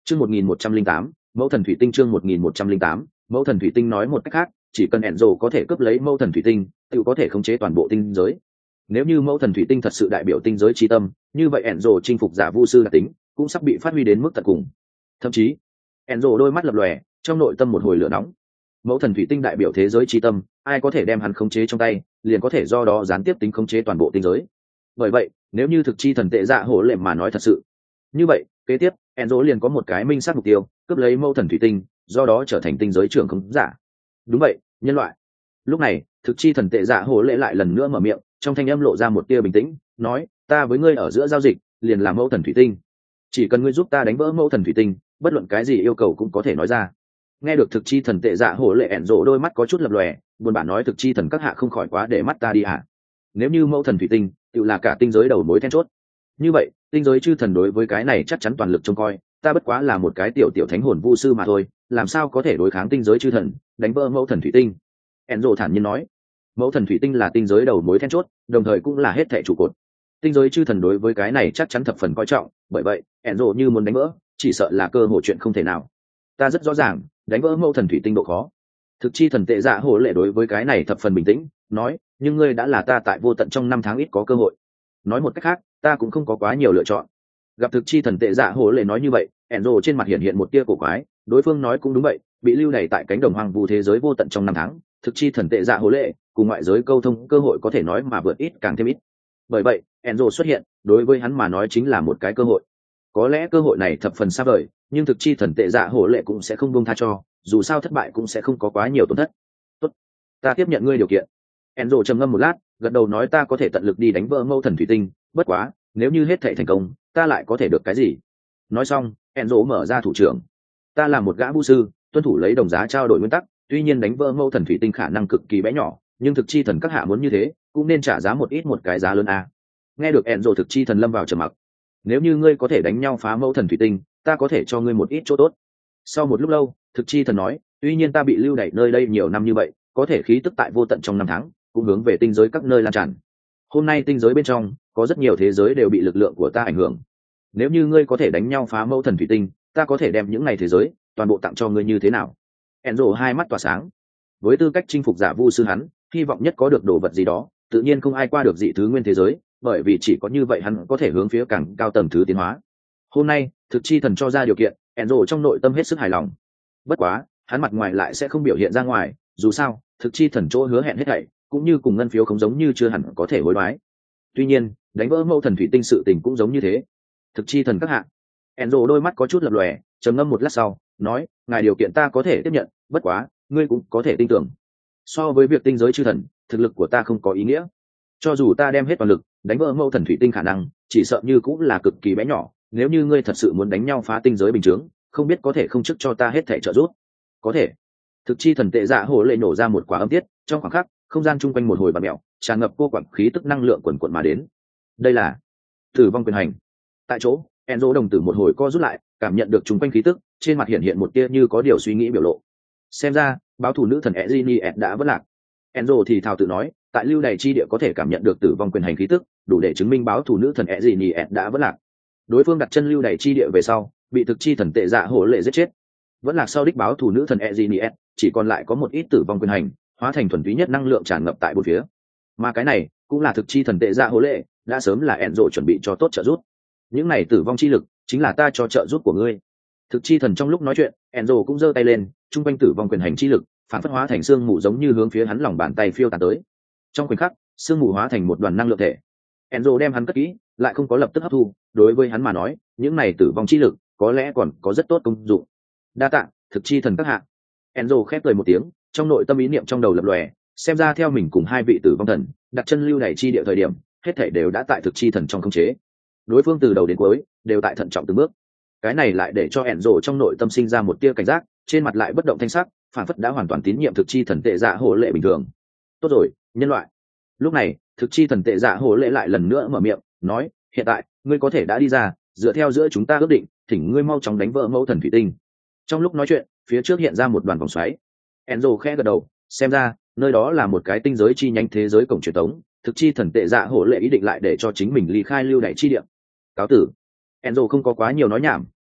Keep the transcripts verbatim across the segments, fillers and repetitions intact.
chương một nghìn một trăm linh tám mẫu thần thủy tinh chương một nghìn một trăm linh tám mẫu thần thủy tinh nói một cách khác, chỉ cần Enzo có thể cướp lấy mẫu thần thủy tinh, tự có thể khống chế toàn bộ tinh giới. Nếu như mẫu thần thủy tinh thật sự đại biểu tinh giới chi tâm, như vậy Enzo chinh phục giả vu sư đặc tính cũng sắp bị phát huy đến mức tận cùng. Thậm chí, Enzo đôi mắt lập lòe, trong nội tâm một hồi lửa nóng. Mẫu thần thủy tinh đại biểu thế giới chi tâm, ai có thể đem hắn khống chế trong tay, liền có thể do đó gián tiếp tính khống chế toàn bộ tinh giới. Bởi vậy, nếu như thực chi thần tệ dạ hổ lệ mà nói thật sự, như vậy, kế tiếp, Enzo liền có một cái minh xác mục tiêu, cướp lấy mẫu thần thủy tinh, do đó trở thành tinh giới trưởng khống giả. Đúng vậy, nhân loại. Lúc này, thực chi thần tệ dạ hổ lệ lại lần nữa mở miệng, trong thanh âm lộ ra một tia bình tĩnh, nói, ta với ngươi ở giữa giao dịch, liền là mẫu thần thủy tinh. Chỉ cần ngươi giúp ta đánh vỡ mẫu thần thủy tinh, bất luận cái gì yêu cầu cũng có thể nói ra. Nghe được thực chi thần tệ dạ hổ lệ Enzo đôi mắt có chút lập lòe, buồn bã nói thực chi thần các hạ không khỏi quá để mắt ta đi hả? Nếu như mẫu thần thủy tinh, tự là cả tinh giới đầu mối then chốt. Như vậy, tinh giới chư thần đối với cái này chắc chắn toàn lực trông coi, ta bất quá là một cái tiểu tiểu thánh hồn vu sư mà thôi, làm sao có thể đối kháng tinh giới chư thần, đánh vỡ mẫu thần thủy tinh? Enzo thản nhiên nói, mẫu thần thủy tinh là tinh giới đầu mối then chốt, đồng thời cũng là hết thảy trụ cột. Tinh giới chư thần đối với cái này chắc chắn thập phần coi trọng, bởi vậy, Enzo như muốn đánh vỡ, chỉ sợ là cơ hội chuyện không thể nào. Ta rất rõ ràng, đánh vỡ mẫu thần thủy tinh độ khó. Thực chi thần tệ dạ hổ lệ đối với cái này thập phần bình tĩnh, nói, nhưng ngươi đã là ta tại vô tận trong năm tháng ít có cơ hội. Nói một cách khác, ta cũng không có quá nhiều lựa chọn. Gặp thực chi thần tệ dạ hổ lệ nói như vậy, Enzo trên mặt hiện hiện một tia cổ quái, đối phương nói cũng đúng vậy, bị lưu đày tại cánh đồng hoang vu thế giới vô tận trong năm tháng, thực chi thần tệ dạ hổ lệ cùng ngoại giới câu thông cơ hội có thể nói mà vượt ít càng thêm ít. Bởi vậy, Enzo xuất hiện, đối với hắn mà nói chính là một cái cơ hội. Có lẽ cơ hội này thập phần xa vời, nhưng thực chi thần tệ dạ hổ lệ cũng sẽ không buông tha cho, dù sao thất bại cũng sẽ không có quá nhiều tổn thất. Tốt, ta tiếp nhận ngươi điều kiện. Enzo trầm ngâm một lát, gật đầu nói ta có thể tận lực đi đánh vỡ mẫu thần thủy tinh, bất quá, nếu như hết thảy thành công, ta lại có thể được cái gì? Nói xong, Enzo mở ra thủ trưởng. Ta là một gã vu sư, tuân thủ lấy đồng giá trao đổi nguyên tắc, tuy nhiên đánh vỡ mẫu thần thủy tinh khả năng cực kỳ bé nhỏ, nhưng thực chi thần các hạ muốn như thế, cũng nên trả giá một ít một cái giá lớn a. Nghe được Enzo thực chi thần lâm vào trầm mặc. Nếu như ngươi có thể đánh nhau phá mẫu thần thủy tinh, ta có thể cho ngươi một ít chỗ tốt. Sau một lúc lâu, thực chi thần nói, tuy nhiên ta bị lưu đày nơi đây nhiều năm như vậy, có thể khí tức tại vô tận trong năm tháng, cũng hướng về tinh giới các nơi lan tràn. Hôm nay tinh giới bên trong, có rất nhiều thế giới đều bị lực lượng của ta ảnh hưởng. Nếu như ngươi có thể đánh nhau phá mẫu thần thủy tinh, ta có thể đem những này thế giới toàn bộ tặng cho ngươi như thế nào? Enzo hai mắt tỏa sáng. Với tư cách chinh phục giả vu sư hắn, hy vọng nhất có được đồ vật gì đó, tự nhiên không ai qua được dị thứ nguyên thế giới, bởi vì chỉ có như vậy hắn có thể hướng phía càng cao tầng thứ tiến hóa. Hôm nay, thực chi thần cho ra điều kiện, Enzo trong nội tâm hết sức hài lòng. Bất quá, hắn mặt ngoài lại sẽ không biểu hiện ra ngoài, dù sao, thực chi thần chỗ hứa hẹn hết thảy, cũng như cùng ngân phiếu không giống như chưa hẳn có thể hối đoái. Tuy nhiên, đánh vỡ mẫu thần thủy tinh sự tình cũng giống như thế. Thực chi thần các hạ. Enzo đôi mắt có chút lập lòe, trầm ngâm một lát sau, nói, ngài điều kiện ta có thể tiếp nhận, bất quá, ngươi cũng có thể tin tưởng. So với việc tinh giới chư thần, thực lực của ta không có ý nghĩa. Cho dù ta đem hết toàn lực, đánh vỡ mẫu thần thủy tinh khả năng, chỉ sợ như cũng là cực kỳ bé nhỏ. Nếu như ngươi thật sự muốn đánh nhau phá tinh giới bình thường, không biết có thể không chức cho ta hết thảy trợ giúp. Có thể. Thực chi thần tệ dạ hổ lệ nổ ra một quả âm tiết, trong khoảng khắc, không gian chung quanh một hồi bạt mèo, tràn ngập cô quản khí tức năng lượng quần quần mà đến. Đây là tử vong quyền hành. Tại chỗ, Enzo đồng tử một hồi co rút lại, cảm nhận được chung quanh khí tức, trên mặt hiện hiện một tia như có điều suy nghĩ biểu lộ. Xem ra, báo thủ nữ thần Ezini đã vất lạc. Enzo thì thào tự nói, tại lưu đày chi địa có thể cảm nhận được tử vong quyền hành khí tức, đủ để chứng minh báo thủ nữ thần Ezini đã vất lạc. Đối phương đặt chân lưu đày chi địa về sau, bị thực chi thần tệ dạ hổ lệ giết chết. Vẫn lạc sau đích báo thủ nữ thần Ezini, chỉ còn lại có một ít tử vong quyền hành, hóa thành thuần túy nhất năng lượng tràn ngập tại bốn phía. Mà cái này cũng là thực chi thần tệ dạ hổ lệ, đã sớm là Enzo chuẩn bị cho tốt trợ giúp. Những này tử vong chi lực chính là ta cho trợ giúp của ngươi. Thực chi thần trong lúc nói chuyện, Enzo cũng giơ tay lên, trung quanh tử vong quyền hành chi lực phản phất hóa thành xương mù giống như hướng phía hắn lòng bàn tay phiêu tán tới. Trong khoảnh khắc, xương mù hóa thành một đoàn năng lượng thể. Enzo đem hắn cất kỹ, lại không có lập tức hấp thu, đối với hắn mà nói, những này tử vong chi lực có lẽ còn có rất tốt công dụng. Đa tạ, thực chi thần các hạ. Enzo khép cười một tiếng, trong nội tâm ý niệm trong đầu lập lòe, xem ra theo mình cùng hai vị tử vong thần đặt chân lưu này chi địa thời điểm, hết thảy đều đã tại thực chi thần trong khống chế. Đối phương từ đầu đến cuối đều tại thận trọng từng bước. Cái này lại để cho Enzo trong nội tâm sinh ra một tia cảnh giác, trên mặt lại bất động thanh sắc, phản phất đã hoàn toàn tín nhiệm thực chi thần tệ dạ hổ lệ bình thường. Tốt rồi, nhân loại. Lúc này, thực chi thần tệ dạ hổ lệ lại lần nữa mở miệng, nói, hiện tại, ngươi có thể đã đi ra, dựa theo giữa chúng ta ước định, thỉnh ngươi mau chóng đánh vỡ mẫu thần thủy tinh. Trong lúc nói chuyện, phía trước hiện ra một đoàn vòng xoáy. Enzo khẽ gật đầu, xem ra, nơi đó là một cái tinh giới chi nhánh thế giới cổng truyền tống, thực chi thần tệ dạ hổ lệ ý định lại để cho chính mình ly khai lưu đày chi địa. Cáo tử. Enzo không có quá nhiều nói nhảm,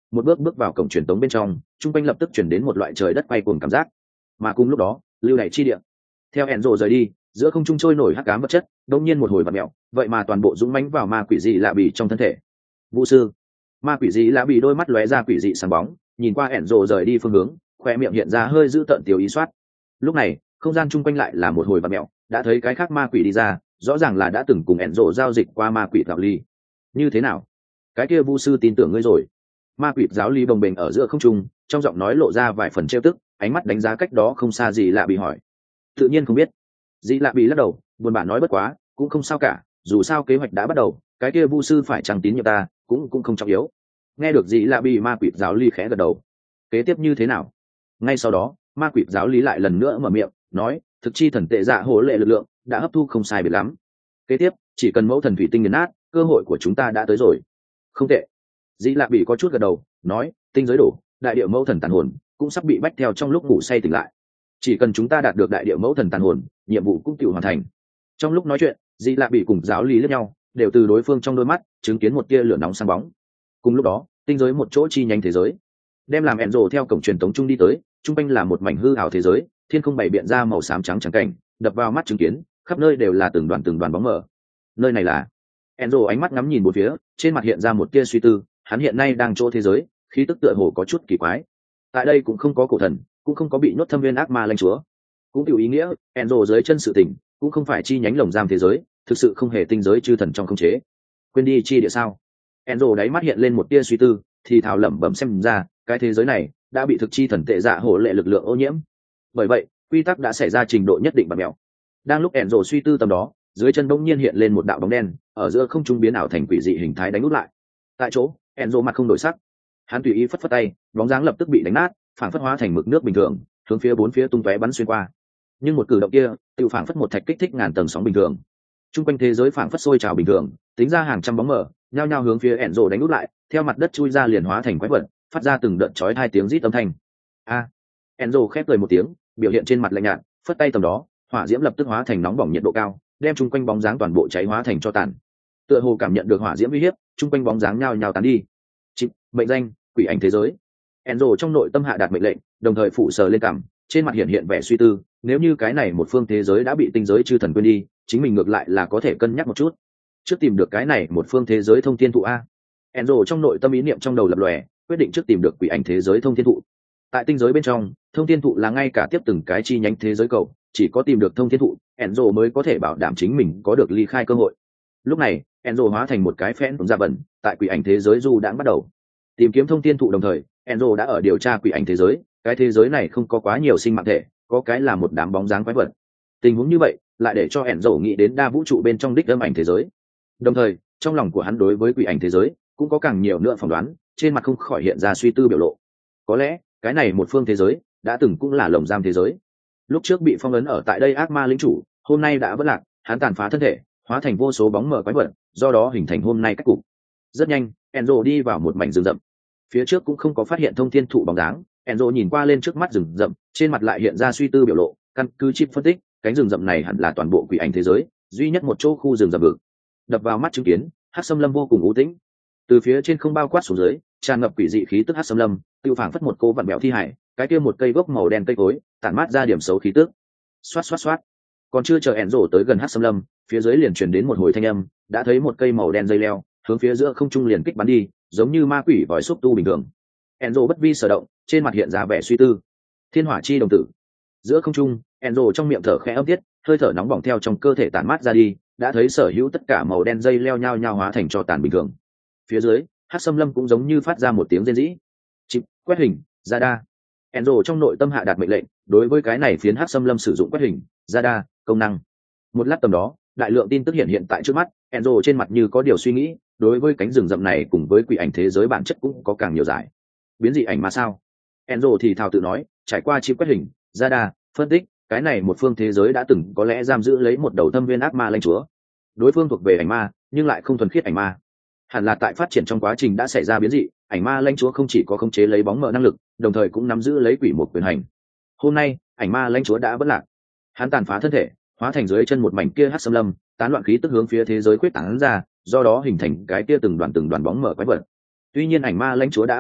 một bước bước vào cổng truyền tống bên trong, trung quanh lập tức chuyển đến một loại trời đất quay cuồng cảm giác. Mà cùng lúc đó, lưu đày chi địa theo Enzo rời đi, giữa không trung trôi nổi hắc ám vật chất đột nhiên một hồi vặn mèo, vậy mà toàn bộ dũng mãnh vào ma quỷ dị lạ bì trong thân thể. Vũ sư, ma quỷ dị lạ bì đôi mắt lóe ra quỷ dị sáng bóng, nhìn qua Enzo rời đi phương hướng, khoe miệng hiện ra hơi dữ tợn tiêu ý soát. Lúc này không gian chung quanh lại là một hồi vặn mèo, đã thấy cái khác ma quỷ đi ra, rõ ràng là đã từng cùng Enzo giao dịch qua ma quỷ giáo ly. Như thế nào, cái kia Vu sư tin tưởng ngươi rồi? Ma quỷ giáo ly bồng bềnh ở giữa không trung, trong giọng nói lộ ra vài phần trêu tức, ánh mắt đánh giá cách đó không xa gì lạ bị hỏi. Tự nhiên không biết. Dĩ lạ bị lắc đầu, buồn bã nói bất quá, cũng không sao cả, dù sao kế hoạch đã bắt đầu, cái kia Vu sư phải chẳng tín nhiệm ta, cũng cũng không trọng yếu. Nghe được dĩ lạ bị, ma quỷ giáo ly khẽ gật đầu. Kế tiếp như thế nào? Ngay sau đó, ma quỷ giáo lý lại lần nữa mở miệng, nói, thực chi thần tệ dạ hổ lệ lực lượng đã hấp thu không sai biệt lắm. Kế tiếp, chỉ cần mẫu thần thủy tinh nghiền nát, cơ hội của chúng ta đã tới rồi. Không tệ. Dĩ lạ bị có chút gật đầu, nói, tinh giới đổ, đại địa mẫu thần tàn hồn cũng sắp bị bách theo trong lúc ngủ say tỉnh lại. Chỉ cần chúng ta đạt được đại địa mẫu thần tàn hồn, nhiệm vụ cũng tự hoàn thành. Trong lúc nói chuyện, Dĩ lạ bị cùng giáo lý lẫn nhau, đều từ đối phương trong đôi mắt chứng kiến một tia lửa nóng sáng bóng. Cùng lúc đó, tinh giới một chỗ chi nhánh thế giới, đem làm Enzo theo cổng truyền tống trung đi tới, trung quanh là một mảnh hư ảo thế giới, thiên không bày biện ra màu xám trắng trắng cảnh, đập vào mắt chứng kiến, khắp nơi đều là từng đoàn từng đoàn bóng mờ. Nơi này là Enzo ánh mắt ngắm nhìn bốn phía, trên mặt hiện ra một tia suy tư, hắn hiện nay đang chỗ thế giới, khí tức tựa hồ có chút kỳ quái. Tại đây cũng không có cổ thần, cũng không có bị nhốt thâm viên ác ma lãnh chúa. Cũng tiểu ý nghĩa, Enzo dưới chân sự tình, cũng không phải chi nhánh lồng giam thế giới, thực sự không hề tinh giới chư thần trong khống chế. Quên đi chi địa sao? Enzo đáy mắt hiện lên một tia suy tư, thì thào lẩm bẩm xem ra, cái thế giới này đã bị thực chi thần tệ dạ hổ lệ lực lượng ô nhiễm. Bởi vậy, quy tắc đã xảy ra trình độ nhất định bạt mèo. Đang lúc Enzo suy tư tầm đó, dưới chân bỗng nhiên hiện lên một đạo bóng đen, ở giữa không trung biến ảo thành quỷ dị hình thái đánh út lại. Tại chỗ, Enzo mặt không đổi sắc, hắn tùy ý phất phất tay, bóng dáng lập tức bị đánh nát, phản phất hóa thành mực nước bình thường, hướng phía bốn phía tung tóe bắn xuyên qua. Nhưng một cử động kia, tự phản phất một thạch kích thích ngàn tầng sóng bình thường. Trung quanh thế giới phản phất sôi trào bình thường, tính ra hàng trăm bóng mờ, nhao nhao hướng phía Enzo đánh út lại, theo mặt đất chui ra liền hóa thành quái vật, phát ra từng đợt chói hai tiếng rít âm thanh. A, à, Enzo khép cười một tiếng, biểu hiện trên mặt lạnh nhạt, phất tay tầm đó, hỏa diễm lập tức hóa thành nóng bỏng nhiệt độ cao, đem trung quanh bóng dáng toàn bộ cháy hóa thành tro tàn. Tựa hồ cảm nhận được hỏa diễm uy hiếp, trung quanh bóng dáng nhao nhao tán đi. Chịu, mệnh danh, quỷ ảnh thế giới. Enzo trong nội tâm hạ đạt mệnh lệnh, đồng thời phụ sờ lên cằm, trên mặt hiện hiện vẻ suy tư, nếu như cái này một phương thế giới đã bị tinh giới chư thần quên đi, chính mình ngược lại là có thể cân nhắc một chút. Trước tìm được cái này một phương thế giới thông thiên thụ a. Enzo trong nội tâm ý niệm trong đầu lập lòe, quyết định trước tìm được quỷ ảnh thế giới thông thiên thụ. Tại tinh giới bên trong, thông thiên thụ là ngay cả tiếp từng cái chi nhánh thế giới cầu, chỉ có tìm được thông thiên thụ, Enzo mới có thể bảo đảm chính mình có được ly khai cơ hội. Lúc này, Enzo hóa thành một cái phẽn ra bẩn, tại quỷ ảnh thế giới du đãng bắt đầu tìm kiếm thông thiên thụ, đồng thời Enzo đã ở điều tra quỷ ảnh thế giới. Cái thế giới này không có quá nhiều sinh mạng thể, có cái là một đám bóng dáng quái vật. Tình huống như vậy lại để cho Enzo nghĩ đến đa vũ trụ bên trong đích âm ảnh thế giới. Đồng thời, trong lòng của hắn đối với quỷ ảnh thế giới cũng có càng nhiều nữa phỏng đoán, trên mặt không khỏi hiện ra suy tư biểu lộ. Có lẽ cái này một phương thế giới đã từng cũng là lồng giam thế giới. Lúc trước bị phong ấn ở tại đây ác ma lĩnh chủ, hôm nay đã vỡ lạc, hắn tàn phá thân thể, hóa thành vô số bóng mờ quái vật, do đó hình thành hôm nay cách cục. Rất nhanh, Enzo đi vào một mảnh rừng rậm. Phía trước cũng không có phát hiện thông thiên thụ bóng dáng, Enzo nhìn qua lên trước mắt rừng rậm, trên mặt lại hiện ra suy tư biểu lộ, căn cứ chip phân tích, cánh rừng rậm này hẳn là toàn bộ quỷ ảnh thế giới, duy nhất một chỗ khu rừng rậm vực. Đập vào mắt chứng kiến, hắc xâm lâm vô cùng u tĩnh. Từ phía trên không bao quát xuống dưới, tràn ngập quỷ dị khí tức hắc xâm lâm, tiêu phảng phất một cô vặn bẹo thi hải, cái kia một cây gốc màu đen cây cối, tản mát ra điểm xấu khí tức. Xoát xoát xoát. Còn chưa chờ Enzo tới gần hắc xâm lâm, phía dưới liền truyền đến một hồi thanh âm, đã thấy một cây màu đen dây leo, hướng phía giữa không trung liền kích bắn đi, giống như ma quỷ vòi xúc tu bình thường. Enzo bất vi sở động, trên mặt hiện ra vẻ suy tư. Thiên hỏa chi đồng tử. Giữa không trung, Enzo trong miệng thở khẽ âm tiết, hơi thở nóng bỏng theo trong cơ thể tản mát ra đi, đã thấy sở hữu tất cả màu đen dây leo nhao nhao hóa thành tro tàn bình thường. Phía dưới, hắc xâm lâm cũng giống như phát ra một tiếng rên rỉ. Chịp, quét hình, ra đa. Enzo trong nội tâm hạ đạt mệnh lệnh, đối với cái này phiến hắc xâm lâm sử dụng quét hình, ra đa, công năng. Một lát tầm đó, đại lượng tin tức hiện hiện tại trước mắt, Enzo trên mặt như có điều suy nghĩ, đối với cánh rừng rậm này cùng với quỷ ảnh thế giới bản chất cũng có càng nhiều giải. Biến dị ảnh mà sao? Enzo thì thào tự nói, trải qua chip quét hình, ra đa, phân tích, cái này một phương thế giới đã từng có lẽ giam giữ lấy một đầu thâm viên ác ma lãnh chúa. Đối phương thuộc về ảnh ma, nhưng lại không thuần khiết ảnh ma. Hẳn là tại phát triển trong quá trình đã xảy ra biến dị, ảnh ma lãnh chúa không chỉ có khống chế lấy bóng mờ năng lực, đồng thời cũng nắm giữ lấy quỷ một quyền hành. Hôm nay, ảnh ma lãnh chúa đã bất lạc. Hắn tàn phá thân thể, hóa thành dưới chân một mảnh kia hắc xâm lâm, tán loạn khí tức hướng phía thế giới quyết tán ra, do đó hình thành cái kia từng đoàn từng đoàn bóng mờ quái vật. Tuy nhiên ảnh ma lãnh chúa đã bất lạc,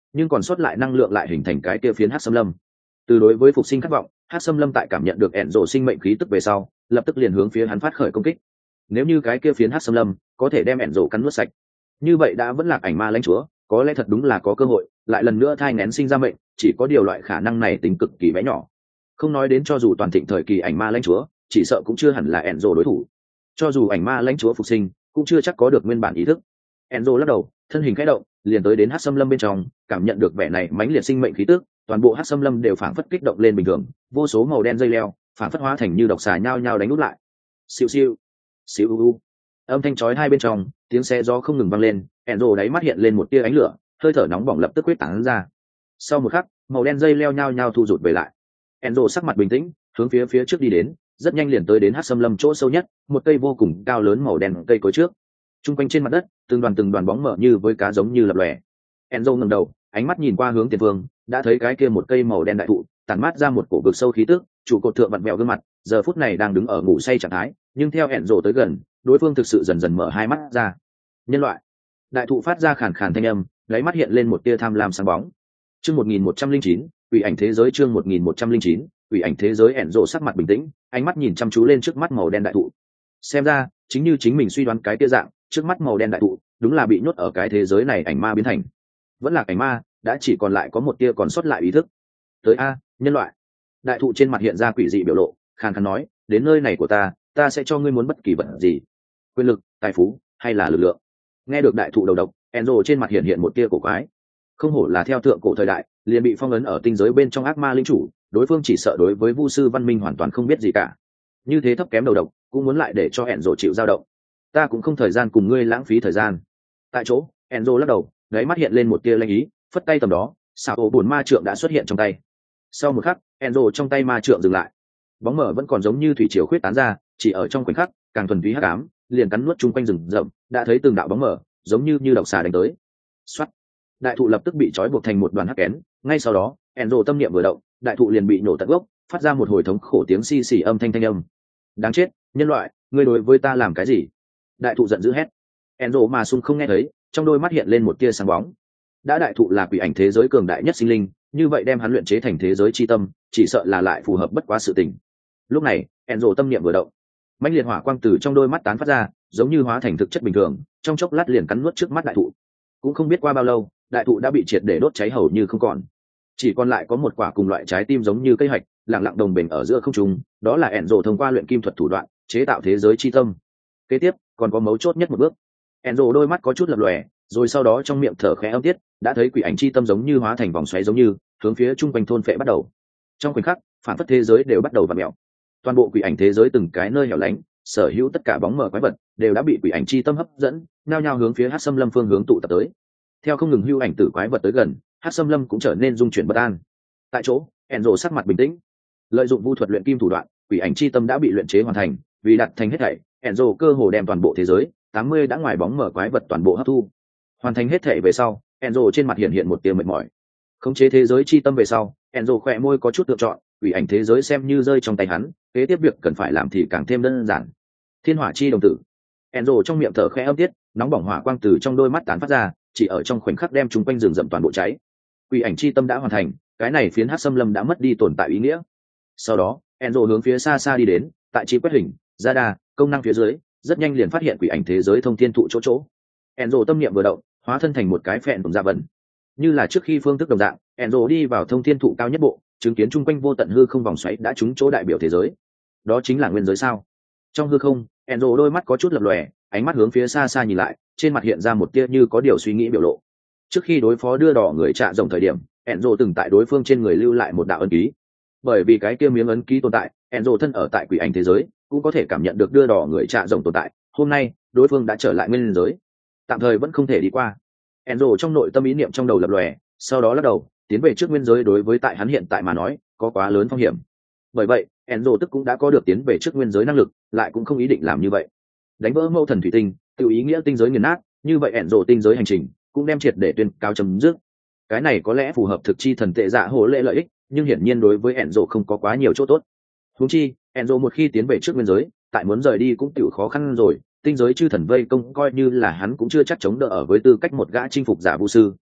nhưng còn sót lại năng lượng lại hình thành cái kia phiến hắc xâm lâm. Từ đối với phục sinh khát vọng, hắc xâm lâm tại cảm nhận được ẹn rộ sinh mệnh khí tức về sau, lập tức liền hướng phía hắn phát khởi công kích. Nếu như cái kia phiến hắc xâm lâm có thể đem ẹn rộ cắn nuốt sạch, như vậy đã vẫn là ảnh ma lãnh chúa, có lẽ thật đúng là có cơ hội lại lần nữa thai nghén sinh ra mệnh, chỉ có điều loại khả năng này tính cực kỳ bé nhỏ. Không nói đến cho dù toàn thịnh thời kỳ ảnh ma lãnh chúa, chỉ sợ cũng chưa hẳn là ẹn rộ đối thủ. Cho dù ảnh ma lãnh chúa phục sinh, cũng chưa chắc có được nguyên bản ý thức. ẹn rộ lắc đầu, thân hình khẽ động, liền tới đến hắc xâm lâm bên trong, cảm nhận được vẻ này mãnh liệt sinh mệnh khí tức, toàn bộ hắc xâm lâm đều phảng phất kích động lên bình thường, vô số màu đen dây leo phảng phất hóa thành như độc xà nhao nhao đánh úp lại. Siêu siêu, siêu u u. Âm thanh chói hai bên trong, tiếng xe gió không ngừng vang lên, ẹn rộ đáy mắt hiện lên một tia ánh lửa, hơi thở nóng bỏng lập tức quyết tán ra. Sau một khắc, màu đen dây leo nhao nhao thu rụt về lại. ẹn rộ sắc mặt bình tĩnh, hướng phía phía trước đi đến, rất nhanh liền tới đến hắc xâm lâm chỗ sâu nhất, một cây vô cùng cao lớn màu đen cây cối trước. Trung quanh trên mặt đất, từng đoàn từng đoàn bóng mở như với cá giống như lập lòe. ẹn rộ ngẩng đầu, ánh mắt nhìn qua hướng tiền phương, đã thấy cái kia một cây màu đen đại thụ tản mát ra một cổ vực sâu khí tức, trụ cột thượng vặn vẹo gương mặt, giờ phút này đang đứng ở ngủ say trạng thái, nhưng theo ẹn rộ tới gần, đối phương thực sự dần dần mở hai mắt ra. Nhân loại. Đại thụ phát ra khàn khàn thanh âm, đáy mắt hiện lên một tia tham lam sáng bóng. Chương một nghìn một trăm linh chín, ủy ảnh thế giới. Chương một nghìn một trăm linh chín, ủy ảnh thế giới. ẹn rộ sắc mặt bình tĩnh, ánh mắt nhìn chăm chú lên trước mắt màu đen đại thụ. Xem ra, chính như chính mình suy đoán cái tia dạng, trước mắt màu đen đại thụ đúng là bị nhốt ở cái thế giới này ảnh ma biến thành. Vẫn là ảnh ma, đã chỉ còn lại có một tia còn sót lại ý thức. Tới a, nhân loại. Đại thụ trên mặt hiện ra quỷ dị biểu lộ, khàn khàn nói, đến nơi này của ta, ta sẽ cho ngươi muốn bất kỳ vật gì, quyền lực, tài phú hay là lực lượng. Nghe được đại thụ đầu độc, Enzo trên mặt hiện hiện một tia cổ quái. Không hổ là theo thượng cổ thời đại, liền bị phong ấn ở tinh giới bên trong ác ma linh chủ, đối phương chỉ sợ đối với vu sư văn minh hoàn toàn không biết gì cả. Như thế thấp kém đầu độc, cũng muốn lại để cho Enzo chịu dao động. Ta cũng không thời gian cùng ngươi lãng phí thời gian. Tại chỗ, Enzo lắc đầu, đáy mắt hiện lên một tia lanh ý, phất tay tầm đó, xảo ổ buồn ma trượng đã xuất hiện trong tay. Sau một khắc, Enzo trong tay ma trượng dừng lại. Bóng mở vẫn còn giống như thủy triều khuyết tán ra, chỉ ở trong khoảnh khắc, càng thuần túy hắc ám, liền cắn nuốt chung quanh rừng rậm, đã thấy từng đạo bóng mở, giống như như độc xà đánh tới. Soát. Đại thụ lập tức bị trói buộc thành một đoàn hắc kén, ngay sau đó, Enzo tâm niệm vừa động, đại thụ liền bị nổ tận gốc, phát ra một hồi thống khổ tiếng xì xì âm thanh thanh âm. Đáng chết, nhân loại, ngươi đối với ta làm cái gì? Đại thụ giận dữ hét. Enzo mà sung không nghe thấy, trong đôi mắt hiện lên một tia sáng bóng. Đã đại thụ là quỷ ảnh thế giới cường đại nhất sinh linh, như vậy đem hắn luyện chế thành thế giới chi tâm, chỉ sợ là lại phù hợp bất quá sự tình. Lúc này, Enzo tâm niệm vừa động, mãnh liệt hỏa quang từ trong đôi mắt tán phát ra, giống như hóa thành thực chất bình thường, trong chốc lát liền cắn nuốt trước mắt đại thụ. Cũng không biết qua bao lâu, đại thụ đã bị triệt để đốt cháy hầu như không còn, chỉ còn lại có một quả cùng loại trái tim giống như cây hạch, lặng lặng đồng bền ở giữa không trung. Đó là Enzo thông qua luyện kim thuật thủ đoạn chế tạo thế giới chi tâm. Kế tiếp, còn có mấu chốt nhất một bước. Enzo đôi mắt có chút lập lòe, rồi sau đó trong miệng thở khẽ âm tiết, đã thấy quỷ ảnh chi tâm giống như hóa thành vòng xoáy giống như hướng phía trung quanh thôn phệ bắt đầu. Trong khoảnh khắc, phản phất thế giới đều bắt đầu vặn mèo. Toàn bộ quỷ ảnh thế giới từng cái nơi hẻo lánh, sở hữu tất cả bóng mờ quái vật đều đã bị quỷ ảnh chi tâm hấp dẫn, nhao nhao hướng phía hắc xâm lâm phương hướng tụ tập tới. Theo không ngừng hưu ảnh tử quái vật tới gần, hắc xâm lâm cũng trở nên dung chuyển bất an. Tại chỗ, Enzo sắc mặt bình tĩnh, lợi dụng vu thuật luyện kim thủ đoạn, quỷ ảnh chi tâm đã bị luyện chế hoàn thành, vì đặt thành hết thảy, Enzo cơ hồ đem toàn bộ thế giới tám mươi đã ngoài bóng mở quái vật toàn bộ hấp thu. Hoàn thành hết thảy về sau, Enzo trên mặt hiện hiện một tia mệt mỏi. Khống chế thế giới chi tâm về sau, Enzo khỏe môi có chút lựa chọn, quỷ ảnh thế giới xem như rơi trong tay hắn, kế tiếp việc cần phải làm thì càng thêm đơn giản. Thiên hỏa chi đồng tử. Enzo trong miệng thở khẽ âm tiết, nóng bỏng hỏa quang từ trong đôi mắt tán phát ra, chỉ ở trong khoảnh khắc đem chúng quanh rừng rậm toàn bộ cháy. Quỷ ảnh chi tâm đã hoàn thành, cái này phiến hắc xâm lâm đã mất đi tồn tại ý nghĩa. Sau đó, Enzo hướng phía xa xa đi đến, tại chi quét hình, ra đa, công năng phía dưới, rất nhanh liền phát hiện quỷ ảnh thế giới thông thiên thụ chỗ chỗ. Enzo tâm niệm vừa động, hóa thân thành một cái phèn đồng dạ vần. Như là trước khi phương thức đồng dạng, Enzo đi vào thông thiên thụ cao nhất bộ, chứng kiến chung quanh vô tận hư không vòng xoáy đã trúng chỗ đại biểu thế giới. Đó chính là nguyên giới sao? Trong hư không, Enzo đôi mắt có chút lập lòe, ánh mắt hướng phía xa xa nhìn lại, trên mặt hiện ra một tia như có điều suy nghĩ biểu lộ. Trước khi đối phó đưa đỏ người trạ rồng thời điểm, Enzo từng tại đối phương trên người lưu lại một đạo ấn ký. Bởi vì cái kia miếng ấn ký tồn tại, Enzo thân ở tại quỷ ảnh thế giới, cũng có thể cảm nhận được đưa đỏ người trạ rồng tồn tại. Hôm nay, đối phương đã trở lại nguyên giới, tạm thời vẫn không thể đi qua. Enzo trong nội tâm ý niệm trong đầu lập lòe, sau đó lắc đầu, tiến về trước nguyên giới đối với tại hắn hiện tại mà nói, có quá lớn phong hiểm. Bởi vậy, Enzo tức cũng đã có được tiến về trước nguyên giới năng lực, lại cũng không ý định làm như vậy. Đánh vỡ mâu thần thủy tinh, tự ý nghĩa tinh giới nghiền nát, như vậy Enzo tinh giới hành trình cũng đem triệt để tuyên cao chấm dứt. Cái này có lẽ phù hợp thực chi thần tệ dạ hồ lệ lợi ích, nhưng hiển nhiên đối với Enzo không có quá nhiều chỗ tốt. Huống chi, Enzo một khi tiến về trước nguyên giới, tại muốn rời đi cũng tiểu khó khăn rồi, tinh giới chư thần vây công coi như là hắn cũng chưa chắc chống đỡ ở với tư cách một gã chinh phục giả vu sư,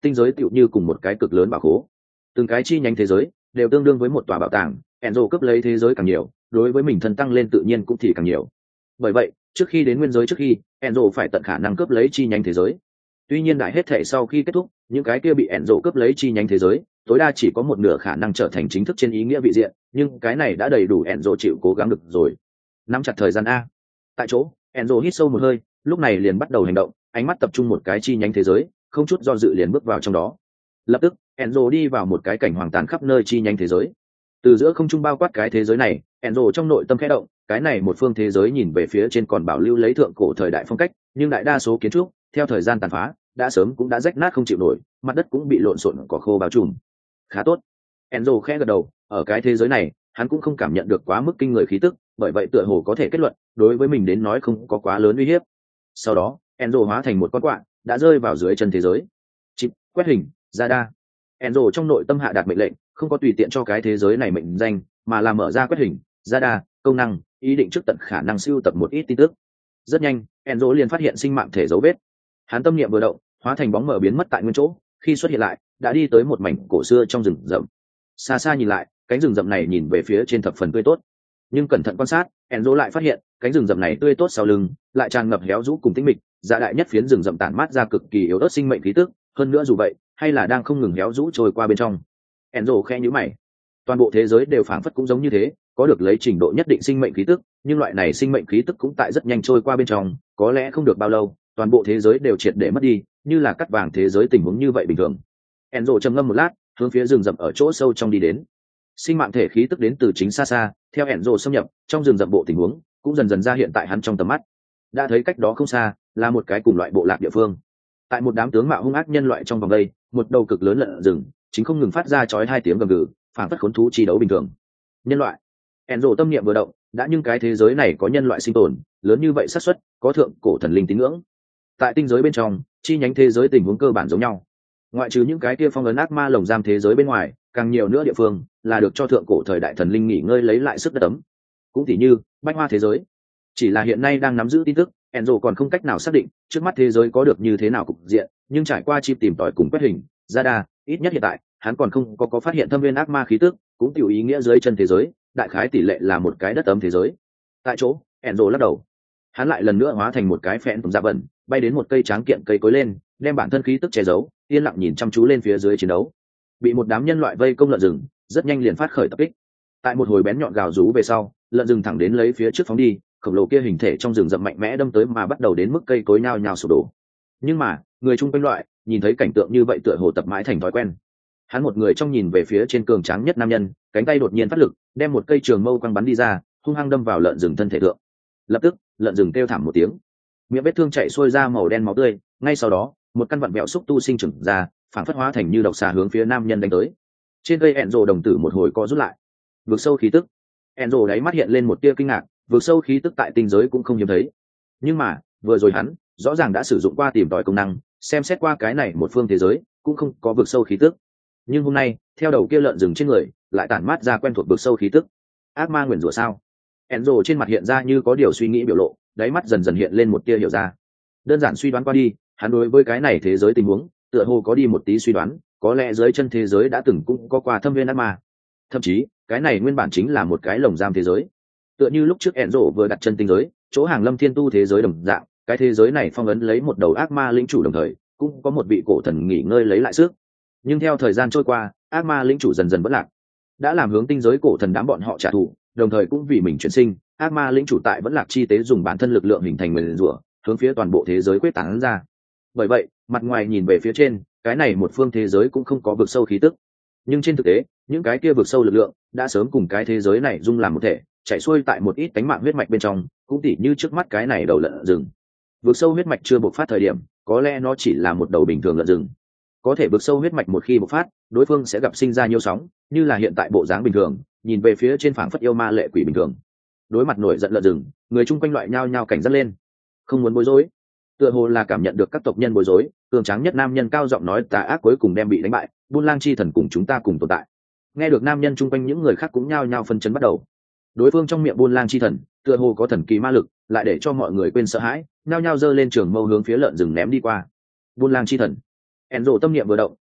tinh giới tựu như cùng một cái cực lớn bảo khố, từng cái chi nhánh thế giới đều tương đương với một tòa bảo tàng. Enzo cướp lấy thế giới càng nhiều, đối với mình thân tăng lên tự nhiên cũng thì càng nhiều. Bởi vậy trước khi đến nguyên giới trước khi, Enzo phải tận khả năng cướp lấy chi nhánh thế giới. Tuy nhiên đại hết thể sau khi kết thúc, những cái kia bị Enzo cướp lấy chi nhánh thế giới tối đa chỉ có một nửa khả năng trở thành chính thức trên ý nghĩa vị diện, nhưng cái này đã đầy đủ Enzo chịu cố gắng được rồi. Nắm chặt thời gian a. Tại chỗ Enzo hít sâu một hơi, lúc này liền bắt đầu hành động, ánh mắt tập trung một cái chi nhánh thế giới, không chút do dự liền bước vào trong đó. Lập tức Enzo đi vào một cái cảnh hoàng tàn khắp nơi chi nhánh thế giới. Từ giữa không trung bao quát cái thế giới này, Enzo trong nội tâm khẽ động, cái này một phương thế giới nhìn về phía trên còn bảo lưu lấy thượng cổ thời đại phong cách, nhưng đại đa số kiến trúc theo thời gian tàn phá đã sớm cũng đã rách nát không chịu nổi, mặt đất cũng bị lộn xộn cỏ khô bao trùm. Khá tốt. Enzo khẽ gật đầu, ở cái thế giới này hắn cũng không cảm nhận được quá mức kinh người khí tức, bởi vậy tựa hồ có thể kết luận đối với mình đến nói không có quá lớn uy hiếp. Sau đó Enzo hóa thành một con quạ đã rơi vào dưới chân thế giới. Chip quét hình ra đa. Enzo trong nội tâm hạ đạt mệnh lệnh, không có tùy tiện cho cái thế giới này mệnh danh, mà là mở ra quét hình ra đa công năng, ý định trước tận khả năng siêu tập một ít tin tức. Rất nhanh Enzo liền phát hiện sinh mạng thể dấu vết. Hắn tâm niệm vừa động, hóa thành bóng mờ biến mất tại nguyên chỗ, khi xuất hiện lại đã đi tới một mảnh cổ xưa trong rừng rậm. Xa xa nhìn lại, cánh rừng rậm này nhìn về phía trên thập phần tươi tốt, nhưng cẩn thận quan sát Enzo lại phát hiện cánh rừng rậm này tươi tốt sau lưng lại tràn ngập héo rũ cùng tĩnh mịch, dạ đại nhất phiến rừng rậm tản mát ra cực kỳ yếu ớt sinh mệnh khí tức, hơn nữa dù vậy hay là đang không ngừng héo rũ trôi qua bên trong. Enzo khẽ nhíu mày, toàn bộ thế giới đều phảng phất cũng giống như thế, có được lấy trình độ nhất định sinh mệnh khí tức, nhưng loại này sinh mệnh khí tức cũng tại rất nhanh trôi qua bên trong, có lẽ không được bao lâu toàn bộ thế giới đều triệt để mất đi, như là cắt vàng thế giới tình huống như vậy bình thường. Enzo trầm ngâm một lát, hướng phía rừng rậm ở chỗ sâu trong đi đến. Sinh mạng thể khí tức đến từ chính xa xa, theo Enzo xâm nhập trong rừng rậm, bộ tình huống cũng dần dần ra hiện tại hắn trong tầm mắt. Đã thấy cách đó không xa là một cái cùng loại bộ lạc địa phương. Tại một đám tướng mạo hung ác nhân loại trong vòng đây, một đầu cực lớn lợn rừng chính không ngừng phát ra chói hai tiếng gầm gừ, phảng phất khốn thú chi đấu bình thường. Nhân loại. Enzo tâm niệm vừa động, đã nhưng cái thế giới này có nhân loại sinh tồn, lớn như vậy xác suất có thượng cổ thần linh tín ngưỡng. Tại tinh giới bên trong, chi nhánh thế giới tình huống cơ bản giống nhau, ngoại trừ những cái kia phong ấn ác ma lồng giam thế giới bên ngoài, càng nhiều nữa địa phương là được cho thượng cổ thời đại thần linh nghỉ ngơi lấy lại sức đất ấm. Cũng tỉ như bách hoa thế giới, chỉ là hiện nay đang nắm giữ tin tức, Enzo còn không cách nào xác định trước mắt thế giới có được như thế nào cục diện, nhưng trải qua chip tìm tòi cùng quét hình ra đa, ít nhất hiện tại hắn còn không có, có phát hiện thâm viên ác ma khí tức, cũng tiểu ý nghĩa dưới chân thế giới đại khái tỷ lệ là một cái đất ấm thế giới. Tại chỗ Enzo lắc đầu, hắn lại lần nữa hóa thành một cái phèn tùng dạ vần, bay đến một cây tráng kiện cây cối lên, đem bản thân khí tức che giấu, yên lặng nhìn chăm chú lên phía dưới chiến đấu. Bị một đám nhân loại vây công lợn rừng rất nhanh liền phát khởi tập kích. Tại một hồi bén nhọn gào rú về sau, lợn rừng thẳng đến lấy phía trước phóng đi, khổng lồ kia hình thể trong rừng rậm mạnh mẽ đâm tới mà bắt đầu đến mức cây cối nhao nhao sụp đổ. Nhưng mà người chung quanh loại nhìn thấy cảnh tượng như vậy tựa hồ tập mãi thành thói quen. Hắn một người trong nhìn về phía trên cường tráng nhất nam nhân, cánh tay đột nhiên phát lực, đem một cây trường mâu quăng bắn đi ra, hung hăng đâm vào lợn rừng thân thể thượng. Lập tức lợn rừng kêu thảm một tiếng, miệng vết thương chảy xuôi ra màu đen máu tươi. Ngay sau đó một căn vặn vẹo xúc tu sinh trưởng ra, phản phất hóa thành như độc xà hướng phía nam nhân đánh tới. Trên cây Enzo đồng tử một hồi co rút lại. Vượt sâu khí tức. Enzo đáy mắt hiện lên một tia kinh ngạc, vượt sâu khí tức tại tinh giới cũng không hiếm thấy. Nhưng mà vừa rồi hắn rõ ràng đã sử dụng qua tìm tòi công năng, xem xét qua cái này một phương thế giới cũng không có vượt sâu khí tức. Nhưng hôm nay theo đầu kia lợn rừng trên người lại tản mát ra quen thuộc vượt sâu khí tức. Ác ma nguyền rủa sao? Enzo trên mặt hiện ra như có điều suy nghĩ biểu lộ, đáy mắt dần dần hiện lên một tia hiểu ra. Đơn giản suy đoán qua đi, hắn đối với cái này thế giới tình huống tựa hồ có đi một tí suy đoán, có lẽ dưới chân thế giới đã từng cũng có qua thâm viên ác ma, thậm chí cái này nguyên bản chính là một cái lồng giam thế giới. Tựa như lúc trước Enzo vừa đặt chân tinh giới chỗ hàng lâm thiên tu thế giới đồng dạng, cái thế giới này phong ấn lấy một đầu ác ma lĩnh chủ, đồng thời cũng có một vị cổ thần nghỉ ngơi lấy lại sức. Nhưng theo thời gian trôi qua, ác ma lĩnh chủ dần dần bất lạc, đã làm hướng tinh giới cổ thần đám bọn họ trả thù, đồng thời cũng vì mình chuyển sinh, ác ma lĩnh chủ tại vẫn lạc chi tế dùng bản thân lực lượng hình thành nguyền rủa, hướng phía toàn bộ thế giới quyết tán ra. Bởi vậy mặt ngoài nhìn về phía trên, cái này một phương thế giới cũng không có vực sâu khí tức, nhưng trên thực tế những cái kia vực sâu lực lượng đã sớm cùng cái thế giới này dung làm một thể, chảy xuôi tại một ít cánh mạng huyết mạch bên trong, cũng tỉ như trước mắt cái này đầu lợn rừng. Vực sâu huyết mạch chưa bộc phát thời điểm, có lẽ nó chỉ là một đầu bình thường lợn rừng, có thể vực sâu huyết mạch một khi bộc phát, đối phương sẽ gặp sinh ra nhiều sóng, như là hiện tại bộ dáng bình thường, nhìn về phía trên phảng phất yêu ma lệ quỷ bình thường. Đối mặt nổi giận lợn rừng, người chung quanh loại nhao nhao cảnh giác lên, không muốn bối rối. Tựa hồ là cảm nhận được các tộc nhân bối rối, cường tráng nhất nam nhân cao giọng nói, tà ác cuối cùng đem bị đánh bại, Buôn Lang chi thần cùng chúng ta cùng tồn tại. Nghe được nam nhân chung quanh những người khác cũng nhao nhao phân chấn bắt đầu. Đối phương trong miệng Buôn Lang chi thần tựa hồ có thần kỳ ma lực, lại để cho mọi người quên sợ hãi, nhao nhao giơ lên trường mâu hướng phía lợn rừng ném đi qua. Buôn Lang chi thần. Enzo tâm niệm vừa động,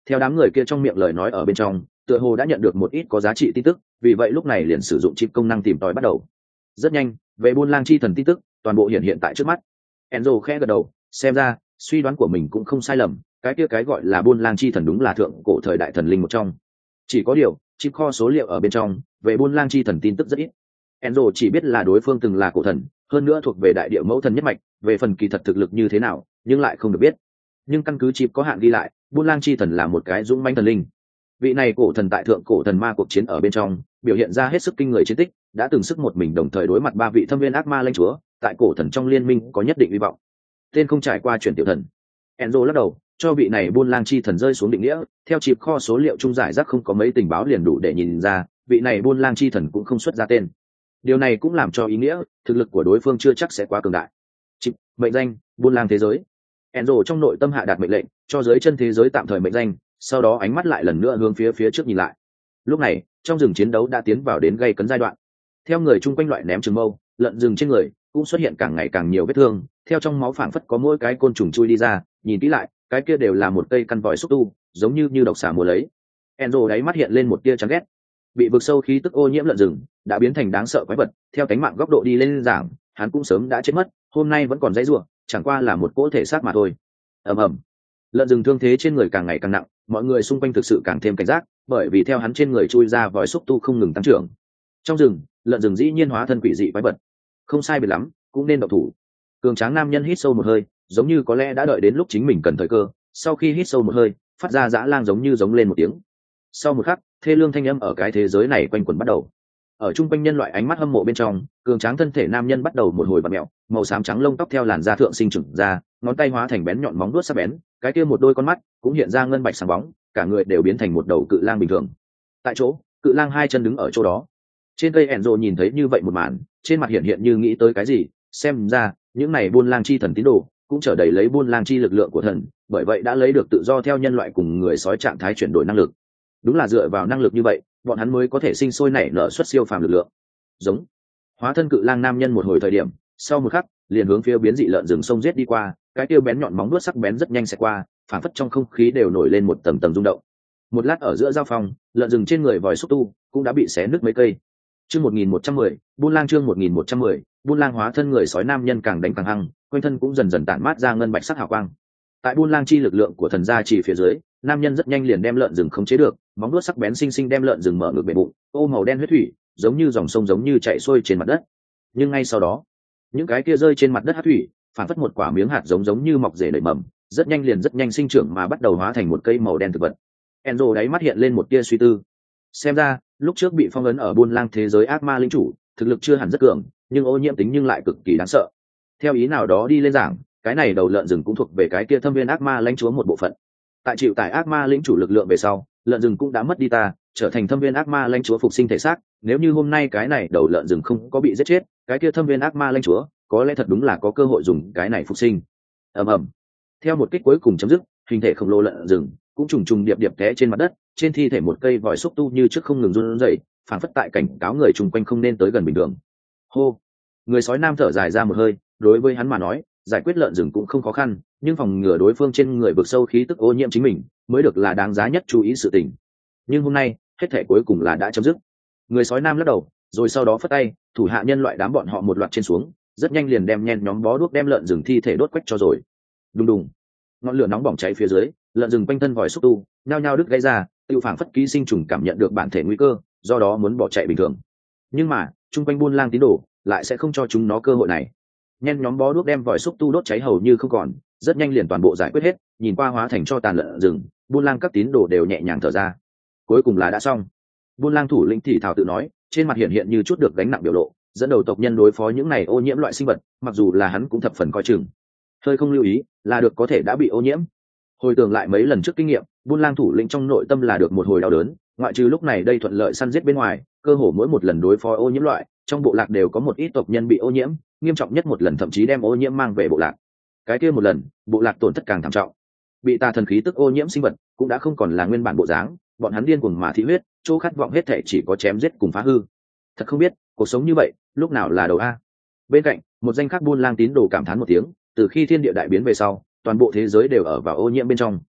theo đám người kia trong miệng lời nói ở bên trong tựa hồ đã nhận được một ít có giá trị tin tức, vì vậy lúc này liền sử dụng chip công năng tìm tòi bắt đầu. Rất nhanh về buôn lang chi thần tin tức toàn bộ hiện hiện tại trước mắt. Enzo khẽ gật đầu, xem ra suy đoán của mình cũng không sai lầm, cái kia cái gọi là buôn lang chi thần đúng là thượng cổ thời đại thần linh một trong. Chỉ có điều chip kho số liệu ở bên trong về buôn lang chi thần tin tức rất ít. Enzo chỉ biết là đối phương từng là cổ thần, hơn nữa thuộc về đại địa mẫu thần nhất mạch, về phần kỳ thật thực lực như thế nào nhưng lại không được biết. Nhưng căn cứ chip có hạn ghi lại, buôn lang chi thần là một cái dũng mãnh thần linh. Vị này cổ thần tại thượng cổ thần ma cuộc chiến ở bên trong biểu hiện ra hết sức kinh người chiến tích, đã từng sức một mình đồng thời đối mặt ba vị thâm viên ác ma lãnh chúa, tại cổ thần trong liên minh có nhất định hy vọng. Tên không trải qua chuyển tiểu thần. Enzo lắc đầu, cho vị này buôn lang chi thần rơi xuống định nghĩa, theo chip kho số liệu trung giải rác không có mấy tình báo liền đủ để nhìn ra, vị này buôn lang chi thần cũng không xuất ra tên. Điều này cũng làm cho ý nghĩa thực lực của đối phương chưa chắc sẽ quá cường đại. Chip, mệnh danh buôn lang thế giới. Enzo trong nội tâm hạ đạt mệnh lệnh, cho giới chân thế giới tạm thời mệnh danh, sau đó ánh mắt lại lần nữa hướng phía phía trước nhìn lại. Lúc này trong rừng chiến đấu đã tiến vào đến gây cấn giai đoạn. Theo người chung quanh loại ném trường mâu, lợn rừng trên người cũng xuất hiện càng ngày càng nhiều vết thương, theo trong máu phảng phất có mỗi cái côn trùng chui đi ra, nhìn kỹ lại cái kia đều là một cây căn vòi xúc tu, giống như như độc xà mùa lấy. Enzo đáy mắt hiện lên một tia chán ghét. Bị vực sâu khí tức ô nhiễm lợn rừng đã biến thành đáng sợ quái vật, theo cánh mạng góc độ đi lên giảng, hắn cũng sớm đã chết mất, hôm nay vẫn còn dãy rủa, chẳng qua là một cỗ thể xác mà thôi. Ầm ầm. Lợn rừng thương thế trên người càng ngày càng nặng, mọi người xung quanh thực sự càng thêm cảnh giác, bởi vì theo hắn trên người chui ra vòi xúc tu không ngừng tăng trưởng. Trong rừng, lợn rừng dĩ nhiên hóa thân quỷ dị quái vật. Không sai biệt lắm, cũng nên động thủ. Cường tráng nam nhân hít sâu một hơi, giống như có lẽ đã đợi đến lúc chính mình cần thời cơ, sau khi hít sâu một hơi, phát ra dã lang giống như giống lên một tiếng. Sau một khắc, thê lương thanh âm ở cái thế giới này quanh quẩn bắt đầu. Ở trung quanh nhân loại ánh mắt hâm mộ bên trong, cường tráng thân thể nam nhân bắt đầu một hồi vặn mèo, màu xám trắng lông tóc theo làn da thượng sinh trưởng ra, ngón tay hóa thành bén nhọn móng vuốt sắc bén, cái kia một đôi con mắt cũng hiện ra ngân bạch sáng bóng, cả người đều biến thành một đầu cự lang bình thường. Tại chỗ, cự lang hai chân đứng ở chỗ đó. Trên cây Enzo nhìn thấy như vậy một màn, trên mặt hiện hiện như nghĩ tới cái gì, xem ra những này buôn lang chi thần tín đồ cũng trở đầy lấy buôn lang chi lực lượng của thần, bởi vậy đã lấy được tự do theo nhân loại cùng người sói trạng thái chuyển đổi năng lực. Đúng là dựa vào năng lực như vậy, bọn hắn mới có thể sinh sôi nảy nở xuất siêu phàm lực lượng. Giống. Hóa thân cự lang nam nhân một hồi thời điểm, sau một khắc, liền hướng phía biến dị lợn rừng sông giết đi qua, cái tiêu bén nhọn móng vuốt sắc bén rất nhanh sẽ qua, phản phất trong không khí đều nổi lên một tầng tầng rung động. Một lát ở giữa giao phong, lợn rừng trên người vòi xúc tu cũng đã bị xé nứt mấy cây. Chương một nghìn một trăm mười, buôn lang chương một nghìn một trăm mười, buôn lang hóa thân người sói nam nhân càng đánh càng hăng, quanh thân cũng dần dần tản mát ra ngân bạch sắc hào quang. Tại buôn lang chi lực lượng của thần gia chỉ phía dưới, nam nhân rất nhanh liền đem lợn rừng khống chế được, móng vuốt sắc bén xinh xinh đem lợn rừng mở ngược bề bụng, ô màu đen huyết thủy, giống như dòng sông giống như chảy xuôi trên mặt đất. Nhưng ngay sau đó, những cái kia rơi trên mặt đất hắc thủy, phản phất một quả miếng hạt giống giống như mọc rễ nảy mầm, rất nhanh liền rất nhanh sinh trưởng mà bắt đầu hóa thành một cây màu đen thực vật. Enzo đáy mắt hiện lên một tia suy tư. Xem ra, lúc trước bị phong ấn ở buôn lang thế giới ác ma lĩnh chủ, thực lực chưa hẳn rất cường, nhưng ô nhiễm tính nhưng lại cực kỳ đáng sợ. Theo ý nào đó đi lên giảng, cái này đầu lợn rừng cũng thuộc về cái kia thâm viên ác ma lãnh chúa một bộ phận. Tại chịu tải ác ma lĩnh chủ lực lượng về sau, lợn rừng cũng đã mất đi ta, trở thành thâm viên ác ma lãnh chúa phục sinh thể xác. Nếu như hôm nay cái này đầu lợn rừng không có bị giết chết, cái kia thâm viên ác ma lãnh chúa có lẽ thật đúng là có cơ hội dùng cái này phục sinh. Ầm ầm. Theo một kích cuối cùng chấm dứt, hình thể khổng lồ lợn rừng cũng trùng trùng điệp điệp té trên mặt đất, trên thi thể một cây vòi xúc tu như trước không ngừng run rẩy, phản phất tại cảnh cáo người chung quanh không nên tới gần bình thường. Hô. Người sói nam thở dài ra một hơi, đối với hắn mà nói, giải quyết lợn rừng cũng không khó khăn, nhưng phòng ngừa đối phương trên người vực sâu khí tức ô nhiễm chính mình mới được là đáng giá nhất chú ý sự tình. Nhưng hôm nay hết thể cuối cùng là đã chấm dứt. Người sói nam lắc đầu, rồi sau đó phất tay, thủ hạ nhân loại đám bọn họ một loạt trên xuống, rất nhanh liền đem nhen nhóm bó đuốc đem lợn rừng thi thể đốt quách cho rồi. Đùng đùng, ngọn lửa nóng bỏng cháy phía dưới, lợn rừng quanh thân vòi xúc tu nhao nhao đứt gãy ra, tiêu phảng phất ký sinh trùng cảm nhận được bản thể nguy cơ, do đó muốn bỏ chạy bình thường. Nhưng mà chung quanh buôn lang tín đồ lại sẽ không cho chúng nó cơ hội này. Nhen nhóm bó đuốc đem vòi xúc tu đốt cháy hầu như không còn, rất nhanh liền toàn bộ giải quyết hết. Nhìn qua hóa thành cho tàn lợn rừng, buôn lang các tín đồ đều nhẹ nhàng thở ra. Cuối cùng là đã xong. Buôn lang thủ lĩnh thì thào tự nói, trên mặt hiện hiện như chút được gánh nặng biểu lộ, dẫn đầu tộc nhân đối phó những này ô nhiễm loại sinh vật, mặc dù là hắn cũng thập phần coi chừng, hơi không lưu ý là được có thể đã bị ô nhiễm. Hồi tưởng lại mấy lần trước kinh nghiệm, buôn lang thủ lĩnh trong nội tâm là được một hồi đau đớn, ngoại trừ lúc này đây thuận lợi săn giết bên ngoài, cơ hồ mỗi một lần đối phó ô nhiễm loại, trong bộ lạc đều có một ít tộc nhân bị ô nhiễm, nghiêm trọng nhất một lần thậm chí đem ô nhiễm mang về bộ lạc. Cái kia một lần, bộ lạc tổn thất càng thảm trọng. Bị tà thần khí tức ô nhiễm sinh vật cũng đã không còn là nguyên bản bộ dáng, bọn hắn điên cuồng mà thị huyết, chỗ khát vọng hết thể chỉ có chém giết cùng phá hư. Thật không biết, cuộc sống như vậy, lúc nào là đầu a. Bên cạnh, một danh khác buôn lang tín đồ cảm thán một tiếng, từ khi thiên địa đại biến về sau, toàn bộ thế giới đều ở vào ô nhiễm bên trong.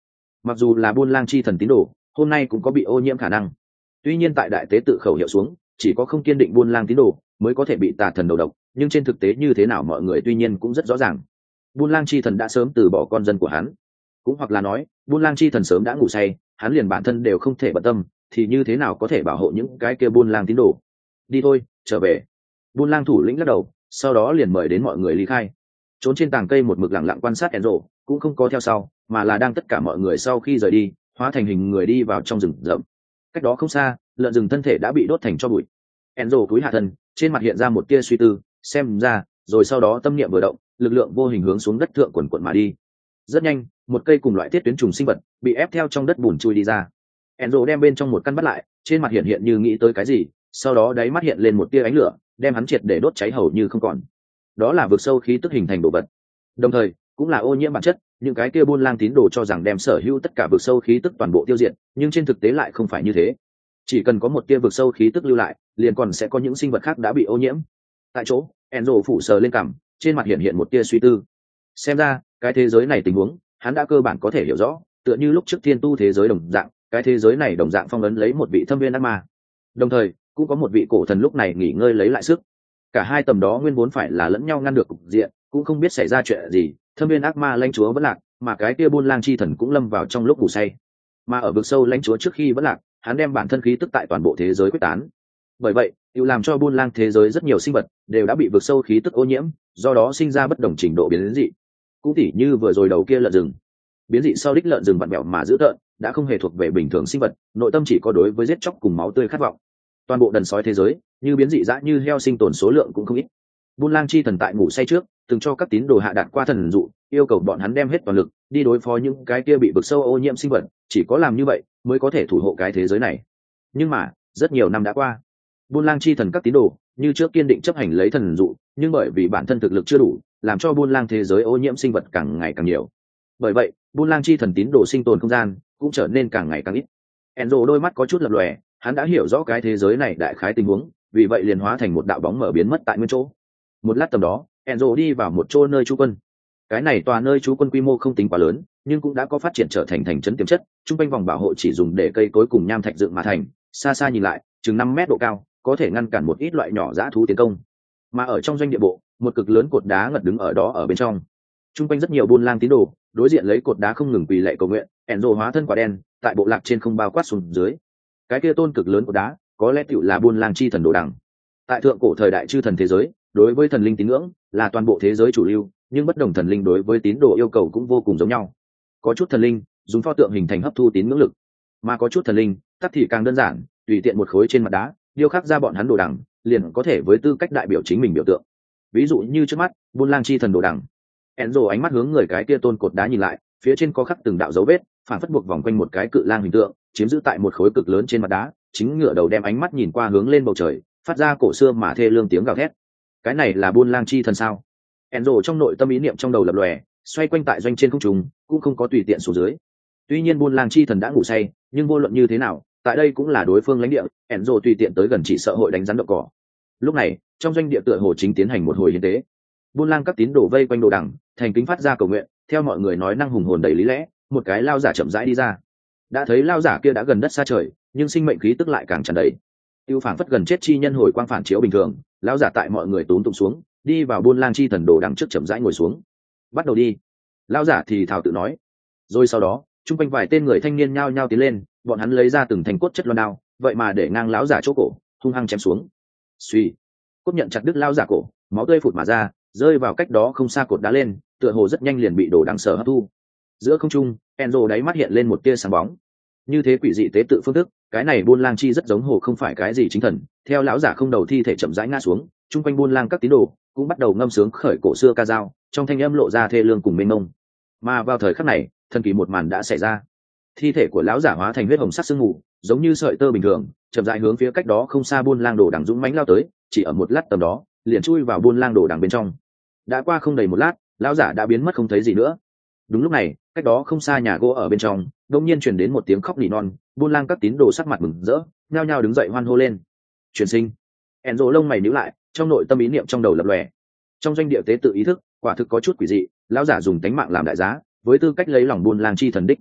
mặc dù là buôn lang chi thần tín đồ hôm nay cũng có bị ô nhiễm khả năng. Tuy nhiên tại đại tế tự khẩu hiệu xuống chỉ có không kiên định buôn lang tín đồ mới có thể bị tà thần đầu độc, nhưng trên thực tế như thế nào mọi người tuy nhiên cũng rất rõ ràng. Buôn lang chi thần đã sớm từ bỏ con dân của hắn, cũng hoặc là nói buôn lang chi thần sớm đã ngủ say, hắn liền bản thân đều không thể bận tâm thì như thế nào có thể bảo hộ những cái kia buôn lang tín đồ. Đi thôi, trở về. Buôn lang thủ lĩnh lắc đầu, sau đó liền mời đến mọi người ly khai. Trốn trên tàng cây một mực lặng lặng quan sát Enzo cũng không có theo sau, mà là đang tất cả mọi người sau khi rời đi hóa thành hình người đi vào trong rừng rậm. Cách đó không xa, lợn rừng thân thể đã bị đốt thành tro bụi. Enzo cúi hạ thân, trên mặt hiện ra một tia suy tư, xem ra, rồi sau đó tâm niệm vừa động, lực lượng vô hình hướng xuống đất thượng quần quần mà đi. Rất nhanh, một cây cùng loại tiết tuyến trùng sinh vật bị ép theo trong đất bùn chui đi ra. Enzo đem bên trong một căn bắt lại, trên mặt hiện hiện như nghĩ tới cái gì, sau đó đáy mắt hiện lên một tia ánh lửa, đem hắn triệt để đốt cháy hầu như không còn. Đó là vực sâu khí tức hình thành đồ vật, đồng thời cũng là ô nhiễm bản chất. Những cái kia buôn lang tín đồ cho rằng đem sở hữu tất cả vực sâu khí tức toàn bộ tiêu diệt, nhưng trên thực tế lại không phải như thế. Chỉ cần có một tia vực sâu khí tức lưu lại, liền còn sẽ có những sinh vật khác đã bị ô nhiễm. Tại chỗ, Enzo phủ sờ lên cằm, trên mặt hiện hiện một tia suy tư. Xem ra, cái thế giới này tình huống, hắn đã cơ bản có thể hiểu rõ, tựa như lúc trước thiên tu thế giới đồng dạng, cái thế giới này đồng dạng phong ấn lấy một vị thâm viên ác ma. Đồng thời, cũng có một vị cổ thần lúc này nghỉ ngơi lấy lại sức. Cả hai tầm đó nguyên vốn phải là lẫn nhau ngăn được cục diện, cũng không biết xảy ra chuyện gì, thâm viên ác ma lãnh chúa vẫn lạc, mà cái kia buôn lang chi thần cũng lâm vào trong lúc ngủ say. Mà ở vực sâu lãnh chúa trước khi vẫn lạc, hắn đem bản thân khí tức tại toàn bộ thế giới quyết tán. Bởi vậy, điều làm cho buôn lang thế giới rất nhiều sinh vật đều đã bị vực sâu khí tức ô nhiễm, do đó sinh ra bất đồng trình độ biến dị. Cũng tỉ như vừa rồi đầu kia lợn rừng, biến dị sau đích lợn rừng vặn vẹo mà dữ tợn, đã không hề thuộc về bình thường sinh vật, nội tâm chỉ có đối với giết chóc cùng máu tươi khát vọng. Toàn bộ đàn sói thế giới, như biến dị dã như heo sinh tồn số lượng cũng không ít. Buôn lang chi thần tại ngủ say trước, từng cho các tín đồ hạ đạt qua thần dụ, yêu cầu bọn hắn đem hết toàn lực đi đối phó những cái kia bị vực sâu ô nhiễm sinh vật, chỉ có làm như vậy mới có thể thủ hộ cái thế giới này. Nhưng mà, rất nhiều năm đã qua, buôn lang chi thần các tín đồ như trước kiên định chấp hành lấy thần dụ, nhưng bởi vì bản thân thực lực chưa đủ, làm cho buôn lang thế giới ô nhiễm sinh vật càng ngày càng nhiều. Bởi vậy, buôn lang chi thần tín đồ sinh tồn không gian cũng trở nên càng ngày càng ít. Enzo đôi mắt có chút lập lòe, hắn đã hiểu rõ cái thế giới này đại khái tình huống, vì vậy liền hóa thành một đạo bóng mở biến mất tại nguyên chỗ. Một lát tầm đó, Enzo đi vào một chỗ nơi trú quân. Cái này tòa nơi trú quân quy mô không tính quá lớn, nhưng cũng đã có phát triển trở thành thành trấn tiềm chất, trung quanh vòng bảo hộ chỉ dùng để cây cối cùng nham thạch dựng mà thành, xa xa nhìn lại, chừng năm mét độ cao, có thể ngăn cản một ít loại nhỏ dã thú tiến công. Mà ở trong doanh địa bộ, một cực lớn cột đá ngật đứng ở đó ở bên trong. Trung quanh rất nhiều buôn lang tín đồ, đối diện lấy cột đá không ngừng quỳ lạy cầu nguyện, Enzo hóa thân quả đen, tại bộ lạc trên không bao quát xuống dưới. Cái kia tôn cực lớn cột đá, có lẽ tựu là buôn lang chi thần đồ đằng. Tại thượng cổ thời đại chư thần thế giới, đối với thần linh tín ngưỡng là toàn bộ thế giới chủ lưu, nhưng bất đồng thần linh đối với tín đồ yêu cầu cũng vô cùng giống nhau. Có chút thần linh dùng pho tượng hình thành hấp thu tín ngưỡng lực, mà có chút thần linh tắc thì càng đơn giản, tùy tiện một khối trên mặt đá điêu khắc ra bọn hắn đồ đằng, liền có thể với tư cách đại biểu chính mình biểu tượng. Ví dụ như trước mắt buôn lang chi thần đồ đằng. Enzo ánh mắt hướng người cái kia tôn cột đá nhìn lại, phía trên có khắc từng đạo dấu vết, phản phất buộc vòng quanh một cái cự lang hình tượng, chiếm giữ tại một khối cực lớn trên mặt đá, chính ngựa đầu đem ánh mắt nhìn qua hướng lên bầu trời, phát ra cổ xưa mà thê lương tiếng gào thét. Cái này là buôn lang chi thần sao? Enzo trong nội tâm ý niệm trong đầu lập lòe, xoay quanh tại doanh trên không trung, cũng không có tùy tiện xuống dưới. Tuy nhiên buôn lang chi thần đã ngủ say, nhưng vô luận như thế nào, tại đây cũng là đối phương lãnh địa, Enzo tùy tiện tới gần chỉ sợ hội đánh rắn đậu cỏ. Lúc này, trong doanh địa tựa hồ chính tiến hành một hồi hiến tế. Buôn lang các tín đồ vây quanh đồ đằng, thành kính phát ra cầu nguyện, theo mọi người nói năng hùng hồn đầy lý lẽ, một cái lao giả chậm rãi đi ra. Đã thấy lao giả kia đã gần đất xa trời, nhưng sinh mệnh khí tức lại càng tràn đầy. Tiêu phảng phất gần chết chi nhân hồi quang phản chiếu bình thường, lao giả tại mọi người tốn tụng xuống, đi vào buôn lang chi thần đồ đằng trước chậm rãi ngồi xuống. Bắt đầu đi. Lao giả thì thào tự nói. Rồi sau đó, chung quanh vài tên người thanh niên nhao nhao tiến lên, bọn hắn lấy ra từng thành cốt chất loan đao, vậy mà để ngang lão giả chỗ cổ, hung hăng chém xuống. Suy, cốt nhận chặt đứt lao giả cổ, máu tươi phụt mà ra, rơi vào cách đó không xa cột đá lên, tựa hồ rất nhanh liền bị đồ đằng sở hấp thu. Giữa không trung, Enzo đáy mắt hiện lên một tia sáng bóng. Như thế quỷ dị tế tự phương thức, cái này buôn lang chi rất giống hồ không phải cái gì chính thần. Theo lão giả không đầu thi thể chậm rãi ngã xuống, chung quanh buôn lang các tín đồ cũng bắt đầu ngâm sướng khởi cổ xưa ca dao, trong thanh âm lộ ra thê lương cùng mênh mông. Mà vào thời khắc này, thần kỳ một màn đã xảy ra. Thi thể của lão giả hóa thành huyết hồng sắc sương mù, giống như sợi tơ bình thường, chậm rãi hướng phía cách đó không xa buôn lang đồ đằng dũng mãnh lao tới, chỉ ở một lát tầm đó, liền chui vào buôn lang đồ đằng bên trong. Đã qua không đầy một lát, lão giả đã biến mất không thấy gì nữa. Đúng lúc này, cách đó không xa nhà gỗ ở bên trong, đột nhiên truyền đến một tiếng khóc nỉ non, buôn lang các tín đồ sắc mặt mừng rỡ, nhao nhao đứng dậy hoan hô lên. Truyền sinh. Enzo lông mày nhíu lại, trong nội tâm ý niệm trong đầu lập lòe. Trong doanh địa tế tự ý thức, quả thực có chút quỷ dị, lão giả dùng tánh mạng làm đại giá, với tư cách lấy lòng buôn lang chi thần đích thủ đoạn,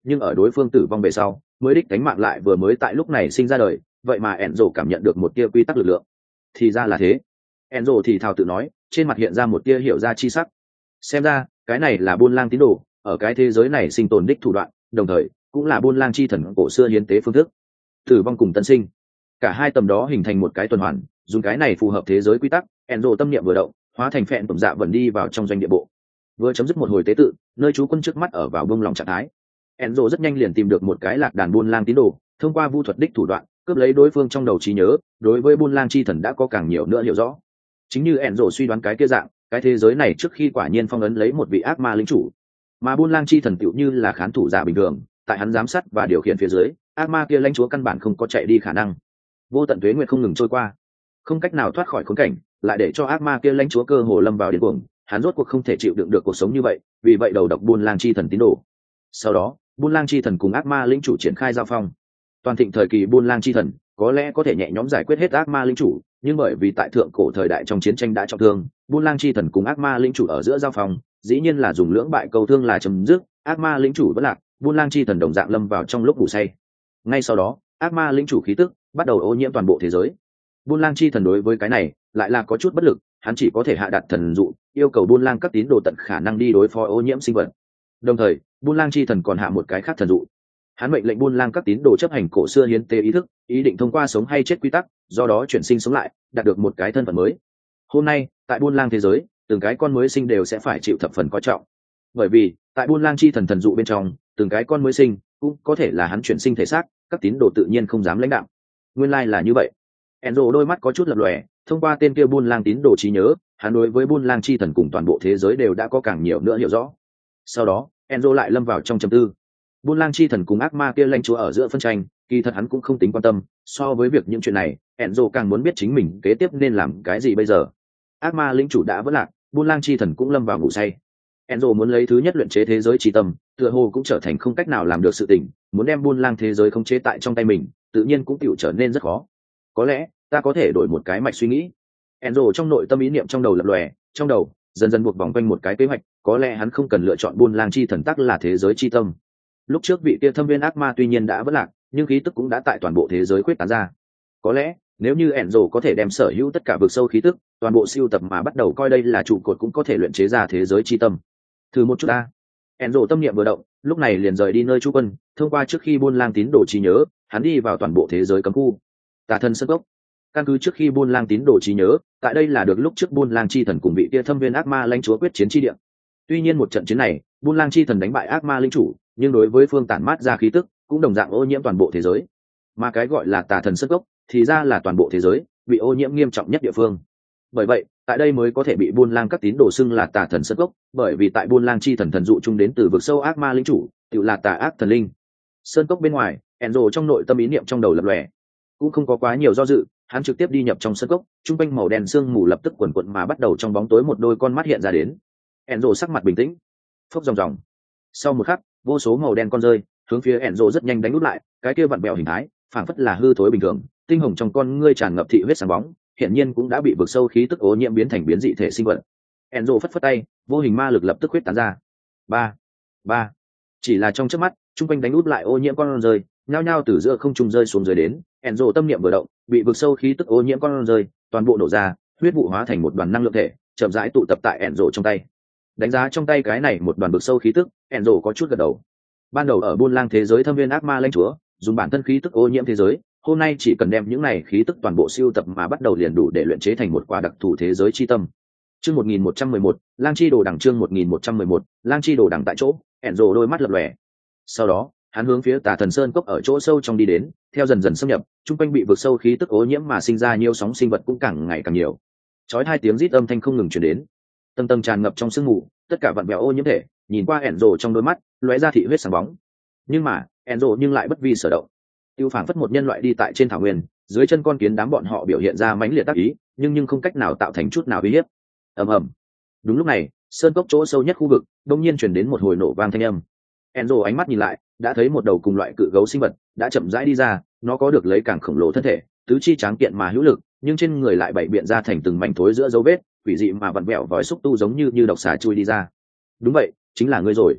nhưng ở đối phương tử vong về sau mới đích cánh mạng lại vừa mới tại lúc này sinh ra đời, vậy mà Enzo cảm nhận được một tia quy tắc lực lượng. Thì ra là thế. Enzo thì thào tự nói, trên mặt hiện ra một tia hiểu ra chi sắc. Xem ra cái này là buôn lang tín đồ ở cái thế giới này sinh tồn đích thủ đoạn, đồng thời cũng là buôn lang chi thần cổ xưa hiến tế phương thức. Tử vong cùng tân sinh, cả hai tầm đó hình thành một cái tuần hoàn, dùng cái này phù hợp thế giới quy tắc. Enzo tâm niệm vừa động, hóa thành phẹn tẩm dạ vẫn đi vào trong doanh địa bộ. Vừa chấm dứt một hồi tế tự, nơi chú quân trước mắt ở vào bông lòng trạng thái. Enzo rất nhanh liền tìm được một cái lạc đàn buôn lang tín đồ, thông qua vu thuật đích thủ đoạn cướp lấy đối phương trong đầu trí nhớ, đối với buôn lang chi thần đã có càng nhiều nữa hiểu rõ. Chính như Enzo suy đoán cái kia dạng, cái thế giới này trước khi quả nhiên phong ấn lấy một vị ác ma lĩnh chủ, mà buôn lang chi thần tựu như là khán thủ giả bình thường, tại hắn giám sát và điều khiển phía dưới, ác ma kia lãnh chúa căn bản không có chạy đi khả năng. Vô tận tuế nguyệt không ngừng trôi qua, không cách nào thoát khỏi khốn cảnh, lại để cho ác ma kia lãnh chúa cơ hồ lâm vào điên cuồng, hắn rốt cuộc không thể chịu đựng được cuộc sống như vậy, vì vậy đầu độc buôn lang chi thần tín đồ. Sau đó buôn lang chi thần cùng ác ma lĩnh chủ triển khai giao phong. Toàn thịnh thời kỳ buôn lang chi thần có lẽ có thể nhẹ nhõm giải quyết hết ác ma lĩnh chủ, nhưng bởi vì tại thượng cổ thời đại trong chiến tranh đã trọng thương, buôn lang chi thần cùng ác ma lĩnh chủ ở giữa giao phong dĩ nhiên là dùng lưỡng bại câu thương là chấm dứt. Ác ma lĩnh chủ vẫn lạc, buôn lang chi thần đồng dạng lâm vào trong lúc ngủ say. Ngay sau đó ác ma lĩnh chủ khí tức bắt đầu ô nhiễm toàn bộ thế giới. Buôn lang chi thần đối với cái này lại là có chút bất lực, hắn chỉ có thể hạ đặt thần dụ, yêu cầu buôn lang các tín đồ tận khả năng đi đối phó ô nhiễm sinh vật. Đồng thời buôn lang chi thần còn hạ một cái khác thần dụ, hắn mệnh lệnh buôn lang các tín đồ chấp hành cổ xưa hiến tế ý thức, ý định thông qua sống hay chết quy tắc, do đó chuyển sinh sống lại, đạt được một cái thân phận mới. Hôm nay tại buôn lang thế giới, từng cái con mới sinh đều sẽ phải chịu thập phần coi trọng, bởi vì tại buôn lang chi thần thần dụ bên trong, từng cái con mới sinh cũng có thể là hắn chuyển sinh thể xác, các tín đồ tự nhiên không dám lãnh đạo. Nguyên lai là như vậy. Enzo đôi mắt có chút lập lòe, thông qua tên kia buôn lang tín đồ trí nhớ, hắn đối với buôn lang chi thần cùng toàn bộ thế giới đều đã có càng nhiều nữa hiểu rõ. Sau đó Enzo lại lâm vào trong trầm tư. Buôn lang chi thần cùng ác ma kia lãnh chúa ở giữa phân tranh, kỳ thật hắn cũng không tính quan tâm. So với việc những chuyện này, Enzo càng muốn biết chính mình kế tiếp nên làm cái gì bây giờ. Ác ma lĩnh chủ đã vỡ lạc, buôn lang chi thần cũng lâm vào ngủ say. Enzo muốn lấy thứ nhất luyện chế thế giới chi tâm, tựa hồ cũng trở thành không cách nào làm được sự tình. Muốn đem buôn lang thế giới khống chế tại trong tay mình, tự nhiên cũng tựu trở nên rất khó. Có lẽ ta có thể đổi một cái mạch suy nghĩ. Enzo trong nội tâm ý niệm trong đầu lập lòe, trong đầu dần dần buộc vòng quanh một cái kế hoạch. Có lẽ hắn không cần lựa chọn buôn lang chi thần tắc là thế giới chi tâm. Lúc trước vị kia thâm viên ác ma tuy nhiên đã vỡ lạc, nhưng khí tức cũng đã tại toàn bộ thế giới quyết tán ra. Có lẽ nếu như Enzo có thể đem sở hữu tất cả vực sâu khí tức, toàn bộ siêu tập mà bắt đầu coi đây là trụ cột, cũng có thể luyện chế ra thế giới chi tâm. Thử một chút ta. Enzo tâm niệm vừa động, lúc này liền rời đi nơi trú quân, thông qua trước khi buôn lang tín đồ trí nhớ, hắn đi vào toàn bộ thế giới cấm khu. Tà thần sơn cốc. Căn cứ trước khi buôn lang tín đồ trí nhớ, tại đây là được lúc trước buôn lang chi thần cùng vị kia thâm viên ác ma lãnh chúa quyết chiến chi địa. Tuy nhiên một trận chiến này, buôn lang chi thần đánh bại ác ma linh chủ, nhưng đối với phương tản mát ra khí tức cũng đồng dạng ô nhiễm toàn bộ thế giới. Mà cái gọi là tà thần sơn cốc thì ra là toàn bộ thế giới bị ô nhiễm nghiêm trọng nhất địa phương. Bởi vậy tại đây mới có thể bị buôn lang các tín đồ xưng là tà thần sơn cốc, bởi vì tại buôn lang chi thần thần dụ chung đến từ vực sâu ác ma linh chủ, tự là tà ác thần linh. Sơn cốc bên ngoài, Enzo trong nội tâm ý niệm trong đầu lập lòe, cũng không có quá nhiều do dự, hắn trực tiếp đi nhập trong sơn cốc. Trung quanh màu đen sương mù lập tức quần quận mà bắt đầu trong bóng tối một đôi con mắt hiện ra đến. Enzo sắc mặt bình tĩnh, phốc ròng ròng. Sau một khắc, vô số màu đen con rơi hướng phía Enzo rất nhanh đánh úp lại, cái kia vặn bèo hình thái phảng phất là hư thối bình thường, tinh hồng trong con ngươi tràn ngập thị huyết sáng bóng, hiển nhiên cũng đã bị vực sâu khí tức ô nhiễm biến thành biến dị thể sinh vật. Enzo phất phất tay, vô hình ma lực lập tức huyết tán ra. Ba, ba. Chỉ là trong chớp mắt, trung quanh đánh úp lại ô nhiễm con rơi nhao nhao từ giữa không trung rơi xuống dưới đến. Enzo tâm niệm vừa động, bị vực sâu khí tức ô nhiễm con rơi toàn bộ nổ ra, huyết vụ hóa thành một đoàn năng lượng thể, chậm rãi tụ tập tại Enzo trong tay. Đánh giá trong tay cái này một đoàn vực sâu khí tức, Enzo có chút gật đầu. Ban đầu ở buôn lang thế giới thâm viên ác ma lãnh chúa dùng bản thân khí tức ô nhiễm thế giới, hôm nay chỉ cần đem những này khí tức toàn bộ siêu tập mà bắt đầu liền đủ để luyện chế thành một quả đặc thù thế giới chi tâm. Chương một nghìn một trăm mười một, lang chi đồ đẳng. Chương một nghìn một trăm mười một, lang chi đồ đẳng. Tại chỗ, Enzo đôi mắt lập lòe. Sau đó hắn hướng phía tà thần sơn cốc ở chỗ sâu trong đi đến, theo dần dần xâm nhập, trung quanh bị vực sâu khí tức ô nhiễm mà sinh ra nhiều sóng sinh vật cũng càng ngày càng nhiều. Chói hai tiếng rít âm thanh không ngừng truyền đến, tầng tầng tràn ngập trong sương mù, tất cả vặn vẹo ô nhiễm thể nhìn qua Enzo trong đôi mắt lóe ra thị huyết sáng bóng. Nhưng mà Enzo nhưng lại bất vi sở động, tiêu phản phất một nhân loại đi tại trên thảo nguyên, dưới chân con kiến đám bọn họ biểu hiện ra mãnh liệt tác ý, nhưng nhưng không cách nào tạo thành chút nào uy hiếp. Ầm ầm. Đúng lúc này, sơn cốc chỗ sâu nhất khu vực đột nhiên truyền đến một hồi nổ vang thanh âm. Enzo ánh mắt nhìn lại, đã thấy một đầu cùng loại cự gấu sinh vật đã chậm rãi đi ra, nó có được lấy càng khổng lồ thân thể, tứ chi tráng kiện mà hữu lực, nhưng trên người lại bảy biện ra thành từng mảnh thối giữa dấu vết quỷ dị mà vặn vẹo vói xúc tu giống như như độc xà chui đi ra. Đúng vậy, chính là ngươi rồi.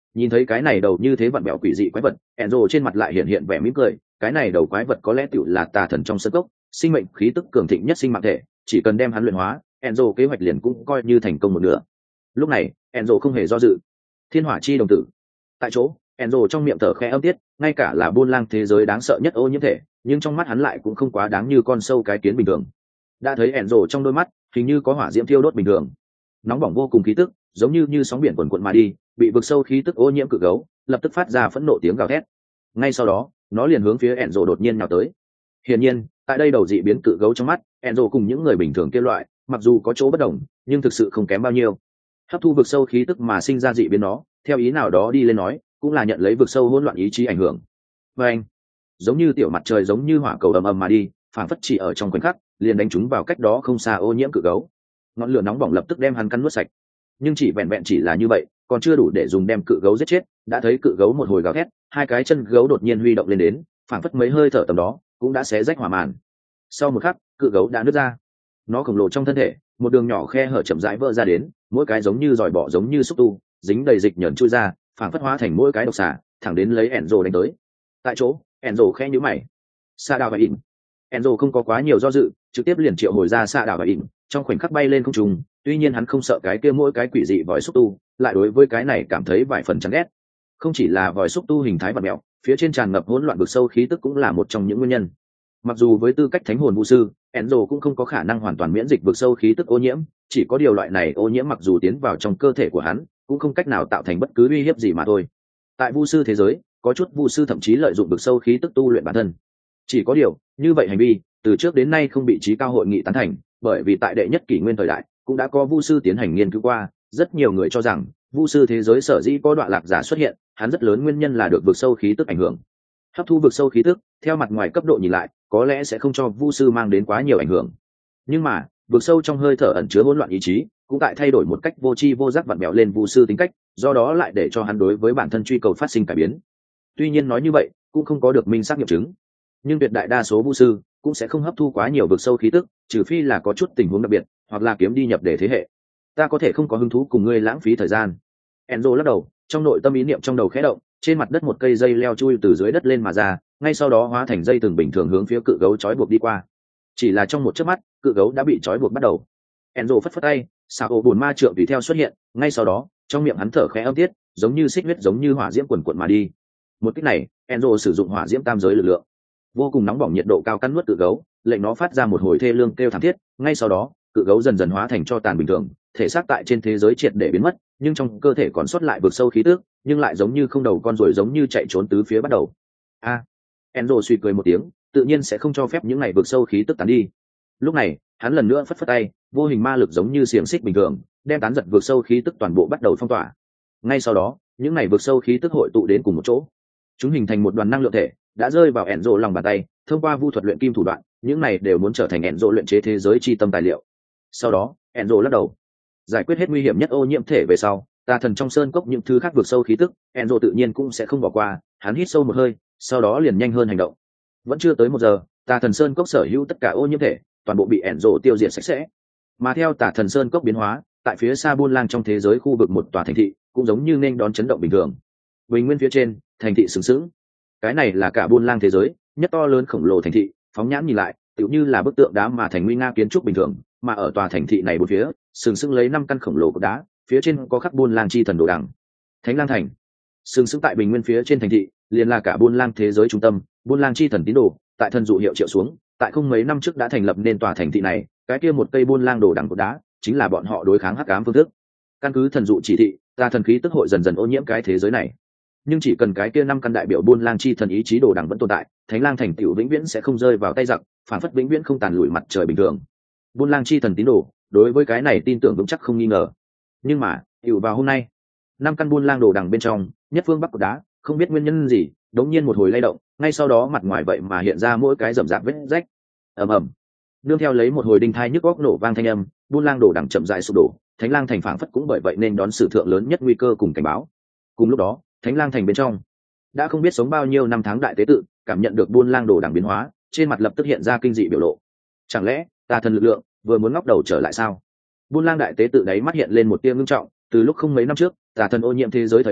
Nhìn thấy cái này đầu như thế vặn bẹo quỷ dị quái vật, Enzo trên mặt lại hiện hiện vẻ mỉm cười. Cái này đầu quái vật có lẽ tựu là tà thần trong sân cốc, sinh mệnh khí tức cường thịnh nhất sinh mạng thể, chỉ cần đem hắn luyện hóa, Enzo kế hoạch liền cũng coi như thành công một nửa. Lúc này, Enzo không hề do dự. Thiên hỏa chi đồng tử. Tại chỗ, Enzo trong miệng thở khẽ âm tiết, ngay cả là buôn lang thế giới đáng sợ nhất ô nhiễm thể, nhưng trong mắt hắn lại cũng không quá đáng như con sâu cái kiến bình thường. Đã thấy Enzo trong đôi mắt, hình như có hỏa diễm thiêu đốt bình thường. Nóng bỏng vô cùng khí tức, giống như như sóng biển cuồn cuộn mà đi, bị vực sâu khí tức ô nhiễm cự gấu, lập tức phát ra phẫn nộ tiếng gào thét. Ngay sau đó, nó liền hướng phía Enzo đột nhiên nhào tới. Hiển nhiên, tại đây đầu dị biến cự gấu trong mắt, Enzo cùng những người bình thường kia loại, mặc dù có chỗ bất đồng, nhưng thực sự không kém bao nhiêu. Hấp thu vực sâu khí tức mà sinh ra dị biến nó, theo ý nào đó đi lên nói, cũng là nhận lấy vực sâu hỗn loạn ý chí ảnh hưởng. Và anh, giống như tiểu mặt trời giống như hỏa cầu ầm ầm mà đi, phản phất chỉ ở trong khoảnh khắc, liền đánh trúng vào cách đó không xa ô nhiễm cự gấu. Ngọn lửa nóng bỏng lập tức đem hắn cắn nuốt sạch. Nhưng chỉ vẹn vẹn chỉ là như vậy, còn chưa đủ để dùng đem cự gấu giết chết. Đã thấy cự gấu một hồi gào thét, hai cái chân gấu đột nhiên huy động lên đến, phản phất mấy hơi thở tầm đó, cũng đã xé rách hỏa màn. Sau một khắc, cự gấu đã nứt ra. Nó khổng lồ trong thân thể, một đường nhỏ khe hở chậm rãi vỡ ra đến, mỗi cái giống như giòi bọ giống như xúc tu, dính đầy dịch nhờn chui ra, phản phất hóa thành mỗi cái độc xà, thẳng đến lấy Enzo đánh tới. Tại chỗ, Enzo khẽ nhíu mày. Sa đào và ỉn. Enzo không có quá nhiều do dự, trực tiếp liền triệu hồi ra Sa đào và ỉn, trong khoảnh khắc bay lên không trung. Tuy nhiên hắn không sợ cái kia mỗi cái quỷ dị vòi xúc tu, lại đối với cái này cảm thấy vài phần chán ghét. Không chỉ là vòi xúc tu hình thái vật mèo, phía trên tràn ngập hỗn loạn vực sâu khí tức cũng là một trong những nguyên nhân. Mặc dù với tư cách thánh hồn vũ sư, Enzo cũng không có khả năng hoàn toàn miễn dịch vực sâu khí tức ô nhiễm, chỉ có điều loại này ô nhiễm mặc dù tiến vào trong cơ thể của hắn, cũng không cách nào tạo thành bất cứ uy hiếp gì mà thôi. Tại vũ sư thế giới, có chút vũ sư thậm chí lợi dụng vực sâu khí tức tu luyện bản thân. Chỉ có điều, như vậy hành vi, từ trước đến nay không bị trí cao hội nghị tán thành, bởi vì tại đệ nhất kỷ nguyên thời đại, cũng đã có vũ sư tiến hành nghiên cứu qua, rất nhiều người cho rằng, vũ sư thế giới sở dĩ có đoạn lạc giả xuất hiện, hắn rất lớn nguyên nhân là được vực sâu khí tức ảnh hưởng. Hấp thu vực sâu khí tức, theo mặt ngoài cấp độ nhìn lại, có lẽ sẽ không cho vũ sư mang đến quá nhiều ảnh hưởng. Nhưng mà, vực sâu trong hơi thở ẩn chứa hỗn loạn ý chí, cũng tại thay đổi một cách vô tri vô giác vặn bẹo lên vũ sư tính cách, do đó lại để cho hắn đối với bản thân truy cầu phát sinh cải biến. Tuy nhiên nói như vậy, cũng không có được minh xác nghiệm chứng. Nhưng tuyệt đại đa số vũ sư cũng sẽ không hấp thu quá nhiều vực sâu khí tức, trừ phi là có chút tình huống đặc biệt, hoặc là kiếm đi nhập để thế hệ. Ta có thể không có hứng thú cùng ngươi lãng phí thời gian. Enzo lắc đầu, trong nội tâm ý niệm trong đầu khẽ động, trên mặt đất một cây dây leo chui từ dưới đất lên mà ra, ngay sau đó hóa thành dây từng bình thường hướng phía cự gấu trói buộc đi qua. Chỉ là trong một chớp mắt, cự gấu đã bị trói buộc bắt đầu. Enzo phất phất tay, xà ổ bùn ma trượng tùy theo xuất hiện, ngay sau đó, trong miệng hắn thở khẽ âm tiết, giống như xích huyết giống như hỏa diễm quần quần mà đi. Một kích này, Enzo sử dụng hỏa diễm tam giới lực lượng, vô cùng nóng bỏng nhiệt độ cao cắn nuốt cự gấu, lệnh nó phát ra một hồi thê lương kêu thảm thiết. Ngay sau đó, cự gấu dần dần hóa thành tro tàn bình thường, thể xác tại trên thế giới triệt để biến mất, nhưng trong cơ thể còn sót lại vực sâu khí tức, nhưng lại giống như không đầu con ruồi giống như chạy trốn tứ phía bắt đầu. A, à, Enzo suy cười một tiếng, tự nhiên sẽ không cho phép những này vực sâu khí tức tán đi. Lúc này, hắn lần nữa phất phất tay, vô hình ma lực giống như xiềng xích bình thường, đem tán giật vực sâu khí tức toàn bộ bắt đầu phong tỏa. Ngay sau đó, những này vực sâu khí tức hội tụ đến cùng một chỗ, chúng hình thành một đoàn năng lượng thể, đã rơi vào Enzo lòng bàn tay. Thông qua vu thuật luyện kim thủ đoạn, những này đều muốn trở thành Enzo luyện chế thế giới chi tâm tài liệu. Sau đó, Enzo lắc đầu, giải quyết hết nguy hiểm nhất ô nhiễm thể về sau, tà thần trong sơn cốc những thứ khác vượt sâu khí tức, Enzo tự nhiên cũng sẽ không bỏ qua. Hắn hít sâu một hơi, sau đó liền nhanh hơn hành động. Vẫn chưa tới một giờ, tà thần sơn cốc sở hữu tất cả ô nhiễm thể toàn bộ bị Enzo tiêu diệt sạch sẽ. Mà theo tà thần sơn cốc biến hóa, tại phía xa buôn lang trong thế giới khu vực một tòa thành thị, cũng giống như nên đón chấn động bình thường. Bình nguyên phía trên, thành thị sừng sững. Cái này là cả buôn lang thế giới nhất to lớn khổng lồ thành thị, phóng nhãn nhìn lại, tựu như là bức tượng đá mà thành nguy nga kiến trúc bình thường. Mà ở tòa thành thị này bốn phía, sừng sững lấy năm căn khổng lồ cột đá, phía trên có khắc buôn lang chi thần đồ đằng. Thánh lang thành sừng sững tại bình nguyên phía trên thành thị, liền là cả buôn lang thế giới trung tâm. Buôn lang chi thần tín đồ tại thần dụ hiệu triệu xuống, tại không mấy năm trước đã thành lập nên tòa thành thị này. Cái kia một cây buôn lang đồ đằng cột đá chính là bọn họ đối kháng hắc ám phương thức. Căn cứ thần dụ chỉ thị, tà thần khí tức hội dần dần ô nhiễm cái thế giới này, nhưng chỉ cần cái kia năm căn đại biểu buôn lang chi thần ý chí đồ đằng vẫn tồn tại, thánh lang thành tiểu vĩnh viễn sẽ không rơi vào tay giặc, phản phất vĩnh viễn không tàn lụi mặt trời bình thường. Buôn lang chi thần tín đồ đối với cái này tin tưởng vững chắc không nghi ngờ. Nhưng mà tiểu vào hôm nay, năm căn buôn lang đồ đằng bên trong nhất phương bắc cột đá, không biết nguyên nhân gì đống nhiên một hồi lay động, ngay sau đó mặt ngoài vậy mà hiện ra mỗi cái rậm rạp vết rách. Ầm ầm, nương theo lấy một hồi đinh thai nhức góc nổ vang thanh âm, buôn lang đồ đằng chậm rãi sụp đổ, thánh lang thành phản phất cũng bởi vậy nên đón sự thượng lớn nhất nguy cơ cùng cảnh báo. Cùng lúc đó, thánh lang thành bên trong đã không biết sống bao nhiêu năm tháng đại tế tự cảm nhận được buôn lang đồ đằng biến hóa, trên mặt lập tức hiện ra kinh dị biểu lộ. Chẳng lẽ tà thần lực lượng vừa muốn ngóc đầu trở lại sao? Buôn lang đại tế tự đấy mắt hiện lên một tia ngưng trọng. Từ lúc không mấy năm trước tà thần ô nhiễm thế giới thời điểm,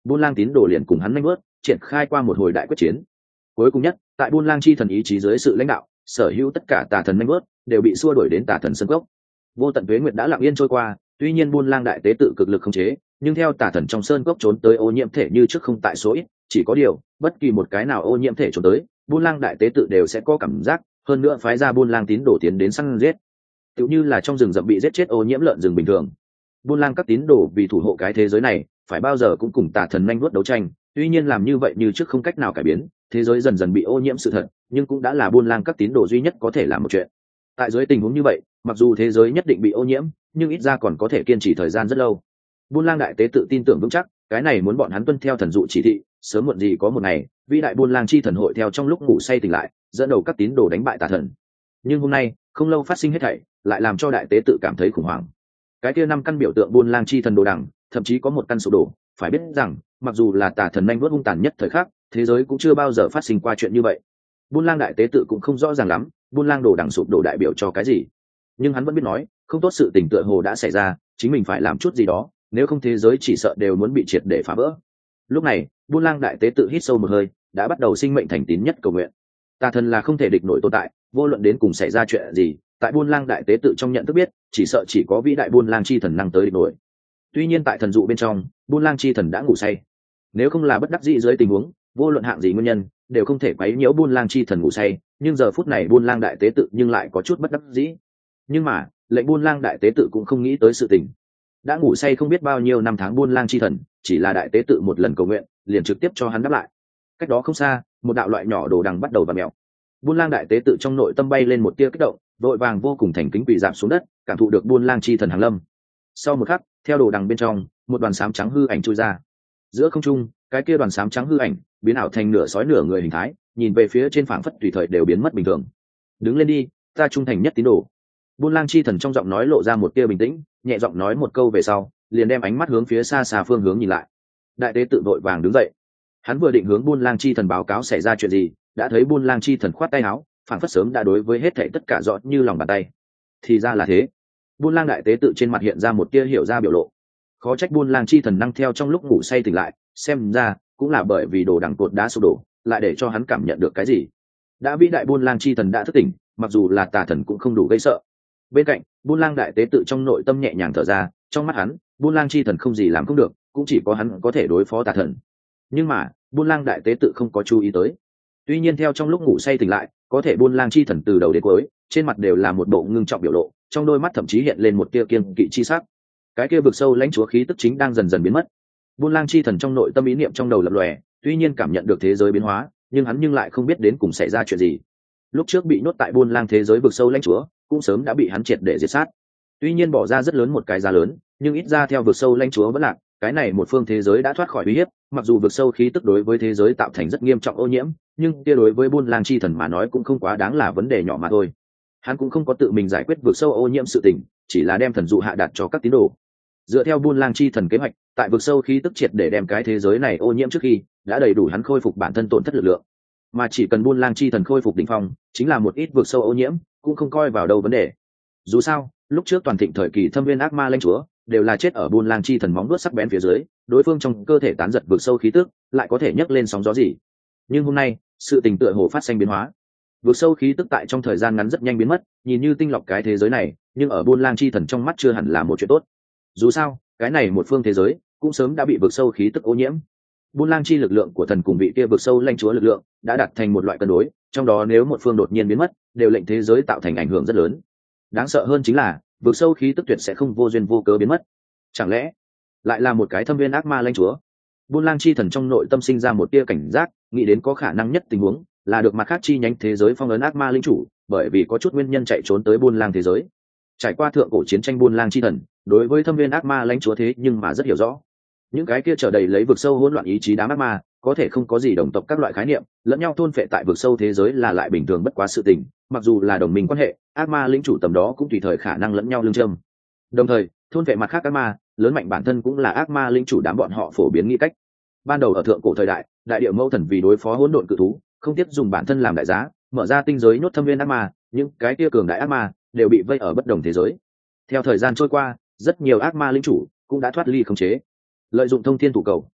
Buôn Lang tín đồ liền cùng hắn nhanh bước triển khai qua một hồi đại quyết chiến. Cuối cùng nhất, tại Buôn Lang chi thần ý chí dưới sự lãnh đạo, sở hữu tất cả tà thần nhanh bước đều bị xua đuổi đến tà thần sân cốc. Vô tận tuế nguyệt đã lặng yên trôi qua, tuy nhiên Buôn Lang đại tế tự cực lực khống chế, nhưng theo tà thần trong sơn cốc trốn tới ô nhiễm thể như trước không tại số ít, chỉ có điều, bất kỳ một cái nào ô nhiễm thể trốn tới, Buôn Lang đại tế tự đều sẽ có cảm giác, hơn nữa phái ra Buôn Lang tín đồ tiến đến săn giết. Tựu như là trong rừng rậm bị giết chết ô nhiễm lợn rừng bình thường. Buôn Lang các tín đồ vì thủ hộ cái thế giới này, phải bao giờ cũng cùng tà thần nhanh vuốt đấu tranh, tuy nhiên làm như vậy như trước không cách nào cải biến, thế giới dần dần bị ô nhiễm sự thật, nhưng cũng đã là Buôn Lang các tín đồ duy nhất có thể làm một chuyện. Tại dưới tình huống như vậy, mặc dù thế giới nhất định bị ô nhiễm, nhưng ít ra còn có thể kiên trì thời gian rất lâu. Buôn Lang đại tế tự tin tưởng vững chắc, cái này muốn bọn hắn tuân theo thần dụ chỉ thị, sớm muộn gì có một ngày, vĩ đại Buôn Lang chi thần hội theo trong lúc ngủ say tỉnh lại, dẫn đầu các tín đồ đánh bại tà thần. Nhưng hôm nay, không lâu phát sinh hết thảy, lại làm cho đại tế tự cảm thấy khủng hoảng. Cái kia năm căn biểu tượng Buôn Lang chi thần đồ đằng, thậm chí có một căn sụp đổ, phải biết rằng, mặc dù là tà thần nhanh vuốt hung tàn nhất thời khắc, thế giới cũng chưa bao giờ phát sinh qua chuyện như vậy. Buôn Lang đại tế tự cũng không rõ ràng lắm, Buôn Lang đồ đằng sụp đổ đại biểu cho cái gì, nhưng hắn vẫn biết nói, không tốt sự tình tựa hồ đã xảy ra, chính mình phải làm chút gì đó, nếu không thế giới chỉ sợ đều muốn bị triệt để phá vỡ. Lúc này, Buôn Lang đại tế tự hít sâu một hơi, đã bắt đầu sinh mệnh thành tín nhất cầu nguyện. Tà thần là không thể địch nổi tồn tại, vô luận đến cùng xảy ra chuyện gì, tại Buôn Lang đại tế tự trong nhận thức biết, chỉ sợ chỉ có vĩ đại Buôn Lang chi thần năng tới địch nổi. Tuy nhiên tại thần dụ bên trong, Buôn Lang chi thần đã ngủ say. Nếu không là bất đắc dĩ dưới tình huống, vô luận hạng gì nguyên nhân, đều không thể quấy nhiễu Buôn Lang chi thần ngủ say, nhưng giờ phút này Buôn Lang đại tế tự nhưng lại có chút bất đắc dĩ. Nhưng mà, lệnh Buôn Lang đại tế tự cũng không nghĩ tới sự tình. Đã ngủ say không biết bao nhiêu năm tháng Buôn Lang chi thần, chỉ là đại tế tự một lần cầu nguyện, liền trực tiếp cho hắn đáp lại. Cách đó không xa, một đạo loại nhỏ đồ đằng bắt đầu vặn mèo. Buôn Lang đại tế tự trong nội tâm bay lên một tia kích động, vội vàng vô cùng thành kính quỳ rạp xuống đất, cảm thụ được Buôn Lang chi thần hàng lâm. Sau một khắc, theo đồ đằng bên trong, một đoàn xám trắng hư ảnh chui ra. Giữa không trung, cái kia đoàn xám trắng hư ảnh biến ảo thành nửa sói nửa người hình thái, nhìn về phía trên phảng phất tùy thời đều biến mất bình thường. Đứng lên đi, ta trung thành nhất tín đồ. Buôn Lang chi thần trong giọng nói lộ ra một tia bình tĩnh, nhẹ giọng nói một câu về sau, liền đem ánh mắt hướng phía xa xa phương hướng nhìn lại. Đại tế tự vội vàng đứng dậy. Hắn vừa định hướng Buôn Lang chi thần báo cáo xảy ra chuyện gì, đã thấy Buôn Lang chi thần khoát tay áo, phảng phất sớm đã đối với hết thảy tất cả rõ như lòng bàn tay. Thì ra là thế. Buôn Lang đại tế tự trên mặt hiện ra một tia hiểu ra biểu lộ. Khó trách Buôn Lang chi thần năng theo trong lúc ngủ say tỉnh lại, xem ra cũng là bởi vì đồ đằng cột đá sụp đổ, lại để cho hắn cảm nhận được cái gì. Đã vĩ đại Buôn Lang chi thần đã thức tỉnh, mặc dù là tà thần cũng không đủ gây sợ. Bên cạnh, Buôn Lang đại tế tự trong nội tâm nhẹ nhàng thở ra, trong mắt hắn, Buôn Lang chi thần không gì làm không được, cũng chỉ có hắn có thể đối phó tà thần. Nhưng mà, Buôn Lang đại tế tự không có chú ý tới. Tuy nhiên theo trong lúc ngủ say tỉnh lại, có thể Buôn Lang chi thần từ đầu đến cuối, trên mặt đều là một bộ ngưng trọng biểu lộ, trong đôi mắt thậm chí hiện lên một tia kiêng kỵ chi sắc. Cái kia vực sâu lãnh chúa khí tức chính đang dần dần biến mất. Buôn Lang chi thần trong nội tâm ý niệm trong đầu lập lòe, tuy nhiên cảm nhận được thế giới biến hóa, nhưng hắn nhưng lại không biết đến cùng xảy ra chuyện gì. Lúc trước bị nhốt tại Buôn Lang thế giới vực sâu lãnh chúa, cũng sớm đã bị hắn triệt để diệt sát. Tuy nhiên bỏ ra rất lớn một cái giá lớn, nhưng ít ra theo vực sâu lãnh chúa vẫn lạc, cái này một phương thế giới đã thoát khỏi uy hiếp, mặc dù vực sâu khí tức đối với thế giới tạo thành rất nghiêm trọng ô nhiễm, nhưng kia đối với Buôn Lang chi thần mà nói cũng không quá đáng là vấn đề nhỏ mà thôi. Hắn cũng không có tự mình giải quyết vực sâu ô nhiễm sự tình, chỉ là đem thần dụ hạ đạt cho các tín đồ. Dựa theo Buôn Lang chi thần kế hoạch, tại vực sâu khí tức triệt để đem cái thế giới này ô nhiễm trước khi, đã đầy đủ hắn khôi phục bản thân tổn thất lực lượng. Mà chỉ cần Buôn Lang chi thần khôi phục đỉnh phong, chính là một ít vực sâu ô nhiễm, cũng không coi vào đâu vấn đề. Dù sao, lúc trước toàn thịnh thời kỳ thâm viên ác ma lãnh chúa, đều là chết ở Buôn Lang chi thần móng vuốt sắc bén phía dưới, đối phương trong cơ thể tán giật vực sâu khí tức, lại có thể nhấc lên sóng gió gì. Nhưng hôm nay, sự tình tựa hồ phát sinh biến hóa. Vực sâu khí tức tại trong thời gian ngắn rất nhanh biến mất, nhìn như tinh lọc cái thế giới này, nhưng ở Buôn Lang chi thần trong mắt chưa hẳn là một chuyện tốt. Dù sao, cái này một phương thế giới cũng sớm đã bị vực sâu khí tức ô nhiễm. Buôn Lang chi lực lượng của thần cùng vị kia vực sâu lãnh chúa lực lượng đã đạt thành một loại cân đối, trong đó nếu một phương đột nhiên biến mất, đều lệnh thế giới tạo thành ảnh hưởng rất lớn. Đáng sợ hơn chính là, vực sâu khí tức tuyệt sẽ không vô duyên vô cớ biến mất. Chẳng lẽ lại là một cái thâm viên ác ma lãnh chúa? Buôn Lang chi thần trong nội tâm sinh ra một tia cảnh giác, nghĩ đến có khả năng nhất tình huống là được mặt khác chi nhánh thế giới phong ấn ác ma linh chủ, bởi vì có chút nguyên nhân chạy trốn tới Buôn Lang thế giới. Trải qua thượng cổ chiến tranh Buôn Lang chi thần, đối với thâm viên ác ma lãnh chúa thế nhưng mà rất hiểu rõ. Những cái kia trở đầy lấy vực sâu hỗn loạn ý chí đám ác ma, có thể không có gì đồng tộc các loại khái niệm, lẫn nhau thôn phệ tại vực sâu thế giới là lại bình thường bất quá sự tình, mặc dù là đồng minh quan hệ, ác ma lĩnh chủ tầm đó cũng tùy thời khả năng lẫn nhau lương châm. Đồng thời, thôn phệ mặt khác ác ma, lớn mạnh bản thân cũng là ác ma lĩnh chủ đám bọn họ phổ biến nghĩ cách. Ban đầu ở thượng cổ thời đại, đại địa mẫu thần vì đối phó hỗn độn cự thú, không tiếp dùng bản thân làm đại giá, mở ra tinh giới nhốt thâm viên ác ma, những cái kia cường đại ác ma đều bị vây ở bất đồng thế giới. Theo thời gian trôi qua, rất nhiều ác ma lĩnh chủ cũng đã thoát ly khống chế, lợi dụng thông thiên thủ cầu,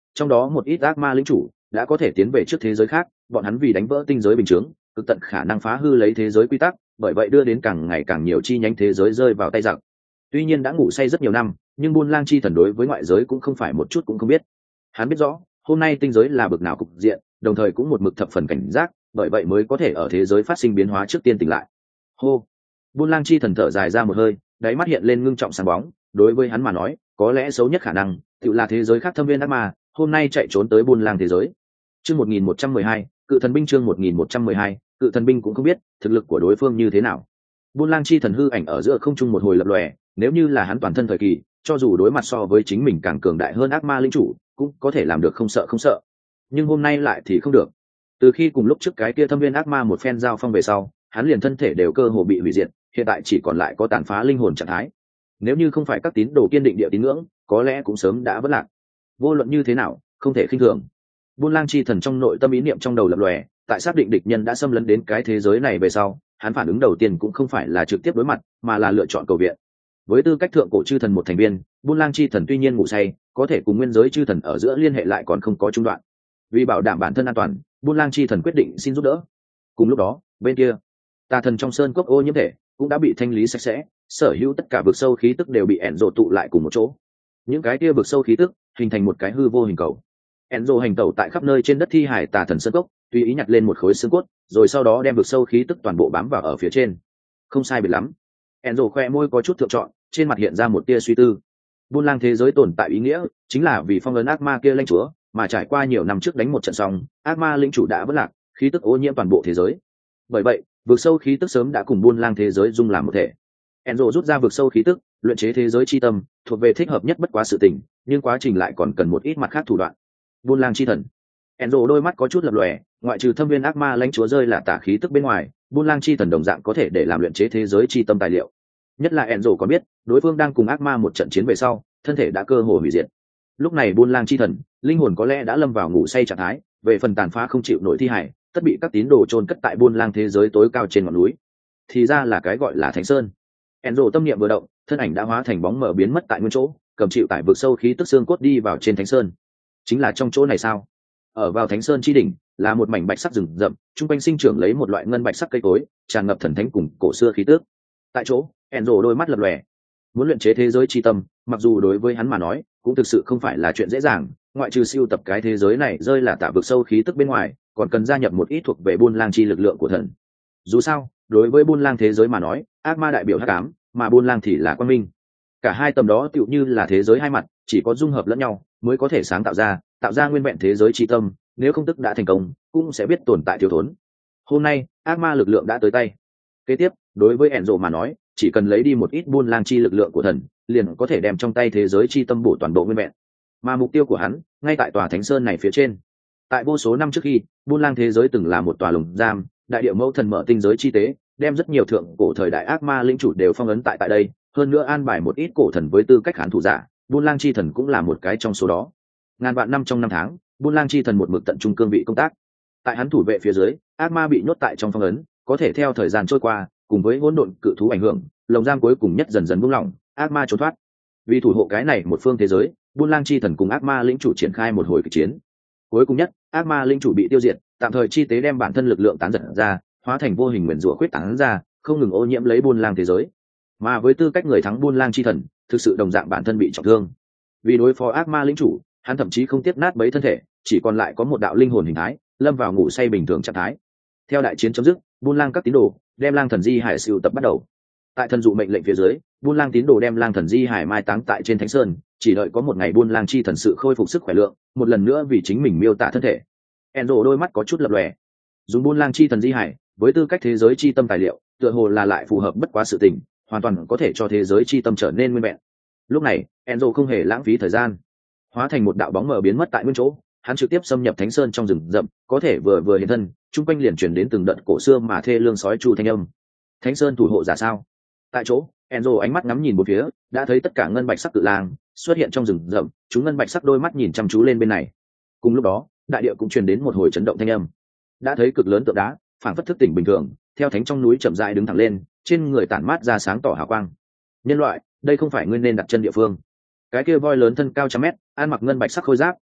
trong đó một ít ác ma lĩnh chủ đã có thể tiến về trước thế giới khác, bọn hắn vì đánh vỡ tinh giới bình chướng, cực tận khả năng phá hư lấy thế giới quy tắc, bởi vậy đưa đến càng ngày càng nhiều chi nhánh thế giới rơi vào tay giặc. Tuy nhiên đã ngủ say rất nhiều năm, nhưng Buôn Lang chi thần đối với ngoại giới cũng không phải một chút cũng không biết. Hắn biết rõ hôm nay tinh giới là bực nào cục diện, đồng thời cũng một mực thập phần cảnh giác, bởi vậy mới có thể ở thế giới phát sinh biến hóa trước tiên tỉnh lại. Hô. Buôn Lang chi thần thở dài ra một hơi, đáy mắt hiện lên ngưng trọng sáng bóng. Đối với hắn mà nói, có lẽ xấu nhất khả năng tự là thế giới khác thâm viên ác ma hôm nay chạy trốn tới Buôn Lang thế giới. Chương một nghìn một trăm mười hai, cự thần binh. Chương một nghìn một trăm mười hai, cự thần binh cũng không biết thực lực của đối phương như thế nào. Buôn Lang chi thần hư ảnh ở giữa không trung một hồi lập lòe, nếu như là hắn toàn thân thời kỳ, cho dù đối mặt so với chính mình càng cường đại hơn ác ma linh chủ, cũng có thể làm được không sợ không sợ. Nhưng hôm nay lại thì không được. Từ khi cùng lúc trước cái kia thâm viên ác ma một phen giao phong về sau, hắn liền thân thể đều cơ hồ bị hủy diệt, hiện tại chỉ còn lại có tàn phá linh hồn trạng thái. Nếu như không phải các tín đồ kiên định địa tín ngưỡng, có lẽ cũng sớm đã vỡ lạc. Vô luận như thế nào, không thể khinh thường. Buôn Lang chi thần trong nội tâm ý niệm trong đầu lập lòe, tại xác định địch nhân đã xâm lấn đến cái thế giới này về sau, hắn phản ứng đầu tiên cũng không phải là trực tiếp đối mặt, mà là lựa chọn cầu viện. Với tư cách thượng cổ chư thần một thành viên, Buôn Lang chi thần tuy nhiên ngủ say, có thể cùng nguyên giới chư thần ở giữa liên hệ lại còn không có trung đoạn. Vì bảo đảm bản thân an toàn, Buôn Lang chi thần quyết định xin giúp đỡ. Cùng lúc đó, bên kia, tà thần trong sơn cốc ô nhiễm thể cũng đã bị thanh lý sạch sẽ, sở hữu tất cả vực sâu khí tức đều bị ẻn rộ tụ lại cùng một chỗ. Những cái kia vực sâu khí tức hình thành một cái hư vô hình cầu. ẻn rộ hành tẩu tại khắp nơi trên đất thi hải tà thần sơn cốc, tùy ý nhặt lên một khối xương cốt, rồi sau đó đem vực sâu khí tức toàn bộ bám vào ở phía trên. Không sai biệt lắm. ẻn rộ khoe môi có chút thượng trọn, trên mặt hiện ra một tia suy tư. Buôn Lang thế giới tồn tại ý nghĩa chính là vì phong ấn ác ma kia lãnh chúa, mà trải qua nhiều năm trước đánh một trận xong, ác ma lĩnh chủ đã vỡ lạc, khí tức ô nhiễm toàn bộ thế giới. Bởi vậy, vực sâu khí tức sớm đã cùng Buôn Lang thế giới dung làm một thể. Enzo rút ra vực sâu khí tức, luyện chế thế giới chi tâm, thuộc về thích hợp nhất bất quá sự tình, nhưng quá trình lại còn cần một ít mặt khác thủ đoạn. Buôn Lang chi thần. Enzo đôi mắt có chút lập lòe, ngoại trừ thâm viên ác ma lãnh chúa rơi là tả khí tức bên ngoài, Buôn Lang chi thần đồng dạng có thể để làm luyện chế thế giới chi tâm tài liệu. Nhất là Enzo có biết, đối phương đang cùng ác ma một trận chiến về sau, thân thể đã cơ hồ hủy diệt. Lúc này Buôn Lang chi thần, linh hồn có lẽ đã lâm vào ngủ say trạng thái, về phần tàn phá không chịu nổi thi hải, tất bị các tín đồ chôn cất tại Buôn Lang thế giới tối cao trên ngọn núi. Thì ra là cái gọi là Thánh Sơn. Enzo tâm niệm vừa động, thân ảnh đã hóa thành bóng mờ biến mất tại nguyên chỗ, cầm chịu tải vực sâu khí tức xương cốt đi vào trên Thánh Sơn. Chính là trong chỗ này sao? Ở vào Thánh Sơn chi đỉnh, là một mảnh bạch sắc rừng rậm, trung quanh sinh trưởng lấy một loại ngân bạch sắc cây cối, tràn ngập thần thánh cùng cổ xưa khí tức. Tại chỗ, Enzo đôi mắt lập lòe. Muốn luyện chế thế giới chi tâm, mặc dù đối với hắn mà nói, cũng thực sự không phải là chuyện dễ dàng, ngoại trừ siêu tập cái thế giới này rơi là tạ vực sâu khí tức bên ngoài, còn cần gia nhập một ít thuộc về Buôn Lang chi lực lượng của thần. Dù sao, đối với Buôn Lang thế giới mà nói, ác ma đại biểu hắc ám, mà Buôn Lang thì là quang minh. Cả hai tầm đó tựu như là thế giới hai mặt, chỉ có dung hợp lẫn nhau mới có thể sáng tạo ra, tạo ra nguyên vẹn thế giới chi tâm, nếu không tức đã thành công, cũng sẽ biết tồn tại thiếu thốn. Hôm nay, ác ma lực lượng đã tới tay. Kế tiếp, đối với Enzo mà nói, chỉ cần lấy đi một ít Buôn Lang chi lực lượng của thần, liền có thể đem trong tay thế giới chi tâm bổ toàn bộ nguyên vẹn. Mà mục tiêu của hắn, ngay tại tòa Thánh Sơn này phía trên. Tại vô số năm trước khi, Buôn Lang thế giới từng là một tòa lồng giam, đại địa mẫu thần mở tinh giới chi tế, đem rất nhiều thượng cổ thời đại ác ma linh chủ đều phong ấn tại tại đây, hơn nữa an bài một ít cổ thần với tư cách khán thủ giả, Buôn Lang chi thần cũng là một cái trong số đó. Ngàn vạn năm trong năm tháng, Buôn Lang chi thần một mực tận trung cương vị công tác. Tại hắn thủ vệ phía dưới, ác ma bị nhốt tại trong phong ấn, có thể theo thời gian trôi qua, cùng với hỗn độn cự thú ảnh hưởng, lồng giam cuối cùng nhất dần dần buông lỏng, ác ma trốn thoát. Vì thủ hộ cái này một phương thế giới, Buôn Lang chi thần cùng ác ma lĩnh chủ triển khai một hồi kịch chiến. Cuối cùng nhất, ác ma linh chủ bị tiêu diệt, tạm thời chi tế đem bản thân lực lượng tán giật ra, hóa thành vô hình nguyền rủa khuyết tán ra, không ngừng ô nhiễm lấy Buôn Lang thế giới. Mà với tư cách người thắng Buôn Lang chi thần, thực sự đồng dạng bản thân bị trọng thương. Vì đối phó ác ma linh chủ, hắn thậm chí không tiếc nát bấy thân thể, chỉ còn lại có một đạo linh hồn hình thái, lâm vào ngủ say bình thường trạng thái. Theo đại chiến chấm dứt, Buôn Lang các tín đồ đem Lang thần di hải siêu tập bắt đầu. Tại thần dụ mệnh lệnh phía dưới, Buôn Lang tín đồ đem Lang thần di hải mai táng tại trên Thánh Sơn, chỉ đợi có một ngày Buôn Lang chi thần sự khôi phục sức khỏe lượng, một lần nữa vì chính mình miêu tả thân thể. Enzo đôi mắt có chút lập lòe. Dùng Buôn Lang chi thần di hải, với tư cách thế giới chi tâm tài liệu, tựa hồ là lại phù hợp bất quá sự tình, hoàn toàn có thể cho thế giới chi tâm trở nên nguyên vẹn. Lúc này, Enzo không hề lãng phí thời gian, hóa thành một đạo bóng mờ biến mất tại nguyên chỗ, hắn trực tiếp xâm nhập Thánh Sơn trong rừng rậm, có thể vừa vừa hiện thân, trung quanh liền truyền đến từng đợt cổ xưa mà thê lương sói chu thanh âm. Thánh Sơn thủ hộ giả sao? Tại chỗ, Enzo ánh mắt ngắm nhìn một phía, đã thấy tất cả ngân bạch sắc cự lang xuất hiện trong rừng rậm, chúng ngân bạch sắc đôi mắt nhìn chăm chú lên bên này. Cùng lúc đó, đại địa cũng truyền đến một hồi chấn động thanh âm. Đã thấy cực lớn tượng đá, phảng phất thức tỉnh bình thường, theo thánh trong núi chậm rãi đứng thẳng lên, trên người tản mát ra sáng tỏ hào quang. Nhân loại, đây không phải ngươi nên đặt chân địa phương. Cái kia voi lớn thân cao trăm mét, ăn mặc ngân bạch sắc khôi giáp,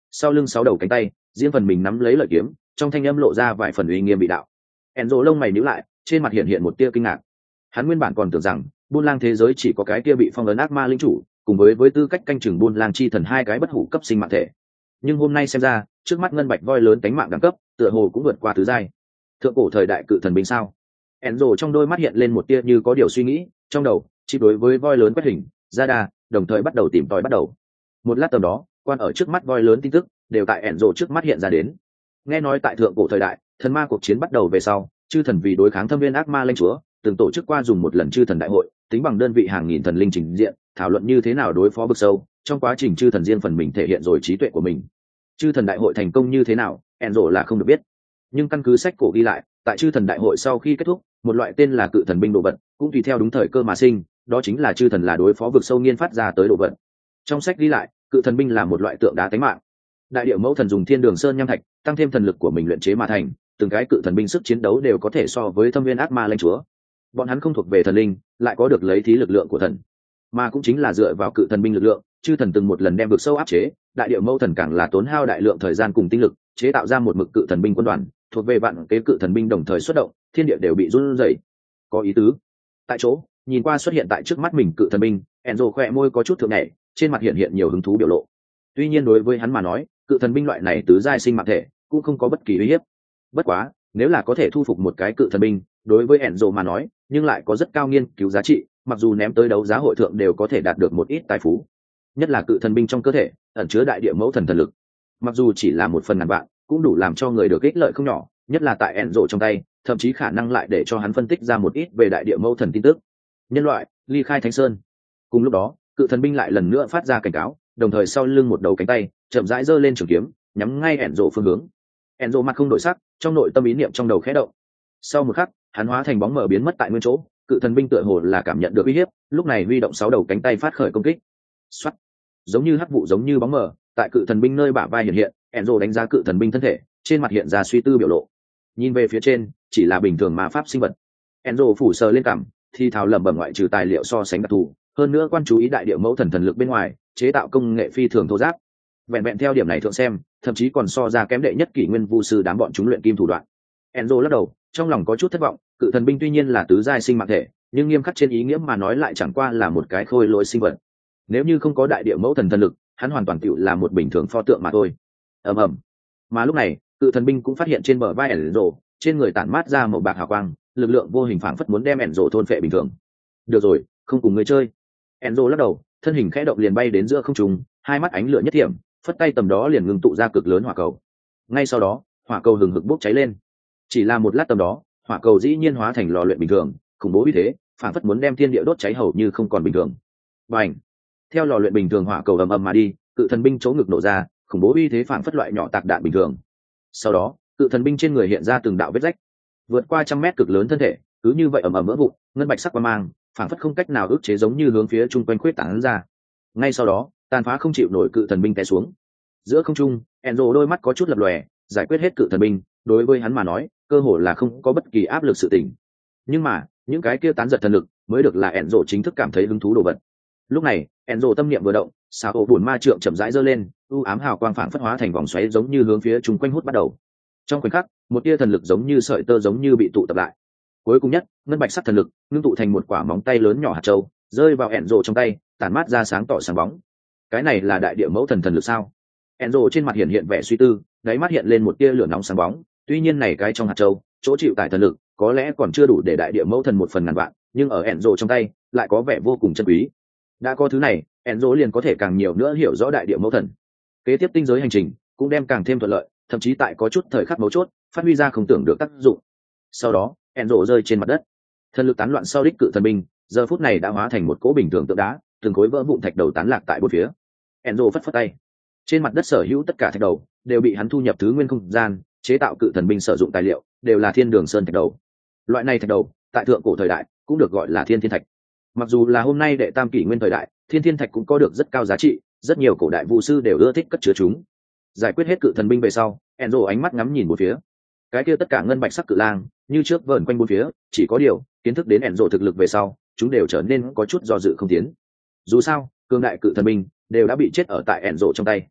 sau lưng sáu đầu cánh tay riêng phần mình nắm lấy lợi kiếm, trong thanh âm lộ ra vài phần uy nghiêm bị đạo. Enzo lông mày nhíu lại, trên mặt hiện hiện một tia kinh ngạc. Hắn nguyên bản còn tưởng rằng buôn lang thế giới chỉ có cái kia bị phong ấn ác ma linh chủ cùng với với tư cách canh chừng buôn lang chi thần hai cái bất hủ cấp sinh mạng thể, nhưng hôm nay xem ra trước mắt ngân bạch voi lớn cánh mạng đẳng cấp tựa hồ cũng vượt qua tứ giai. Thượng cổ thời đại cự thần binh sao? Enzo trong đôi mắt hiện lên một tia như có điều suy nghĩ, trong đầu chỉ đối với voi lớn quét hình ra đà, đồng thời bắt đầu tìm tòi bắt đầu. Một lát tầm đó, quan ở trước mắt voi lớn tin tức đều tại Enzo trước mắt hiện ra đến. Nghe nói tại thượng cổ thời đại, thần ma cuộc chiến bắt đầu về sau, chư thần vì đối kháng thâm viên ác ma lãnh chúa, từng tổ chức qua dùng một lần chư thần đại hội, tính bằng đơn vị hàng nghìn thần linh trình diện, thảo luận như thế nào đối phó vực sâu. Trong quá trình chư thần riêng phần mình thể hiện rồi trí tuệ của mình. Chư thần đại hội thành công như thế nào, Enzo là không được biết. Nhưng căn cứ sách cổ ghi lại, tại chư thần đại hội sau khi kết thúc, một loại tên là cự thần binh đồ vật cũng tùy theo đúng thời cơ mà sinh, đó chính là chư thần là đối phó vực sâu nghiên phát ra tới đồ vật. Trong sách ghi lại, cự thần binh là một loại tượng đá tánh mạng. Đại địa mẫu thần dùng thiên đường sơn nham thạch tăng thêm thần lực của mình luyện chế mà thành, từng cái cự thần binh sức chiến đấu đều có thể so với thâm viên ác ma lãnh chúa. Bọn hắn không thuộc về thần linh, lại có được lấy thí lực lượng của thần, mà cũng chính là dựa vào cự thần binh lực lượng, chư thần từng một lần đem vực sâu áp chế. Đại địa mẫu thần càng là tốn hao đại lượng thời gian cùng tinh lực chế tạo ra một mực cự thần binh quân đoàn, thuộc về vạn kế cự thần binh đồng thời xuất động, thiên địa đều bị run rẩy. Có ý tứ. Tại chỗ nhìn qua xuất hiện tại trước mắt mình cự thần binh, Enzo khỏe môi có chút thượng nhảy, trên mặt hiện hiện nhiều hứng thú biểu lộ. Tuy nhiên đối với hắn mà nói, cự thần binh loại này tứ giai sinh mạng thể cũng không có bất kỳ uy hiếp. Bất quá nếu là có thể thu phục một cái cự thần binh, đối với Enzo mà nói nhưng lại có rất cao nghiên cứu giá trị, mặc dù ném tới đấu giá hội thượng đều có thể đạt được một ít tài phú. Nhất là cự thần binh trong cơ thể ẩn chứa đại địa mẫu thần thần lực, mặc dù chỉ là một phần ngàn vạn cũng đủ làm cho người được ích lợi không nhỏ, nhất là tại Enzo trong tay, thậm chí khả năng lại để cho hắn phân tích ra một ít về đại địa mẫu thần tin tức. Nhân loại ly khai Thánh Sơn. Cùng lúc đó, cự thần binh lại lần nữa phát ra cảnh cáo, đồng thời sau lưng một đầu cánh tay chậm rãi giơ lên trường kiếm, nhắm ngay Enzo phương hướng. Enzo mặt không đổi sắc, trong nội tâm ý niệm trong đầu khẽ động. Sau một khắc, hắn hóa thành bóng mờ biến mất tại nguyên chỗ. Cự thần binh tựa hồ là cảm nhận được uy hiếp, lúc này huy động sáu đầu cánh tay phát khởi công kích. Soát, giống như hắc vụ giống như bóng mờ, tại cự thần binh nơi bả vai hiện hiện. Enzo đánh giá cự thần binh thân thể, trên mặt hiện ra suy tư biểu lộ. Nhìn về phía trên, chỉ là bình thường ma pháp sinh vật. Enzo phủ sờ lên cằm, thì thào lẩm bẩm ngoại trừ tài liệu so sánh đặc thù, hơn nữa quan chú ý đại địa mẫu thần thần lực bên ngoài, chế tạo công nghệ phi thường thô giáp. Vẹn vẹn theo điểm này thượng xem, thậm chí còn so ra kém đệ nhất kỷ nguyên vu sư đám bọn chúng luyện kim thủ đoạn. Enzo lắc đầu, trong lòng có chút thất vọng. Cự thần binh tuy nhiên là tứ giai sinh mạng thể, nhưng nghiêm khắc trên ý nghĩa mà nói lại chẳng qua là một cái khôi lỗi sinh vật. Nếu như không có đại địa mẫu thần thần lực, hắn hoàn toàn tựu là một bình thường pho tượng mà thôi. Ầm ầm. Mà lúc này, cự thần binh cũng phát hiện trên bờ vai Enzo, trên người tản mát ra màu bạc hào quang, lực lượng vô hình phảng phất muốn đem Enzo thôn phệ bình thường. Được rồi, không cùng người chơi. Enzo lắc đầu, thân hình khẽ động liền bay đến giữa không trung, hai mắt ánh lửa nhất thiểm, phất tay tầm đó liền ngưng tụ ra cực lớn hỏa cầu. Ngay sau đó, hỏa cầu hừng hực bốc cháy lên. Chỉ là một lát tầm đó, hỏa cầu dĩ nhiên hóa thành lò luyện bình thường, khủng bố như thế, phảng phất muốn đem thiên địa đốt cháy hầu như không còn bình thường. Bành! Theo lò luyện bình thường hỏa cầu ầm ầm mà đi, cự thần binh chỗ ngực nổ ra, khủng bố uy thế phảng phất loại nhỏ tạc đạn bình thường. Sau đó, cự thần binh trên người hiện ra từng đạo vết rách, vượt qua trăm mét cực lớn thân thể, cứ như vậy ầm ầm vỡ vụn, ngân bạch sắc quang mang, phảng phất không cách nào ức chế giống như hướng phía trung quanh khuyết tán ra. Ngay sau đó, tàn phá không chịu nổi cự thần binh té xuống. Giữa không trung, Enzo đôi mắt có chút lập lòe, giải quyết hết cự thần binh, đối với hắn mà nói, cơ hội là không có bất kỳ áp lực sự tình. Nhưng mà, những cái kia tán giật thần lực mới được là Enzo chính thức cảm thấy hứng thú đồ vật. Lúc này, Enzo tâm niệm vừa động, xà ổ buồn ma trượng chậm rãi giơ lên, u ám hào quang phảng phất hóa thành vòng xoáy giống như hướng phía trung quanh hút bắt đầu. Trong khoảnh khắc, một tia thần lực giống như sợi tơ giống như bị tụ tập lại. Cuối cùng nhất, ngân bạch sắc thần lực ngưng tụ thành một quả móng tay lớn nhỏ hạt châu, rơi vào Enzo trong tay, tản mát ra sáng tỏ sáng bóng. Cái này là đại địa mẫu thần thần lực sao? Enzo trên mặt hiện hiện vẻ suy tư, đáy mắt hiện lên một tia lửa nóng sáng bóng. Tuy nhiên này cái trong hạt châu, chỗ chịu tải thần lực có lẽ còn chưa đủ để đại địa mẫu thần một phần ngàn vạn, nhưng ở Enzo trong tay lại có vẻ vô cùng chân quý. Đã có thứ này, Enzo liền có thể càng nhiều nữa hiểu rõ đại địa mẫu thần. Kế tiếp tinh giới hành trình cũng đem càng thêm thuận lợi, thậm chí tại có chút thời khắc mấu chốt, phát huy ra không tưởng được tác dụng. Sau đó, Enzo rơi trên mặt đất. Thần lực tán loạn sau đích cự thần binh, giờ phút này đã hóa thành một cỗ bình thường tượng đá, từng khối vỡ vụn thạch đầu tán lạc tại bốn phía. Enzo phất phất tay. Trên mặt đất sở hữu tất cả thạch đầu đều bị hắn thu nhập thứ nguyên không gian, chế tạo cự thần binh sử dụng tài liệu đều là thiên đường sơn thạch đầu. Loại này thạch đầu, tại thượng cổ thời đại cũng được gọi là thiên thiên thạch. Mặc dù là hôm nay đệ tam kỷ nguyên thời đại, thiên thiên thạch cũng có được rất cao giá trị, rất nhiều cổ đại vu sư đều ưa thích cất chứa chúng. Giải quyết hết cự thần binh về sau, Enzo ánh mắt ngắm nhìn một phía. Cái kia tất cả ngân bạch sắc cự lang, như trước vờn quanh bốn phía, chỉ có điều, kiến thức đến Enzo thực lực về sau, chúng đều trở nên có chút do dự không tiến. Dù sao, cường đại cự thần binh đều đã bị chết ở tại Enzo trong tay.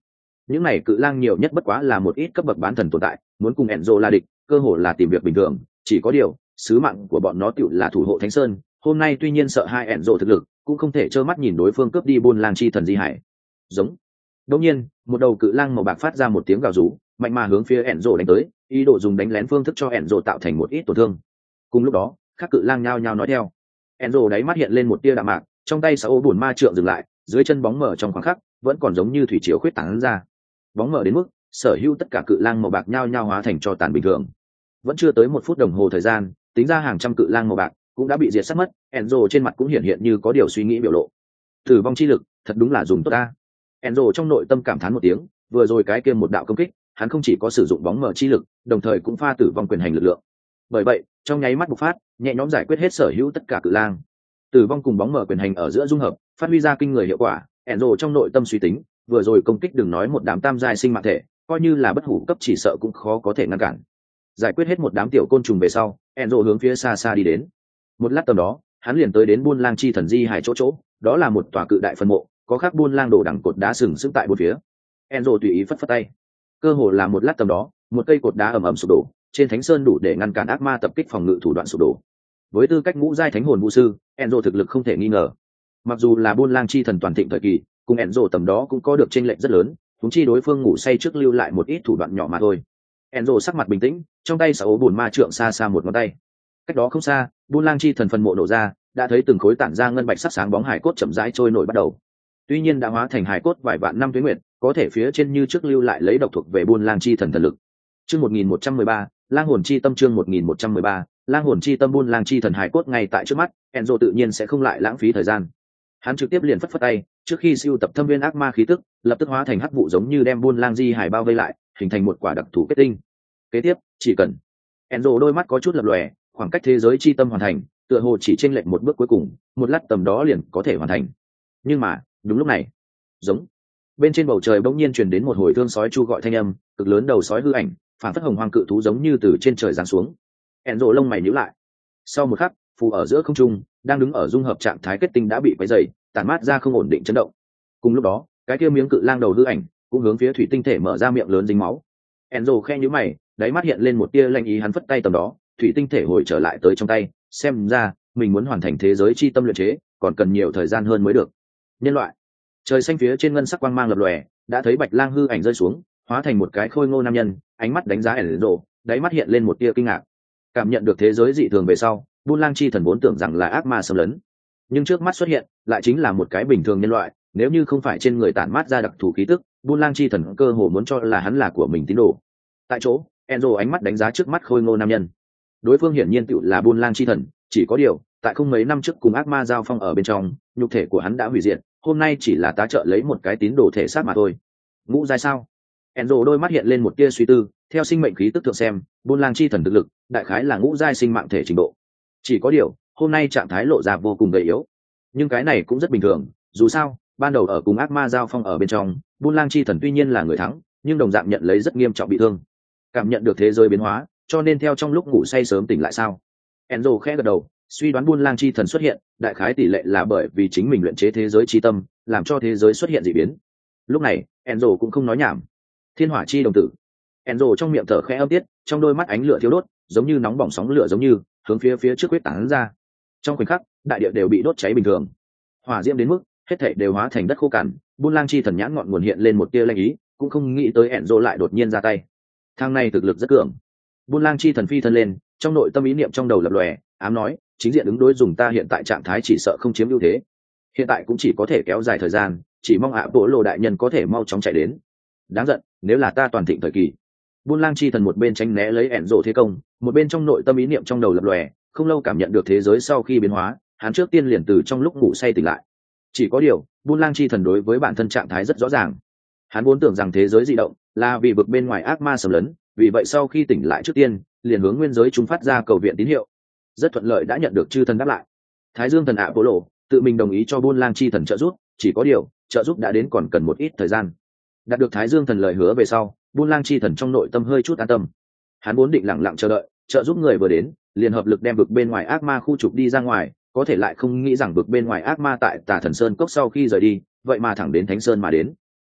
những này cự lang nhiều nhất bất quá là một ít cấp bậc bán thần tồn tại, muốn cùng Enzo là địch cơ hội là tìm việc bình thường. Chỉ có điều sứ mạng của bọn nó tựu là thủ hộ thánh sơn, hôm nay tuy nhiên sợ hai Enzo thực lực, cũng không thể trơ mắt nhìn đối phương cướp đi buôn lang chi thần di hải. Giống. Đột nhiên một đầu cự lang màu bạc phát ra một tiếng gào rú, mạnh mà hướng phía Enzo đánh tới, ý đồ dùng đánh lén phương thức cho Enzo tạo thành một ít tổn thương. Cùng lúc đó các cự lang nhao nhao nói theo. Enzo đáy mắt hiện lên một tia đạm mạc, trong tay sáu bùn ma trượng dừng lại, dưới chân bóng mở trong khoảng khắc vẫn còn giống như thủy triều khuyết tán ra. Bóng mở đến mức sở hữu tất cả cự lang màu bạc nhao nhao hóa thành cho tàn bình thường. Vẫn chưa tới một phút đồng hồ thời gian, tính ra hàng trăm cự lang màu bạc cũng đã bị diệt sát mất. Enzo trên mặt cũng hiện hiện như có điều suy nghĩ biểu lộ. Tử vong chi lực thật đúng là dùng tốt ta. Enzo trong nội tâm cảm thán một tiếng, vừa rồi cái kia một đạo công kích, hắn không chỉ có sử dụng bóng mở chi lực, đồng thời cũng pha tử vong quyền hành lực lượng. Bởi vậy trong nháy mắt bộc phát, nhẹ nhõm giải quyết hết sở hữu tất cả cự lang. Tử vong cùng bóng mở quyền hành ở giữa dung hợp, phát huy ra kinh người hiệu quả. Enzo trong nội tâm suy tính, vừa rồi công kích đừng nói một đám tam giai sinh mạng thể, coi như là bất hủ cấp chỉ sợ cũng khó có thể ngăn cản. Giải quyết hết một đám tiểu côn trùng về sau, Enzo hướng phía xa xa đi đến. Một lát tầm đó, hắn liền tới đến buôn lang chi thần di hải chỗ chỗ, đó là một tòa cự đại phân mộ, có khắc buôn lang đồ đằng cột đá sừng sững tại bốn phía. Enzo tùy ý phất phất tay, cơ hồ là một lát tầm đó, một cây cột đá ầm ầm sụp đổ, trên thánh sơn đủ để ngăn cản ác ma tập kích phòng ngự thủ đoạn sụp đổ. Với tư cách ngũ giai thánh hồn vũ sư, Enzo thực lực không thể nghi ngờ. Mặc dù là buôn lang chi thần toàn thịnh thời kỳ, cùng Enzo tầm đó cũng có được chênh lệch rất lớn, chúng chi đối phương ngủ say trước lưu lại một ít thủ đoạn nhỏ mà thôi. Enzo sắc mặt bình tĩnh, trong tay sáu bùn ma trượng xa xa một ngón tay. Cách đó không xa, buôn lang chi thần phần mộ nổ ra, đã thấy từng khối tản ra ngân bạch sắc sáng bóng hải cốt chậm rãi trôi nổi bắt đầu. Tuy nhiên đã hóa thành hải cốt vài vạn năm tuế nguyệt, có thể phía trên như trước lưu lại lấy độc thuộc về buôn lang chi thần thần lực. Chương một nghìn một trăm mười ba, lang hồn chi tâm chương một nghìn một trăm mười ba, lang hồn chi tâm buôn lang chi thần hải cốt ngay tại trước mắt, Enzo tự nhiên sẽ không lại lãng phí thời gian. Hắn trực tiếp liền phất phất tay, trước khi siêu tập thâm viên ác ma khí tức, lập tức hóa thành hắc vụ giống như đem buôn lang di hải bao vây lại, hình thành một quả đặc thù kết tinh. Kế tiếp, chỉ cần Enzo đôi mắt có chút lập lòe, khoảng cách thế giới chi tâm hoàn thành, tựa hồ chỉ chênh lệch một bước cuối cùng, một lát tầm đó liền có thể hoàn thành. Nhưng mà, đúng lúc này, giống bên trên bầu trời bỗng nhiên truyền đến một hồi thương sói chu gọi thanh âm, cực lớn đầu sói hư ảnh, phản phất hồng hoang cự thú giống như từ trên trời giáng xuống. Enzo lông mày nhíu lại. Sau một khắc, phù ở giữa không trung, đang đứng ở dung hợp trạng thái kết tinh đã bị quấy rầy, tản mát ra không ổn định chấn động. Cùng lúc đó, cái kia miếng cự lang đầu hư ảnh cũng hướng phía thủy tinh thể mở ra miệng lớn dính máu. Enzo khe nhíu mày, đáy mắt hiện lên một tia lanh ý, hắn phất tay tầm đó, thủy tinh thể hồi trở lại tới trong tay, xem ra mình muốn hoàn thành thế giới chi tâm luyện chế, còn cần nhiều thời gian hơn mới được. Nhân loại. Trời xanh phía trên ngân sắc quang mang lập lòe, đã thấy bạch lang hư ảnh rơi xuống, hóa thành một cái khôi ngô nam nhân, ánh mắt đánh giá Enzo, đáy mắt hiện lên một tia kinh ngạc. Cảm nhận được thế giới dị thường về sau, buôn lang chi thần vốn tưởng rằng là ác ma xâm lấn, nhưng trước mắt xuất hiện lại chính là một cái bình thường nhân loại. Nếu như không phải trên người tản mát ra đặc thù khí tức, buôn lang chi thần cơ hồ muốn cho là hắn là của mình tín đồ. Tại chỗ, Enzo ánh mắt đánh giá trước mắt khôi ngô nam nhân. Đối phương hiển nhiên tựu là buôn lang chi thần, chỉ có điều tại không mấy năm trước cùng ác ma giao phong ở bên trong, nhục thể của hắn đã hủy diệt, hôm nay chỉ là tá trợ lấy một cái tín đồ thể xác mà thôi. Ngũ giai sao? Enzo đôi mắt hiện lên một tia suy tư, theo sinh mệnh khí tức thượng xem, buôn lang chi thần thực lực đại khái là ngũ giai sinh mạng thể trình độ. Chỉ có điều hôm nay trạng thái lộ ra vô cùng gầy yếu, nhưng cái này cũng rất bình thường, dù sao ban đầu ở cùng ác ma giao phong ở bên trong, buôn lang chi thần tuy nhiên là người thắng, nhưng đồng dạng nhận lấy rất nghiêm trọng bị thương. Cảm nhận được thế giới biến hóa, cho nên theo trong lúc ngủ say sớm tỉnh lại sao? Enzo khẽ gật đầu, suy đoán buôn lang chi thần xuất hiện, đại khái tỷ lệ là bởi vì chính mình luyện chế thế giới chi tâm, làm cho thế giới xuất hiện dị biến. Lúc này, Enzo cũng không nói nhảm. Thiên hỏa chi đồng tử. Enzo trong miệng thở khẽ âm tiết, trong đôi mắt ánh lửa thiêu đốt, giống như nóng bỏng sóng lửa giống như hướng phía phía trước quyết tán ra. Trong khoảnh khắc, đại địa đều bị đốt cháy bình thường. Hỏa diễm đến mức hết thảy đều hóa thành đất khô cằn. Buôn lang chi thần nhãn ngọn nguồn hiện lên một tia lanh ý, cũng không nghĩ tới Enzo lại đột nhiên ra tay. Thang này thực lực rất cường. Buôn lang chi thần phi thân lên, trong nội tâm ý niệm trong đầu lập lòe, ám nói, chính diện ứng đối dùng ta hiện tại trạng thái chỉ sợ không chiếm ưu thế. Hiện tại cũng chỉ có thể kéo dài thời gian, chỉ mong ạ bộ lộ đại nhân có thể mau chóng chạy đến. Đáng giận, nếu là ta toàn thịnh thời kỳ. Buôn lang chi thần một bên tránh né lấy Enzo thế công, một bên trong nội tâm ý niệm trong đầu lập lòe, không lâu cảm nhận được thế giới sau khi biến hóa, hắn trước tiên liền từ trong lúc ngủ say tỉnh lại. Chỉ có điều, buôn lang chi thần đối với bản thân trạng thái rất rõ ràng. Hắn vốn tưởng rằng thế giới dị động là vì vực bên ngoài ác ma xâm lấn, vì vậy sau khi tỉnh lại trước tiên liền hướng nguyên giới chúng phát ra cầu viện tín hiệu, rất thuận lợi đã nhận được chư thần đáp lại. Thái Dương thần ạ bố lộ tự mình đồng ý cho buôn lang chi thần trợ giúp, chỉ có điều trợ giúp đã đến còn cần một ít thời gian. Đạt được Thái Dương thần lời hứa về sau, buôn lang chi thần trong nội tâm hơi chút an tâm. Hắn vốn định lặng lặng chờ đợi trợ giúp người vừa đến liền hợp lực đem vực bên ngoài ác ma khu trục đi ra ngoài, có thể lại không nghĩ rằng vực bên ngoài ác ma tại Tà Thần Sơn cốc sau khi rời đi, vậy mà thẳng đến Thánh Sơn mà đến.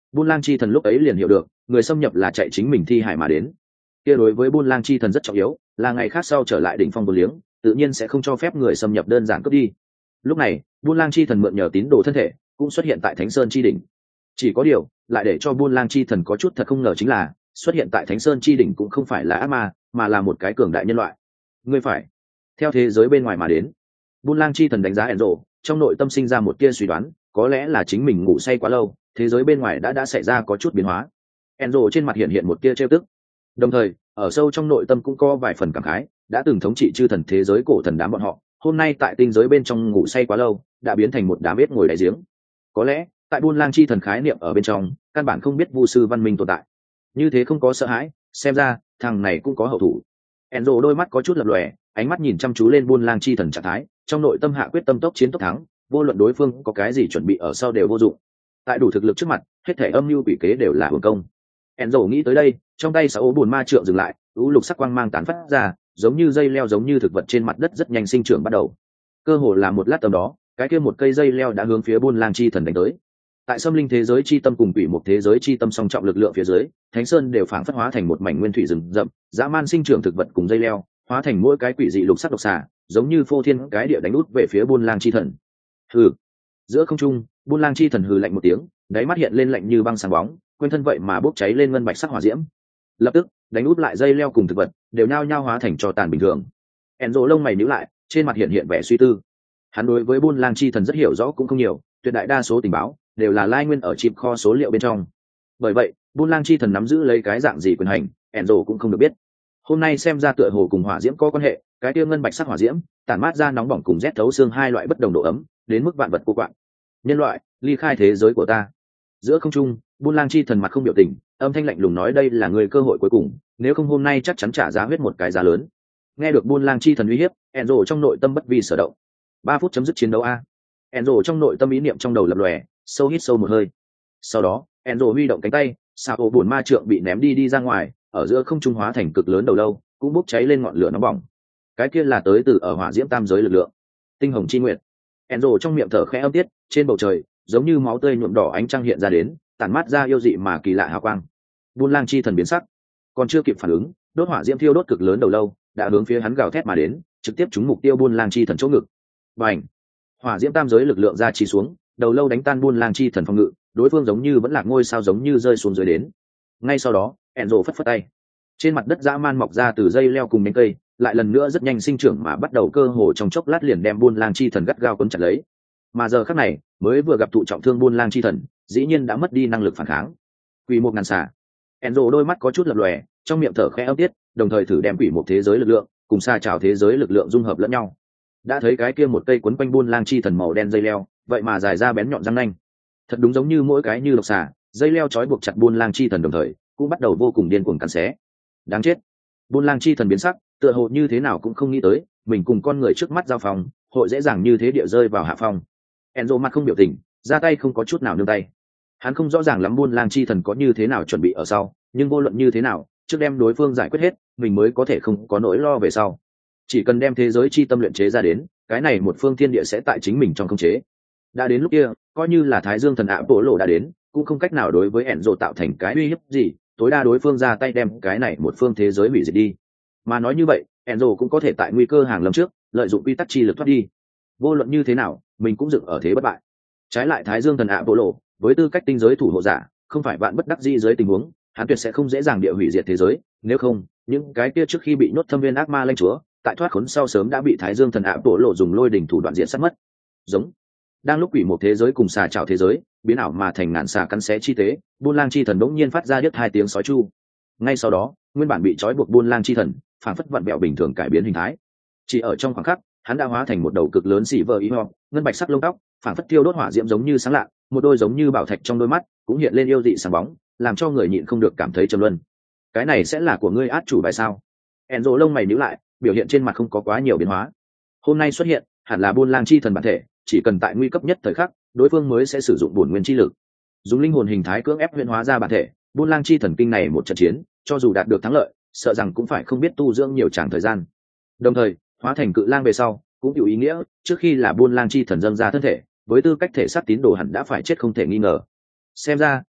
Buôn Lang chi thần lúc ấy liền hiểu được, người xâm nhập là chạy chính mình thi hải mà đến. Kia đối với Buôn Lang chi thần rất trọng yếu, là ngày khác sau trở lại đỉnh phong vô liếng, tự nhiên sẽ không cho phép người xâm nhập đơn giản cướp đi. Lúc này, Buôn Lang chi thần mượn nhờ tín đồ thân thể, cũng xuất hiện tại Thánh Sơn chi đỉnh. Chỉ có điều, lại để cho Buôn Lang chi thần có chút thật không ngờ chính là, xuất hiện tại Thánh Sơn chi đỉnh cũng không phải là ác ma, mà là một cái cường đại nhân loại. Ngươi phải theo thế giới bên ngoài mà đến. Buôn Lang chi thần đánh giá Enzo, trong nội tâm sinh ra một tia suy đoán, có lẽ là chính mình ngủ say quá lâu, thế giới bên ngoài đã đã xảy ra có chút biến hóa. Enzo trên mặt hiện hiện một tia trêu tức, đồng thời ở sâu trong nội tâm cũng có vài phần cảm khái, đã từng thống trị chư thần thế giới cổ thần đám bọn họ, hôm nay tại tinh giới bên trong ngủ say quá lâu, đã biến thành một đám biết ngồi đáy giếng. Có lẽ tại Buôn Lang chi thần khái niệm ở bên trong, căn bản không biết vu sư văn minh tồn tại. Như thế không có sợ hãi, xem ra thằng này cũng có hậu thủ. Enzo đôi mắt có chút lập lòe, ánh mắt nhìn chăm chú lên Buôn Lang chi thần trạng thái, trong nội tâm hạ quyết tâm tốc chiến tốc thắng, vô luận đối phương có cái gì chuẩn bị ở sau đều vô dụng. Tại đủ thực lực trước mặt, hết thể âm mưu quỷ kế đều là hưởng công. Enzo nghĩ tới đây, trong tay sáu buồn ma trượng dừng lại, u lục sắc quang mang tán phát ra, giống như dây leo giống như thực vật trên mặt đất rất nhanh sinh trưởng bắt đầu. Cơ hồ là một lát tầm đó, cái kia một cây dây leo đã hướng phía Buôn Lang chi thần đánh tới. Tại xâm linh thế giới chi tâm cùng quỷ một thế giới chi tâm song trọng lực lượng phía dưới, Thánh Sơn đều phảng phất hóa thành một mảnh nguyên thủy rừng rậm, dã man sinh trưởng thực vật cùng dây leo, hóa thành mỗi cái quỷ dị lục sắc độc xà, giống như phô thiên cái địa đánh út về phía Buôn Lang chi thần. Hừ. Giữa không trung, Buôn Lang chi thần hừ lạnh một tiếng, đáy mắt hiện lên lạnh như băng sáng bóng, quanh thân vậy mà bốc cháy lên ngân bạch sắc hỏa diễm. Lập tức, đánh út lại dây leo cùng thực vật, đều nhao nhao hóa thành tro tàn bình thường. Enzo lông mày nhíu lại, trên mặt hiện hiện vẻ suy tư. Hắn đối với Buôn Lang chi thần rất hiểu rõ cũng không nhiều, tuyệt đại đa số tình báo đều là lai nguyên ở chip kho số liệu bên trong. Bởi vậy, Buôn Lang chi thần nắm giữ lấy cái dạng gì quyền hành, Enzo cũng không được biết. Hôm nay xem ra tựa hồ cùng hỏa diễm có quan hệ, cái kia ngân bạch sắc hỏa diễm, tản mát ra nóng bỏng cùng rét thấu xương hai loại bất đồng độ ấm, đến mức vạn vật cô quạng. Nhân loại, ly khai thế giới của ta. Giữa không trung, Buôn Lang chi thần mặt không biểu tình, âm thanh lạnh lùng nói đây là người cơ hội cuối cùng, nếu không hôm nay chắc chắn trả giá huyết một cái giá lớn. Nghe được Buôn Lang chi thần uy hiếp, Enzo trong nội tâm bất vi sở động. Ba phút chấm dứt chiến đấu a. Enzo trong nội tâm ý niệm trong đầu lập lòe, sâu hít sâu một hơi. Sau đó, Enzo huy động cánh tay, sao ổ buồn ma trượng bị ném đi đi ra ngoài, ở giữa không trung hóa thành cực lớn đầu lâu, cũng bốc cháy lên ngọn lửa nóng bỏng. Cái kia là tới từ ở hỏa diễm tam giới lực lượng. Tinh hồng chi nguyệt. Enzo trong miệng thở khẽ âm tiết, trên bầu trời, giống như máu tươi nhuộm đỏ ánh trăng hiện ra đến, tản mát ra yêu dị mà kỳ lạ hào quang. Buôn Lang chi thần biến sắc, còn chưa kịp phản ứng, đốt hỏa diễm thiêu đốt cực lớn đầu lâu, đã hướng phía hắn gào thét mà đến, trực tiếp trúng mục tiêu Buôn Lang chi thần chỗ ngực. Bành! Hỏa diễm tam giới lực lượng ra chỉ xuống, đầu lâu đánh tan Buôn Lang chi thần phòng ngự, đối phương giống như vẫn là ngôi sao giống như rơi xuống dưới đến. Ngay sau đó, Enzo phất phất tay, trên mặt đất dã man mọc ra từ dây leo cùng nhánh cây, lại lần nữa rất nhanh sinh trưởng mà bắt đầu cơ hồ trong chốc lát liền đem Buôn Lang chi thần gắt gao cuốn chặt lấy. Mà giờ khắc này, mới vừa gặp thụ trọng thương Buôn Lang chi thần, dĩ nhiên đã mất đi năng lực phản kháng. Quỷ một ngàn xà. Enzo đôi mắt có chút lập lòe, trong miệng thở khẽ âm tiết, đồng thời thử đem quỷ một thế giới lực lượng cùng xa trào thế giới lực lượng dung hợp lẫn nhau. Đã thấy cái kia một cây quấn quanh Buôn Lang chi thần màu đen dây leo, vậy mà dài ra bén nhọn răng nanh. Thật đúng giống như mỗi cái như độc xà, dây leo trói buộc chặt Buôn Lang chi thần đồng thời, cũng bắt đầu vô cùng điên cuồng cắn xé. Đáng chết. Buôn Lang chi thần biến sắc, tựa hồ như thế nào cũng không nghĩ tới, mình cùng con người trước mắt giao phòng, hội dễ dàng như thế địa rơi vào hạ phong. Enzo mặt không biểu tình, ra tay không có chút nào nương tay. Hắn không rõ ràng lắm Buôn Lang chi thần có như thế nào chuẩn bị ở sau, nhưng vô luận như thế nào, trước đem đối phương giải quyết hết, mình mới có thể không có nỗi lo về sau. Chỉ cần đem thế giới chi tâm luyện chế ra đến, cái này một phương thiên địa sẽ tại chính mình trong khống chế. Đã đến lúc kia, coi như là Thái Dương thần ạ bộ lộ đã đến, cũng không cách nào đối với Enzo tạo thành cái uy hiếp gì, tối đa đối phương ra tay đem cái này một phương thế giới hủy diệt đi. Mà nói như vậy, Enzo cũng có thể tại nguy cơ hàng lâm trước, lợi dụng quy tắc chi lực thoát đi. Vô luận như thế nào, mình cũng dựng ở thế bất bại. Trái lại Thái Dương thần ạ bộ lộ, với tư cách tinh giới thủ hộ giả, không phải bạn bất đắc dĩ dưới tình huống, hắn tuyệt sẽ không dễ dàng địa hủy diệt thế giới, nếu không, những cái kia trước khi bị nhốt thâm viên ác ma lãnh chúa, tại thoát khốn sau sớm đã bị Thái Dương thần ạ bộ lộ dùng lôi đỉnh thủ đoạn diệt sát mất. Giống. Đang lúc quỷ một thế giới cùng xà trảo thế giới biến ảo mà thành ngàn xà cắn xé chi tế, Buôn Lang chi thần bỗng nhiên phát ra điếc hai tiếng sói chu. Ngay sau đó, nguyên bản bị trói buộc Buôn Lang chi thần, phản phất vặn vẹo bình thường cải biến hình thái. Chỉ ở trong khoảng khắc, hắn đã hóa thành một đầu cực lớn xỉ vờ ý ho, ngân bạch sắc lông tóc, phản phất tiêu đốt hỏa diễm giống như sáng lạ, một đôi giống như bảo thạch trong đôi mắt cũng hiện lên yêu dị sáng bóng, làm cho người nhịn không được cảm thấy trầm luân. Cái này sẽ là của ngươi át chủ bài sao? Enzo lông mày nhíu lại, biểu hiện trên mặt không có quá nhiều biến hóa. Hôm nay xuất hiện, hẳn là Buôn Lang chi thần bản thể, chỉ cần tại nguy cấp nhất thời khắc, đối phương mới sẽ sử dụng bổn nguyên chi lực, dùng linh hồn hình thái cưỡng ép huyễn hóa ra bản thể. Buôn Lang chi thần kinh này một trận chiến, cho dù đạt được thắng lợi, sợ rằng cũng phải không biết tu dưỡng nhiều tràng thời gian. Đồng thời, hóa thành cự lang về sau, cũng hiểu ý nghĩa, trước khi là Buôn Lang chi thần dâng ra thân thể, với tư cách thể xác tín đồ hẳn đã phải chết không thể nghi ngờ. Xem ra,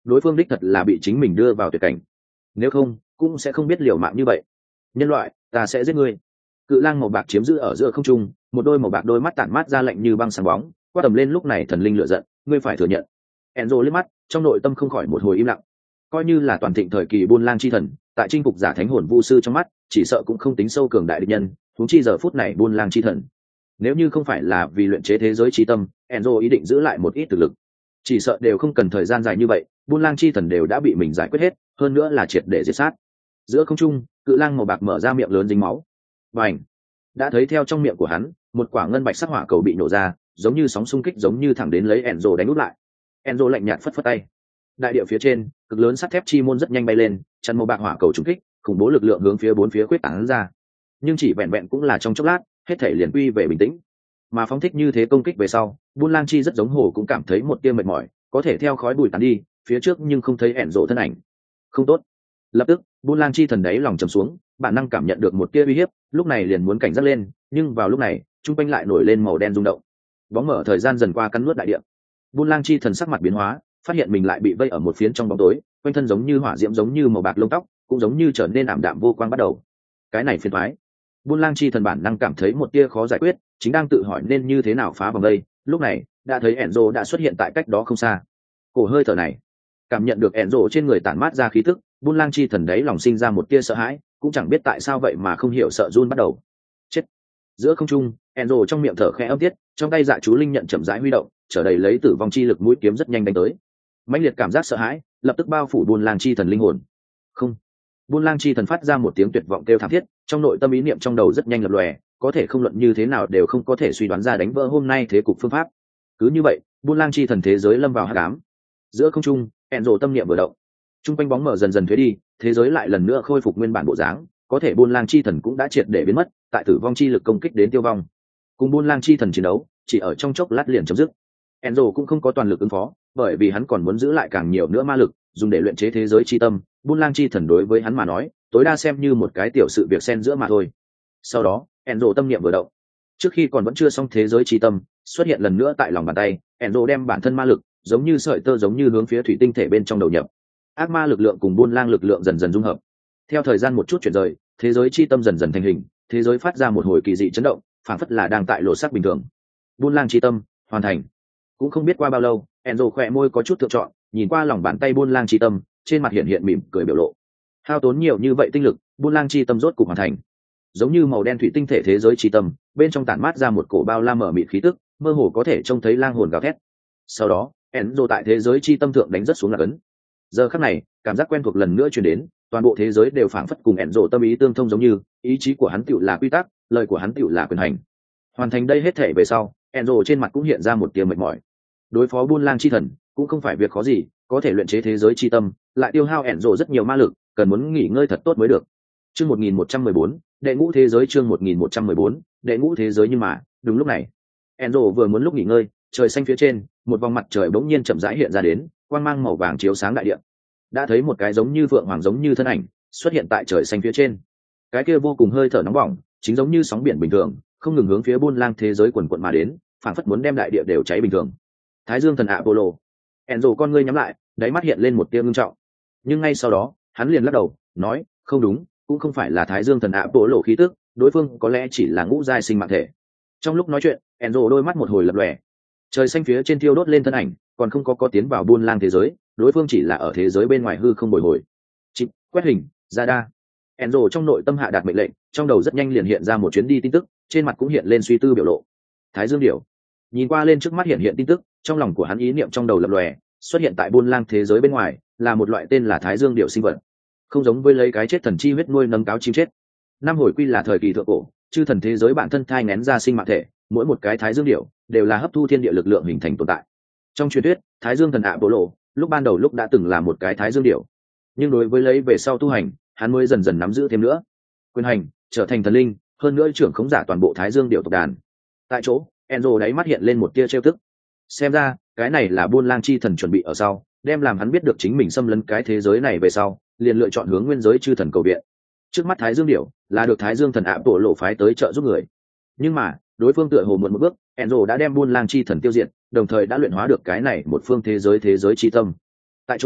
đối phương đích thật là bị chính mình đưa vào tuyệt cảnh, nếu không cũng sẽ không biết liều mạng như vậy. Nhân loại, ta sẽ giết ngươi. Cự lang màu bạc chiếm giữ ở giữa không trung, một đôi màu bạc đôi mắt tản mát ra lạnh như băng sáng bóng, quát tầm lên. Lúc này thần linh lựa giận, ngươi phải thừa nhận. Enzo liếc mắt, trong nội tâm không khỏi một hồi im lặng. Coi như là toàn thịnh thời kỳ buôn lang chi thần, tại chinh phục giả thánh hồn vu sư trong mắt, chỉ sợ cũng không tính sâu cường đại địch nhân, huống chi giờ phút này buôn lang chi thần. Nếu như không phải là vì luyện chế thế giới chi tâm, Enzo ý định giữ lại một ít thực lực, chỉ sợ đều không cần thời gian dài như vậy, buôn lang chi thần đều đã bị mình giải quyết hết, hơn nữa là triệt để diệt sát. Giữa không trung, cự lang màu bạc mở ra miệng lớn dính máu, và ảnh đã thấy theo trong miệng của hắn, một quả ngân bạch sắc hỏa cầu bị nổ ra, giống như sóng xung kích, giống như thẳng đến lấy Enzo đánh úp lại. Enzo lạnh nhạt phất phất tay, đại địa phía trên, cực lớn sắt thép chi môn rất nhanh bay lên, chắn màu bạc hỏa cầu trúng kích, khủng bố lực lượng hướng phía bốn phía quyết tán ra. Nhưng chỉ vẹn vẹn cũng là trong chốc lát, hết thể liền quy về bình tĩnh. Mà phóng thích như thế công kích về sau, buôn lang chi rất giống hồ cũng cảm thấy một tia mệt mỏi, có thể theo khói bụi tán đi, phía trước nhưng không thấy Enzo thân ảnh. Không tốt. Lập tức, buôn lang chi thần đáy lòng trầm xuống, bản năng cảm nhận được một tia uy hiếp, lúc này liền muốn cảnh giác lên, nhưng vào lúc này, trung quanh lại nổi lên màu đen rung động. Bóng mở thời gian dần qua cắn nuốt đại địa. Buôn lang chi thần sắc mặt biến hóa, phát hiện mình lại bị vây ở một phiến trong bóng tối, quanh thân giống như hỏa diễm, giống như màu bạc lông tóc, cũng giống như trở nên ảm đạm vô quang bắt đầu. Cái này phiền toái. Buôn lang chi thần bản năng cảm thấy một tia khó giải quyết, chính đang tự hỏi nên như thế nào phá vòng đây. Lúc này, đã thấy Enzo đã xuất hiện tại cách đó không xa. Cổ hơi thở này, cảm nhận được Enzo trên người tản mát ra khí tức, buôn lang chi thần đấy lòng sinh ra một tia sợ hãi, cũng chẳng biết tại sao vậy mà không hiểu sợ run bắt đầu. Chết. Giữa không trung, Enzo trong miệng thở khẽ âm tiết, trong tay dạ chú linh nhận chậm rãi huy động, trở đầy lấy tử vong chi lực, mũi kiếm rất nhanh đánh tới. Mãnh liệt cảm giác sợ hãi lập tức bao phủ buôn lang chi thần linh hồn. Không. Buôn lang chi thần phát ra một tiếng tuyệt vọng kêu thảm thiết, trong nội tâm ý niệm trong đầu rất nhanh lập lòe, có thể không luận như thế nào đều không có thể suy đoán ra đánh vỡ hôm nay thế cục phương pháp. Cứ như vậy, buôn lang chi thần thế giới lâm vào hắc ám. Giữa không trung, Enzo tâm niệm vừa động, trung quanh bóng mở dần dần thuế đi, thế giới lại lần nữa khôi phục nguyên bản bộ dáng, có thể buôn lang chi thần cũng đã triệt để biến mất, tại tử vong chi lực công kích đến tiêu vong. Cùng buôn lang chi thần chiến đấu, chỉ ở trong chốc lát liền chấm dứt. Enzo cũng không có toàn lực ứng phó, bởi vì hắn còn muốn giữ lại càng nhiều nữa ma lực, dùng để luyện chế thế giới chi tâm. Buôn lang chi thần đối với hắn mà nói, tối đa xem như một cái tiểu sự việc xen giữa mà thôi. Sau đó, Enzo tâm niệm vừa động, trước khi còn vẫn chưa xong thế giới chi tâm xuất hiện lần nữa tại lòng bàn tay. Enzo đem bản thân ma lực, giống như sợi tơ giống như hướng phía thủy tinh thể bên trong đầu nhập. Ác ma lực lượng cùng buôn lang lực lượng dần dần dung hợp. Theo thời gian một chút chuyển rời, thế giới chi tâm dần dần thành hình, thế giới phát ra một hồi kỳ dị chấn động, phảng phất là đang tại lộ sắc bình thường. Buôn lang chi tâm hoàn thành. Cũng không biết qua bao lâu, Enzo khỏe môi có chút thượng trọn, nhìn qua lòng bàn tay buôn lang chi tâm, trên mặt hiện hiện mỉm cười biểu lộ. Hao tốn nhiều như vậy tinh lực, buôn lang chi tâm rốt cục hoàn thành. Giống như màu đen thủy tinh thể thế giới chi tâm, bên trong tản mát ra một cổ bao la mở mịt khí tức, mơ hồ có thể trông thấy lang hồn gào thét. Sau đó, Enzo tại thế giới chi tâm thượng đánh rất xuống lạc ấn. Giờ khắc này, cảm giác quen thuộc lần nữa truyền đến, toàn bộ thế giới đều phảng phất cùng Enzo tâm ý tương thông, giống như ý chí của hắn tựu là quy tắc, lời của hắn tựu là quyền hành. Hoàn thành đây hết thể về sau, Enzo trên mặt cũng hiện ra một tia mệt mỏi. Đối phó buôn lang chi thần cũng không phải việc khó gì, có thể luyện chế thế giới chi tâm, lại tiêu hao Enzo rất nhiều ma lực, cần muốn nghỉ ngơi thật tốt mới được. Chương một nghìn một trăm mười bốn, đệ ngũ thế giới. Chương một nghìn một trăm mười bốn, đệ ngũ thế giới. Nhưng mà, đúng lúc này, Enzo vừa muốn lúc nghỉ ngơi, trời xanh phía trên, một vòng mặt trời bỗng nhiên chậm rãi hiện ra đến, quang mang màu vàng chiếu sáng đại địa. Đã thấy một cái giống như vượng hoàng giống như thân ảnh xuất hiện tại trời xanh phía trên. Cái kia vô cùng hơi thở nóng bỏng, chính giống như sóng biển bình thường, không ngừng hướng phía buôn lang thế giới quần quận mà đến, phảng phất muốn đem đại địa đều cháy bình thường. Thái Dương thần Apollo. Enzo con ngươi nhắm lại, đáy mắt hiện lên một tia ngưng trọng. Nhưng ngay sau đó, hắn liền lắc đầu, nói, không đúng, cũng không phải là Thái Dương thần Apollo khí tức, đối phương có lẽ chỉ là ngũ giai sinh mạng thể. Trong lúc nói chuyện, Enzo đôi mắt một hồi lập lòe. Trời xanh phía trên thiêu đốt lên thân ảnh, còn không có có tiến vào buôn lang thế giới, đối phương chỉ là ở thế giới bên ngoài hư không bồi hồi. Chip, quét hình, ra đa. Enzo trong nội tâm hạ đạt mệnh lệnh, trong đầu rất nhanh liền hiện ra một chuyến đi tin tức, trên mặt cũng hiện lên suy tư biểu lộ. Thái Dương điểu. Nhìn qua lên trước mắt hiện hiện tin tức, trong lòng của hắn ý niệm trong đầu lập lòe, xuất hiện tại buôn lang thế giới bên ngoài, là một loại tên là Thái Dương điểu sinh vật. Không giống với lấy cái chết thần chi huyết nuôi nâng cáo chim chết. Năm hồi quy là thời kỳ thượng cổ, chư thần thế giới bản thân thai nghén ra sinh mạng thể, mỗi một cái Thái Dương điểu đều là hấp thu thiên địa lực lượng hình thành tồn tại. Trong truyền thuyết, Thái Dương thần Apollo lúc ban đầu lúc đã từng là một cái Thái Dương điểu, nhưng đối với lấy về sau tu hành, hắn mới dần dần nắm giữ thêm nữa quyền hành, trở thành thần linh, hơn nữa trưởng khống giả toàn bộ Thái Dương điểu tộc đàn. Tại chỗ, Enzo đáy mắt hiện lên một tia trêu tức. Xem ra, cái này là buôn lang chi thần chuẩn bị ở sau, đem làm hắn biết được chính mình xâm lấn cái thế giới này về sau, liền lựa chọn hướng nguyên giới chư thần cầu viện. Trước mắt Thái Dương điểu là được Thái Dương thần Apollo phái tới trợ giúp người, nhưng mà đối phương tựa hồ muộn một bước, Enzo đã đem buôn lang chi thần tiêu diệt, đồng thời đã luyện hóa được cái này một phương thế giới thế giới chi tâm. Tại chỗ,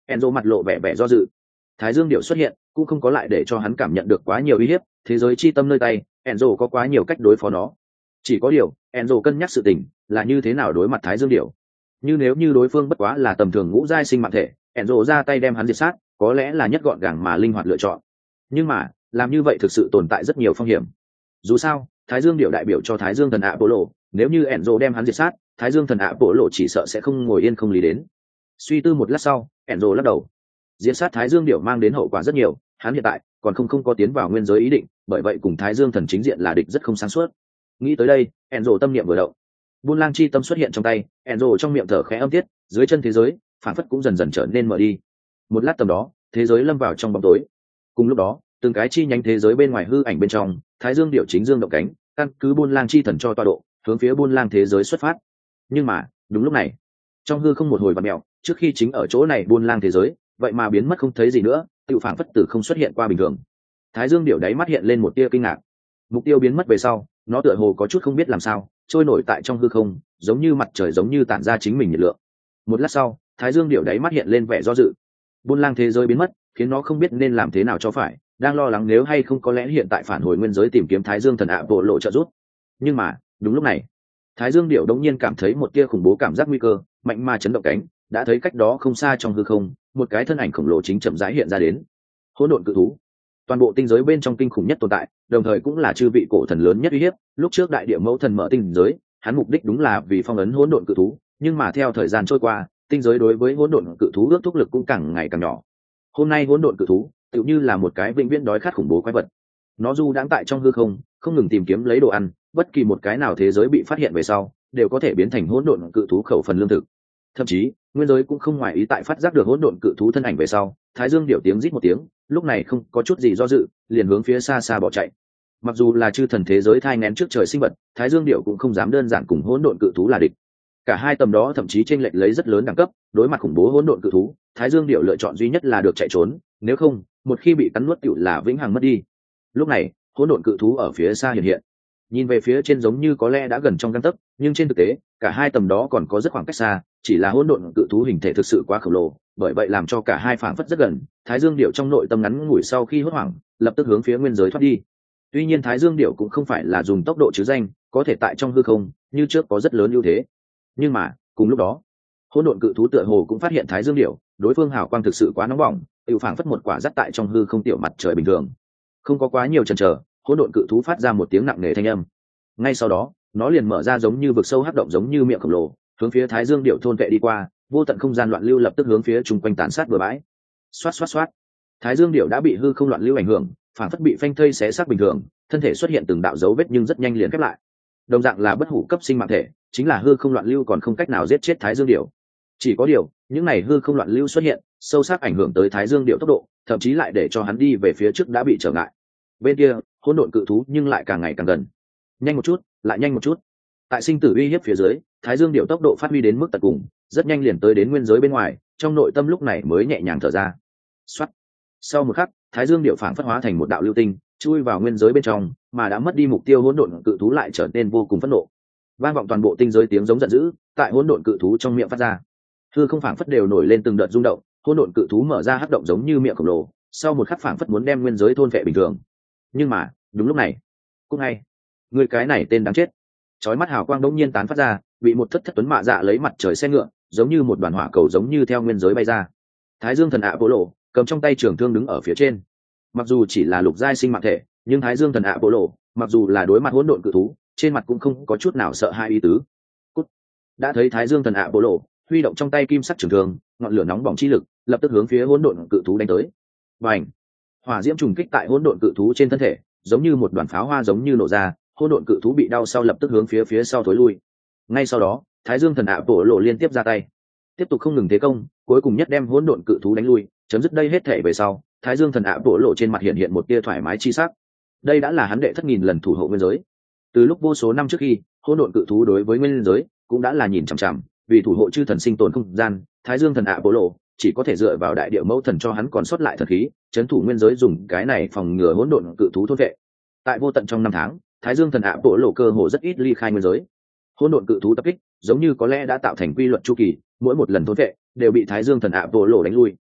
Enzo mặt lộ vẻ vẻ do dự. Thái Dương điệu xuất hiện cũng không có lại để cho hắn cảm nhận được quá nhiều uy hiếp, thế giới chi tâm nơi tay, Enzo có quá nhiều cách đối phó nó. Chỉ có điều, Enzo cân nhắc sự tình là như thế nào đối mặt Thái Dương điệu. Như nếu như đối phương bất quá là tầm thường ngũ giai sinh mạng thể, Enzo ra tay đem hắn diệt sát, có lẽ là nhất gọn gàng mà linh hoạt lựa chọn. Nhưng mà, làm như vậy thực sự tồn tại rất nhiều phong hiểm. Dù sao, Thái Dương điệu đại biểu cho Thái Dương thần Apollo, nếu như Enzo đem hắn diệt sát, Thái Dương thần Apollo chỉ sợ sẽ không ngồi yên không lý đến. Suy tư một lát sau, Enzo lắc đầu. Diệt sát Thái Dương điệu mang đến hậu quả rất nhiều, hắn hiện tại còn không không có tiến vào nguyên giới ý định, bởi vậy cùng Thái Dương thần chính diện là địch rất không sáng suốt. Nghĩ tới đây, Enzo tâm niệm vừa động. Buôn lang chi tâm xuất hiện trong tay, Enzo trong miệng thở khẽ âm tiết, dưới chân thế giới, phản phất cũng dần dần trở nên mở đi. Một lát tầm đó, thế giới lâm vào trong bóng tối. Cùng lúc đó, từng cái chi nhánh thế giới bên ngoài hư ảnh bên trong, Thái Dương điệu chính dương động cánh, căn cứ buôn lang chi thần cho tọa độ, hướng phía buôn lang thế giới xuất phát. Nhưng mà, đúng lúc này, trong hư không một hồi vặn mèo, trước khi chính ở chỗ này buôn lang thế giới, vậy mà biến mất không thấy gì nữa, tự phản phất tử không xuất hiện qua bình thường. Thái Dương điệu đáy mắt hiện lên một tia kinh ngạc. Mục tiêu biến mất về sau, nó tựa hồ có chút không biết làm sao, trôi nổi tại trong hư không, giống như mặt trời giống như tản ra chính mình nhiệt lượng. Một lát sau, Thái Dương điệu đáy mắt hiện lên vẻ do dự. Buôn lang thế giới biến mất, khiến nó không biết nên làm thế nào cho phải, đang lo lắng nếu hay không có lẽ hiện tại phản hồi nguyên giới tìm kiếm Thái Dương thần ạ bộ lộ trợ giúp. Nhưng mà, đúng lúc này, Thái Dương điệu đống nhiên cảm thấy một tia khủng bố cảm giác nguy cơ, mạnh mà chấn động cánh, đã thấy cách đó không xa trong hư không, một cái thân ảnh khổng lồ chính chậm rãi hiện ra đến. Hỗn độn cự thú, toàn bộ tinh giới bên trong kinh khủng nhất tồn tại, đồng thời cũng là chư vị cổ thần lớn nhất uy hiếp. Lúc trước đại địa mẫu thần mở tinh giới, hắn mục đích đúng là vì phong ấn hỗn độn cự thú, nhưng mà theo thời gian trôi qua, tinh giới đối với hỗn độn cự thú ước thúc lực cũng càng ngày càng nhỏ. Hôm nay hỗn độn cự thú tựu như là một cái vĩnh viễn đói khát khủng bố quái vật. Nó du đãng tại trong hư không, không ngừng tìm kiếm lấy đồ ăn, bất kỳ một cái nào thế giới bị phát hiện về sau, đều có thể biến thành hỗn độn cự thú khẩu phần lương thực. Thậm chí, nguyên giới cũng không ngoài ý tại phát giác được hỗn độn cự thú thân ảnh về sau, Thái Dương điệu tiếng rít một tiếng, lúc này không có chút gì do dự, liền hướng phía xa xa bỏ chạy. Mặc dù là chư thần thế giới thai nghén trước trời sinh vật, Thái Dương điệu cũng không dám đơn giản cùng hỗn độn cự thú là địch. Cả hai tầm đó thậm chí chênh lệch lấy rất lớn đẳng cấp, đối mặt khủng bố hỗn độn cự thú, Thái Dương điệu lựa chọn duy nhất là được chạy trốn, nếu không, một khi bị cắn nuốt tựu là vĩnh hằng mất đi. Lúc này, hỗn độn cự thú ở phía xa hiện hiện. Nhìn về phía trên giống như có lẽ đã gần trong gang tấc, nhưng trên thực tế, cả hai tầm đó còn có rất khoảng cách xa, chỉ là hỗn độn cự thú hình thể thực sự quá khổng lồ, bởi vậy làm cho cả hai phảng phất rất gần. Thái Dương điệu trong nội tâm ngắn ngủi sau khi hốt hoảng, lập tức hướng phía nguyên giới thoát đi. Tuy nhiên Thái Dương điệu cũng không phải là dùng tốc độ chứ danh, có thể tại trong hư không, như trước có rất lớn ưu thế. Nhưng mà, cùng lúc đó, hỗn độn cự thú tựa hồ cũng phát hiện Thái Dương điệu, đối phương hào quang thực sự quá nóng bỏng, tự phảng phất một quả dắt tại trong hư không tiểu mặt trời bình thường. Không có quá nhiều chần chờ, hỗn độn cự thú phát ra một tiếng nặng nề thanh âm. Ngay sau đó, nó liền mở ra giống như vực sâu hắc động giống như miệng khổng lồ, hướng phía Thái Dương điệu thôn vệ đi qua, vô tận không gian loạn lưu lập tức hướng phía chung quanh tàn sát bừa bãi. Xoát xoát xoát. Thái Dương điệu đã bị hư không loạn lưu ảnh hưởng, phảng phất bị phanh thây xé xác bình thường, thân thể xuất hiện từng đạo dấu vết nhưng rất nhanh liền khép lại. Đồng dạng là bất hủ cấp sinh mạng thể, chính là hư không loạn lưu còn không cách nào giết chết Thái Dương điệu. Chỉ có điều, những này hư không loạn lưu xuất hiện, sâu sắc ảnh hưởng tới Thái Dương điệu tốc độ, thậm chí lại để cho hắn đi về phía trước đã bị trở ngại. Bên kia, hỗn độn cự thú nhưng lại càng ngày càng gần. Nhanh một chút, lại nhanh một chút. Tại sinh tử uy hiếp phía dưới, Thái Dương điệu tốc độ phát huy đến mức tận cùng, rất nhanh liền tới đến nguyên giới bên ngoài, trong nội tâm lúc này mới nhẹ nhàng thở ra. Soát. Sau một khắc, Thái Dương điệu phảng phất hóa thành một đạo lưu tinh, chui vào nguyên giới bên trong, mà đã mất đi mục tiêu hỗn độn cự thú lại trở nên vô cùng phẫn nộ. Vang vọng toàn bộ tinh giới tiếng giống giận dữ, tại hỗn độn cự thú trong miệng phát ra. Hư không phảng phất đều nổi lên từng đợt rung động, hỗn độn cự thú mở ra hắc động giống như miệng khổng lồ, sau một khắc phảng phất muốn đem nguyên giới thôn vệ bình thường. Nhưng mà, đúng lúc này, cũng ngay, người cái này tên đáng chết. Chói mắt hào quang đống nhiên tán phát ra, bị một thất thất tuấn mạ dạ lấy mặt trời xe ngựa, giống như một đoàn hỏa cầu giống như theo nguyên giới bay ra. Thái Dương thần ạ bộ lộ cầm trong tay trường thương đứng ở phía trên. Mặc dù chỉ là lục giai sinh mạng thể, nhưng Thái Dương thần ạ bộ lộ, mặc dù là đối mặt hỗn độn cự thú, trên mặt cũng không có chút nào sợ hãi ý tứ. Cút. Đã thấy Thái Dương thần ạ bộ lộ huy động trong tay kim sắc trường thương, ngọn lửa nóng bỏng chi lực lập tức hướng phía hỗn độn cự thú đánh tới. Bành! Hỏa diễm trùng kích tại hỗn độn cự thú trên thân thể, giống như một đoàn pháo hoa giống như nổ ra, hỗn độn cự thú bị đau sau lập tức hướng phía phía sau thối lui. Ngay sau đó, Thái Dương thần ạ bộ lộ liên tiếp ra tay, tiếp tục không ngừng thế công, cuối cùng nhất đem hỗn độn cự thú đánh lui, chấm dứt đây hết thể về sau, Thái Dương thần ạ bộ lộ trên mặt hiện hiện một tia thoải mái chi sắc. Đây đã là hắn đệ thất nghìn lần thủ hộ nguyên giới. Từ lúc vô số năm trước khi, hỗn độn cự thú đối với nguyên giới cũng đã là nhìn chằm chằm, vì thủ hộ chư thần sinh tồn không gian, Thái Dương thần ạ bộ lộ chỉ có thể dựa vào đại địa mẫu thần cho hắn còn sót lại thần khí, trấn thủ nguyên giới dùng cái này phòng ngừa hỗn độn cự thú thôn vệ. Tại vô tận trong năm tháng, Thái Dương thần ạ bộ lộ cơ hồ rất ít ly khai nguyên giới. Hỗn độn cự thú tập kích, giống như có lẽ đã tạo thành quy luật chu kỳ, mỗi một lần thôn vệ đều bị Thái Dương thần ạ bộ lộ đánh lui.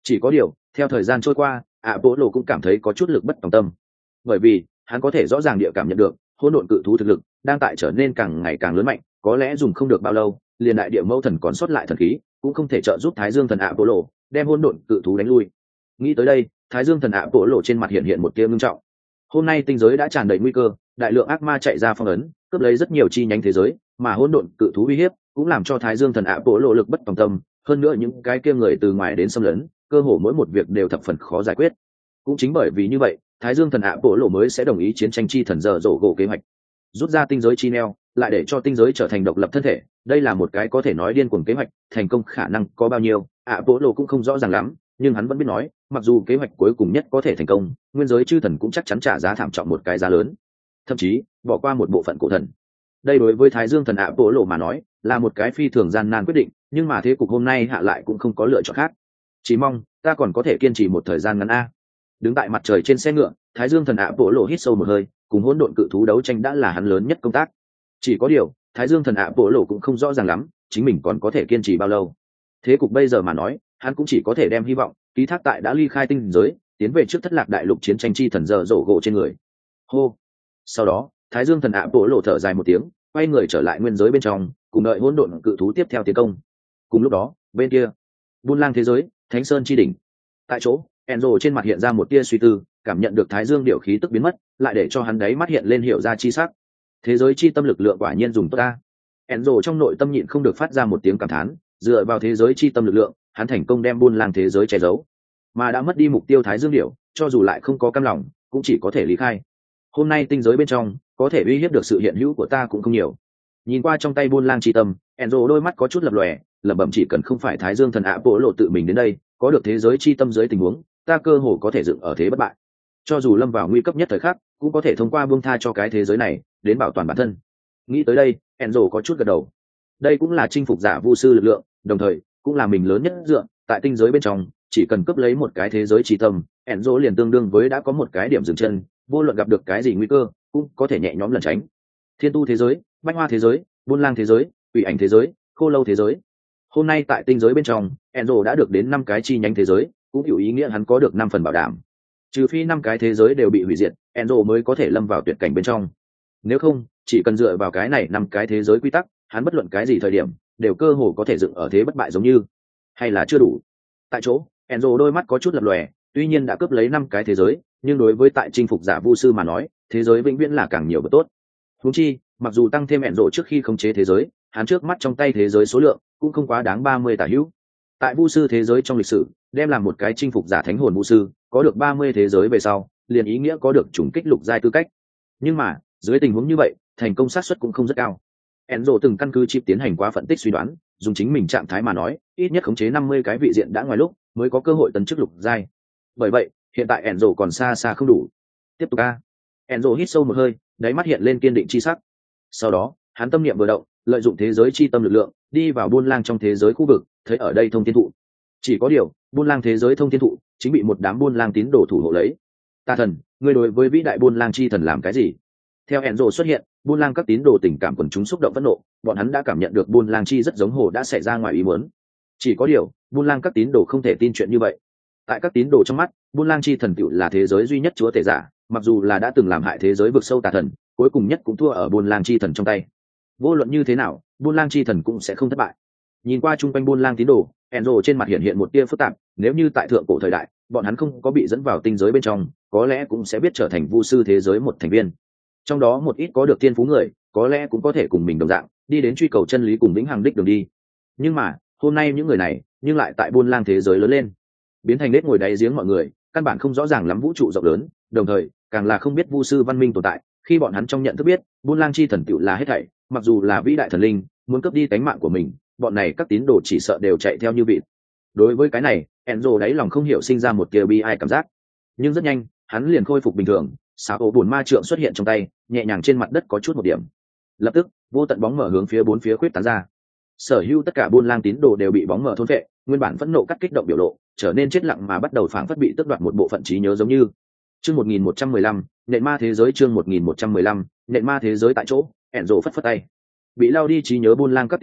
Chỉ có điều theo thời gian trôi qua, ạ bộ lộ cũng cảm thấy có chút lực bất tòng tâm, bởi vì hắn có thể rõ ràng địa cảm nhận được hỗn độn cự thú thực lực đang tại trở nên càng ngày càng lớn mạnh, có lẽ dùng không được bao lâu liền đại địa mẫu thần còn sót lại thần khí cũng không thể trợ giúp thái dương thần ạ bộ lộ đem hỗn độn cự thú đánh lui. Nghĩ tới đây, thái dương thần ạ bộ lộ trên mặt hiện hiện một tia ngưng trọng. Hôm nay tinh giới đã tràn đầy nguy cơ, đại lượng ác ma chạy ra phong ấn cướp lấy rất nhiều chi nhánh thế giới, mà hỗn độn cự thú uy hiếp cũng làm cho thái dương thần ạ bộ lộ lực bất tòng tâm. Hơn nữa những cái kia người từ ngoài đến xâm lấn, cơ hồ mỗi một việc đều thập phần khó giải quyết. Cũng chính bởi vì như vậy, thái dương thần ạ bộ lộ mới sẽ đồng ý chiến tranh chi thần giờ rổ gỗ kế hoạch, rút ra tinh giới chi neo lại để cho tinh giới trở thành độc lập thân thể. Đây là một cái có thể nói điên cuồng kế hoạch, thành công khả năng có bao nhiêu ạ bộ lộ cũng không rõ ràng lắm, nhưng hắn vẫn biết nói mặc dù kế hoạch cuối cùng nhất có thể thành công, nguyên giới chư thần cũng chắc chắn trả giá thảm trọng một cái giá lớn, thậm chí bỏ qua một bộ phận cổ thần. Đây đối với thái dương thần ạ bộ lộ mà nói là một cái phi thường gian nan quyết định, nhưng mà thế cục hôm nay hạ lại cũng không có lựa chọn khác. Chỉ mong ta còn có thể kiên trì một thời gian ngắn a. Đứng tại mặt trời trên xe ngựa, thái dương thần ạ bộ lộ hít sâu một hơi, cùng hỗn độn cự thú đấu tranh đã là hắn lớn nhất công tác. Chỉ có điều thái dương thần ạ bộ lộ cũng không rõ ràng lắm chính mình còn có thể kiên trì bao lâu. Thế cục bây giờ mà nói, hắn cũng chỉ có thể đem hy vọng ký thác tại đã ly khai tinh giới tiến về trước thất lạc đại lục chiến tranh chi thần giờ rổ gỗ trên người. Hô. Sau đó thái dương thần ạ bộ lộ thở dài một tiếng, quay người trở lại nguyên giới bên trong, cùng đợi hỗn độn cự thú tiếp theo tiến công. Cùng lúc đó bên kia, buôn lang thế giới, thánh sơn chi đỉnh. Tại chỗ Enzo trên mặt hiện ra một tia suy tư, cảm nhận được thái dương điều khí tức biến mất, lại để cho hắn đáy mắt hiện lên hiểu ra chi sắc. Thế giới chi tâm lực lượng quả nhiên dùng tốt ta. Enzo trong nội tâm nhịn không được phát ra một tiếng cảm thán, dựa vào thế giới chi tâm lực lượng, hắn thành công đem buôn lang thế giới che giấu, mà đã mất đi mục tiêu thái dương điểu, cho dù lại không có cam lòng, cũng chỉ có thể lý khai. Hôm nay tinh giới bên trong, có thể uy hiếp được sự hiện hữu của ta cũng không nhiều. Nhìn qua trong tay buôn lang chi tâm, Enzo đôi mắt có chút lập lòe, lẩm bẩm chỉ cần không phải thái dương thần ạ bộ lộ tự mình đến đây, có được thế giới chi tâm dưới tình huống, ta cơ hồ có thể dựng ở thế bất bại. Cho dù lâm vào nguy cấp nhất thời khắc, cũng có thể thông qua buông tha cho cái thế giới này, đến bảo toàn bản thân. Nghĩ tới đây, Enzo có chút gật đầu. Đây cũng là chinh phục giả vu sư lực lượng, đồng thời cũng là mình lớn nhất dựa tại tinh giới bên trong, chỉ cần cướp lấy một cái thế giới chi tâm, Enzo liền tương đương với đã có một cái điểm dừng chân, vô luận gặp được cái gì nguy cơ, cũng có thể nhẹ nhõm lẩn tránh. Thiên tu thế giới, bách hoa thế giới, buôn lang thế giới, quỷ ảnh thế giới, khô lâu thế giới. Hôm nay tại tinh giới bên trong, Enzo đã được đến năm cái chi nhánh thế giới, cũng hiểu ý nghĩa hắn có được năm phần bảo đảm. Trừ phi năm cái thế giới đều bị hủy diệt, Enzo mới có thể lâm vào tuyệt cảnh bên trong. Nếu không, chỉ cần dựa vào cái này năm cái thế giới quy tắc, hắn bất luận cái gì thời điểm đều cơ hồ có thể dựng ở thế bất bại giống như. Hay là chưa đủ. Tại chỗ, Enzo đôi mắt có chút lập lòe, tuy nhiên đã cướp lấy năm cái thế giới, nhưng đối với tại chinh phục giả vu sư mà nói, thế giới vĩnh viễn là càng nhiều và tốt. Huống chi, mặc dù tăng thêm Enzo trước khi khống chế thế giới, hắn trước mắt trong tay thế giới số lượng cũng không quá đáng ba mươi tả hữu. Tại vu sư thế giới trong lịch sử, đem làm một cái chinh phục giả thánh hồn vu sư, có được ba mươi thế giới về sau, liền ý nghĩa có được chủng kích lục giai tư cách. Nhưng mà, dưới tình huống như vậy, thành công xác suất cũng không rất cao. Enzo từng căn cứ chip tiến hành quá phân tích suy đoán, dùng chính mình trạng thái mà nói, ít nhất khống chế năm mươi cái vị diện đã ngoài lúc, mới có cơ hội tấn chức lục giai. Bởi vậy, hiện tại Enzo còn xa xa không đủ. Tiếp tục a. Enzo hít sâu một hơi, đáy mắt hiện lên kiên định chi sắc. Sau đó, hắn tâm niệm vừa động, lợi dụng thế giới chi tâm lực lượng, đi vào buôn lang trong thế giới khu vực, thấy ở đây thông thiên thụ. Chỉ có điều, buôn lang thế giới thông thiên thụ chính bị một đám buôn lang tín đồ thủ hộ lấy. Ta thần, ngươi đối với vĩ đại buôn lang chi thần làm cái gì? Theo Enzo xuất hiện, buôn lang các tín đồ tình cảm quần chúng xúc động phẫn nộ, bọn hắn đã cảm nhận được buôn lang chi rất giống hồ đã xảy ra ngoài ý muốn. Chỉ có điều, buôn lang các tín đồ không thể tin chuyện như vậy. Tại các tín đồ trong mắt, buôn lang chi thần tựu là thế giới duy nhất chúa tể giả, mặc dù là đã từng làm hại thế giới vực sâu tà thần, cuối cùng nhất cũng thua ở buôn lang chi thần trong tay. Vô luận như thế nào, buôn lang chi thần cũng sẽ không thất bại. Nhìn qua chung quanh buôn lang tín đồ, Enzo trên mặt hiện hiện một tia phức tạp, nếu như tại thượng cổ thời đại, bọn hắn không có bị dẫn vào tinh giới bên trong, có lẽ cũng sẽ biết trở thành vu sư thế giới một thành viên. Trong đó một ít có được tiên phú người, có lẽ cũng có thể cùng mình đồng dạng, đi đến truy cầu chân lý cùng vĩnh hằng đích đường đi. Nhưng mà, hôm nay những người này, nhưng lại tại buôn lang thế giới lớn lên, biến thành nết ngồi đáy giếng mọi người, căn bản không rõ ràng lắm vũ trụ rộng lớn, đồng thời, càng là không biết vu sư văn minh tồn tại. Khi bọn hắn trong nhận thức biết, buôn lang chi thần tựu là hết thảy, mặc dù là vĩ đại thần linh, muốn cướp đi tánh mạng của mình, bọn này các tín đồ chỉ sợ đều chạy theo như vịt. Đối với cái này, Enzo đáy lòng không hiểu sinh ra một tia bi ai cảm giác. Nhưng rất nhanh, hắn liền khôi phục bình thường, xáo ổ buồn ma trượng xuất hiện trong tay, nhẹ nhàng trên mặt đất có chút một điểm. Lập tức, vô tận bóng mở hướng phía bốn phía khuyết tán ra. Sở hữu tất cả buôn lang tín đồ đều bị bóng mở thôn phệ, nguyên bản phẫn nộ cắt kích động biểu lộ, trở nên chết lặng mà bắt đầu phảng phất bị tước đoạt một bộ phận trí nhớ giống như. Chương một nghìn một trăm mười lăm, nện ma thế giới chương một nghìn một trăm mười lăm, nện ma thế giới tại chỗ, Enzo phất phất tay. Bị lao đi trí nhớ buôn lang các tín đồ,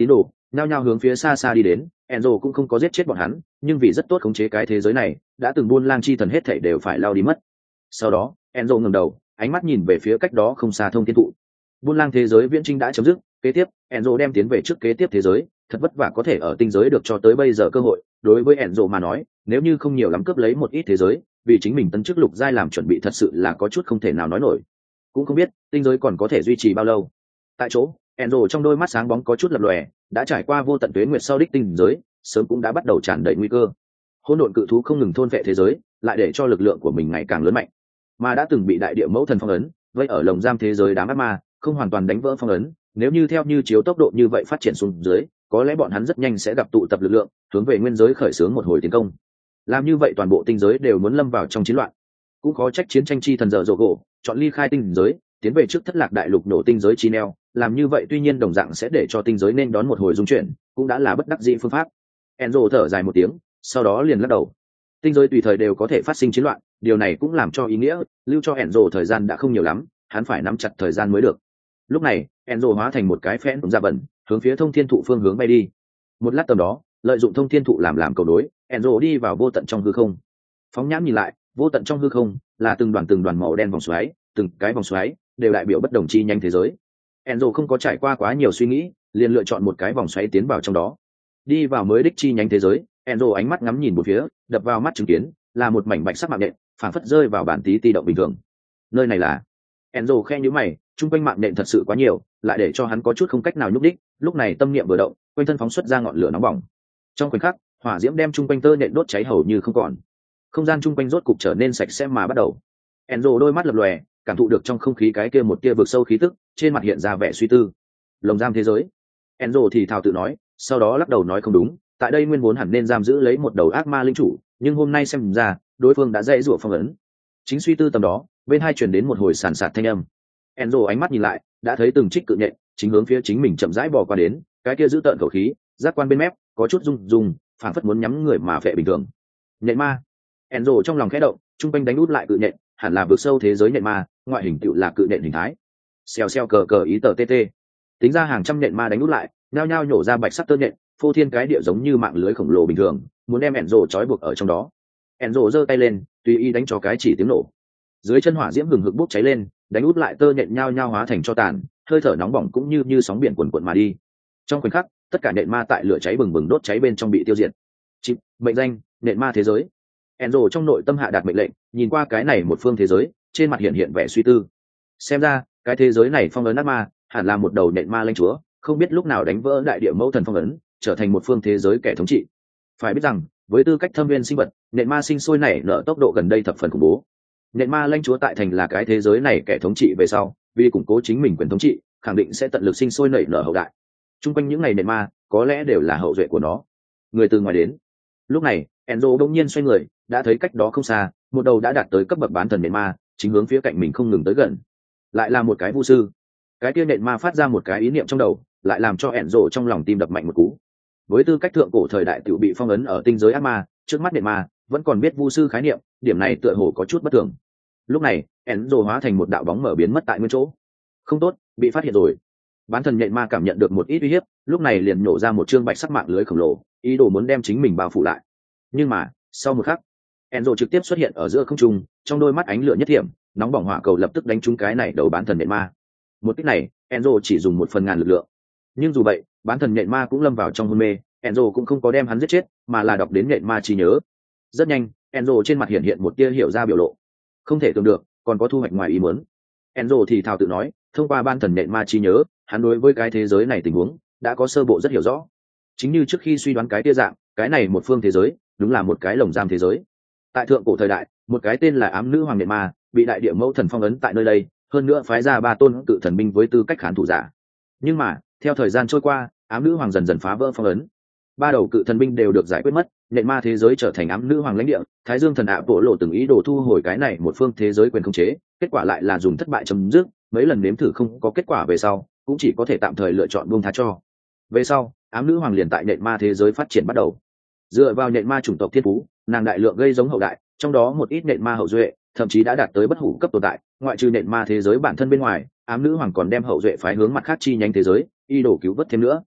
nhao nhao hướng phía xa xa đi đến. Enzo cũng không có giết chết bọn hắn, nhưng vì rất tốt khống chế cái thế giới này, đã từng buôn lang chi thần hết thảy đều phải lao đi mất. Sau đó, Enzo ngẩng đầu, ánh mắt nhìn về phía cách đó không xa thông thiên thụ. Buôn lang thế giới viễn trinh đã chấm dứt, kế tiếp, Enzo đem tiến về trước kế tiếp thế giới, thật vất vả có thể ở tinh giới được cho tới bây giờ cơ hội, đối với Enzo mà nói, nếu như không nhiều lắm cướp lấy một ít thế giới, vì chính mình tấn chức lục giai làm chuẩn bị thật sự là có chút không thể nào nói nổi. Cũng không biết, tinh giới còn có thể duy trì bao lâu. Tại chỗ, Enzo trong đôi mắt sáng bóng có chút lập lòe, đã trải qua vô tận tuế nguyệt sau đích tinh giới, sớm cũng đã bắt đầu tràn đầy nguy cơ. Hỗn độn cự thú không ngừng thôn phệ thế giới, lại để cho lực lượng của mình ngày càng lớn mạnh. Mà đã từng bị đại địa mẫu thần phong ấn, vậy ở lồng giam thế giới đám ác ma, không hoàn toàn đánh vỡ phong ấn, nếu như theo như chiếu tốc độ như vậy phát triển xuống dưới, có lẽ bọn hắn rất nhanh sẽ gặp tụ tập lực lượng, hướng về nguyên giới khởi xướng một hồi tiến công. Làm như vậy toàn bộ tinh giới đều muốn lâm vào trong chiến loạn. Cũng khó trách chiến tranh chi thần dở dỗ gỗ, chọn ly khai tinh giới, tiến về trước thất lạc đại lục nổ tinh giới chi neo, làm như vậy tuy nhiên đồng dạng sẽ để cho tinh giới nên đón một hồi dung chuyển, cũng đã là bất đắc dĩ phương pháp. Enzo thở dài một tiếng, sau đó liền lắc đầu. Tinh giới tùy thời đều có thể phát sinh chiến loạn, điều này cũng làm cho ý nghĩa, lưu cho Enzo thời gian đã không nhiều lắm, hắn phải nắm chặt thời gian mới được. Lúc này, Enzo hóa thành một cái phẽn ra bẩn, hướng phía thông thiên thụ phương hướng bay đi. Một lát tầm đó, lợi dụng thông thiên thụ làm làm cầu đối, Enzo đi vào vô tận trong hư không. Phóng nhãn nhìn lại, vô tận trong hư không là từng đoàn từng đoàn màu đen vòng xoáy, từng cái vòng xoáy đều đại biểu bất đồng chi nhánh thế giới. Enzo không có trải qua quá nhiều suy nghĩ, liền lựa chọn một cái vòng xoáy tiến vào trong đó. Đi vào mới đích chi nhánh thế giới, Enzo ánh mắt ngắm nhìn một phía, đập vào mắt chứng kiến là một mảnh bạch sắc mạng nhện, phảng phất rơi vào bản tí ti động bình thường. Nơi này là? Enzo khe nhíu mày, trung quanh mạng nhện thật sự quá nhiều, lại để cho hắn có chút không cách nào nhúc đích. Lúc này tâm niệm vừa động, quanh thân phóng xuất ra ngọn lửa nóng bỏng. Trong khoảnh khắc, hỏa diễm đem trung quanh tơ nhện đốt cháy hầu như không còn. Không gian trung quanh rốt cục trở nên sạch sẽ mà bắt đầu. Enzo đôi mắt lập lòe, cảm thụ được trong không khí cái kia một tia vực sâu khí tức, trên mặt hiện ra vẻ suy tư. Lồng giam thế giới. Enzo thì thào tự nói, sau đó lắc đầu nói không đúng, tại đây nguyên vốn hẳn nên giam giữ lấy một đầu ác ma linh chủ, nhưng hôm nay xem ra, đối phương đã dễ rủa phong ấn. Chính suy tư tầm đó, bên hai truyền đến một hồi sàn sạt thanh âm. Enzo ánh mắt nhìn lại, đã thấy từng trích cự nhện chính hướng phía chính mình chậm rãi bò qua đến, cái kia giữ tợn khẩu khí, giác quan bên mép có chút rung rung, phảng phất muốn nhắm người mà phệ bình thường. Nhện ma. Enzo trong lòng khẽ động, trung quanh đánh út lại cự nhện, hẳn là vượt sâu thế giới nhện ma, ngoại hình tựu là cự nhện hình thái. Xèo xèo cờ cờ ý tờ tt. Tính ra hàng trăm nhện ma đánh út lại, nhao nhao nhổ ra bạch sắc tơ nhện, phô thiên cái địa giống như mạng lưới khổng lồ bình thường, muốn đem Enzo trói buộc ở trong đó. Enzo giơ tay lên, tùy ý đánh cho cái chỉ tiếng nổ. Dưới chân hỏa diễm hừng hực bốc cháy lên, đánh út lại tơ nhện nhao nhao hóa thành tro tàn, hơi thở nóng bỏng cũng như như sóng biển cuồn cuộn mà đi. Trong khoảnh khắc, tất cả nhện ma tại lửa cháy bừng bừng đốt cháy bên trong bị tiêu diệt. Chip, mệnh danh, nhện ma thế giới. Enzo trong nội tâm hạ đạt mệnh lệnh, nhìn qua cái này một phương thế giới, trên mặt hiện hiện vẻ suy tư. Xem ra, cái thế giới này phong ấn ác ma, hẳn là một đầu nhện ma lãnh chúa, không biết lúc nào đánh vỡ đại địa mẫu thần phong ấn, trở thành một phương thế giới kẻ thống trị. Phải biết rằng, với tư cách thâm viên sinh vật, nhện ma sinh sôi nảy nở tốc độ gần đây thập phần khủng bố. Nhện ma lãnh chúa tại thành là cái thế giới này kẻ thống trị về sau, vì củng cố chính mình quyền thống trị, khẳng định sẽ tận lực sinh sôi nảy nở hậu đại. Trung quanh những ngày nhện ma, có lẽ đều là hậu duệ của nó. Người từ ngoài đến. Lúc này, Enzo đột nhiên xoay người, đã thấy cách đó không xa, một đầu đã đạt tới cấp bậc bán thần nhện ma, chính hướng phía cạnh mình không ngừng tới gần. Lại là một cái vu sư. Cái kia nhện ma phát ra một cái ý niệm trong đầu, lại làm cho Enzo trong lòng tim đập mạnh một cú. Với tư cách thượng cổ thời đại tiểu bị phong ấn ở tinh giới ác ma, trước mắt nhện ma vẫn còn biết vu sư khái niệm, điểm này tựa hồ có chút bất thường. Lúc này, Enzo hóa thành một đạo bóng mở biến mất tại nguyên chỗ. Không tốt, bị phát hiện rồi. Bán thần nhện ma cảm nhận được một ít uy hiếp, lúc này liền nổ ra một chương bạch sắc mạng lưới khổng lồ, ý đồ muốn đem chính mình bao phủ lại. Nhưng mà, sau một khắc, Enzo trực tiếp xuất hiện ở giữa không trung, trong đôi mắt ánh lửa nhất thiểm, nóng bỏng hỏa cầu lập tức đánh trúng cái này đầu bán thần nhện ma. Một kích này, Enzo chỉ dùng một phần ngàn lực lượng. Nhưng dù vậy, bán thần nhện ma cũng lâm vào trong hôn mê, Enzo cũng không có đem hắn giết chết, mà là đọc đến nhện ma trí nhớ. Rất nhanh, Enzo trên mặt hiện hiện một tia hiểu ra biểu lộ. Không thể tưởng được, còn có thu hoạch ngoài ý muốn. Enzo thì thào tự nói, thông qua bán thần nhện ma trí nhớ, hắn đối với cái thế giới này tình huống đã có sơ bộ rất hiểu rõ. Chính như trước khi suy đoán cái tia dạng, cái này một phương thế giới, đúng là một cái lồng giam thế giới. Tại thượng cổ thời đại, một cái tên là ám nữ hoàng nhện ma bị đại địa mẫu thần phong ấn tại nơi đây, hơn nữa phái ra ba tôn cự thần binh với tư cách khán thủ giả. Nhưng mà, theo thời gian trôi qua, ám nữ hoàng dần dần phá vỡ phong ấn, ba đầu cự thần binh đều được giải quyết mất, nhện ma thế giới trở thành ám nữ hoàng lãnh địa. Thái Dương thần ạ bộ lộ từng ý đồ thu hồi cái này một phương thế giới quyền khống chế, kết quả lại là dùng thất bại chấm dứt. Mấy lần nếm thử không có kết quả về sau, cũng chỉ có thể tạm thời lựa chọn buông tha cho. Về sau, ám nữ hoàng liền tại nhện ma thế giới phát triển bắt đầu. Dựa vào nhện ma chủng tộc thiên phú, nàng đại lượng gây giống hậu đại, trong đó một ít nhện ma hậu duệ thậm chí đã đạt tới bất hủ cấp tồn tại. Ngoại trừ nhện ma thế giới bản thân bên ngoài, ám nữ hoàng còn đem hậu duệ phái hướng mặt khác chi nhánh thế giới, y đồ cứu vớt thêm nữa.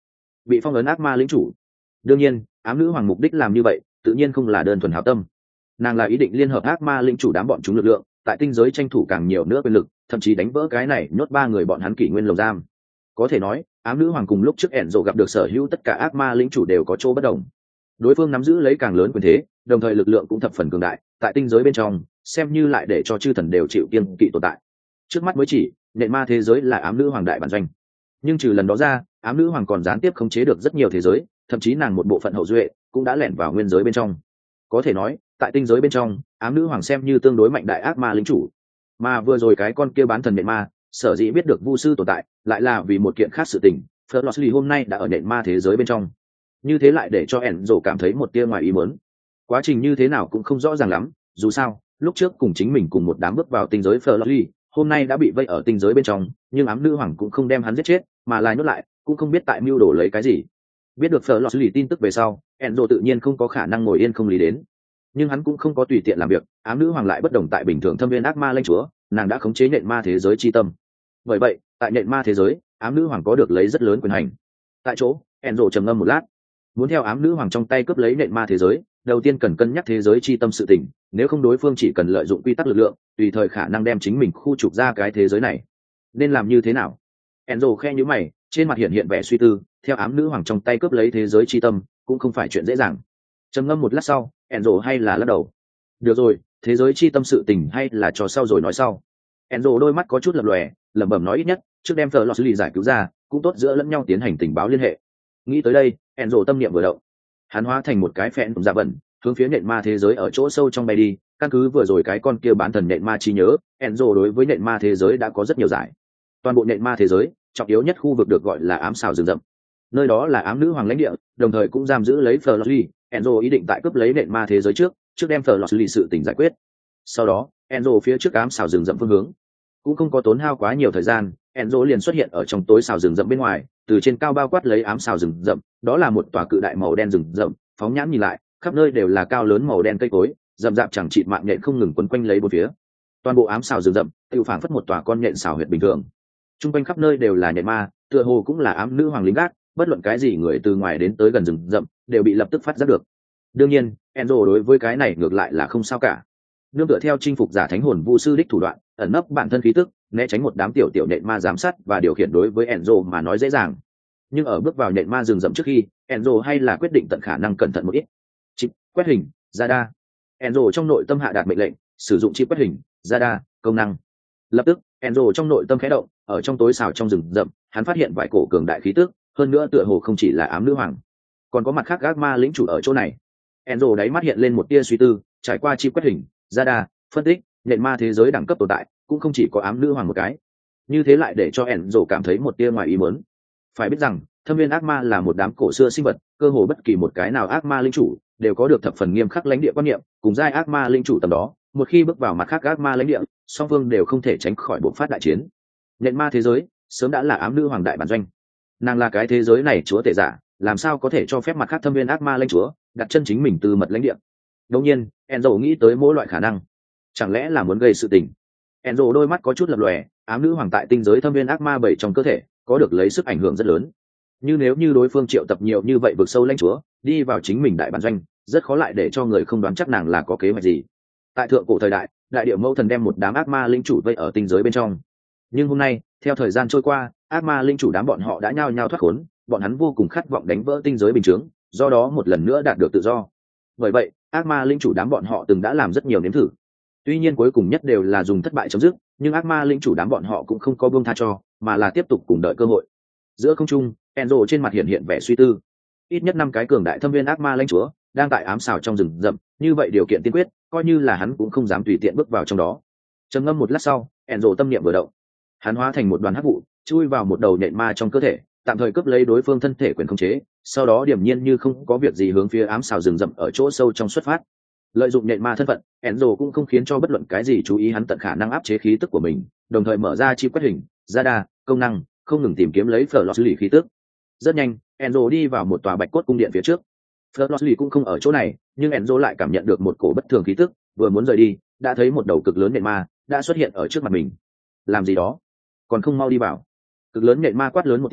bị phong ấn ác ma lĩnh chủ. Đương nhiên ám nữ hoàng mục đích làm như vậy tự nhiên không là đơn thuần hảo tâm, nàng là ý định liên hợp ác ma lĩnh chủ đám bọn chúng lực lượng tại tinh giới tranh thủ càng nhiều nữa quyền lực, thậm chí đánh vỡ cái này nhốt ba người bọn hắn kỷ nguyên lồng giam. Có thể nói ám nữ hoàng cùng lúc trước ẻn rộ gặp được sở hữu tất cả ác ma lĩnh chủ đều có chỗ bất đồng. Đối phương nắm giữ lấy càng lớn quyền thế, đồng thời lực lượng cũng thập phần cường đại, tại tinh giới bên trong xem như lại để cho chư thần đều chịu kiêng kỵ tồn tại. Trước mắt mới chỉ nện ma thế giới là ám nữ hoàng đại bản doanh, nhưng trừ lần đó ra ám nữ hoàng còn gián tiếp khống chế được rất nhiều thế giới, thậm chí nàng một bộ phận hậu duệ cũng đã lẻn vào nguyên giới bên trong. Có thể nói tại tinh giới bên trong ám nữ hoàng xem như tương đối mạnh đại ác ma lĩnh chủ. Mà vừa rồi cái con kia bán thần nện ma sở dĩ biết được vu sư tồn tại lại là vì một kiện khác sự tình. Flosly hôm nay đã ở nện ma thế giới bên trong, như thế lại để cho Enzo cảm thấy một tia ngoài ý muốn. Quá trình như thế nào cũng không rõ ràng lắm, dù sao lúc trước cùng chính mình cùng một đám bước vào tinh giới Flosly hôm nay đã bị vây ở tinh giới bên trong, nhưng ám nữ hoàng cũng không đem hắn giết chết mà lại nhốt lại, cũng không biết tại mưu đồ lấy cái gì. Biết được Flosly tin tức về sau, Enzo tự nhiên không có khả năng ngồi yên không lý đến, nhưng hắn cũng không có tùy tiện làm việc. Ám nữ hoàng lại bất đồng tại bình thường thâm viên ác ma lãnh chúa, nàng đã khống chế nện ma thế giới chi tâm. Bởi vậy tại nện ma thế giới ám nữ hoàng có được lấy rất lớn quyền hành. Tại chỗ Enzo trầm ngâm một lát, muốn theo ám nữ hoàng trong tay cướp lấy nện ma thế giới, đầu tiên cần cân nhắc thế giới chi tâm sự tình, nếu không đối phương chỉ cần lợi dụng quy tắc lực lượng tùy thời khả năng đem chính mình khu trục ra cái thế giới này. Nên làm như thế nào? Enzo khe nhíu mày, trên mặt hiện hiện vẻ suy tư. Theo ám nữ hoàng trong tay cướp lấy thế giới chi tâm cũng không phải chuyện dễ dàng. Trầm ngâm một lát sau Enzo hay là lắc đầu. Được rồi, thế giới chi tâm sự tình hay là cho sau rồi nói sau. Enzo đôi mắt có chút lập lòe, lẩm bẩm nói ít nhất trước đem thợ lọt xử lý giải cứu ra cũng tốt, giữa lẫn nhau tiến hành tình báo liên hệ. Nghĩ tới đây Enzo tâm niệm vừa động, hắn hóa thành một cái phèn dạ vần hướng phía nện ma thế giới ở chỗ sâu trong bay đi. Căn cứ vừa rồi cái con kia bán thần nện ma trí nhớ, Enzo đối với nện ma thế giới đã có rất nhiều giải. Toàn bộ nện ma thế giới trọng yếu nhất khu vực được gọi là ám xào rừng rậm, nơi đó là ám nữ hoàng lãnh địa, đồng thời cũng giam giữ lấy Flosly. Enzo ý định tại cướp lấy nện ma thế giới trước trước đem Flosly sự tình giải quyết, sau đó Enzo phía trước ám xào rừng rậm phương hướng. Cũng không có tốn hao quá nhiều thời gian, Enzo liền xuất hiện ở trong tối xào rừng rậm bên ngoài, từ trên cao bao quát lấy ám xào rừng rậm. Đó là một tòa cự đại màu đen rừng rậm, phóng nhãn nhìn lại khắp nơi đều là cao lớn màu đen cây cối, rậm rạp chẳng chịt mạng nhện không ngừng quấn quanh lấy bốn phía. Toàn bộ ám xào rừng rậm tự phảng phất một tòa con nhện xào huyệt bình thường, trung quanh khắp nơi đều là nhện ma, tựa hồ cũng là ám nữ hoàng lính gác. Bất luận cái gì người từ ngoài đến tới gần rừng rậm đều bị lập tức phát giác được. Đương nhiên Enzo đối với cái này ngược lại là không sao cả, nương tựa theo chinh phục giả thánh hồn vu sư đích thủ đoạn, ẩn nấp bản thân khí tức, né tránh một đám tiểu tiểu nhện ma giám sát và điều khiển đối với Enzo mà nói dễ dàng. Nhưng ở bước vào nhện ma rừng rậm trước khi, Enzo hay là quyết định tận khả năng cẩn thận một ít. Chip quét hình ra đa. Enzo trong nội tâm hạ đạt mệnh lệnh sử dụng chip quét hình ra đa công năng. Lập tức Enzo trong nội tâm khẽ động, ở trong tối xào trong rừng rậm hắn phát hiện vài cổ cường đại khí tức, hơn nữa tựa hồ không chỉ là ám nữ hoàng, còn có mặt khác ác ma lĩnh chủ ở chỗ này. Enzo đáy mắt hiện lên một tia suy tư, trải qua chip quét hình ra đa phân tích, nện ma thế giới đẳng cấp tồn tại cũng không chỉ có ám nữ hoàng một cái. Như thế lại để cho Enzo cảm thấy một tia ngoài ý muốn. Phải biết rằng thâm viên ác ma là một đám cổ xưa sinh vật, cơ hồ bất kỳ một cái nào ác ma linh chủ đều có được thập phần nghiêm khắc lãnh địa quan niệm, cùng giai ác ma linh chủ tầm đó, một khi bước vào mặt khác ác ma lãnh địa, song phương đều không thể tránh khỏi bộc phát đại chiến. Nện ma thế giới sớm đã là ám nữ hoàng đại bản doanh, nàng là cái thế giới này chúa tể giả, làm sao có thể cho phép mặt khác thâm viên ác ma lãnh chúa đặt chân chính mình từ mật lãnh địa. Đương nhiên Enzo nghĩ tới mỗi loại khả năng, chẳng lẽ là muốn gây sự tình. Enzo đôi mắt có chút lập lòe, ám nữ hoàng tại tinh giới thâm viên ác ma bảy trong cơ thể có được lấy sức ảnh hưởng rất lớn, như nếu như đối phương triệu tập nhiều như vậy vực sâu lãnh chúa đi vào chính mình đại bản doanh, rất khó lại để cho người không đoán chắc nàng là có kế hoạch gì. Tại thượng cổ thời đại, đại địa mẫu thần đem một đám ác ma linh chủ vây ở tinh giới bên trong, nhưng hôm nay theo thời gian trôi qua, ác ma linh chủ đám bọn họ đã nhao nhao thoát khốn, bọn hắn vô cùng khát vọng đánh vỡ tinh giới bình chướng, do đó một lần nữa đạt được tự do. Bởi vậy ác ma linh chủ đám bọn họ từng đã làm rất nhiều nếm thử, tuy nhiên cuối cùng nhất đều là dùng thất bại chấm dứt, nhưng ác ma linh chủ đám bọn họ cũng không có buông tha cho, mà là tiếp tục cùng đợi cơ hội. Giữa không trung Enzo trên mặt hiện hiện vẻ suy tư. Ít nhất năm cái cường đại thâm viên ác ma lãnh chúa đang tại ám xào trong rừng rậm, như vậy điều kiện tiên quyết coi như là hắn cũng không dám tùy tiện bước vào trong đó. Trầm ngâm một lát sau, Enzo tâm niệm vừa động, hắn hóa thành một đoàn hắc vụ chui vào một đầu nhện ma trong cơ thể, tạm thời cướp lấy đối phương thân thể quyền khống chế, sau đó điềm nhiên như không có việc gì hướng phía ám xào rừng rậm ở chỗ sâu trong xuất phát. Lợi dụng nhện ma thân phận, Enzo cũng không khiến cho bất luận cái gì chú ý hắn, tận khả năng áp chế khí tức của mình, đồng thời mở ra chi quét hình radar công năng, không ngừng tìm kiếm lấy Flosly khí tức. Rất nhanh Enzo đi vào một tòa bạch cốt cung điện phía trước. Flosly cũng không ở chỗ này, nhưng Enzo lại cảm nhận được một cổ bất thường khí tức, vừa muốn rời đi đã thấy một đầu cực lớn nhện ma đã xuất hiện ở trước mặt mình. Làm gì đó, còn không mau đi vào. Cực lớn nhện ma quát lớn một tiếng,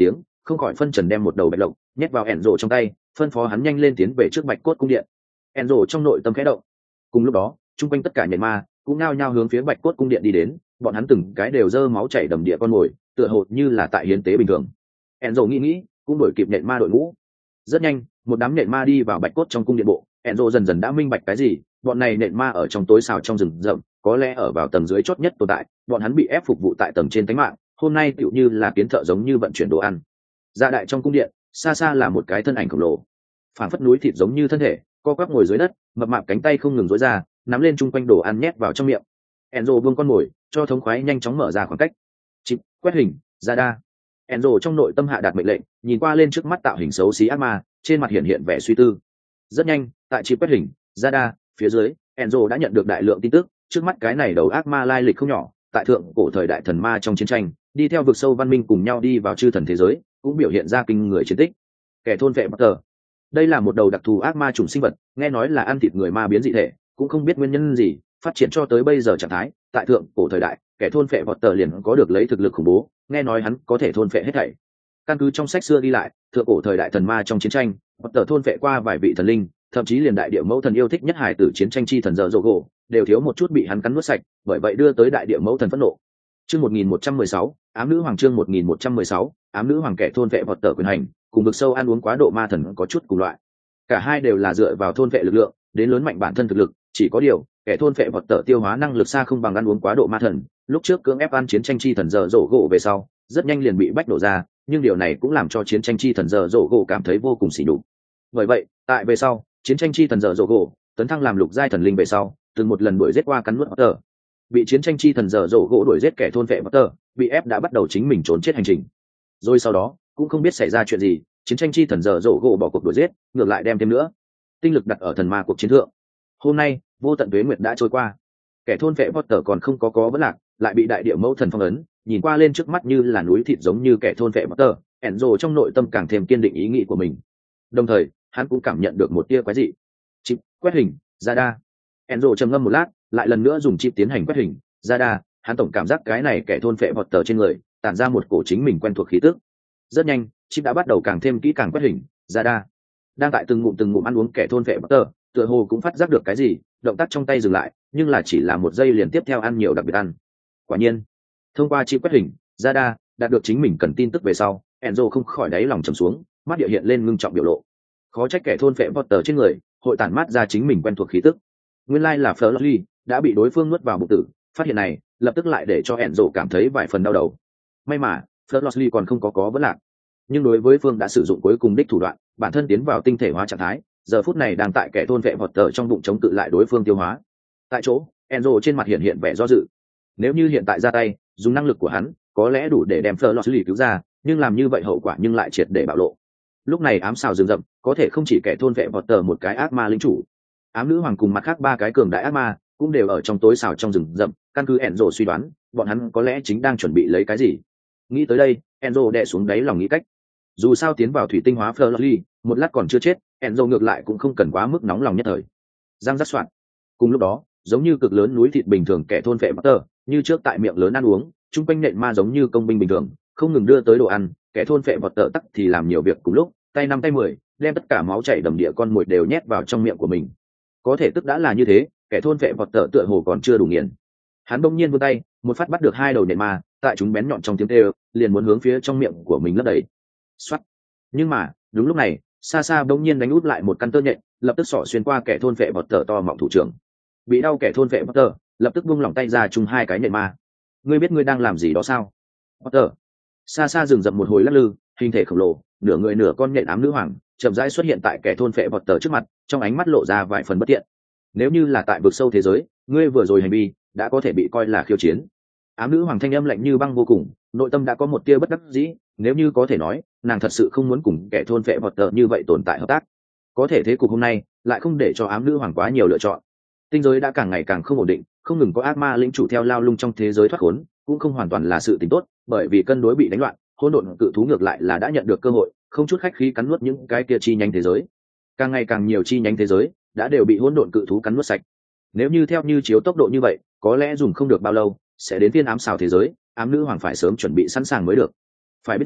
không khỏi phân trần đem một đầu bạch lộc nhét vào ẻn rộ trong tay, phân phó hắn nhanh lên tiến về trước bạch cốt cung điện. ẻn rộ trong nội tâm khẽ động. Cùng lúc đó chung quanh tất cả nhện ma cũng nao nhao hướng phía bạch cốt cung điện đi đến, bọn hắn từng cái đều dơ máu chảy đầm địa con mồi, tựa hồ như là tại hiến tế bình thường. ẻn rộ nghĩ nghĩ cũng đuổi kịp nhện ma đội ngũ. Rất nhanh một đám nhện ma đi vào bạch cốt trong cung điện bộ. ẻn rộ dần dần đã minh bạch cái gì, bọn này nhện ma ở trong tối xào trong rừng rậm, có lẽ ở vào tầng dưới chót nhất tồn tại, bọn hắn bị ép phục vụ tại tầng trên tánh mạng, hôm nay tựu như là kiến thợ giống như vận chuyển đồ ăn. Ra đại trong cung điện xa xa là một cái thân ảnh khổng lồ, phảng phất núi thịt giống như thân thể, co quắp ngồi dưới đất, mập mạp cánh tay không ngừng dối ra, nắm lên chung quanh đồ ăn nhét vào trong miệng. Enzo buông con mồi cho thống khoái nhanh chóng mở ra khoảng cách. Chịp quét hình ra đa. Enzo trong nội tâm hạ đạt mệnh lệnh, nhìn qua lên trước mắt tạo hình xấu xí ác ma, trên mặt hiện hiện vẻ suy tư. Rất nhanh tại chịp quét hình ra đa phía dưới, Enzo đã nhận được đại lượng tin tức. Trước mắt cái này đầu ác ma lai lịch không nhỏ, tại thượng cổ thời đại thần ma trong chiến tranh, đi theo vực sâu văn minh cùng nhau đi vào chư thần thế giới, cũng biểu hiện ra kinh người chiến tích. Kẻ thôn vệ Potter, đây là một đầu đặc thù ác ma chủng sinh vật, nghe nói là ăn thịt người ma biến dị thể, cũng không biết nguyên nhân gì phát triển cho tới bây giờ trạng thái. Tại thượng cổ thời đại, kẻ thôn vệ Potter liền có được lấy thực lực khủng bố, nghe nói hắn có thể thôn vệ hết thảy. Căn cứ trong sách xưa ghi lại, thượng cổ thời đại thần ma trong chiến tranh, Potter thôn vệ qua vài vị thần linh, thậm chí liền đại địa mẫu thần yêu thích nhất hải tử chiến tranh chi thần giờ dỗ gỗ đều thiếu một chút bị hắn cắn nuốt sạch, bởi vậy đưa tới đại địa mẫu thần phẫn nộ. Chương một nghìn một trăm mười sáu, ám nữ hoàng. Chương một nghìn một trăm mười sáu, ám nữ hoàng. Kẻ thôn vệ Potter quyền hành cùng vực sâu ăn uống quá độ ma thần có chút cùng loại, cả hai đều là dựa vào thôn vệ lực lượng đến lớn mạnh bản thân thực lực. Chỉ có điều kẻ thôn vệ Potter tiêu hóa năng lực xa không bằng ăn uống quá độ ma thần, lúc trước cưỡng ép ăn chiến tranh chi thần giờ dỗ gỗ về sau rất nhanh liền bị bách đổ ra, nhưng điều này cũng làm cho chiến tranh chi thần giờ dỗ gỗ cảm thấy vô cùng sỉ nhục. Bởi vậy tại về sau chiến tranh chi thần giờ dỗ gỗ tấn thăng làm lục giai thần linh về sau, từng một lần đuổi giết qua cắn nuốt Potter. Bị chiến tranh chi thần giờ dỗ gỗ đuổi giết kẻ thôn vệ Potter, bị ép đã bắt đầu chính mình trốn chết hành trình. Rồi sau đó cũng không biết xảy ra chuyện gì, chiến tranh chi thần giờ dỗ gỗ bỏ cuộc đuổi giết, ngược lại đem thêm nữa tinh lực đặt ở thần ma cuộc chiến thượng. Hôm nay vô tận tuế nguyệt đã trôi qua, kẻ thôn vệ Potter còn không có có vấn lạc, lại bị đại địa mẫu thần phong ấn, nhìn qua lên trước mắt như là núi thịt giống như kẻ thôn vệ Potter. Enzo trong nội tâm càng thêm kiên định ý nghĩ của mình, đồng thời hắn cũng cảm nhận được một tia quái dị. Chip quét hình ra đa. Enzo trầm ngâm một lát, lại lần nữa dùng chip tiến hành quét hình ra đa. Hắn tổng cảm giác cái này kẻ thôn phệ Potter trên người tản ra một cổ chính mình quen thuộc khí tức. Rất nhanh chip đã bắt đầu càng thêm kỹ càng quét hình ra đa. Đang tại từng ngụm từng ngụm ăn uống kẻ thôn phệ Potter, tựa hồ cũng phát giác được cái gì, động tác trong tay dừng lại, nhưng là chỉ là một giây liền tiếp theo ăn nhiều đặc biệt ăn. Quả nhiên thông qua chip quét hình ra đa đạt được chính mình cần tin tức về sau, Enzo không khỏi đáy lòng trầm xuống, mắt địa hiện lên ngưng trọng biểu lộ. Khó trách kẻ thôn phệ Potter trên người hội tản mát ra chính mình quen thuộc khí tức, nguyên lai là Fleur đã bị đối phương nuốt vào bụng tử. Phát hiện này lập tức lại để cho Enzo cảm thấy vài phần đau đầu. May mà Fleur còn không có có vấn lạc, nhưng đối với phương đã sử dụng cuối cùng đích thủ đoạn, bản thân tiến vào tinh thể hóa trạng thái, giờ phút này đang tại kẻ thôn vệ Potter trong bụng chống cự lại đối phương tiêu hóa. Tại chỗ Enzo trên mặt hiện hiện vẻ do dự. Nếu như hiện tại ra tay dùng năng lực của hắn, có lẽ đủ để đem Fleur cứu ra, nhưng làm như vậy hậu quả nhưng lại triệt để bạo lộ. Lúc này ám xào rừng rậm có thể không chỉ kẻ thôn vệ Potter một cái ác ma linh chủ, ám nữ hoàng cùng mặt khác ba cái cường đại ác ma cũng đều ở trong tối xào trong rừng rậm. Căn cứ Enzo suy đoán, bọn hắn có lẽ chính đang chuẩn bị lấy cái gì. Nghĩ tới đây Enzo đè xuống đáy lòng nghĩ cách. Dù sao tiến vào thủy tinh hóa Fleur một lát còn chưa chết, Enzo ngược lại cũng không cần quá mức nóng lòng nhất thời. Giang rắc soạn. Cùng lúc đó giống như cực lớn núi thịt bình thường kẻ thôn vệ Potter như trước tại miệng lớn ăn uống, chung quanh nện ma giống như công binh bình thường không ngừng đưa tới đồ ăn. Kẻ thôn vệ Potter tắc thì làm nhiều việc cùng lúc, tay năm tay mười đem tất cả máu chảy đầm địa con mồi đều nhét vào trong miệng của mình. Có thể tức đã là như thế, kẻ thôn vệ Potter tựa hồ còn chưa đủ nghiền. Hắn bỗng nhiên vươn tay một phát bắt được hai đầu nện ma, tại chúng bén nhọn trong tiếng kêu, liền muốn hướng phía trong miệng của mình lấp đầy. Xoát. Nhưng mà đúng lúc này xa xa bỗng nhiên đánh út lại một căn tơ nhện, lập tức xỏ xuyên qua kẻ thôn vệ Potter to mọng thủ trưởng. Bị đau kẻ thôn vệ Potter lập tức buông lỏng tay ra chung hai cái nện ma. Ngươi biết ngươi đang làm gì đó sao, Potter? Xa xa rừng rậm một hồi lắc lư, hình thể khổng lồ nửa người nửa con nhện ám nữ hoàng chậm rãi xuất hiện tại kẻ thôn vệ Potter trước mặt, trong ánh mắt lộ ra vài phần bất tiện. Nếu như là tại vực sâu thế giới, ngươi vừa rồi hành vi đã có thể bị coi là khiêu chiến. Ám nữ hoàng thanh âm lạnh như băng vô cùng, nội tâm đã có một tia bất đắc dĩ. Nếu như có thể nói, nàng thật sự không muốn cùng kẻ thôn vệ Potter như vậy tồn tại hợp tác. Có thể thế cục hôm nay lại không để cho ám nữ hoàng quá nhiều lựa chọn. Tinh giới đã càng ngày càng không ổn định, không ngừng có ác ma lĩnh chủ theo lao lung trong thế giới thoát khốn, cũng không hoàn toàn là sự tình tốt, bởi vì cân đối bị đánh loạn, hỗn độn cự thú ngược lại là đã nhận được cơ hội, không chút khách khí cắn nuốt những cái kia chi nhánh thế giới. Càng ngày càng nhiều chi nhánh thế giới đã đều bị hỗn độn cự thú cắn nuốt sạch. Nếu như theo như chiếu tốc độ như vậy, có lẽ dùng không được bao lâu sẽ đến phiên ám xào thế giới, ám nữ hoàng phải sớm chuẩn bị sẵn sàng mới được. Phải biết rằng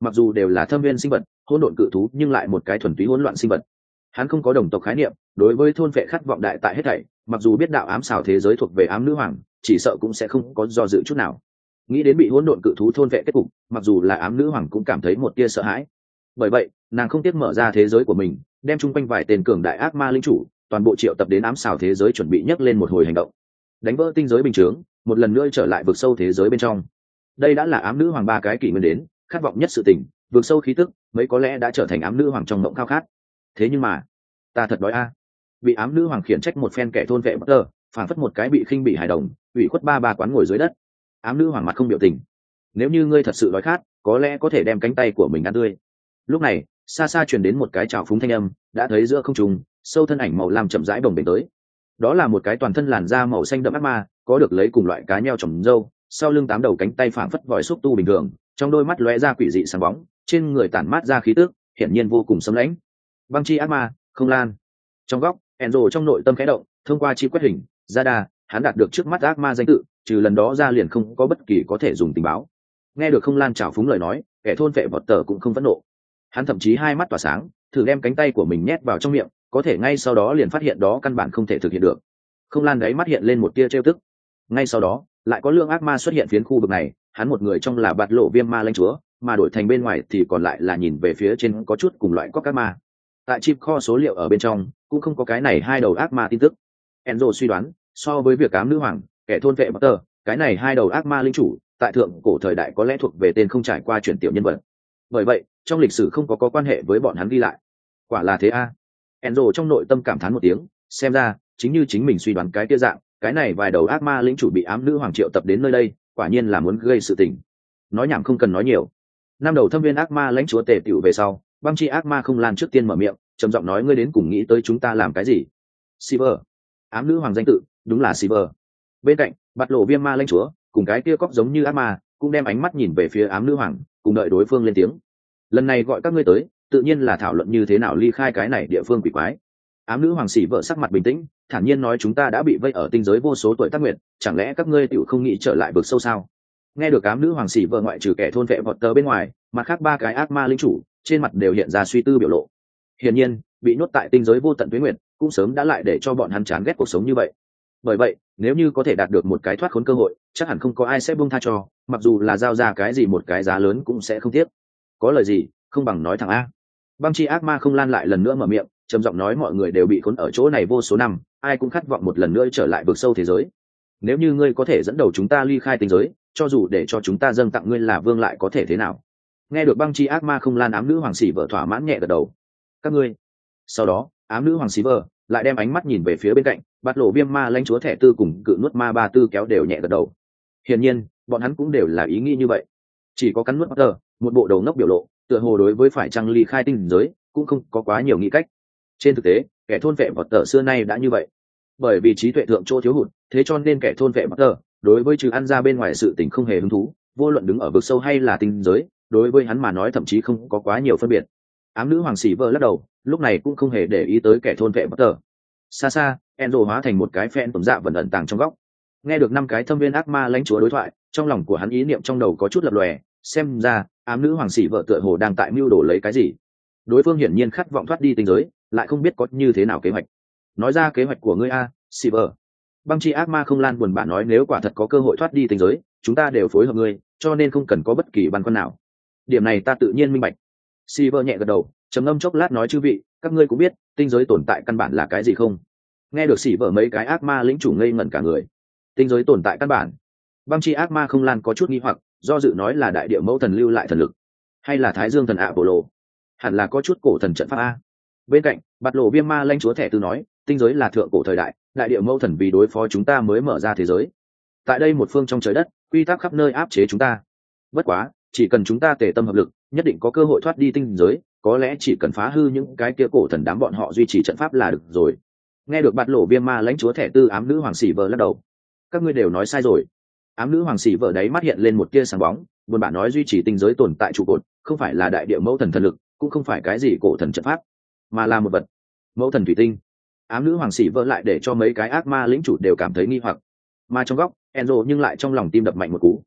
mặc dù đều là thâm viên sinh vật hỗn độn cự thú nhưng lại một cái thuần túy hỗn loạn sinh vật. Hắn không có đồng tộc khái niệm, đối với thôn vệ khát vọng đại tại hết thảy, mặc dù biết đạo ám xảo thế giới thuộc về ám nữ hoàng, chỉ sợ cũng sẽ không có do dự chút nào. Nghĩ đến bị hỗn độn cự thú thôn vệ kết cục, mặc dù là ám nữ hoàng cũng cảm thấy một tia sợ hãi. Bởi vậy, nàng không tiếc mở ra thế giới của mình, đem chung quanh vài tên cường đại ác ma linh chủ, toàn bộ triệu tập đến ám xảo thế giới chuẩn bị nhấc lên một hồi hành động, đánh vỡ tinh giới bình chướng, một lần nữa trở lại vực sâu thế giới bên trong. Đây đã là ám nữ hoàng ba cái kỷ nguyên đến, khát vọng nhất sự tình, vực sâu khí tức, mấy có lẽ đã trở thành ám nữ hoàng trong mộng khao khát. Thế nhưng mà, ta thật đói a. Bị ám nữ hoàng khiển trách một phen kẻ thôn vệ bất tờ, phản phất một cái bị khinh bị hài đồng, ủy khuất ba ba quán ngồi dưới đất. Ám nữ hoàng mặt không biểu tình. Nếu như ngươi thật sự đói khát, có lẽ có thể đem cánh tay của mình ăn tươi. Lúc này, xa xa truyền đến một cái trào phúng thanh âm, đã thấy giữa không trung, sâu thân ảnh màu lam chậm rãi bồng bềnh tới. Đó là một cái toàn thân làn da màu xanh đậm ác ma, có được lấy cùng loại cá nheo trồng râu, sau lưng tám đầu cánh tay phảng phất vòi xúc tu bình thường, trong đôi mắt lóe ra quỷ dị sáng bóng, trên người tản mát ra khí tức, hiển nhiên vô cùng sấm lãnh. Băng chi ác ma, không lan. Trong góc, Enzo trong nội tâm khẽ động, thông qua chi quét hình, Zada, hắn đạt được trước mắt ác ma danh tự, trừ lần đó ra liền không có bất kỳ có thể dùng tình báo. Nghe được không lan trào phúng lời nói, kẻ thôn vệ vọt tờ cũng không phẫn nộ. Hắn thậm chí hai mắt tỏa sáng, thử đem cánh tay của mình nhét vào trong miệng, có thể ngay sau đó liền phát hiện đó căn bản không thể thực hiện được. Không lan đáy mắt hiện lên một tia trêu tức. Ngay sau đó, lại có lượng ác ma xuất hiện phiến khu vực này, hắn một người trong là bạt lộ viêm ma lãnh chúa, mà đổi thành bên ngoài thì còn lại là nhìn về phía trên có chút cùng loại cóc ác ma. Tại chip kho số liệu ở bên trong cũng không có cái này hai đầu ác ma tin tức. Enzo suy đoán, so với việc ám nữ hoàng, kẻ thôn vệ Potter, cái này hai đầu ác ma linh chủ, tại thượng cổ thời đại có lẽ thuộc về tên không trải qua chuyển tiểu nhân vật. Bởi vậy, trong lịch sử không có có quan hệ với bọn hắn ghi lại. Quả là thế a. Enzo trong nội tâm cảm thán một tiếng, xem ra chính như chính mình suy đoán cái kia dạng, cái này vài đầu ác ma lĩnh chủ bị ám nữ hoàng triệu tập đến nơi đây, quả nhiên là muốn gây sự tình. Nói nhảm không cần nói nhiều. Năm đầu thâm viên ác ma lãnh chúa tề tiểu về sau, băng chi ác ma không lan trước tiên mở miệng, trầm giọng nói ngươi đến cùng nghĩ tới chúng ta làm cái gì? Silver. Ám nữ hoàng danh tự, đúng là Silver. Bên cạnh, bạt lộ viêm ma lãnh chúa, cùng cái kia cóc giống như ác ma, cũng đem ánh mắt nhìn về phía ám nữ hoàng, cùng đợi đối phương lên tiếng. Lần này gọi các ngươi tới, tự nhiên là thảo luận như thế nào ly khai cái này địa phương quỷ quái. Ám nữ hoàng xỉ vợ sắc mặt bình tĩnh, thản nhiên nói chúng ta đã bị vây ở tinh giới vô số tuổi tác nguyện, chẳng lẽ các ngươi tiểu không nghĩ trở lại vực sâu sao? Nghe được ám nữ hoàng xỉ vợ ngoại trừ kẻ thôn vệ vọt tờ bên ngoài, mặt khác ba cái ác ma linh chủ trên mặt đều hiện ra suy tư biểu lộ. Hiển nhiên, bị nhốt tại tinh giới vô tận tuế nguyện, cũng sớm đã lại để cho bọn hắn chán ghét cuộc sống như vậy. Bởi vậy, nếu như có thể đạt được một cái thoát khốn cơ hội, chắc hẳn không có ai sẽ buông tha cho, mặc dù là giao ra cái gì một cái giá lớn cũng sẽ không tiếc. Có lời gì, không bằng nói thẳng a. Băng chi ác ma không lan lại lần nữa mở miệng, trầm giọng nói mọi người đều bị khốn ở chỗ này vô số năm, ai cũng khát vọng một lần nữa trở lại vực sâu thế giới. Nếu như ngươi có thể dẫn đầu chúng ta ly khai tinh giới, cho dù để cho chúng ta dâng tặng ngươi là vương lại có thể thế nào? Nghe được băng chi ác ma không lan ám nữ hoàng xỉ vợ thỏa mãn nhẹ gật đầu. Các ngươi. Sau đó, ám nữ hoàng xỉ vợ lại đem ánh mắt nhìn về phía bên cạnh, bạt lộ viêm ma lãnh chúa thẻ tư cùng cự nuốt ma ba tư kéo đều nhẹ gật đầu. Hiển nhiên, bọn hắn cũng đều là ý nghĩ như vậy. Chỉ có cắn nuốt Potter, một bộ đầu ngốc biểu lộ, tựa hồ đối với phải chăng ly khai tinh giới cũng không có quá nhiều nghĩ cách. Trên thực tế, kẻ thôn vệ Potter xưa nay đã như vậy. Bởi vì trí tuệ thượng chỗ thiếu hụt, thế cho nên kẻ thôn vệ Potter đối với trừ ăn ra bên ngoài sự tình không hề hứng thú, vô luận đứng ở vực sâu hay là tinh giới, đối với hắn mà nói thậm chí không có quá nhiều phân biệt. Ám nữ hoàng xỉ vợ lắc đầu, lúc này cũng không hề để ý tới kẻ thôn vệ Potter. Xa xa, Enzo hóa thành một cái phen tổn dạ vẫn ẩn tàng trong góc. Nghe được năm cái thâm viên ác ma lãnh chúa đối thoại, trong lòng của hắn ý niệm trong đầu có chút lập lòe, xem ra ám nữ hoàng xỉ vợ tựa hồ đang tại mưu đồ lấy cái gì. Đối phương hiển nhiên khát vọng thoát đi tinh giới, lại không biết có như thế nào kế hoạch. Nói ra kế hoạch của ngươi a, xỉ vợ. Băng chi ác ma không lan buồn bã nói nếu quả thật có cơ hội thoát đi tinh giới, chúng ta đều phối hợp ngươi, cho nên không cần có bất kỳ băn khoăn nào. Điểm này ta tự nhiên minh bạch. Xỉ vợ nhẹ gật đầu, trầm ngâm chốc lát nói chư vị, các ngươi cũng biết tinh giới tồn tại căn bản là cái gì không? Nghe được xỉ vợ mấy cái ác ma lĩnh chủ ngây ngẩn cả người. Tinh giới tồn tại căn bản. Băng chi ác ma không lan có chút nghi hoặc, do dự nói là đại địa mẫu thần lưu lại thần lực, hay là thái dương thần ạ bộ lộ, hẳn là có chút cổ thần trận pháp a. Bên cạnh, bạt lộ viêm ma lãnh chúa thẻ tư nói tinh giới là thượng cổ thời đại, đại địa mẫu thần vì đối phó chúng ta mới mở ra thế giới. Tại đây một phương trong trời đất, quy tắc khắp nơi áp chế chúng ta. Bất quá, chỉ cần chúng ta tề tâm hợp lực, nhất định có cơ hội thoát đi tinh giới, có lẽ chỉ cần phá hư những cái kia cổ thần đám bọn họ duy trì trận pháp là được rồi. Nghe được bạt lộ viêm ma lãnh chúa thẻ tư ám nữ hoàng xỉ vợ lắc đầu. Các ngươi đều nói sai rồi. Ám nữ hoàng xỉ vợ đấy mắt hiện lên một tia sáng bóng, buồn bã nói duy trì tinh giới tồn tại trụ cột, không phải là đại địa mẫu thần thần lực, cũng không phải cái gì cổ thần trận pháp, mà là một vật, mẫu thần thủy tinh. Ám nữ hoàng xỉ vợ lại để cho mấy cái ác ma lĩnh chủ đều cảm thấy nghi hoặc, mà trong góc Enzo nhưng lại trong lòng tim đập mạnh một cú.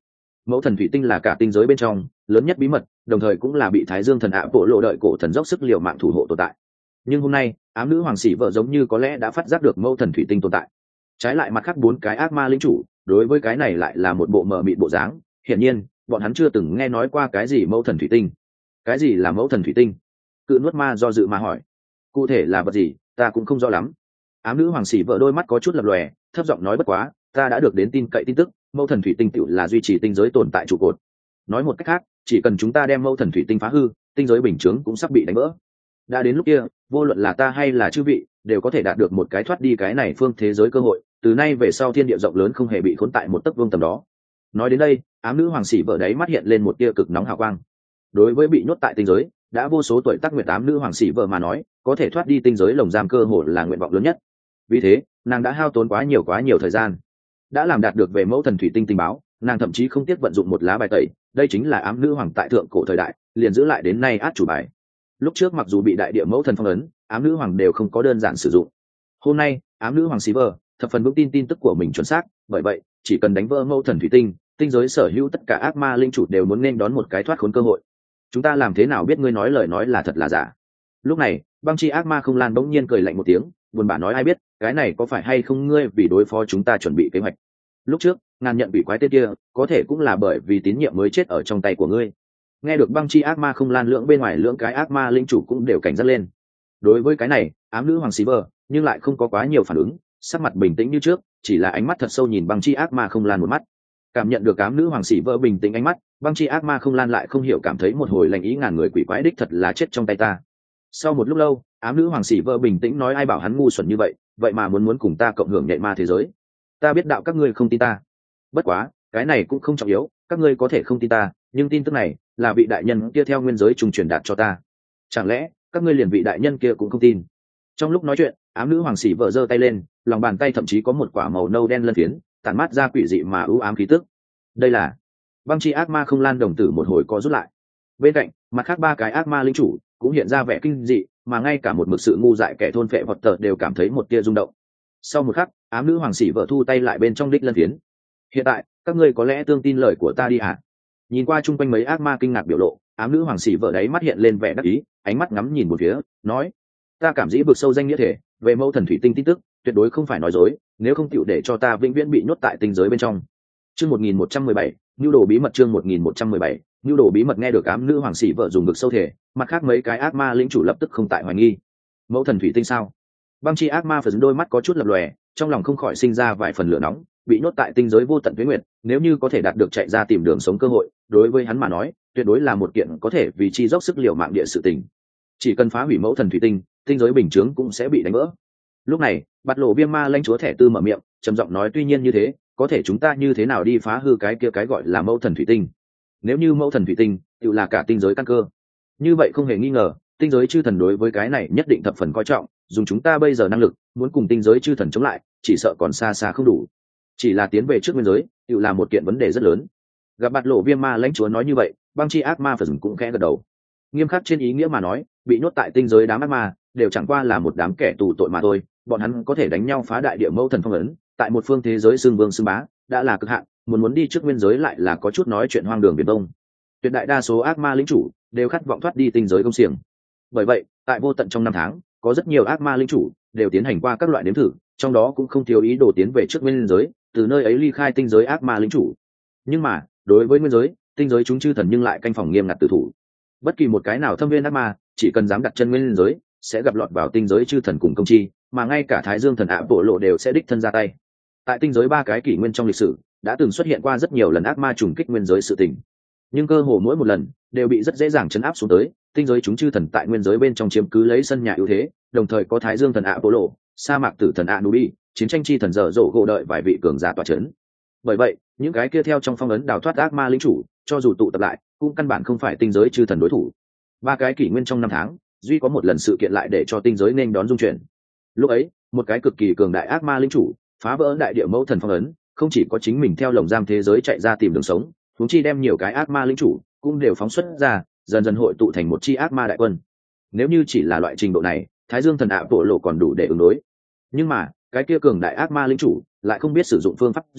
Mẫu thần thủy tinh là cả tinh giới bên trong lớn nhất bí mật, đồng thời cũng là bị Thái Dương thần ạ bộ lộ đợi cổ thần dốc sức liều mạng thủ hộ tồn tại. Nhưng hôm nay, ám nữ hoàng sĩ vợ giống như có lẽ đã phát giác được mẫu thần thủy tinh tồn tại. Trái lại mặt khác bốn cái ác ma lĩnh chủ, đối với cái này lại là một bộ mờ mịt bộ dáng. Hiển nhiên, bọn hắn chưa từng nghe nói qua cái gì mẫu thần thủy tinh. Cái gì là mẫu thần thủy tinh? Cự nuốt ma do dự mà hỏi. Cụ thể là vật gì, ta cũng không rõ lắm. Ám nữ hoàng sĩ vợ đôi mắt có chút lập lòe, thấp giọng nói bất quá, ta đã được đến tin cậy tin tức, mẫu thần thủy tinh tựu là duy trì tinh giới tồn tại trụ cột. Nói một cách khác, chỉ cần chúng ta đem mẫu thần thủy tinh phá hư, tinh giới bình chướng cũng sắp bị đánh vỡ. Đã đến lúc kia, vô luận là ta hay là chư vị, đều có thể đạt được một cái thoát đi cái này phương thế giới cơ hội, từ nay về sau thiên địa rộng lớn không hề bị khốn tại một tấc vương tầm đó. Nói đến đây, ám nữ hoàng sĩ vợ đấy mắt hiện lên một tia cực nóng hào quang. Đối với bị nhốt tại tinh giới, đã vô số tuổi tác nguyệt ám nữ hoàng sĩ vợ mà nói, có thể thoát đi tinh giới lồng giam cơ hội là nguyện vọng lớn nhất. Vì thế, nàng đã hao tốn quá nhiều quá nhiều thời gian, đã làm đạt được về mẫu thần thủy tinh tình báo, nàng thậm chí không tiếc vận dụng một lá bài tẩy, đây chính là ám nữ hoàng tại thượng cổ thời đại liền giữ lại đến nay át chủ bài. Lúc trước mặc dù bị đại địa mẫu thần phong ấn, ám nữ hoàng đều không có đơn giản sử dụng. Hôm nay, ám nữ hoàng Silver thập phần vững tin tin tức của mình chuẩn xác, bởi vậy chỉ cần đánh vỡ mẫu thần thủy tinh, tinh giới sở hữu tất cả ác ma linh chủ đều muốn nên đón một cái thoát khốn cơ hội. Chúng ta làm thế nào biết ngươi nói lời nói là thật là giả? Lúc này, băng chi ác ma không lan bỗng nhiên cười lạnh một tiếng, buồn bã nói ai biết, cái này có phải hay không ngươi vì đối phó chúng ta chuẩn bị kế hoạch. Lúc trước, ngàn nhận bị quái tên kia, có thể cũng là bởi vì tín nhiệm mới chết ở trong tay của ngươi. Nghe được băng chi ác ma không lan lưỡng bên ngoài lưỡng cái ác ma linh chủ cũng đều cảnh giác lên. Đối với cái này, ám nữ hoàng Silver nhưng lại không có quá nhiều phản ứng, sắc mặt bình tĩnh như trước, chỉ là ánh mắt thật sâu nhìn băng chi ác ma không lan một mắt. Cảm nhận được ám nữ hoàng Silver bình tĩnh ánh mắt, băng chi ác ma không lan lại không hiểu cảm thấy một hồi lạnh ý ngàn người quỷ quái đích thật là chết trong tay ta. Sau một lúc lâu, ám nữ hoàng Silver bình tĩnh nói ai bảo hắn ngu xuẩn như vậy, vậy mà muốn muốn cùng ta cộng hưởng nhạy ma thế giới. Ta biết đạo các ngươi không tin ta, bất quá cái này cũng không trọng yếu, các ngươi có thể không tin ta, nhưng tin tức này là vị đại nhân kia theo nguyên giới trùng truyền đạt cho ta, chẳng lẽ các ngươi liền vị đại nhân kia cũng không tin? Trong lúc nói chuyện, ám nữ hoàng sĩ vợ giơ tay lên, lòng bàn tay thậm chí có một quả màu nâu đen lân phiến tản mát ra quỷ dị mà ưu ám khí tức. Đây là băng chi ác ma không lan đồng tử một hồi co rút lại. Bên cạnh mặt khác ba cái ác ma linh chủ cũng hiện ra vẻ kinh dị, mà ngay cả một mực sự ngu dại kẻ thôn phệ hoặc tờ đều cảm thấy một tia rung động. Sau một khắc, ám nữ hoàng sĩ vợ thu tay lại bên trong đích lân phiến. Hiện tại các ngươi có lẽ tương tin lời của ta đi ạ? À? Nhìn qua chung quanh mấy ác ma kinh ngạc biểu lộ, ám nữ hoàng sĩ vợ đấy mắt hiện lên vẻ đắc ý, ánh mắt ngắm nhìn một phía, nói: ta cảm dĩ vực sâu danh nghĩa thể về mẫu thần thủy tinh tin tức, tuyệt đối không phải nói dối, nếu không chịu để cho ta vĩnh viễn bị nhốt tại tinh giới bên trong. Chương một nghìn một trăm mười bảy, nhu đồ bí mật. Chương một nghìn một trăm mười bảy, nhu đồ bí mật. Nghe được ám nữ hoàng sĩ vợ dùng vực sâu thể, mặt khác mấy cái ác ma lĩnh chủ lập tức không tại hoài nghi. Mẫu thần thủy tinh sao? Băng chi ác ma phật đôi mắt có chút lập lòe, trong lòng không khỏi sinh ra vài phần lửa nóng, bị nhốt tại tinh giới vô tận tuyết nguyệt, nếu như có thể đạt được chạy ra tìm đường sống cơ hội, đối với hắn mà nói, tuyệt đối là một kiện có thể vì chi dốc sức liều mạng địa sự tình. Chỉ cần phá hủy mẫu thần thủy tinh, tinh giới bình chướng cũng sẽ bị đánh vỡ. Lúc này, bạt lộ viêm ma lãnh chúa thẻ tư mở miệng, trầm giọng nói tuy nhiên như thế, có thể chúng ta như thế nào đi phá hư cái kia cái gọi là mẫu thần thủy tinh? Nếu như mẫu thần thủy tinh tự là cả tinh giới căn cơ, như vậy không hề nghi ngờ, tinh giới chư thần đối với cái này nhất định thập phần coi trọng, dùng chúng ta bây giờ năng lực, muốn cùng tinh giới chư thần chống lại, chỉ sợ còn xa xa không đủ. Chỉ là tiến về trước nguyên giới, tự là một kiện vấn đề rất lớn. Gặp bạt lộ viêm ma lãnh chúa nói như vậy, băng chi ác ma phần cũng khẽ gật đầu. Nghiêm khắc trên ý nghĩa mà nói, bị nhốt tại tinh giới đám ác ma đều chẳng qua là một đám kẻ tù tội mà thôi, bọn hắn có thể đánh nhau phá đại địa mẫu thần phong ấn, tại một phương thế giới xương vương xương bá đã là cực hạn, muốn muốn đi trước nguyên giới lại là có chút nói chuyện hoang đường biển đông. Tuyệt đại đa số ác ma lĩnh chủ đều khát vọng thoát đi tinh giới công xiềng. Bởi vậy, tại vô tận trong năm tháng, có rất nhiều ác ma lĩnh chủ đều tiến hành qua các loại nếm thử, trong đó cũng không thiếu ý đồ tiến về trước nguyên giới, từ nơi ấy ly khai tinh giới ác ma lĩnh chủ. Nhưng mà, đối với nguyên giới, tinh giới chúng chư thần nhưng lại canh phòng nghiêm ngặt tử thủ. Bất kỳ một cái nào thâm viên ác ma, chỉ cần dám đặt chân nguyên giới, sẽ gặp lọt vào tinh giới chư thần cùng công chi, mà ngay cả Thái Dương thần ạ bộ lộ đều sẽ đích thân ra tay. Tại tinh giới ba cái kỷ nguyên trong lịch sử, đã từng xuất hiện qua rất nhiều lần ác ma trùng kích nguyên giới sự tình, nhưng cơ hồ mỗi một lần đều bị rất dễ dàng chấn áp xuống tới. Tinh giới chúng chư thần tại nguyên giới bên trong chiếm cứ lấy sân nhà ưu thế, đồng thời có Thái Dương thần ạ bộ lộ, sa mạc tử thần Anubi, chiến tranh chi thần dở dỗ gỗ đợi vài vị cường giả tọa chấn. Bởi vậy, những cái kia theo trong phong ấn đào thoát ác ma lĩnh chủ, cho dù tụ tập lại, cũng căn bản không phải tinh giới chư thần đối thủ. Ba cái kỷ nguyên trong năm tháng, duy có một lần sự kiện lại để cho tinh giới nên đón dung chuyển. Lúc ấy, một cái cực kỳ cường đại ác ma lĩnh chủ phá vỡ đại địa mẫu thần phong ấn, không chỉ có chính mình theo lồng giam thế giới chạy ra tìm đường sống, huống chi đem nhiều cái ác ma lĩnh chủ cũng đều phóng xuất ra, dần dần hội tụ thành một chi ác ma đại quân. Nếu như chỉ là loại trình độ này, Thái Dương thần ạ bộ lộ còn đủ để ứng đối. Nhưng mà, cái kia cường đại ác ma lĩnh chủ lại không biết sử dụng phương pháp gì,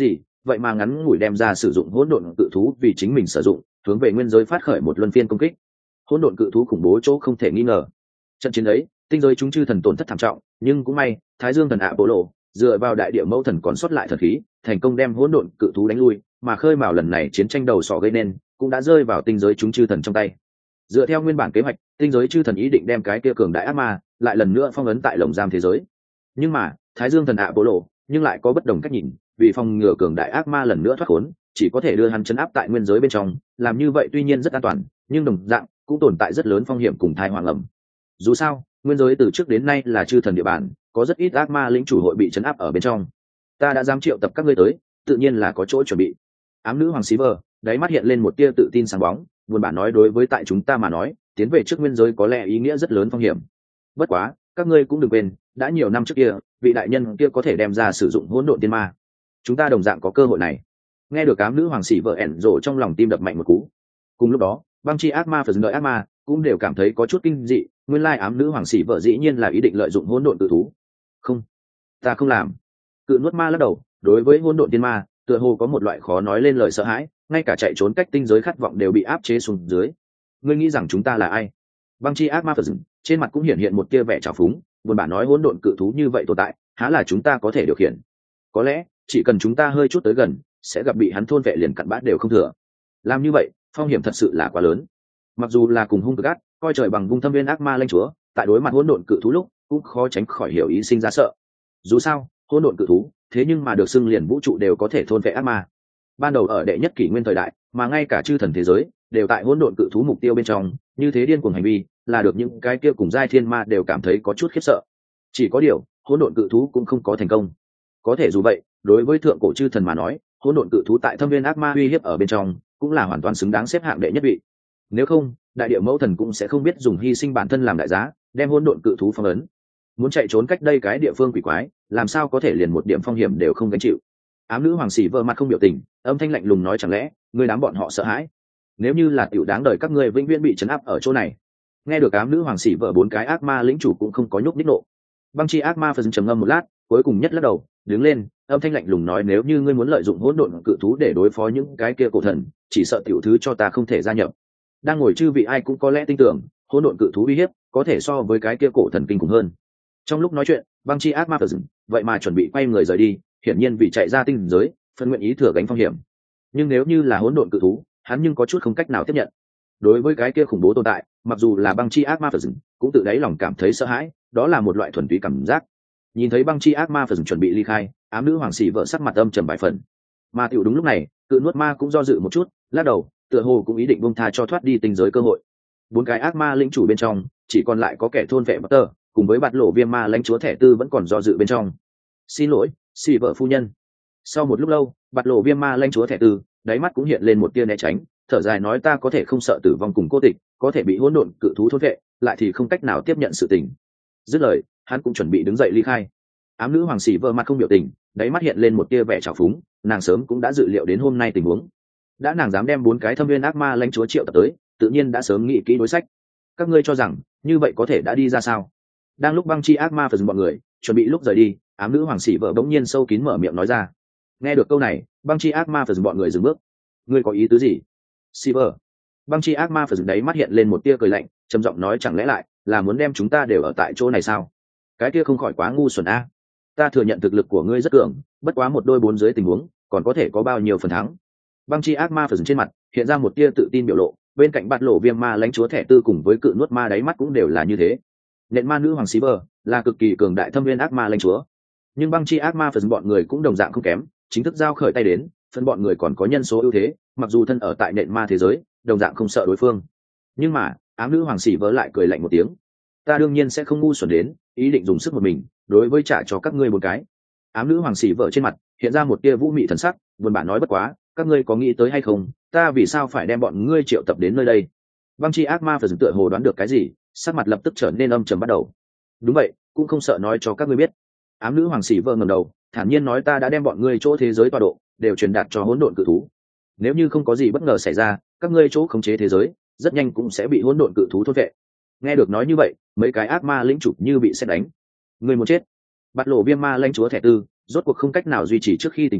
vậy mà ngắn ngủi đem ra sử dụng hỗn độn cự thú vì chính mình sử dụng, hướng về nguyên giới phát khởi một luân phiên công kích. Hỗn độn cự thú khủng bố chỗ không thể nghi ngờ. Trận chiến ấy, tinh giới chúng chư thần tổn thất thảm trọng, nhưng cũng may, Thái Dương thần ạ Bộ Lộ dựa vào đại địa mẫu thần còn sót lại thần khí, thành công đem hỗn độn cự thú đánh lui, mà khơi mào lần này chiến tranh đầu sỏ gây nên, cũng đã rơi vào tinh giới chúng chư thần trong tay. Dựa theo nguyên bản kế hoạch, tinh giới chư thần ý định đem cái kia cường đại ác ma lại lần nữa phong ấn tại lồng giam thế giới. Nhưng mà, Thái Dương thần ạ Bộ Lộ nhưng lại có bất đồng cách nhìn, vì phòng ngừa cường đại ác ma lần nữa thoát khốn, chỉ có thể đưa hắn chấn áp tại nguyên giới bên trong, làm như vậy tuy nhiên rất an toàn, nhưng đồng dạng cũng tồn tại rất lớn phong hiểm cùng tai họa ngầm. Dù sao, nguyên giới từ trước đến nay là chư thần địa bàn, có rất ít ác ma lĩnh chủ hội bị chấn áp ở bên trong. Ta đã dám triệu tập các ngươi tới, tự nhiên là có chỗ chuẩn bị. Ám nữ hoàng Silver, đáy mắt hiện lên một tia tự tin sáng bóng, buồn bản nói đối với tại chúng ta mà nói, tiến về trước nguyên giới có lẽ ý nghĩa rất lớn phong hiểm. Bất quá, các ngươi cũng đừng quên, đã nhiều năm trước kia, vị đại nhân kia có thể đem ra sử dụng hỗn độn tiên ma. Chúng ta đồng dạng có cơ hội này. Nghe được ám nữ hoàng sĩ vợ ẻn rộ trong lòng tim đập mạnh một cú. Cùng lúc đó, băng chi ác ma và dừng đợi ác ma cũng đều cảm thấy có chút kinh dị, nguyên lai ám nữ hoàng sĩ vợ dĩ nhiên là ý định lợi dụng hỗn độn tự thú. Không, ta không làm. Cự nuốt ma lắc đầu, đối với hỗn độn tiên ma, tựa hồ có một loại khó nói lên lời sợ hãi, ngay cả chạy trốn cách tinh giới khát vọng đều bị áp chế xuống dưới. Ngươi nghĩ rằng chúng ta là ai? Băng chi ác ma và dừng, trên mặt cũng hiện hiện một tia vẻ trào phúng, buồn bã nói hỗn độn cự thú như vậy tồn tại, há là chúng ta có thể điều khiển? Có lẽ, chỉ cần chúng ta hơi chút tới gần, sẽ gặp bị hắn thôn vệ liền cặn bát đều không thừa. Làm như vậy, phong hiểm thật sự là quá lớn. Mặc dù là cùng hung cực ác, coi trời bằng vung thâm viên ác ma lãnh chúa, tại đối mặt hỗn độn cự thú lúc, cũng khó tránh khỏi hiểu ý sinh ra sợ. Dù sao, hỗn độn cự thú, thế nhưng mà được xưng liền vũ trụ đều có thể thôn vệ ác ma. Ban đầu ở đệ nhất kỷ nguyên thời đại, mà ngay cả chư thần thế giới đều tại hỗn độn cự thú mục tiêu bên trong, như thế điên cuồng hành vi, là được những cái kia cùng giai thiên ma đều cảm thấy có chút khiếp sợ. Chỉ có điều, hỗn độn cự thú cũng không có thành công. Có thể dù vậy, đối với thượng cổ chư thần mà nói, hỗn độn cự thú tại thâm viên ác ma uy hiếp ở bên trong, cũng là hoàn toàn xứng đáng xếp hạng đệ nhất vị. Nếu không, đại địa mẫu thần cũng sẽ không biết dùng hy sinh bản thân làm đại giá, đem hỗn độn cự thú phong ấn. Muốn chạy trốn cách đây cái địa phương quỷ quái, làm sao có thể liền một điểm phong hiểm đều không gánh chịu. Ám nữ hoàng sĩ vợ mặt không biểu tình, âm thanh lạnh lùng nói chẳng lẽ ngươi đám bọn họ sợ hãi? Nếu như là tiểu đáng đời các ngươi vĩnh viễn bị trấn áp ở chỗ này. Nghe được ám nữ hoàng sĩ vợ bốn cái ác ma lĩnh chủ cũng không có nhúc nhích nộ. Băng chi ác ma phần trầm ngâm một lát, cuối cùng nhất lắc đầu, đứng lên, âm thanh lạnh lùng nói nếu như ngươi muốn lợi dụng hỗn độn cự thú để đối phó những cái kia cổ thần, chỉ sợ tiểu thứ cho ta không thể gia nhập. Đang ngồi chư vị ai cũng có lẽ tin tưởng, hỗn độn cự thú uy hiếp có thể so với cái kia cổ thần kinh khủng hơn. Trong lúc nói chuyện, băng chi ác ma phần vậy mà chuẩn bị quay người rời đi, hiển nhiên vì chạy ra tinh giới, phân nguyện ý thừa gánh phong hiểm. Nhưng nếu như là hỗn độn cự thú, hắn nhưng có chút không cách nào tiếp nhận. Đối với cái kia khủng bố tồn tại, mặc dù là băng chi ác ma phần cũng tự đáy lòng cảm thấy sợ hãi, đó là một loại thuần túy cảm giác. Nhìn thấy băng chi ác ma phần chuẩn bị ly khai, ám nữ hoàng sĩ vợ sắc mặt âm trầm vài phần. Mà tiểu đúng lúc này, cự nuốt ma cũng do dự một chút, lắc đầu, tựa hồ cũng ý định buông tha cho thoát đi tinh giới cơ hội. Bốn cái ác ma lĩnh chủ bên trong, chỉ còn lại có kẻ thôn vệ Butter, cùng với bạt lộ viêm ma lãnh chúa thẻ tư vẫn còn do dự bên trong. Xin lỗi, sĩ vợ phu nhân. Sau một lúc lâu, bạt lộ viêm ma lãnh chúa thẻ tư, đáy mắt cũng hiện lên một tia né tránh, thở dài nói ta có thể không sợ tử vong cùng cô tịch, có thể bị hỗn độn cự thú thôn vệ, lại thì không cách nào tiếp nhận sự tình. Dứt lời, hắn cũng chuẩn bị đứng dậy ly khai. Ám nữ hoàng sĩ vợ mặt không biểu tình, đáy mắt hiện lên một tia vẻ trào phúng, nàng sớm cũng đã dự liệu đến hôm nay tình huống. Đã nàng dám đem bốn cái thâm viên ác ma lãnh chúa triệu tập tới, tự nhiên đã sớm nghĩ kỹ đối sách. Các ngươi cho rằng như vậy có thể đã đi ra sao? Đang lúc băng chi ác ma phần bọn người chuẩn bị lúc rời đi, ám nữ hoàng sĩ vợ bỗng nhiên sâu kín mở miệng nói ra. Nghe được câu này, băng chi ác ma phần bọn người dừng bước. Ngươi có ý tứ gì? Silver. Băng chi ác ma phần đấy mắt hiện lên một tia cười lạnh, trầm giọng nói chẳng lẽ lại là muốn đem chúng ta đều ở tại chỗ này sao? Cái kia không khỏi quá ngu xuẩn a. Ta thừa nhận thực lực của ngươi rất cường, bất quá một đôi bốn dưới tình huống, còn có thể có bao nhiêu phần thắng? Băng chi ác ma phần trên mặt hiện ra một tia tự tin biểu lộ, bên cạnh bạt lộ viêm ma lãnh chúa thẻ tư cùng với cự nuốt ma đáy mắt cũng đều là như thế. Nện ma nữ hoàng Silver là cực kỳ cường đại thâm viên ác ma lãnh chúa, nhưng băng chi ác ma phần bọn người cũng đồng dạng không kém, chính thức giao khởi tay đến, phần bọn người còn có nhân số ưu thế, mặc dù thân ở tại nện ma thế giới, đồng dạng không sợ đối phương. Nhưng mà, ám nữ hoàng Silver lại cười lạnh một tiếng, ta đương nhiên sẽ không ngu xuẩn đến ý định dùng sức một mình đối với trả cho các ngươi một cái. Ám nữ hoàng Silver trên mặt hiện ra một tia vũ mị thần sắc, buồn bã nói bất quá, các ngươi có nghĩ tới hay không, ta vì sao phải đem bọn ngươi triệu tập đến nơi đây? Băng chi ác ma phần tựa hồ đoán được cái gì, sắc mặt lập tức trở nên âm trầm bắt đầu. Đúng vậy, cũng không sợ nói cho các ngươi biết. Ám nữ hoàng Silver ngẩng đầu, thản nhiên nói ta đã đem bọn ngươi chỗ thế giới tọa độ đều truyền đạt cho hỗn độn cự thú. Nếu như không có gì bất ngờ xảy ra, các ngươi chỗ khống chế thế giới rất nhanh cũng sẽ bị hỗn độn cự thú thôn vệ. Nghe được nói như vậy, mấy cái ác ma lĩnh chủ như bị sét đánh. Người muốn chết. Bạt lộ viêm ma lãnh chúa thẻ tư, rốt cuộc không cách nào duy trì trước khi tỉnh táo,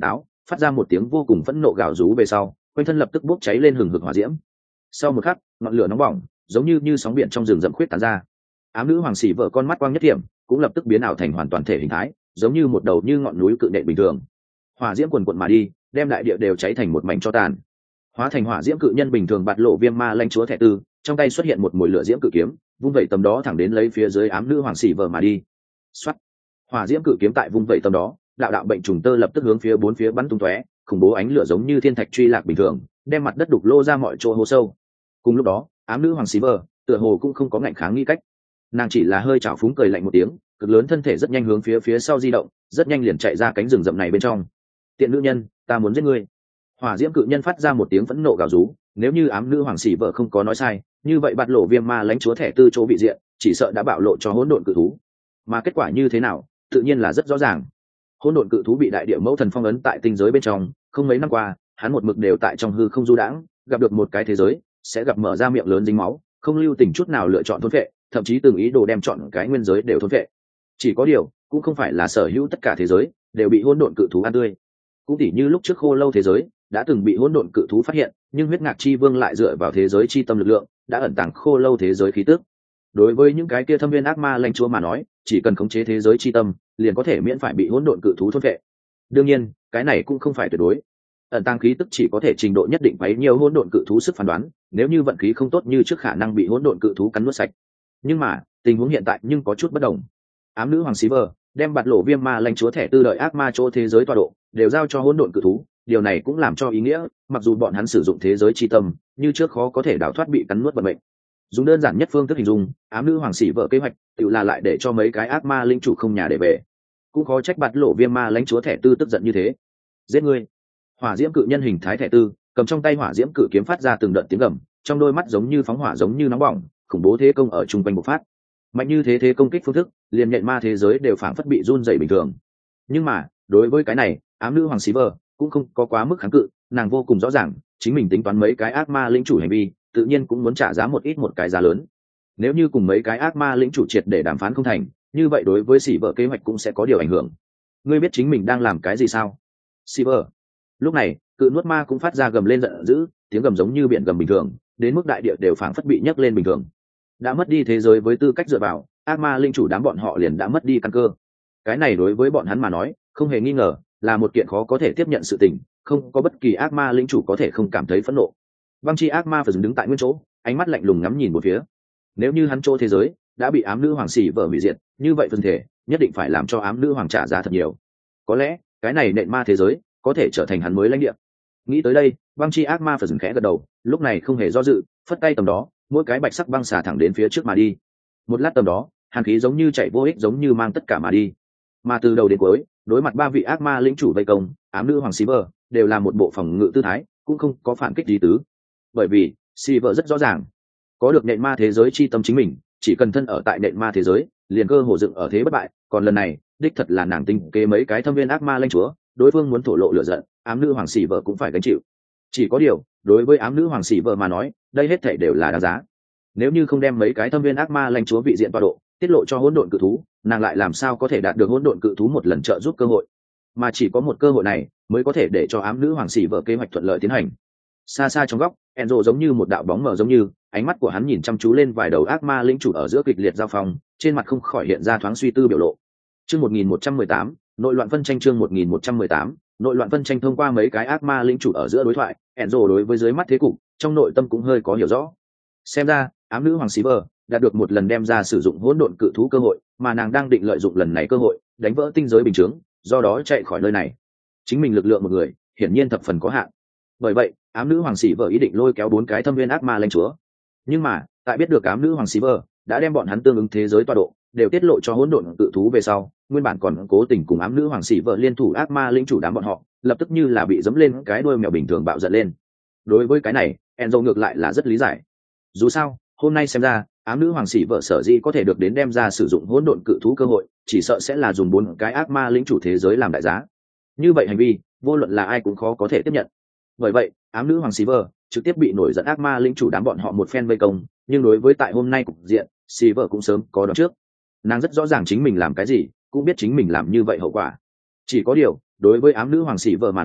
phát ra một tiếng vô cùng phẫn nộ gào rú về sau, quanh thân lập tức bốc cháy lên hừng hực hỏa diễm. Sau một khắc, ngọn lửa nóng bỏng giống như như sóng biển trong rừng rậm khuyết tán ra. Ám nữ hoàng xỉ vợ con mắt quang nhất điểm cũng lập tức biến ảo thành hoàn toàn thể hình thái, giống như một đầu như ngọn núi cự nện bình thường. Hỏa diễm quần quần mà đi, đem đại địa đều cháy thành một mảnh cho tàn. Hóa thành hỏa diễm cự nhân bình thường bạt lộ viêm ma lãnh chúa thẻ tư, trong tay xuất hiện một mùi lửa diễm cự kiếm, vung vẩy tầm đó thẳng đến lấy phía dưới ám nữ hoàng xỉ vợ mà đi. Xoát. Hỏa diễm cự kiếm tại vung vẩy tầm đó, đạo đạo bệnh trùng tơ lập tức hướng phía bốn phía bắn tung tóe, khủng bố ánh lửa giống như thiên thạch truy lạc bình thường, đem mặt đất đục lô ra mọi chỗ hố sâu. Cùng lúc đó, ám nữ hoàng xỉ vợ tựa hồ cũng không có ngạnh kháng nghĩ cách, nàng chỉ là hơi chảo phúng cười lạnh một tiếng, cực lớn thân thể rất nhanh hướng phía phía sau di động, rất nhanh liền chạy ra cánh rừng rậm này bên trong. Tiện nữ nhân, ta muốn giết ngươi! Hỏa diễm cự nhân phát ra một tiếng phẫn nộ gào rú, nếu như ám nữ hoàng xỉ vợ không có nói sai, như vậy bạt lộ viêm ma lãnh chúa thẻ tư chỗ vị diện chỉ sợ đã bạo lộ cho hỗn độn cự thú. Mà kết quả như thế nào, tự nhiên là rất rõ ràng. Hỗn độn cự thú bị đại địa mẫu thần phong ấn tại tinh giới bên trong, không mấy năm qua, hắn một mực đều tại trong hư không du đãng, gặp được một cái thế giới, sẽ gặp mở ra miệng lớn dính máu, không lưu tình chút nào lựa chọn thôn phệ, thậm chí từng ý đồ đem chọn cái nguyên giới đều thôn phệ. Chỉ có điều, cũng không phải là sở hữu tất cả thế giới đều bị hỗn độn cự thú ăn tươi. Cũng tỉ như lúc trước khô lâu thế giới đã từng bị hỗn độn cự thú phát hiện, nhưng huyết ngạc chi vương lại dựa vào thế giới chi tâm lực lượng đã ẩn tàng khô lâu thế giới khí tức. Đối với những cái kia thâm viên ác ma lãnh chúa mà nói, chỉ cần khống chế thế giới chi tâm, liền có thể miễn phải bị hỗn độn cự thú thôn phệ. Đương nhiên, cái này cũng không phải tuyệt đối. Ẩn tàng khí tức chỉ có thể trình độ nhất định quấy nhiều hỗn độn cự thú sức phán đoán, nếu như vận khí không tốt như trước khả năng bị hỗn độn cự thú cắn nuốt sạch. Nhưng mà, tình huống hiện tại nhưng có chút bất đồng. Ám nữ hoàng xí vờ đem bạt lộ viêm ma lãnh chúa thẻ tư lợi ác ma chỗ thế giới tọa độ đều giao cho hỗn độn cự thú, điều này cũng làm cho ý nghĩa, mặc dù bọn hắn sử dụng thế giới chi tâm, như trước khó có thể đào thoát bị cắn nuốt vận mệnh. Dùng đơn giản nhất phương thức hình dung, ám nữ hoàng xỉ vợ kế hoạch tự là lại để cho mấy cái ác ma linh chủ không nhà để về. Cũng khó trách bạt lộ viêm ma lãnh chúa thẻ tư tức giận như thế. Giết ngươi! Hỏa diễm cự nhân hình thái thẻ tư cầm trong tay hỏa diễm cự kiếm phát ra từng đợt tiếng gầm, trong đôi mắt giống như phóng hỏa giống như nóng bỏng, khủng bố thế công ở trung quanh bộc phát. Mạnh như thế thế công kích phương thức, liền nhện ma thế giới đều phảng phất bị run rẩy bình thường. Nhưng mà, đối với cái này, ám nữ hoàng xí vờ cũng không có quá mức kháng cự, nàng vô cùng rõ ràng, chính mình tính toán mấy cái ác ma lĩnh chủ hành vi, tự nhiên cũng muốn trả giá một ít một cái giá lớn. Nếu như cùng mấy cái ác ma lĩnh chủ triệt để đàm phán không thành, như vậy đối với xỉ vợ kế hoạch cũng sẽ có điều ảnh hưởng. Ngươi biết chính mình đang làm cái gì sao? Xỉ vợ. Lúc này, cự nuốt ma cũng phát ra gầm lên giận dữ, tiếng gầm giống như biển gầm bình thường, đến mức đại địa đều phảng phất bị nhấc lên bình thường. Đã mất đi thế giới với tư cách dựa vào, ác ma linh chủ đám bọn họ liền đã mất đi căn cơ. Cái này đối với bọn hắn mà nói, không hề nghi ngờ là một kiện khó có thể tiếp nhận sự tình, không có bất kỳ ác ma linh chủ có thể không cảm thấy phẫn nộ. Băng chi ác ma phải dừng đứng tại nguyên chỗ, ánh mắt lạnh lùng ngắm nhìn một phía. Nếu như hắn chỗ thế giới đã bị ám nữ hoàng xỉ vợ hủy diệt, như vậy phân thể nhất định phải làm cho ám nữ hoàng trả giá thật nhiều. Có lẽ cái này nện ma thế giới có thể trở thành hắn mới lãnh địa. Nghĩ tới đây, băng chi ác ma phải dừng khẽ gật đầu, lúc này không hề do dự, phất tay tầm đó, mỗi cái bạch sắc băng xả thẳng đến phía trước mà đi. Một lát tầm đó, hàn khí giống như chạy vô ích giống như mang tất cả mà đi. Mà từ đầu đến cuối, đối mặt ba vị ác ma lĩnh chủ vây công, ám nữ hoàng Silver đều là một bộ phòng ngự tư thái, cũng không có phản kích gì tứ. Bởi vì Silver rất rõ ràng, có được nện ma thế giới chi tâm chính mình, chỉ cần thân ở tại nện ma thế giới, liền cơ hồ dựng ở thế bất bại. Còn lần này, đích thật là nàng tinh kế mấy cái thâm viên ác ma lãnh chúa, đối phương muốn thổ lộ lửa giận, ám nữ hoàng Silver cũng phải gánh chịu. Chỉ có điều, đối với ám nữ hoàng Silver mà nói, đây hết thảy đều là đáng giá. Nếu như không đem mấy cái thâm viên ác ma lãnh chúa vị diện tọa độ tiết lộ cho hỗn độn cự thú, nàng lại làm sao có thể đạt được hỗn độn cự thú một lần trợ giúp cơ hội? Mà chỉ có một cơ hội này mới có thể để cho ám nữ hoàng xỉ vợ kế hoạch thuận lợi tiến hành. Xa xa trong góc, Enzo giống như một đạo bóng mờ giống như, ánh mắt của hắn nhìn chăm chú lên vài đầu ác ma lĩnh chủ ở giữa kịch liệt giao phong, trên mặt không khỏi hiện ra thoáng suy tư biểu lộ. Chương một nghìn một trăm mười tám, nội loạn phân tranh chương một nghìn một trăm mười tám, nội loạn phân tranh thông qua mấy cái ác ma lĩnh chủ ở giữa đối thoại, Enzo đối với dưới mắt thế cục, trong nội tâm cũng hơi có hiểu rõ. Xem ra, ám nữ hoàng Silver đạt được một lần đem ra sử dụng hỗn độn cự thú cơ hội, mà nàng đang định lợi dụng lần này cơ hội đánh vỡ tinh giới bình chướng, do đó chạy khỏi nơi này. Chính mình lực lượng một người hiển nhiên thập phần có hạn, bởi vậy ám nữ hoàng Silver ý định lôi kéo bốn cái thâm viên ác ma lãnh chúa. Nhưng mà tại biết được ám nữ hoàng Silver đã đem bọn hắn tương ứng thế giới tọa độ đều tiết lộ cho hỗn độn cự thú về sau, nguyên bản còn cố tình cùng ám nữ hoàng Silver liên thủ ác ma lĩnh chủ đám bọn họ lập tức như là bị dẫm lên cái đuôi mèo bình thường bạo giận lên. Đối với cái này, Enzo ngược lại là rất lý giải. Dù sao, hôm nay xem ra, ám nữ hoàng xỉ vợ sở dĩ có thể được đến đem ra sử dụng hỗn độn cự thú cơ hội, chỉ sợ sẽ là dùng bốn cái ác ma lĩnh chủ thế giới làm đại giá. Như vậy hành vi, vô luận là ai cũng khó có thể tiếp nhận. Bởi vậy, ám nữ hoàng xỉ vợ trực tiếp bị nổi giận ác ma lĩnh chủ đám bọn họ một phen vây công, nhưng đối với tại hôm nay cục diện, xỉ vợ cũng sớm có đoán trước. Nàng rất rõ ràng chính mình làm cái gì, cũng biết chính mình làm như vậy hậu quả. Chỉ có điều, đối với ám nữ hoàng xỉ vợ mà nói,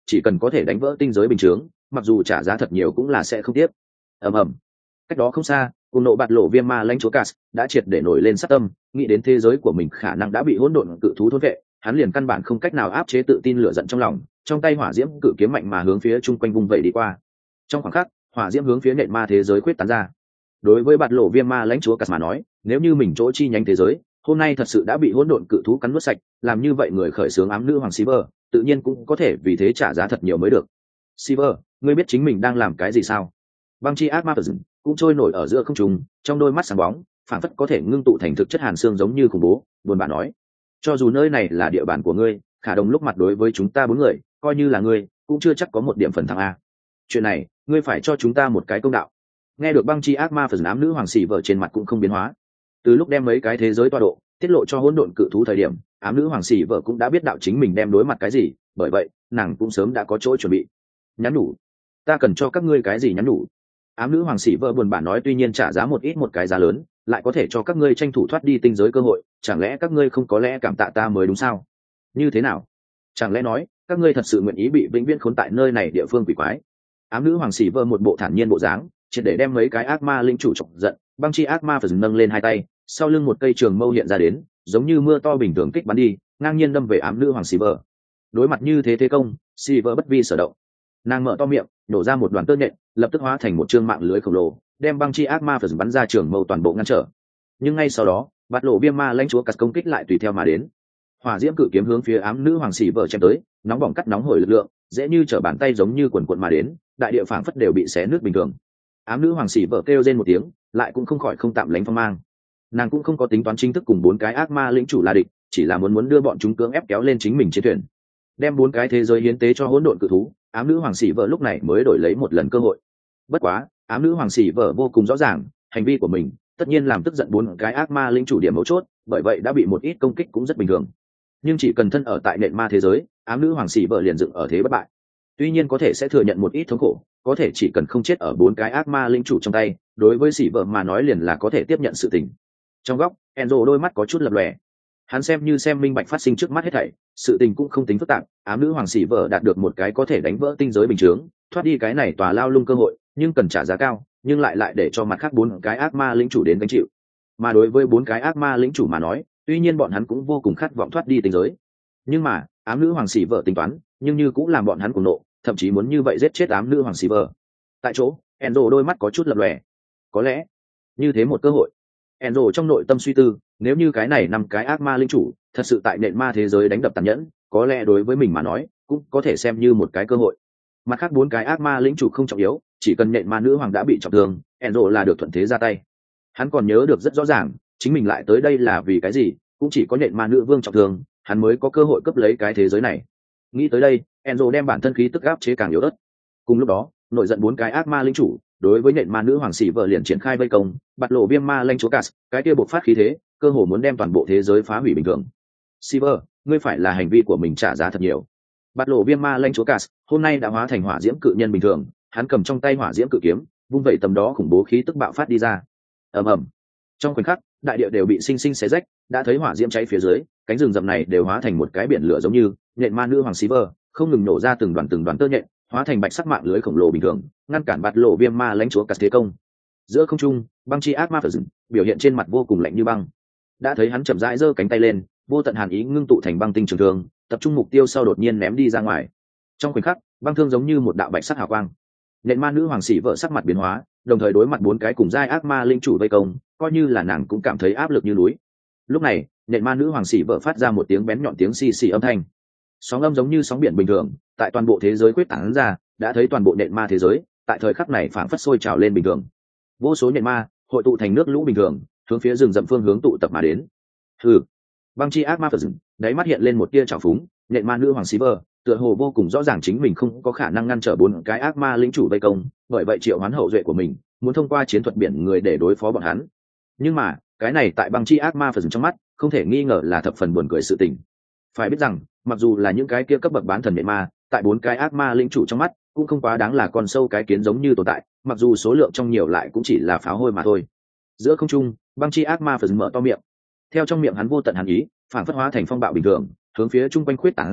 chỉ cần có thể đánh vỡ tinh giới bình chướng, mặc dù trả giá thật nhiều cũng là sẽ không tiếc. ầm ầm. Cách đó không xa, cùng nộ bạt lộ viêm ma lãnh chúa Cas đã triệt để nổi lên sát tâm, nghĩ đến thế giới của mình khả năng đã bị hỗn độn cự thú thôn vệ, hắn liền căn bản không cách nào áp chế tự tin lửa giận trong lòng, trong tay hỏa diễm cự kiếm mạnh mà hướng phía chung quanh vung vẩy đi qua. Trong khoảng khắc, hỏa diễm hướng phía nện ma thế giới quyết tán ra. Đối với bạt lộ viêm ma lãnh chúa Cas mà nói, nếu như mình chỗ chi nhánh thế giới hôm nay thật sự đã bị hỗn độn cự thú cắn nuốt sạch, làm như vậy người khởi xướng ám nữ hoàng Silver tự nhiên cũng có thể vì thế trả giá thật nhiều mới được. Silver, ngươi biết chính mình đang làm cái gì sao? Băng chi ác ma cũng trôi nổi ở giữa không trung, trong đôi mắt sáng bóng phản phất có thể ngưng tụ thành thực chất hàn xương giống như khủng bố, buồn bã nói: cho dù nơi này là địa bàn của ngươi, khả đồng lúc mặt đối với chúng ta bốn người, coi như là ngươi cũng chưa chắc có một điểm phần thắng a. Chuyện này ngươi phải cho chúng ta một cái công đạo. Nghe được băng chi ác ma phần ám nữ hoàng xỉ vợ trên mặt cũng không biến hóa. Từ lúc đem mấy cái thế giới toa độ tiết lộ cho hỗn độn cự thú thời điểm, ám nữ hoàng xỉ vợ cũng đã biết đạo chính mình đem đối mặt cái gì, bởi vậy nàng cũng sớm đã có chỗ chuẩn bị. Nhắn nhủ: ta cần cho các ngươi cái gì nhắn nhủ? Ám nữ hoàng xỉ vợ buồn bã nói, tuy nhiên trả giá một ít một cái giá lớn, lại có thể cho các ngươi tranh thủ thoát đi tinh giới cơ hội, chẳng lẽ các ngươi không có lẽ cảm tạ ta mới đúng sao? Như thế nào? Chẳng lẽ nói các ngươi thật sự nguyện ý bị vĩnh viễn khốn tại nơi này địa phương quỷ quái? Ám nữ hoàng xỉ vợ một bộ thản nhiên bộ dáng, triệt để đem mấy cái ác ma linh chủ chọc giận. Băng chi ác ma phải dừng nâng lên hai tay, sau lưng một cây trường mâu hiện ra đến, giống như mưa to bình thường kích bắn đi, ngang nhiên đâm về ám nữ hoàng xỉ vợ. Đối mặt như thế thế công, xỉ vợ bất vi sở động. Nàng mở to miệng, nổ ra một đoàn tơ nhện, lập tức hóa thành một trương mạng lưới khổng lồ, đem băng chi ác ma phải bắn ra trường mâu toàn bộ ngăn trở. Nhưng ngay sau đó, bạt lộ viêm ma lãnh chúa cắt công kích lại tùy theo mà đến. Hỏa diễm cự kiếm hướng phía ám nữ hoàng xỉ vợ chém tới, nóng bỏng cắt nóng hổi lực lượng, dễ như trở bàn tay giống như quần quần mà đến, đại địa phảng phất đều bị xé nước bình thường. Ám nữ hoàng xỉ vợ kêu rên một tiếng, lại cũng không khỏi không tạm lánh phong mang. Nàng cũng không có tính toán chính thức cùng bốn cái ác ma lĩnh chủ là địch, chỉ là muốn muốn đưa bọn chúng cưỡng ép kéo lên chính mình chiến thuyền, đem bốn cái thế giới hiến tế cho hỗn độn cự thú. Ám nữ hoàng xỉ vợ lúc này mới đổi lấy một lần cơ hội. Bất quá, ám nữ hoàng xỉ vợ vô cùng rõ ràng, hành vi của mình tất nhiên làm tức giận bốn cái ác ma lĩnh chủ điểm mấu chốt, bởi vậy đã bị một ít công kích cũng rất bình thường. Nhưng chỉ cần thân ở tại nện ma thế giới, ám nữ hoàng xỉ vợ liền dựng ở thế bất bại. Tuy nhiên có thể sẽ thừa nhận một ít thống khổ, có thể chỉ cần không chết ở bốn cái ác ma linh chủ trong tay, đối với xỉ vợ mà nói liền là có thể tiếp nhận sự tình. Trong góc, Enzo đôi mắt có chút lập lòe. Hắn xem như xem minh bạch phát sinh trước mắt hết thảy, sự tình cũng không tính phức tạp, ám nữ hoàng xỉ vợ đạt được một cái có thể đánh vỡ tinh giới bình chướng, thoát đi cái này tòa lao lung cơ hội, nhưng cần trả giá cao, nhưng lại lại để cho mặt khác bốn cái ác ma lĩnh chủ đến gánh chịu. Mà đối với bốn cái ác ma lĩnh chủ mà nói, tuy nhiên bọn hắn cũng vô cùng khát vọng thoát đi tinh giới, nhưng mà ám nữ hoàng xỉ vợ tính toán, nhưng như cũng làm bọn hắn cuồng nộ, thậm chí muốn như vậy giết chết ám nữ hoàng xỉ vợ. Tại chỗ, Enzo đôi mắt có chút lập lòe. Có lẽ như thế một cơ hội. Enzo trong nội tâm suy tư, nếu như cái này năm cái ác ma linh chủ thật sự tại nện ma thế giới đánh đập tàn nhẫn, có lẽ đối với mình mà nói cũng có thể xem như một cái cơ hội. Mặt khác bốn cái ác ma lĩnh chủ không trọng yếu, chỉ cần nện ma nữ hoàng đã bị trọng thương, Enzo là được thuận thế ra tay. Hắn còn nhớ được rất rõ ràng, chính mình lại tới đây là vì cái gì, cũng chỉ có nện ma nữ vương trọng thương, hắn mới có cơ hội cướp lấy cái thế giới này. Nghĩ tới đây, Enzo đem bản thân khí tức áp chế càng yếu ớt. Cùng lúc đó, nổi giận bốn cái ác ma linh chủ đối với nện ma nữ hoàng xỉ vợ liền triển khai vây công, bạt lộ viêm ma lãnh chúa Cas, cái kia bộc phát khí thế, cơ hồ muốn đem toàn bộ thế giới phá hủy bình thường. Silver, ngươi phải là hành vi của mình trả giá thật nhiều. Bạt lộ viêm ma lãnh chúa Cas hôm nay đã hóa thành hỏa diễm cự nhân bình thường, hắn cầm trong tay hỏa diễm cự kiếm, vung vẩy tầm đó khủng bố khí tức bạo phát đi ra. Ầm ầm. Trong khoảnh khắc, đại địa đều bị sinh sinh xé rách, đã thấy hỏa diễm cháy phía dưới, cánh rừng rậm này đều hóa thành một cái biển lửa giống như, nện ma nữ hoàng Silver không ngừng nổ ra từng đoàn từng đoàn tơ nhện, hóa thành bạch sắc mạng lưới khổng lồ bình thường, ngăn cản bạt lộ viêm ma lãnh chúa Cas thế công. Giữa không trung, băng chi ác ma phở dừng, biểu hiện trên mặt vô cùng lạnh như băng. Đã thấy hắn chậm rãi giơ cánh tay lên, vô tận hàn ý ngưng tụ thành băng tinh trường thương, tập trung mục tiêu sau đột nhiên ném đi ra ngoài. Trong khoảnh khắc, băng thương giống như một đạo bạch sắc hào quang. Nện ma nữ hoàng xỉ vợ sắc mặt biến hóa, đồng thời đối mặt bốn cái cùng giai ác ma linh chủ vây công, coi như là nàng cũng cảm thấy áp lực như núi. Lúc này, nện ma nữ hoàng xỉ vợ phát ra một tiếng bén nhọn tiếng xì xì âm thanh. Sóng âm giống như sóng biển bình thường, tại toàn bộ thế giới quyết tán ra, đã thấy toàn bộ nện ma thế giới, tại thời khắc này phảng phất sôi trào lên bình thường. Vô số nện ma hội tụ thành nước lũ bình thường, hướng phía rừng rậm phương hướng tụ tập mà đến. Hừ. Băng chi ác ma phật rừng, đáy mắt hiện lên một tia trào phúng, nện ma nữ hoàng Silver, tựa hồ vô cùng rõ ràng chính mình không có khả năng ngăn trở bốn cái ác ma lĩnh chủ vây công, bởi vậy triệu hoán hậu duệ của mình, muốn thông qua chiến thuật biển người để đối phó bọn hắn. Nhưng mà, cái này tại băng chi ác ma phật rừng trong mắt, không thể nghi ngờ là thập phần buồn cười sự tình. Phải biết rằng, mặc dù là những cái kia cấp bậc bán thần nện ma, tại bốn cái ác ma lĩnh chủ trong mắt, cũng không quá đáng là con sâu cái kiến giống như tồn tại, mặc dù số lượng trong nhiều lại cũng chỉ là pháo hôi mà thôi. Giữa không trung, băng chi ác ma phật rừng mở to miệng, theo trong miệng hắn vô tận hàn ý phản phất hóa thành phong bạo bình thường, hướng phía chung quanh khuyết tán ra,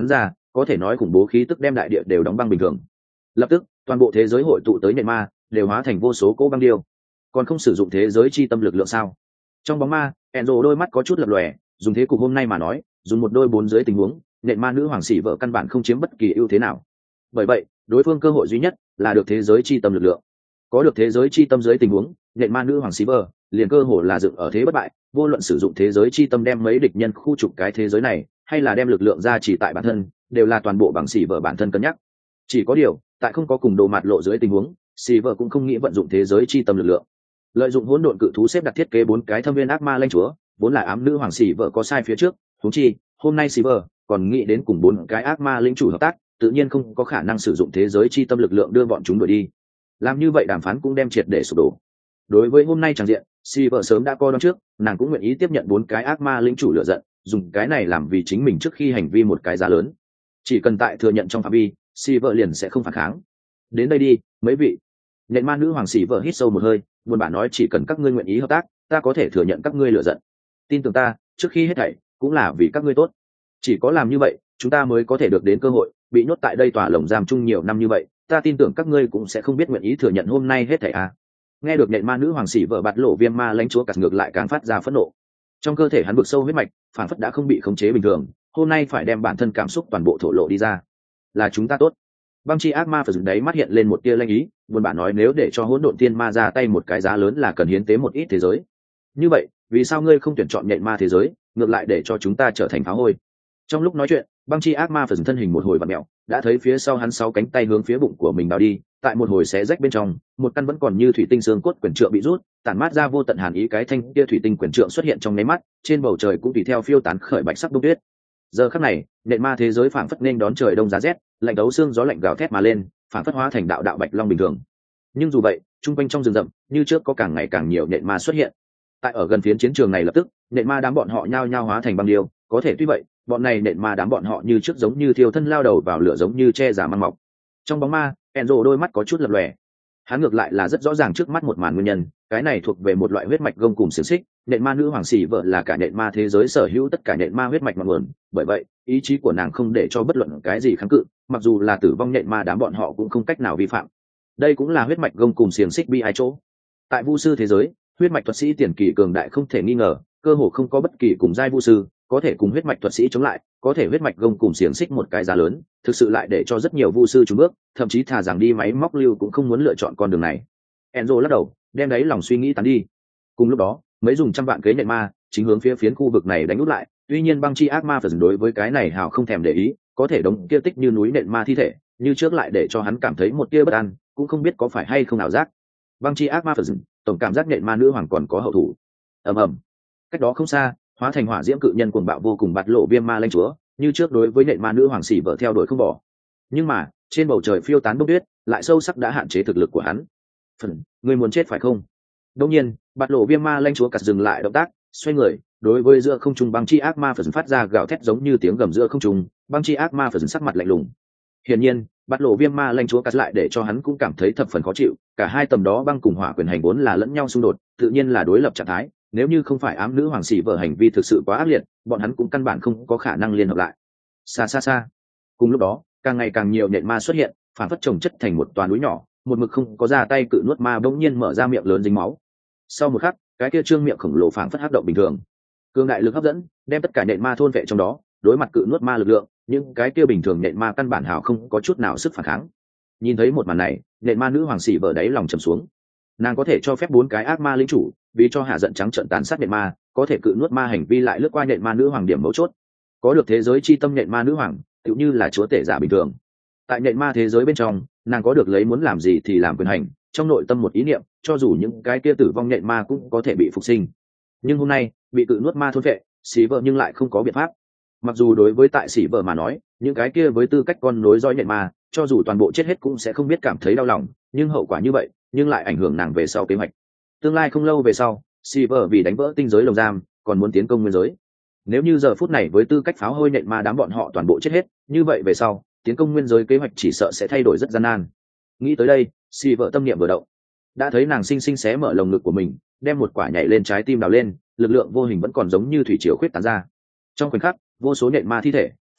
có thể nói khủng bố khí tức đem đại địa đều đóng băng bình thường. Lập tức toàn bộ thế giới hội tụ tới nhện ma đều hóa thành vô số cỗ băng điêu. Còn không sử dụng thế giới chi tâm lực lượng sao? Trong bóng ma Enzo đôi mắt có chút lập lòe, dùng thế cục hôm nay mà nói, dùng một đôi bốn dưới tình huống, nhện ma nữ hoàng xỉ vợ căn bản không chiếm bất kỳ ưu thế nào. Bởi vậy đối phương cơ hội duy nhất là được thế giới chi tâm lực lượng. Có được thế giới chi tâm dưới tình huống, nhện ma nữ hoàng xỉ vợ liền cơ hội là dựng ở thế bất bại, vô luận sử dụng thế giới chi tâm đem mấy địch nhân khu trục cái thế giới này, hay là đem lực lượng ra chỉ tại bản thân, đều là toàn bộ bằng xỉ vợ bản thân cân nhắc. Chỉ có điều tại không có cùng đồ mặt lộ dưới tình huống, xỉ vợ cũng không nghĩ vận dụng thế giới chi tâm lực lượng. Lợi dụng hỗn độn cự thú xếp đặt thiết kế bốn cái thâm viên ác ma lãnh chúa, vốn là ám nữ hoàng xỉ vợ có sai phía trước, huống chi hôm nay xỉ vợ còn nghĩ đến cùng bốn cái ác ma lĩnh chủ hợp tác, tự nhiên không có khả năng sử dụng thế giới chi tâm lực lượng đưa bọn chúng đuổi đi. Làm như vậy đàm phán cũng đem triệt để sụp đổ. Đối với hôm nay chẳng diện, xỉ vợ sớm đã coi đón trước, nàng cũng nguyện ý tiếp nhận bốn cái ác ma lĩnh chủ lựa giận, dùng cái này làm vì chính mình trước khi hành vi một cái giá lớn. Chỉ cần tại thừa nhận trong phạm vi, xỉ vợ liền sẽ không phản kháng. Đến đây đi mấy vị. Nhện ma nữ hoàng xỉ vợ hít sâu một hơi, buồn bã nói, chỉ cần các ngươi nguyện ý hợp tác, ta có thể thừa nhận các ngươi lựa giận. Tin tưởng ta, trước khi hết thảy cũng là vì các ngươi tốt. Chỉ có làm như vậy, chúng ta mới có thể được đến cơ hội. Bị nhốt tại đây tòa lồng giam chung nhiều năm như vậy, ta tin tưởng các ngươi cũng sẽ không biết nguyện ý thừa nhận hôm nay hết thảy à. Nghe được nhện ma nữ hoàng xỉ vợ bạt lộ viêm ma lãnh chúa cắt ngược lại càng phát ra phẫn nộ. Trong cơ thể hắn vực sâu huyết mạch, phản phất đã không bị khống chế bình thường, hôm nay phải đem bản thân cảm xúc toàn bộ thổ lộ đi ra. Là chúng ta tốt. Băng chi ác ma phải dừng đấy mắt hiện lên một tia lanh ý, buồn bã nói, nếu để cho hỗn độn tiên ma ra tay một cái giá lớn là cần hiến tế một ít thế giới. Như vậy vì sao ngươi không tuyển chọn nhện ma thế giới, ngược lại để cho chúng ta trở thành phá hôi? Trong lúc nói chuyện, băng chi ác ma phải dừng thân hình một hồi vặn mẹo, đã thấy phía sau hắn sáu cánh tay hướng phía bụng của mình đào đi, tại một hồi xé rách bên trong, một căn vẫn còn như thủy tinh xương cốt quyển trượng bị rút, tản mát ra vô tận hàn ý, cái thanh kia thủy tinh quyển trượng xuất hiện trong nháy mắt, trên bầu trời cũng tùy theo phiêu tán khởi bạch sắc đông tuyết. Giờ khắc này, nhện ma thế giới phảng phất nên đón trời đông giá rét, lạnh đấu xương gió lạnh gào thét mà lên, phảng phất hóa thành đạo đạo bạch long bình thường. Nhưng dù vậy, trung quanh trong rừng rậm, như trước có càng ngày càng nhiều nhện ma xuất hiện. Tại ở gần phiến chiến trường này lập tức, nhện ma đám bọn họ nhao nhao hóa thành băng điêu, có thể tuy vậy, bọn này nhện ma đám bọn họ như trước giống như thiêu thân lao đầu vào lửa, giống như che giả mang mọc. Trong bóng ma, Enzo đôi mắt có chút lập lòe. Hắn ngược lại là rất rõ ràng trước mắt một màn nguyên nhân, cái này thuộc về một loại huyết mạch gông cùng xiềng xích, nhện ma nữ hoàng xỉ vợ là cả nhện ma thế giới sở hữu tất cả nhện ma huyết mạch ngọn nguồn, bởi vậy, ý chí của nàng không để cho bất luận cái gì kháng cự, mặc dù là tử vong nhện ma đám bọn họ cũng không cách nào vi phạm. Đây cũng là huyết mạch gông cùng xiềng xích bi ai chỗ. Tại vu sư thế giới, huyết mạch thuật sĩ tiền kỳ cường đại không thể nghi ngờ, cơ hồ không có bất kỳ cùng giai vu sư có thể cùng huyết mạch thuật sĩ chống lại, có thể huyết mạch gông cùng xiềng xích một cái giá lớn, thực sự lại để cho rất nhiều vu sư trùn bước, thậm chí thà rằng đi máy móc lưu cũng không muốn lựa chọn con đường này. Enzo lắc đầu, đem đấy lòng suy nghĩ tán đi. Cùng lúc đó, mấy dùng trăm vạn kế nhện ma chính hướng phía phiến khu vực này đánh úp lại, tuy nhiên băng chi ác ma phần đối với cái này hào không thèm để ý, có thể đống kia tích như núi nhện ma thi thể, như trước lại để cho hắn cảm thấy một tia bất an, cũng không biết có phải hay không nào giác. Băng chi ác ma phần tổng cảm giác nhện ma nữ hoàng còn có hậu thủ. Ầm ầm. Cách đó không xa, hóa thành hỏa diễm cự nhân cuồng bạo vô cùng bạt lộ viêm ma lãnh chúa, như trước đối với nhện ma nữ hoàng xỉ vợ theo đuổi không bỏ. Nhưng mà, trên bầu trời phiêu tán bông tuyết, lại sâu sắc đã hạn chế thực lực của hắn. Phần, ngươi muốn chết phải không? Đương nhiên, bạt lộ viêm ma lãnh chúa cắt dừng lại động tác, xoay người, đối với giữa không trung băng chi ác ma phần phát ra gào thét giống như tiếng gầm giữa không trung, băng chi ác ma phần sắc mặt lạnh lùng. Hiển nhiên, bạt lộ viêm ma lãnh chúa cắt lại để cho hắn cũng cảm thấy thập phần khó chịu, cả hai tầm đó băng cùng hỏa quyền hành vốn là lẫn nhau xung đột, tự nhiên là đối lập trạng thái, nếu như không phải ám nữ hoàng xỉ vợ hành vi thực sự quá ác liệt, bọn hắn cũng căn bản không có khả năng liên hợp lại. Xa xa xa. Cùng lúc đó, càng ngày càng nhiều nhện ma xuất hiện, phản phất chồng chất thành một toà núi nhỏ, một mực không có ra tay cự nuốt ma bỗng nhiên mở ra miệng lớn dính máu. Sau một khắc, cái kia trương miệng khổng lồ phản phất hắc động bình thường, cường đại lực hấp dẫn đem tất cả nhện ma thôn vệ trong đó, đối mặt cự nuốt ma lực lượng, nhưng cái kia bình thường nhện ma căn bản hào không có chút nào sức phản kháng. Nhìn thấy một màn này, nhện ma nữ hoàng xỉ vợ đáy lòng trầm xuống. Nàng có thể cho phép bốn cái ác ma lĩnh chủ vì cho hạ giận trắng trợn tàn sát nhện ma, có thể cự nuốt ma hành vi lại lướt qua nhện ma nữ hoàng điểm mấu chốt. Có được thế giới chi tâm nhện ma nữ hoàng, tựu như là chúa tể giả bình thường. Tại nhện ma thế giới bên trong, nàng có được lấy muốn làm gì thì làm quyền hành, trong nội tâm một ý niệm, cho dù những cái kia tử vong nhện ma cũng có thể bị phục sinh. Nhưng hôm nay, bị cự nuốt ma thôn vệ, xỉ vợ nhưng lại không có biện pháp. Mặc dù đối với tại xỉ vợ mà nói, những cái kia với tư cách con nối dõi nhện ma, cho dù toàn bộ chết hết cũng sẽ không biết cảm thấy đau lòng, nhưng hậu quả như vậy, nhưng lại ảnh hưởng nàng về sau kế hoạch. Tương lai không lâu về sau, xỉ vợ vì đánh vỡ tinh giới lồng giam, còn muốn tiến công nguyên giới. Nếu như giờ phút này với tư cách pháo hôi nhện ma đám bọn họ toàn bộ chết hết, như vậy về sau, tiến công nguyên giới kế hoạch chỉ sợ sẽ thay đổi rất gian nan. Nghĩ tới đây, xỉ vợ tâm niệm vừa động, đã thấy nàng xinh xinh xé mở lồng ngực của mình, đem một quả nhảy lên trái tim đào lên, lực lượng vô hình vẫn còn giống như thủy triều khuyết tán ra. Trong khoảnh khắc, vô số nhện ma thi thể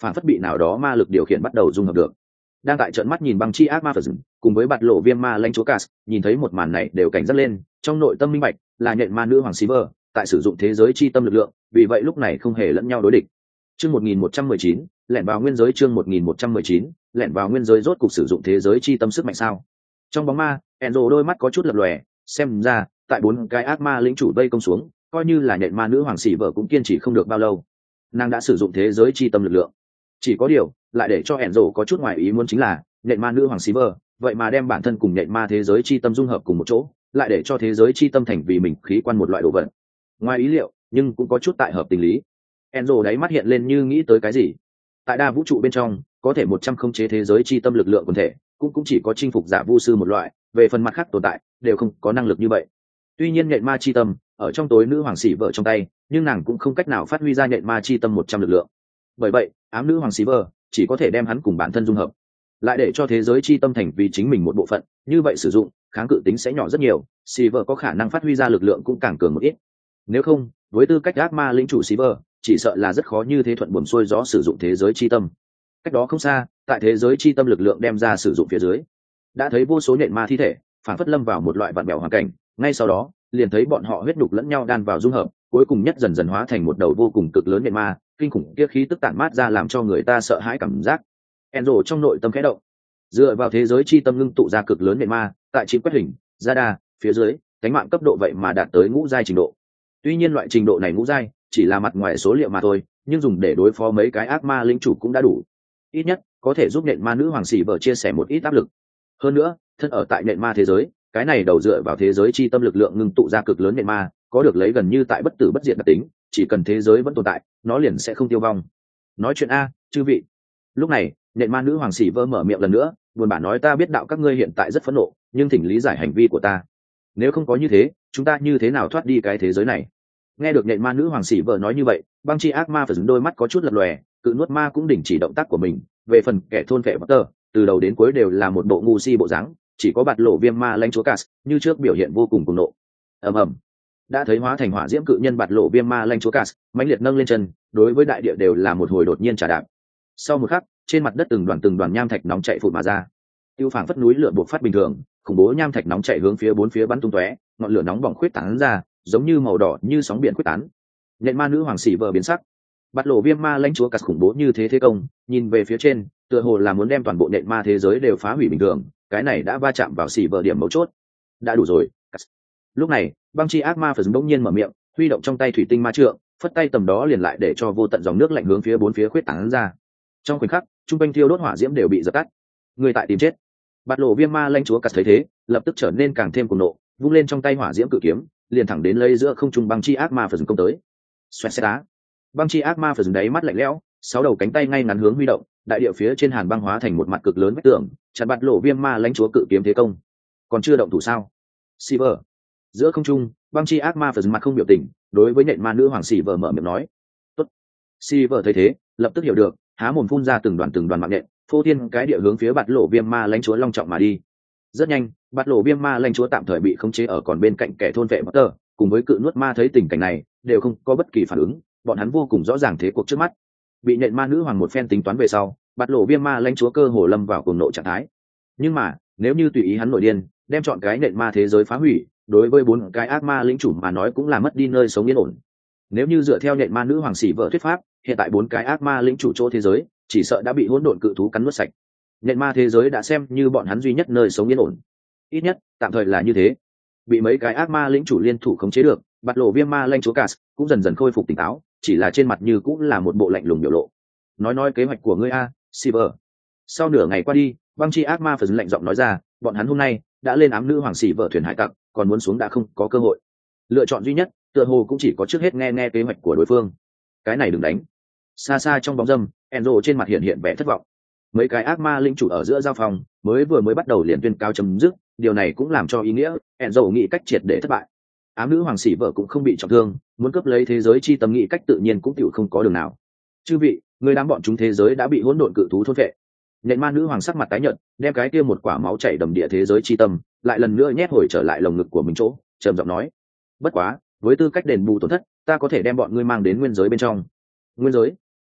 phản phất bị nào đó ma lực điều khiển bắt đầu dung hợp được. Đang tại trận mắt nhìn băng chi ác ma phật cùng với bạt lộ viêm ma lãnh chúa Cas, nhìn thấy một màn này đều cảnh giác lên, trong nội tâm minh bạch là nhện ma nữ hoàng Silver tại sử dụng thế giới chi tâm lực lượng, vì vậy lúc này không hề lẫn nhau đối địch. Chương một nghìn một trăm mười chín, lẻn vào nguyên giới. Chương một nghìn một trăm mười chín, lẻn vào nguyên giới rốt cục sử dụng thế giới chi tâm sức mạnh sao? Trong bóng ma, Enzo đôi mắt có chút lập lòe, xem ra tại bốn cái ác ma lĩnh chủ vây công xuống, coi như là nhện ma nữ hoàng Silver cũng kiên trì không được bao lâu. Nàng đã sử dụng thế giới chi tâm lực lượng. Chỉ có điều, lại để cho Enzo có chút ngoài ý muốn chính là, nhện ma nữ hoàng Silver, vậy mà đem bản thân cùng nhện ma thế giới chi tâm dung hợp cùng một chỗ, lại để cho thế giới chi tâm thành vì mình khí quan một loại đồ vật. Ngoài ý liệu, nhưng cũng có chút tại hợp tình lý. Enzo đáy mắt hiện lên như nghĩ tới cái gì. Tại đa vũ trụ bên trong, có thể một trăm khống chế thế giới chi tâm lực lượng quần thể, cũng cũng chỉ có chinh phục giả vu sư một loại, về phần mặt khác tồn tại, đều không có năng lực như vậy. Tuy nhiên nhện ma chi tâm ở trong tối nữ hoàng sĩ vợ trong tay, nhưng nàng cũng không cách nào phát huy ra nhện ma chi tâm một trăm lực lượng. Bởi vậy, ám nữ hoàng sĩ vợ chỉ có thể đem hắn cùng bản thân dung hợp, lại để cho thế giới chi tâm thành vì chính mình một bộ phận, như vậy sử dụng kháng cự tính sẽ nhỏ rất nhiều, Silver có khả năng phát huy ra lực lượng cũng càng cường một ít. Nếu không, với tư cách ác ma lĩnh chủ Silver, chỉ sợ là rất khó như thế thuận buồm xuôi gió sử dụng thế giới chi tâm. Cách đó không xa, tại thế giới chi tâm lực lượng đem ra sử dụng phía dưới, đã thấy vô số nhện ma thi thể phản phất lâm vào một loại vặn bèo hoàn cảnh, ngay sau đó liền thấy bọn họ huyết đục lẫn nhau đan vào dung hợp, cuối cùng nhất dần dần hóa thành một đầu vô cùng cực lớn nhện ma, kinh khủng kia khí tức tản mát ra làm cho người ta sợ hãi cảm giác. Enzo trong nội tâm khẽ động, dựa vào thế giới chi tâm ngưng tụ ra cực lớn nhện ma, tại chip quét hình, radar phía dưới, cánh mạng cấp độ vậy mà đạt tới ngũ giai trình độ. Tuy nhiên loại trình độ này ngũ giai chỉ là mặt ngoài số liệu mà thôi, nhưng dùng để đối phó mấy cái ác ma lĩnh chủ cũng đã đủ, ít nhất có thể giúp nhện ma nữ hoàng sĩ vợ chia sẻ một ít áp lực. Hơn nữa, thân ở tại nhện ma thế giới, cái này đầu dựa vào thế giới chi tâm lực lượng ngưng tụ ra cực lớn nhện ma, có được lấy gần như tại bất tử bất diệt đặc tính, chỉ cần thế giới vẫn tồn tại, nó liền sẽ không tiêu vong. Nói chuyện a, chư vị. Lúc này, nhện ma nữ hoàng sĩ vợ mở miệng lần nữa, buồn bã nói, ta biết đạo các ngươi hiện tại rất phẫn nộ, nhưng thỉnh lý giải hành vi của ta. Nếu không có như thế, chúng ta như thế nào thoát đi cái thế giới này? Nghe được nhện ma nữ hoàng sĩ vợ nói như vậy, băng chi ác ma phải dừng đôi mắt có chút lập lòe, cự nuốt ma cũng đình chỉ động tác của mình. Về phần kẻ thôn vệ Potter, từ đầu đến cuối đều là một bộ ngu si bộ dáng, chỉ có bạt lộ viêm ma lãnh chúa Cas như trước biểu hiện vô cùng cuồng nộ. Ầm ầm. Đã thấy hóa thành hỏa diễm cự nhân bạt lộ viêm ma lãnh chúa Cas mãnh liệt nâng lên chân, đối với đại địa đều là một hồi đột nhiên trả đạp. Sau một khắc, trên mặt đất từng đoàn từng đoàn nham thạch nóng chạy phụt mà ra, tiêu phảng phất núi lửa bộc phát bình thường, khủng bố nham thạch nóng chạy hướng phía bốn phía bắn tung tóe, ngọn lửa nóng bỏng khuyết tán ra, giống như màu đỏ như sóng biển khuyết tán. Nhện ma nữ hoàng sĩ vợ biến sắc, bạt lộ viêm ma lãnh chúa Cas khủng bố như thế thế công, nhìn về phía trên, tựa hồ là muốn đem toàn bộ nhện ma thế giới đều phá hủy bình thường. Cái này đã va chạm vào xỉ vợ điểm mấu chốt. Đã đủ rồi. Lúc này, băng chi ác ma phải bỗng nhiên mở miệng, huy động trong tay thủy tinh ma trượng, phất tay tầm đó liền lại để cho vô tận dòng nước lạnh hướng phía bốn phía khuyết tán ra. Trong khoảnh khắc, trung quanh thiêu đốt hỏa diễm đều bị dập tắt. Người tại tìm chết. Bạt lộ viêm ma lãnh chúa Cắt thấy thế, lập tức trở nên càng thêm cuồng nộ, vung lên trong tay hỏa diễm cự kiếm, liền thẳng đến lấy giữa không trung băng chi ác ma phải công tới. Xoẹt xẹt á. Băng chi ác ma phải đáy mắt lạnh lẽo, sáu đầu cánh tay ngay ngắn hướng huy động, đại địa phía trên hàn băng hóa thành một mặt cực lớn vách tường, chặn bạt lộ viêm ma lãnh chúa cự kiếm thế công. Còn chưa động thủ sao? Silver. Giữa không trung, băng chi ác ma phải mặt không biểu tình, đối với nhện ma nữ hoàng Silver mở miệng nói. Tốt. Silver thấy thế, lập tức hiểu được, há mồm phun ra từng đoàn từng đoàn mạng nhện, phô thiên cái địa hướng phía bạt lộ viêm ma lãnh chúa long trọng mà đi. Rất nhanh, bạt lộ viêm ma lãnh chúa tạm thời bị khống chế ở còn bên cạnh kẻ thôn vệ Potter, cùng với cự nuốt ma thấy tình cảnh này, đều không có bất kỳ phản ứng, bọn hắn vô cùng rõ ràng thế cuộc trước mắt. Bị nhện ma nữ hoàng một phen tính toán về sau, bạt lộ viêm ma lãnh chúa cơ hồ lâm vào cuồng nộ trạng thái. Nhưng mà, nếu như tùy ý hắn nội điên, đem chọn cái nhện ma thế giới phá hủy, đối với bốn cái ác ma lĩnh chủ mà nói cũng là mất đi nơi sống yên ổn. Nếu như dựa theo nhện ma nữ hoàng sĩ vợ thuyết pháp, hiện tại bốn cái ác ma lĩnh chủ chỗ thế giới chỉ sợ đã bị hỗn độn cự thú cắn nuốt sạch. Nhện ma thế giới đã xem như bọn hắn duy nhất nơi sống yên ổn. Ít nhất, tạm thời là như thế. Bị mấy cái ác ma lĩnh chủ liên thủ khống chế được, bạt lộ viêm ma lãnh chúa Cas cũng dần dần khôi phục tỉnh táo, chỉ là trên mặt như cũng là một bộ lạnh lùng biểu lộ. Nói nói kế hoạch của ngươi a, Silver. Sau nửa ngày qua đi, băng chi ác ma phần lạnh giọng nói ra, bọn hắn hôm nay đã lên ám nữ hoàng Silver thuyền hải tặc, còn muốn xuống đã không có cơ hội. Lựa chọn duy nhất, tựa hồ cũng chỉ có trước hết nghe nghe kế hoạch của đối phương. Cái này đừng đánh. Xa xa trong bóng râm, Enzo trên mặt hiện hiện vẻ thất vọng. Mấy cái ác ma linh chủ ở giữa giao phòng, mới vừa mới bắt đầu liền tuyên cao chấm dứt, điều này cũng làm cho ý nghĩa Enzo nghĩ cách triệt để thất bại. Ám nữ hoàng sĩ vợ cũng không bị trọng thương, muốn cướp lấy thế giới chi tâm nghĩ cách tự nhiên cũng tiểu không có đường nào. Chư vị, người đám bọn chúng thế giới đã bị hỗn độn cự thú thôn phệ. Nhện ma nữ hoàng sắc mặt tái nhợt, đem cái kia một quả máu chảy đầm địa thế giới chi tâm, lại lần nữa nhét hồi trở lại lồng ngực của mình chỗ, trầm giọng nói: "Bất quá, với tư cách đền bù tổn thất, ta có thể đem bọn ngươi mang đến nguyên giới bên trong." Nguyên giới?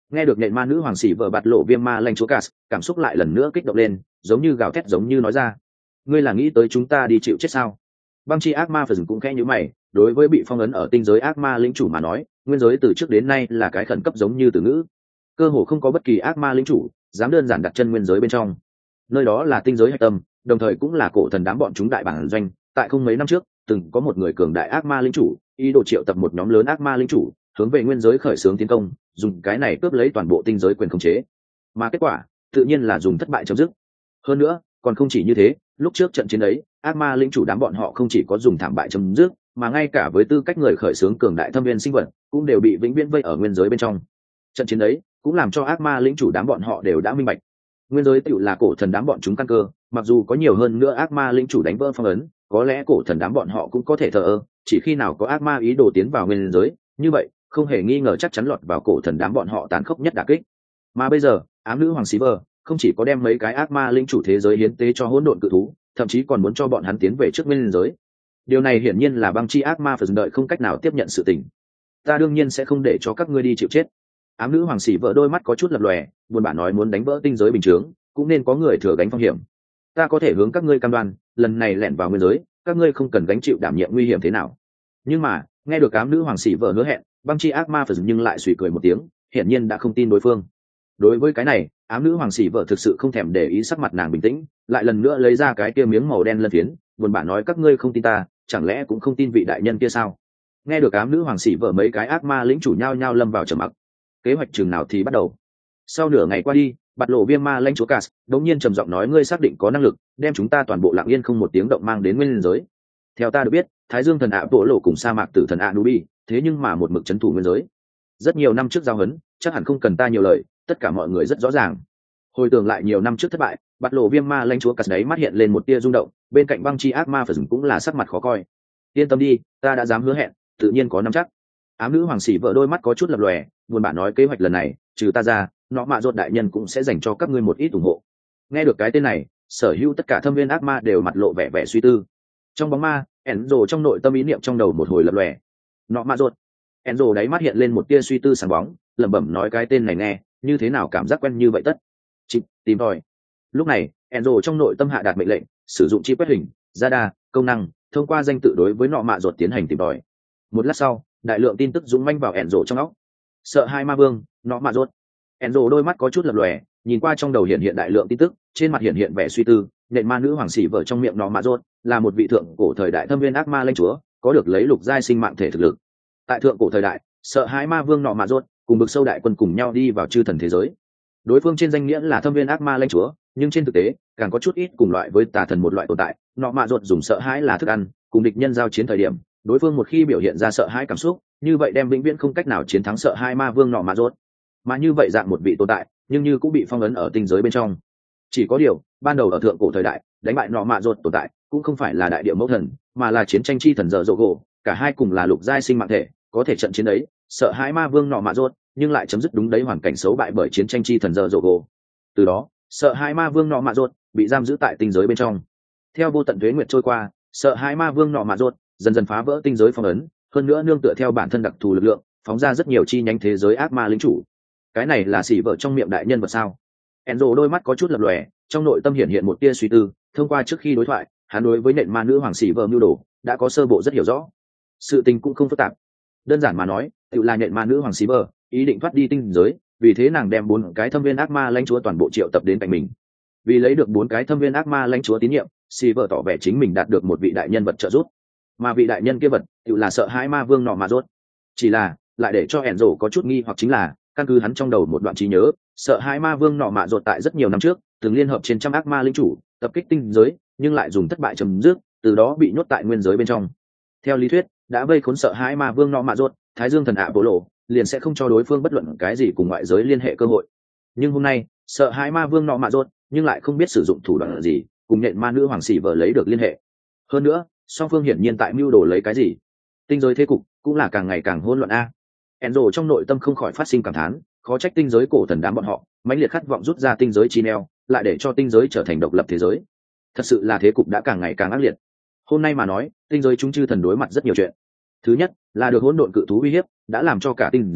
Nghe được nện ma nữ hoàng xỉ vợ bạt lộ viêm ma lanh chúa Cas, cảm xúc lại lần nữa kích động lên, giống như gào thét giống như nói ra. Ngươi là nghĩ tới chúng ta đi chịu chết sao? Băng chi ác ma phần cũng khẽ như mày, đối với bị phong ấn ở tinh giới ác ma lĩnh chủ mà nói, nguyên giới từ trước đến nay là cái khẩn cấp giống như từ ngữ. Cơ hồ không có bất kỳ ác ma lĩnh chủ dám đơn giản đặt chân nguyên giới bên trong. Nơi đó là tinh giới hạch tâm, đồng thời cũng là cổ thần đám bọn chúng đại bản doanh. Tại không mấy năm trước, từng có một người cường đại ác ma lĩnh chủ, ý đồ triệu tập một nhóm lớn ác ma lĩnh chủ, hướng về nguyên giới khởi xướng tiến công, dùng cái này cướp lấy toàn bộ tinh giới quyền khống chế. Mà kết quả, tự nhiên là dùng thất bại chấm dứt. Hơn nữa, còn không chỉ như thế, lúc trước trận chiến ấy, ác ma lĩnh chủ đám bọn họ không chỉ có dùng thảm bại chấm dứt, mà ngay cả với tư cách người khởi xướng cường đại thâm viên sinh vật, cũng đều bị vĩnh viễn vây ở nguyên giới bên trong. Trận chiến ấy cũng làm cho ác ma lĩnh chủ đám bọn họ đều đã minh bạch, nguyên giới tựu là cổ thần đám bọn chúng căn cơ, mặc dù có nhiều hơn nữa ác ma lĩnh chủ đánh vỡ phong ấn, có lẽ cổ thần đám bọn họ cũng có thể thờ ơ, chỉ khi nào có ác ma ý đồ tiến vào nguyên giới, như vậy không hề nghi ngờ chắc chắn lọt vào cổ thần đám bọn họ tàn khốc nhất đả kích. Mà bây giờ, ám nữ hoàng Silver không chỉ có đem mấy cái ác ma lĩnh chủ thế giới hiến tế cho hỗn độn cự thú, thậm chí còn muốn cho bọn hắn tiến về trước nguyên giới. Điều này hiển nhiên là băng chi ác ma phần đợi không cách nào tiếp nhận sự tình. Ta đương nhiên sẽ không để cho các ngươi đi chịu chết. Ám nữ hoàng Silver đôi mắt có chút lập lòe, buồn bã nói muốn đánh vỡ tinh giới bình thường, cũng nên có người thừa gánh phong hiểm. Ta có thể hướng các ngươi cam đoan, lần này lẻn vào nguyên giới, các ngươi không cần gánh chịu đảm nhiệm nguy hiểm thế nào. Nhưng mà, nghe được ám nữ hoàng Silver hứa hẹn, băng chi ác ma phần nhưng lại suy cười một tiếng, hiển nhiên đã không tin đối phương. Đối với cái này, ám nữ hoàng xỉ vợ thực sự không thèm để ý sắc mặt nàng bình tĩnh, lại lần nữa lấy ra cái kia miếng màu đen lân phiến, buồn bã nói các ngươi không tin ta, chẳng lẽ cũng không tin vị đại nhân kia sao? Nghe được ám nữ hoàng xỉ vợ, mấy cái ác ma lĩnh chủ nhau nhau lâm vào trầm mặc. Kế hoạch chừng nào thì bắt đầu. Sau nửa ngày qua đi, bạt lộ viêm ma lãnh chúa Cas đống nhiên trầm giọng nói ngươi xác định có năng lực đem chúng ta toàn bộ lặng yên không một tiếng động mang đến nguyên giới. Theo ta được biết, Thái Dương thần ạ bộ lộ cùng sa mạc tử thần ạ Nubi, thế nhưng mà một mực trấn thủ nguyên giới. Rất nhiều năm trước giao hấn, chắc hẳn không cần ta nhiều lời, tất cả mọi người rất rõ ràng. Hồi tưởng lại nhiều năm trước thất bại, bạt lộ viêm ma lãnh chúa Cas đấy mắt hiện lên một tia rung động, bên cạnh băng chi ác ma phần cũng là sắc mặt khó coi. Yên tâm đi, ta đã dám hứa hẹn, tự nhiên có nắm chắc. Ám nữ hoàng xỉ vợ đôi mắt có chút lập lòe, buồn bã nói kế hoạch lần này, trừ ta ra, nọ mạ rốt đại nhân cũng sẽ dành cho các ngươi một ít ủng hộ. Nghe được cái tên này, sở hữu tất cả thâm viên ác ma đều mặt lộ vẻ vẻ suy tư. Trong bóng ma, Enzo trong nội tâm ý niệm trong đầu một hồi lập lòe. Nọ mạ rốt. Enzo đáy mắt hiện lên một tia suy tư sáng bóng, lẩm bẩm nói cái tên này nghe, như thế nào cảm giác quen như vậy tất. Chịp, tìm tòi. Lúc này, Enzo trong nội tâm hạ đạt mệnh lệnh, sử dụng chi quét hình, radar, công năng, thông qua danh tự đối với nọ mạ rốt tiến hành tìm tòi. Một lát sau, đại lượng tin tức dũng manh vào Enzo trong óc. Sợ hai ma vương, nọ mạ rốt. Enzo đôi mắt có chút lập lòe, nhìn qua trong đầu hiện hiện đại lượng tin tức, trên mặt hiện hiện vẻ suy tư, nện ma nữ hoàng xỉ vợ trong miệng nọ mạ rốt, là một vị thượng cổ thời đại thâm viên ác ma lãnh chúa, có được lấy lục giai sinh mạng thể thực lực. Tại thượng cổ thời đại, sợ hai ma vương nọ mạ rốt cùng bực sâu đại quân cùng nhau đi vào chư thần thế giới. Đối phương trên danh nghĩa là thâm viên ác ma lãnh chúa, nhưng trên thực tế, càng có chút ít cùng loại với tà thần một loại tồn tại. Nọ mạ rốt dùng sợ hãi là thức ăn, cùng địch nhân giao chiến thời điểm, đối phương một khi biểu hiện ra sợ hãi cảm xúc, như vậy đem vĩnh viễn không cách nào chiến thắng sợ hai ma vương nọ mạ rốt. Mà như vậy dạng một vị tồn tại, nhưng như cũng bị phong ấn ở tinh giới bên trong. Chỉ có điều, ban đầu ở thượng cổ thời đại, đánh bại nọ mạ rốt tồn tại, cũng không phải là đại địa mẫu thần, mà là chiến tranh chi thần dở dỗ gỗ, cả hai cùng là lục giai sinh mạng thể, có thể trận chiến đấy, sợ hãi ma vương nọ mạ rốt, nhưng lại chấm dứt đúng đấy hoàn cảnh xấu bại bởi chiến tranh chi thần dở dỗ gỗ. Từ đó, sợ hãi ma vương nọ mạ rốt bị giam giữ tại tinh giới bên trong. Theo vô tận tuế nguyệt trôi qua, sợ hãi ma vương nọ mạ rốt dần dần phá vỡ tinh giới phong ấn, hơn nữa nương tựa theo bản thân đặc thù lực lượng, phóng ra rất nhiều chi nhánh thế giới ác ma lĩnh chủ. Cái này là xỉ vợ trong miệng đại nhân vật sao? Enzo đôi mắt có chút lập lòe, trong nội tâm hiện hiện một tia suy tư, thông qua trước khi đối thoại, hắn đối với nện ma nữ hoàng xỉ vợ mưu đồ đã có sơ bộ rất hiểu rõ. Sự tình cũng không phức tạp, đơn giản mà nói, tự là nện ma nữ hoàng xỉ vợ ý định thoát đi tinh giới, vì thế nàng đem bốn cái thâm viên ác ma lãnh chúa toàn bộ triệu tập đến cạnh mình. Vì lấy được bốn cái thâm viên ác ma lãnh chúa tín nhiệm, xỉ vợ tỏ vẻ chính mình đạt được một vị đại nhân vật trợ giúp, mà vị đại nhân kia vật tự là sợ hãi ma vương nọ mạ rốt. Chỉ là lại để cho Enzo có chút nghi hoặc chính là, căn cứ hắn trong đầu một đoạn trí nhớ, sợ hãi ma vương nọ mạ rốt tại rất nhiều năm trước từng liên hợp trên trăm ác ma linh chủ tập kích tinh giới, nhưng lại dùng thất bại chấm dứt, từ đó bị nhốt tại nguyên giới bên trong. Theo lý thuyết, đã vây khốn sợ hãi ma vương nọ mạ rốt, Thái Dương thần ạ bộ lộ liền sẽ không cho đối phương bất luận cái gì cùng ngoại giới liên hệ cơ hội. Nhưng hôm nay, sợ hãi ma vương nọ mạ rốt nhưng lại không biết sử dụng thủ đoạn gì cùng nhện ma nữ hoàng xỉ vợ lấy được liên hệ. Hơn nữa, song phương hiển nhiên tại mưu đồ lấy cái gì. Tinh giới thế cục cũng là càng ngày càng hỗn loạn a. Enzo trong nội tâm không khỏi phát sinh cảm thán, khó trách tinh giới cổ thần đám bọn họ mãnh liệt khát vọng rút ra tinh giới chi neo, lại để cho tinh giới trở thành độc lập thế giới. Thật sự là thế cục đã càng ngày càng ác liệt. Hôm nay mà nói, tinh giới chúng chư thần đối mặt rất nhiều chuyện. Thứ nhất là được hỗn độn cự thú uy hiếp, đã làm cho cả tinh giới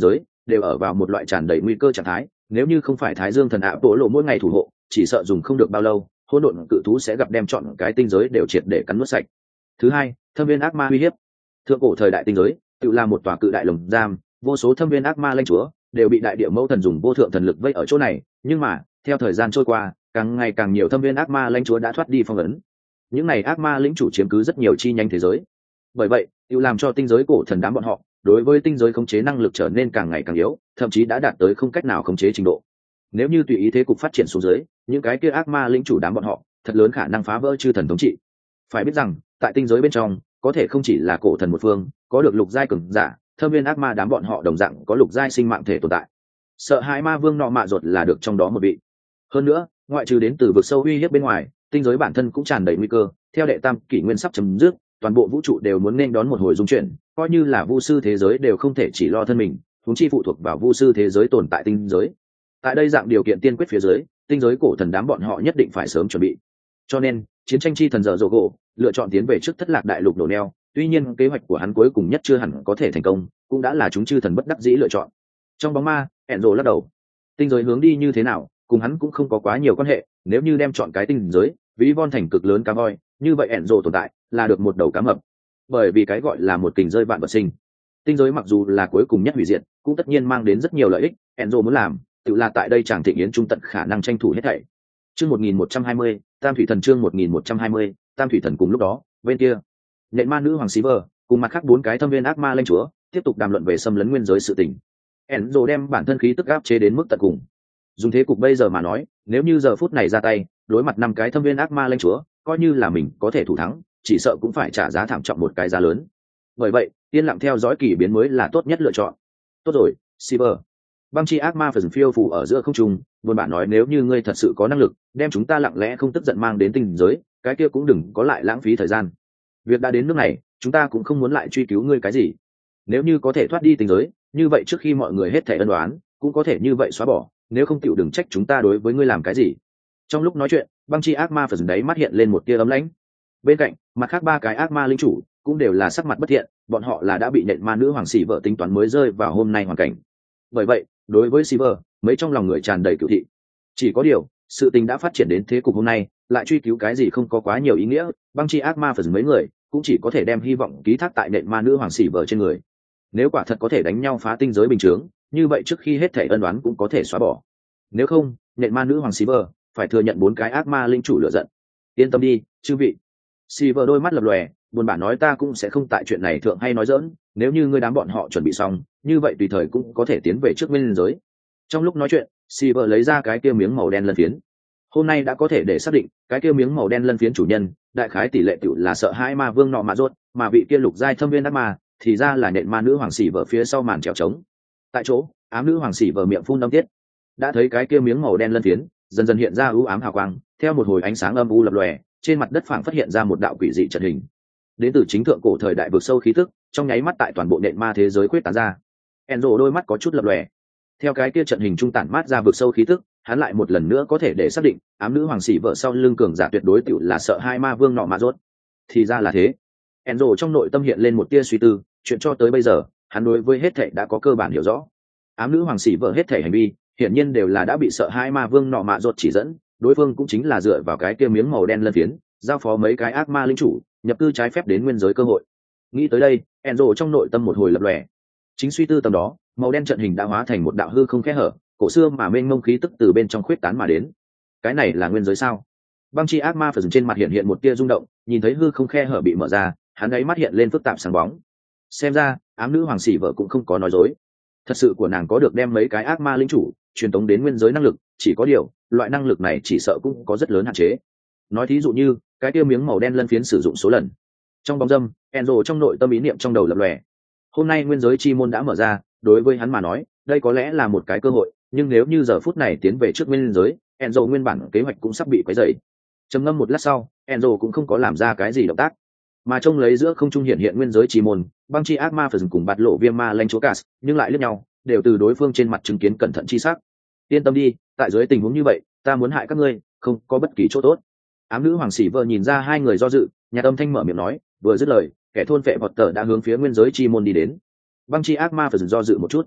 đều ở vào một loại tràn đầy nguy cơ trạng thái, nếu như không phải Thái Dương thần ạ bộ lộ mỗi ngày thủ hộ, chỉ sợ dùng không được bao lâu, hỗn độn cự thú sẽ gặp đem chọn cái tinh giới đều triệt để cắn nuốt sạch. Thứ hai, thâm viên ác ma uy hiếp. Thượng cổ thời đại tinh giới, tự là một tòa cự đại lồng giam, vô số thâm viên ác ma lãnh chúa đều bị đại địa mẫu thần dùng vô thượng thần lực vây ở chỗ này, nhưng mà, theo thời gian trôi qua, càng ngày càng nhiều thâm viên ác ma lãnh chúa đã thoát đi phong ấn. Những này ác ma lĩnh chủ chiếm cứ rất nhiều chi nhánh thế giới. Bởi vậy, tự làm cho tinh giới cổ thần đám bọn họ, đối với tinh giới khống chế năng lực trở nên càng ngày càng yếu, thậm chí đã đạt tới không cách nào khống chế trình độ. Nếu như tùy ý thế cục phát triển xuống dưới, những cái kia ác ma lĩnh chủ đám bọn họ, thật lớn khả năng phá vỡ chư thần thống trị. Phải biết rằng, tại tinh giới bên trong, có thể không chỉ là cổ thần một phương, có được lục giai cường giả, thâm viên ác ma đám bọn họ đồng dạng có lục giai sinh mạng thể tồn tại. Sợ hãi ma vương nọ mạ ruột là được trong đó một vị. Hơn nữa, ngoại trừ đến từ vực sâu uy hiếp bên ngoài, tinh giới bản thân cũng tràn đầy nguy cơ. Theo đệ tam kỷ nguyên sắp chấm dứt, toàn bộ vũ trụ đều muốn nên đón một hồi dung chuyển, coi như là vu sư thế giới đều không thể chỉ lo thân mình, huống chi phụ thuộc vào vu sư thế giới tồn tại tinh giới. Tại đây dạng điều kiện tiên quyết phía dưới, tinh giới cổ thần đám bọn họ nhất định phải sớm chuẩn bị. Cho nên, chiến tranh chi thần dở dỗ gỗ lựa chọn tiến về trước thất lạc đại lục đổ neo. Tuy nhiên kế hoạch của hắn cuối cùng nhất chưa hẳn có thể thành công, cũng đã là chúng chư thần bất đắc dĩ lựa chọn. Trong bóng ma, Enzo lắc đầu. Tinh giới hướng đi như thế nào, cùng hắn cũng không có quá nhiều quan hệ. Nếu như đem chọn cái tinh giới, ví von thành cực lớn cá voi, như vậy Enzo tồn tại là được một đầu cá mập. Bởi vì cái gọi là một kình rơi vạn vật sinh. Tinh giới mặc dù là cuối cùng nhất hủy diệt, cũng tất nhiên mang đến rất nhiều lợi ích. Enzo muốn làm, tự là tại đây chàng thịnh yến trung tận khả năng tranh thủ hết thảy. Chương một nghìn một trăm hai mươi, Tam thủy thần chương một nghìn một trăm hai mươi, Tam thủy thần cùng lúc đó, bên kia, nhện ma nữ hoàng Silver cùng mặt khác bốn cái thâm viên ác ma lãnh chúa tiếp tục đàm luận về xâm lấn nguyên giới sự tình. Enzo đem bản thân khí tức áp chế đến mức tận cùng. Dùng thế cục bây giờ mà nói, nếu như giờ phút này ra tay, đối mặt năm cái thâm viên ác ma lãnh chúa, coi như là mình có thể thủ thắng, chỉ sợ cũng phải trả giá thảm trọng một cái giá lớn. Bởi vậy, yên lặng theo dõi kỳ biến mới là tốt nhất lựa chọn. Tốt rồi, Silver. Băng chi ác ma phần phiêu phù ở giữa không trung, buồn bã nói nếu như ngươi thật sự có năng lực, đem chúng ta lặng lẽ không tức giận mang đến tinh giới, cái kia cũng đừng có lại lãng phí thời gian. Việc đã đến nước này, chúng ta cũng không muốn lại truy cứu ngươi cái gì. Nếu như có thể thoát đi tinh giới, như vậy trước khi mọi người hết thảy ân oán, cũng có thể như vậy xóa bỏ, nếu không chịu đừng trách chúng ta đối với ngươi làm cái gì. Trong lúc nói chuyện, băng chi ác ma phần đấy mắt hiện lên một tia ấm lãnh. Bên cạnh, mặt khác ba cái ác ma linh chủ cũng đều là sắc mặt bất thiện, bọn họ là đã bị nhện ma nữ hoàng sĩ vợ tính toán mới rơi vào hôm nay hoàn cảnh. Bởi vậy, đối với Silver, mấy trong lòng người tràn đầy cửu thị. Chỉ có điều, sự tình đã phát triển đến thế cục hôm nay, lại truy cứu cái gì không có quá nhiều ý nghĩa, băng chi ác ma phần mấy người cũng chỉ có thể đem hy vọng ký thác tại nện ma nữ hoàng Silver trên người. Nếu quả thật có thể đánh nhau phá tinh giới bình thường, như vậy trước khi hết thảy ân oán cũng có thể xóa bỏ. Nếu không, nện ma nữ hoàng Silver phải thừa nhận bốn cái ác ma linh chủ lựa giận. Yên tâm đi, chư vị. Silver đôi mắt lập lòe, buồn bã nói ta cũng sẽ không tại chuyện này thượng hay nói dỡn, nếu như ngươi đám bọn họ chuẩn bị xong, như vậy tùy thời cũng có thể tiến về trước nguyên giới. Trong lúc nói chuyện, Silver lấy ra cái kia miếng màu đen lân phiến. Hôm nay đã có thể để xác định, cái kia miếng màu đen lân phiến chủ nhân, đại khái tỷ lệ tiểu là sợ hãi ma vương nọ mạ rốt, mà vị kia lục giai thâm viên ác ma, thì ra là nện ma nữ hoàng Silver phía sau màn trèo trống. Tại chỗ, ám nữ hoàng Silver miệng phun âm tiết. Đã thấy cái kia miếng màu đen lân phiến, dần dần hiện ra u ám hào quang, theo một hồi ánh sáng âm u lập lòe, trên mặt đất phảng phát hiện ra một đạo quỷ dị trận hình. Đến từ chính thượng cổ thời đại vực sâu khí tức, trong nháy mắt tại toàn bộ nện ma thế giới quyết tán ra. Enzo đôi mắt có chút lập lòe. Theo cái kia trận hình trung tản mát ra vực sâu khí tức, hắn lại một lần nữa có thể để xác định, ám nữ hoàng sĩ vợ sau lưng cường giả tuyệt đối tiểu là sợ hai ma vương nọ mạ rốt. Thì ra là thế. Enzo trong nội tâm hiện lên một tia suy tư, chuyện cho tới bây giờ, hắn đối với hết thảy đã có cơ bản hiểu rõ. Ám nữ hoàng sĩ vợ hết thảy hành vi, hiển nhiên đều là đã bị sợ hai ma vương nọ mạ rốt chỉ dẫn, đối phương cũng chính là dựa vào cái kia miếng màu đen lân phiến, giao phó mấy cái ác ma linh chủ, nhập cư trái phép đến nguyên giới cơ hội. Nghĩ tới đây, Enzo trong nội tâm một hồi lập lòe. Chính suy tư tầm đó, màu đen trận hình đã hóa thành một đạo hư không khe hở, cổ xưa mà mênh mông khí tức từ bên trong khuyết tán mà đến. Cái này là nguyên giới sao? Băng chi ác ma phần trên mặt hiện hiện một tia rung động, nhìn thấy hư không khe hở bị mở ra, hắn ấy mắt hiện lên phức tạp sáng bóng. Xem ra, ám nữ hoàng sĩ vợ cũng không có nói dối. Thật sự của nàng có được đem mấy cái ác ma linh chủ truyền tống đến nguyên giới năng lực, chỉ có điều, loại năng lực này chỉ sợ cũng có rất lớn hạn chế. Nói thí dụ như, cái kia miếng màu đen lân phiến sử dụng số lần. Trong bóng dâm, Enzo trong nội tâm ý niệm trong đầu lập lòe. Hôm nay nguyên giới chi môn đã mở ra, đối với hắn mà nói, đây có lẽ là một cái cơ hội, nhưng nếu như giờ phút này tiến về trước nguyên giới, Enzo nguyên bản kế hoạch cũng sắp bị quấy rầy. Trầm ngâm một lát sau, Enzo cũng không có làm ra cái gì động tác, mà trông lấy giữa không trung hiện hiện nguyên giới chi môn, băng chi ác ma phần cùng bạt lộ viêm ma lanh chúa Cas, nhưng lại liếc nhau, đều từ đối phương trên mặt chứng kiến cẩn thận chi sắc. Yên tâm đi, tại dưới tình huống như vậy, ta muốn hại các ngươi, không có bất kỳ chỗ tốt. Ám nữ hoàng sĩ vợ nhìn ra hai người do dự, nhà âm thanh mở miệng nói, vừa dứt lời, kẻ thôn vệ vọt tờ đã hướng phía nguyên giới chi môn đi đến. Băng chi ác ma phần do dự một chút.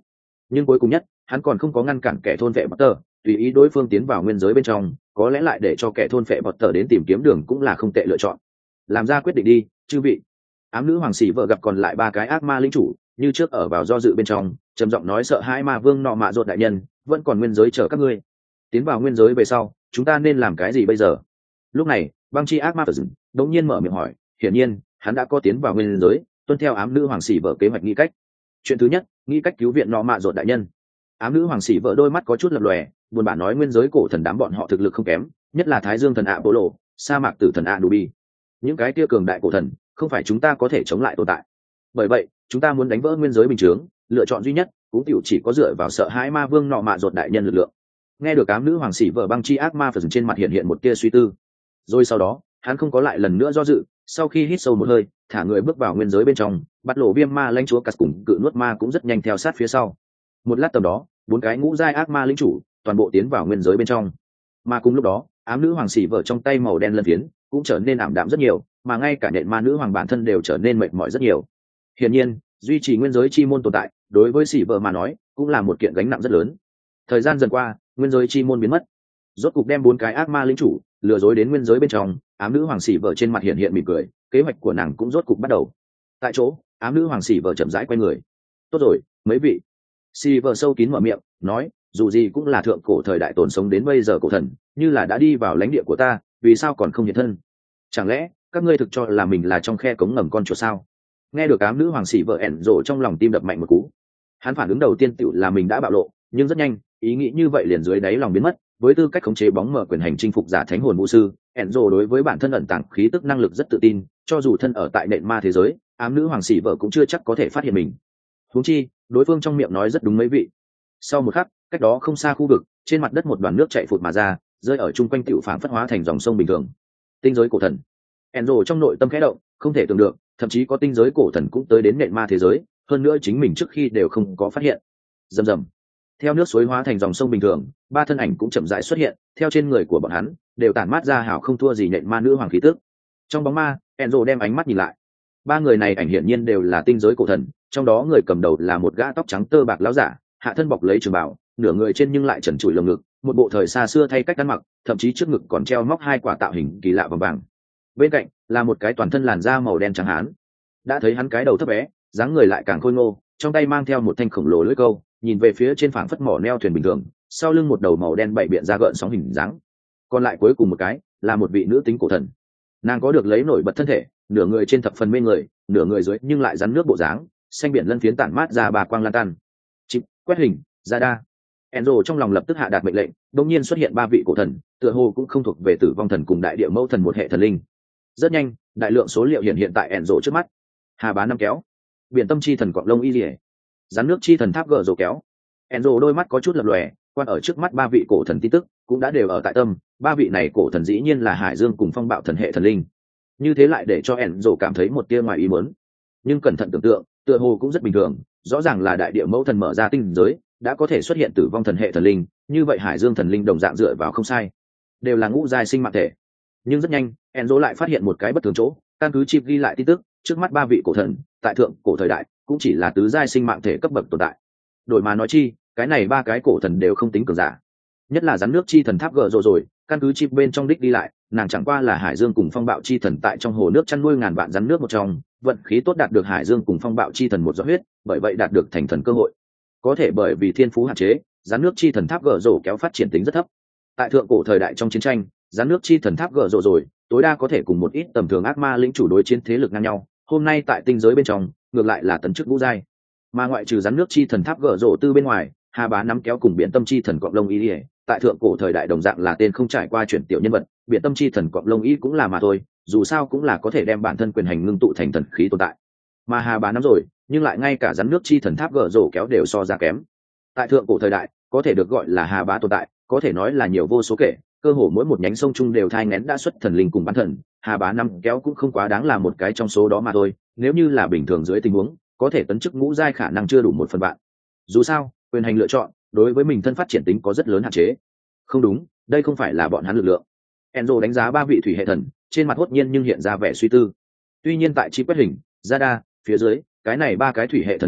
nhưng cuối cùng nhất hắn còn không có ngăn cản kẻ thôn vệ Potter, tùy ý đối phương tiến vào nguyên giới bên trong, có lẽ lại để cho kẻ thôn vệ Potter đến tìm kiếm đường cũng là không tệ lựa chọn. Làm ra quyết định đi, chư vị. Ám nữ hoàng sĩ vợ gặp còn lại ba cái ác ma lĩnh chủ, như trước ở vào do dự bên trong, trầm giọng nói sợ hai ma vương nọ mạ rột đại nhân, vẫn còn nguyên giới chờ các ngươi. Tiến vào nguyên giới về sau, chúng ta nên làm cái gì bây giờ? Lúc này, băng chi ác ma dừng, đột nhiên mở miệng hỏi, hiển nhiên, hắn đã có tiến vào nguyên giới, tuân theo ám nữ hoàng sĩ vợ kế hoạch nghĩ cách. Chuyện thứ nhất, nghĩ cách cứu viện nọ mạ rột đại nhân. Ám nữ hoàng sĩ vợ đôi mắt có chút lập lòe, buồn bã nói nguyên giới cổ thần đám bọn họ thực lực không kém, nhất là Thái Dương thần ạ Bố Lộ, sa mạc tử thần ạ Nubi. Những cái kia cường đại cổ thần, không phải chúng ta có thể chống lại tồn tại. Bởi vậy, chúng ta muốn đánh vỡ nguyên giới bình chướng, lựa chọn duy nhất cũng tiểu chỉ có dựa vào sợ hãi ma vương nọ mạ rột đại nhân lực lượng. Nghe được ám nữ hoàng sĩ vợ băng chi ác ma phần trên mặt hiện hiện một tia suy tư. Rồi sau đó, hắn không có lại lần nữa do dự, sau khi hít sâu một hơi, thả người bước vào nguyên giới bên trong, bắt lộ viêm ma lãnh chúa cắt cùng cự nuốt ma cũng rất nhanh theo sát phía sau. Một lát tầm đó, bốn cái ngũ giai ác ma lĩnh chủ toàn bộ tiến vào nguyên giới bên trong. Mà cùng lúc đó, ám nữ hoàng sĩ vợ trong tay màu đen lân phiến cũng trở nên ảm đạm rất nhiều, mà ngay cả nện ma nữ hoàng bản thân đều trở nên mệt mỏi rất nhiều. Hiển nhiên, duy trì nguyên giới chi môn tồn tại, đối với sĩ vợ mà nói, cũng là một kiện gánh nặng rất lớn. Thời gian dần qua, nguyên giới chi môn biến mất. Rốt cục đem bốn cái ác ma lĩnh chủ lừa dối đến nguyên giới bên trong, ám nữ hoàng sĩ vợ trên mặt hiện hiện mỉm cười, kế hoạch của nàng cũng rốt cục bắt đầu. Tại chỗ, ám nữ hoàng sĩ vợ chậm rãi quay người. Tốt rồi, mấy vị. Sĩ vợ sâu kín mở miệng, nói, dù gì cũng là thượng cổ thời đại tồn sống đến bây giờ cổ thần, như là đã đi vào lãnh địa của ta, vì sao còn không hiện thân? Chẳng lẽ các ngươi thực cho là mình là trong khe cống ngầm con chuột sao? Nghe được ám nữ hoàng sĩ vợ ẻn rộ trong lòng tim đập mạnh một cú. Hắn phản ứng đầu tiên tựu là mình đã bạo lộ, nhưng rất nhanh, ý nghĩ như vậy liền dưới đáy lòng biến mất. Với tư cách khống chế bóng mở quyền hành chinh phục giả thánh hồn vũ sư, ẻn rộ đối với bản thân ẩn tàng khí tức năng lực rất tự tin, cho dù thân ở tại nện ma thế giới, ám nữ hoàng sĩ vợ cũng chưa chắc có thể phát hiện mình. Huống chi, đối phương trong miệng nói rất đúng mấy vị. Sau một khắc, cách đó không xa khu vực, trên mặt đất một đoàn nước chảy phụt mà ra, rơi ở chung quanh tiểu phản phất hóa thành dòng sông bình thường. Tinh giới cổ thần. Enzo trong nội tâm khẽ động, không thể tưởng được, thậm chí có tinh giới cổ thần cũng tới đến nện ma thế giới, hơn nữa chính mình trước khi đều không có phát hiện. Rầm rầm. Theo nước suối hóa thành dòng sông bình thường, ba thân ảnh cũng chậm rãi xuất hiện, theo trên người của bọn hắn đều tản mát ra hảo không thua gì nện ma nữ hoàng khí tức. Trong bóng ma, Enzo đem ánh mắt nhìn lại. Ba người này ảnh hiển nhiên đều là tinh giới cổ thần, trong đó người cầm đầu là một gã tóc trắng tơ bạc lão giả, hạ thân bọc lấy trường bào, nửa người trên nhưng lại trần trụi lồng ngực, một bộ thời xa xưa thay cách ăn mặc, thậm chí trước ngực còn treo móc hai quả tạo hình kỳ lạ vàng vàng. Bên cạnh là một cái toàn thân làn da màu đen trắng hán. Đã thấy hắn cái đầu thấp bé, dáng người lại càng khôi ngô, trong tay mang theo một thanh khổng lồ lưỡi câu, nhìn về phía trên phảng phất mỏ neo thuyền bình thường, sau lưng một đầu màu đen bảy biện ra gợn sóng hình dáng. Còn lại cuối cùng một cái là một vị nữ tính cổ thần. Nàng có được lấy nổi bật thân thể, nửa người trên thập phần mê người, nửa người dưới nhưng lại rắn nước bộ dáng, xanh biển lân phiến tản mát ra bà quang lan tan. Chip, quét hình, ra đa. Enzo trong lòng lập tức hạ đạt mệnh lệnh, đột nhiên xuất hiện ba vị cổ thần, tựa hồ cũng không thuộc về Tử Vong Thần cùng Đại Địa Mẫu Thần một hệ thần linh. Rất nhanh, đại lượng số liệu hiện hiện tại Enzo trước mắt. Hà Bá năm kéo, Biển Tâm Chi Thần cọp lông y liễu, Rắn Nước Chi Thần tháp gờ rồ kéo. Enzo đôi mắt có chút lập lòe, quan ở trước mắt ba vị cổ thần tin tức, cũng đã đều ở tại tâm, ba vị này cổ thần dĩ nhiên là Hải Dương cùng Phong Bạo thần hệ thần linh. Như thế lại để cho Enzo cảm thấy một tia ngoài ý muốn. Nhưng cẩn thận tưởng tượng, tựa hồ cũng rất bình thường, rõ ràng là Đại Địa Mẫu Thần mở ra tinh giới, đã có thể xuất hiện Tử Vong thần hệ thần linh, như vậy Hải Dương thần linh đồng dạng dựa vào không sai, đều là ngũ giai sinh mạng thể. Nhưng rất nhanh, Enzo lại phát hiện một cái bất thường chỗ, căn cứ chip ghi lại tin tức, trước mắt ba vị cổ thần, tại thượng cổ thời đại, cũng chỉ là tứ giai sinh mạng thể cấp bậc tồn tại. Đổi mà nói chi, cái này ba cái cổ thần đều không tính cường giả. Nhất là Rắn Nước Chi Thần tháp gờ rồi rồi, căn cứ chip bên trong đích đi lại, nàng chẳng qua là Hải Dương cùng Phong Bạo Chi Thần tại trong hồ nước chăn nuôi ngàn vạn rắn nước một trong, vận khí tốt đạt được Hải Dương cùng Phong Bạo Chi Thần một giọt huyết, bởi vậy đạt được thành thần cơ hội. Có thể bởi vì thiên phú hạn chế, Rắn Nước Chi Thần tháp gờ rổ kéo phát triển tính rất thấp. Tại thượng cổ thời đại trong chiến tranh, Rắn Nước Chi Thần tháp gờ rổ rồi, tối đa có thể cùng một ít tầm thường ác ma lĩnh chủ đối chiến thế lực ngang nhau. Hôm nay tại tinh giới bên trong, ngược lại là tấn chức ngũ giai. Mà ngoại trừ Rắn Nước Chi Thần tháp gờ rổ tư bên ngoài, Hà Bá nắm kéo cùng Biển Tâm Chi Thần cọp lông y liễu, tại thượng cổ thời đại đồng dạng là tên không trải qua chuyển tiểu nhân vật, Biển Tâm Chi Thần cọp lông y cũng là mà thôi, dù sao cũng là có thể đem bản thân quyền hành ngưng tụ thành thần khí tồn tại. Mà Hà Bá nắm rồi, nhưng lại ngay cả Rắn Nước Chi Thần tháp gờ rổ kéo đều so ra kém. Tại thượng cổ thời đại, có thể được gọi là Hà Bá tồn tại, có thể nói là nhiều vô số kể, cơ hồ mỗi một nhánh sông chung đều thai nghén đã xuất thần linh cùng bán thần. Hà Bá năm kéo cũng không quá đáng là một cái trong số đó mà thôi, nếu như là bình thường dưới tình huống, có thể tấn chức ngũ giai khả năng chưa đủ một phần vạn. Dù sao, quyền hành lựa chọn đối với mình thân phát triển tính có rất lớn hạn chế. Không đúng, đây không phải là bọn hắn lực lượng. Enzo đánh giá ba vị thủy hệ thần, trên mặt hốt nhiên nhưng hiện ra vẻ suy tư. Tuy nhiên tại chi quét hình, radar phía dưới, cái này ba cái thủy hệ thần linh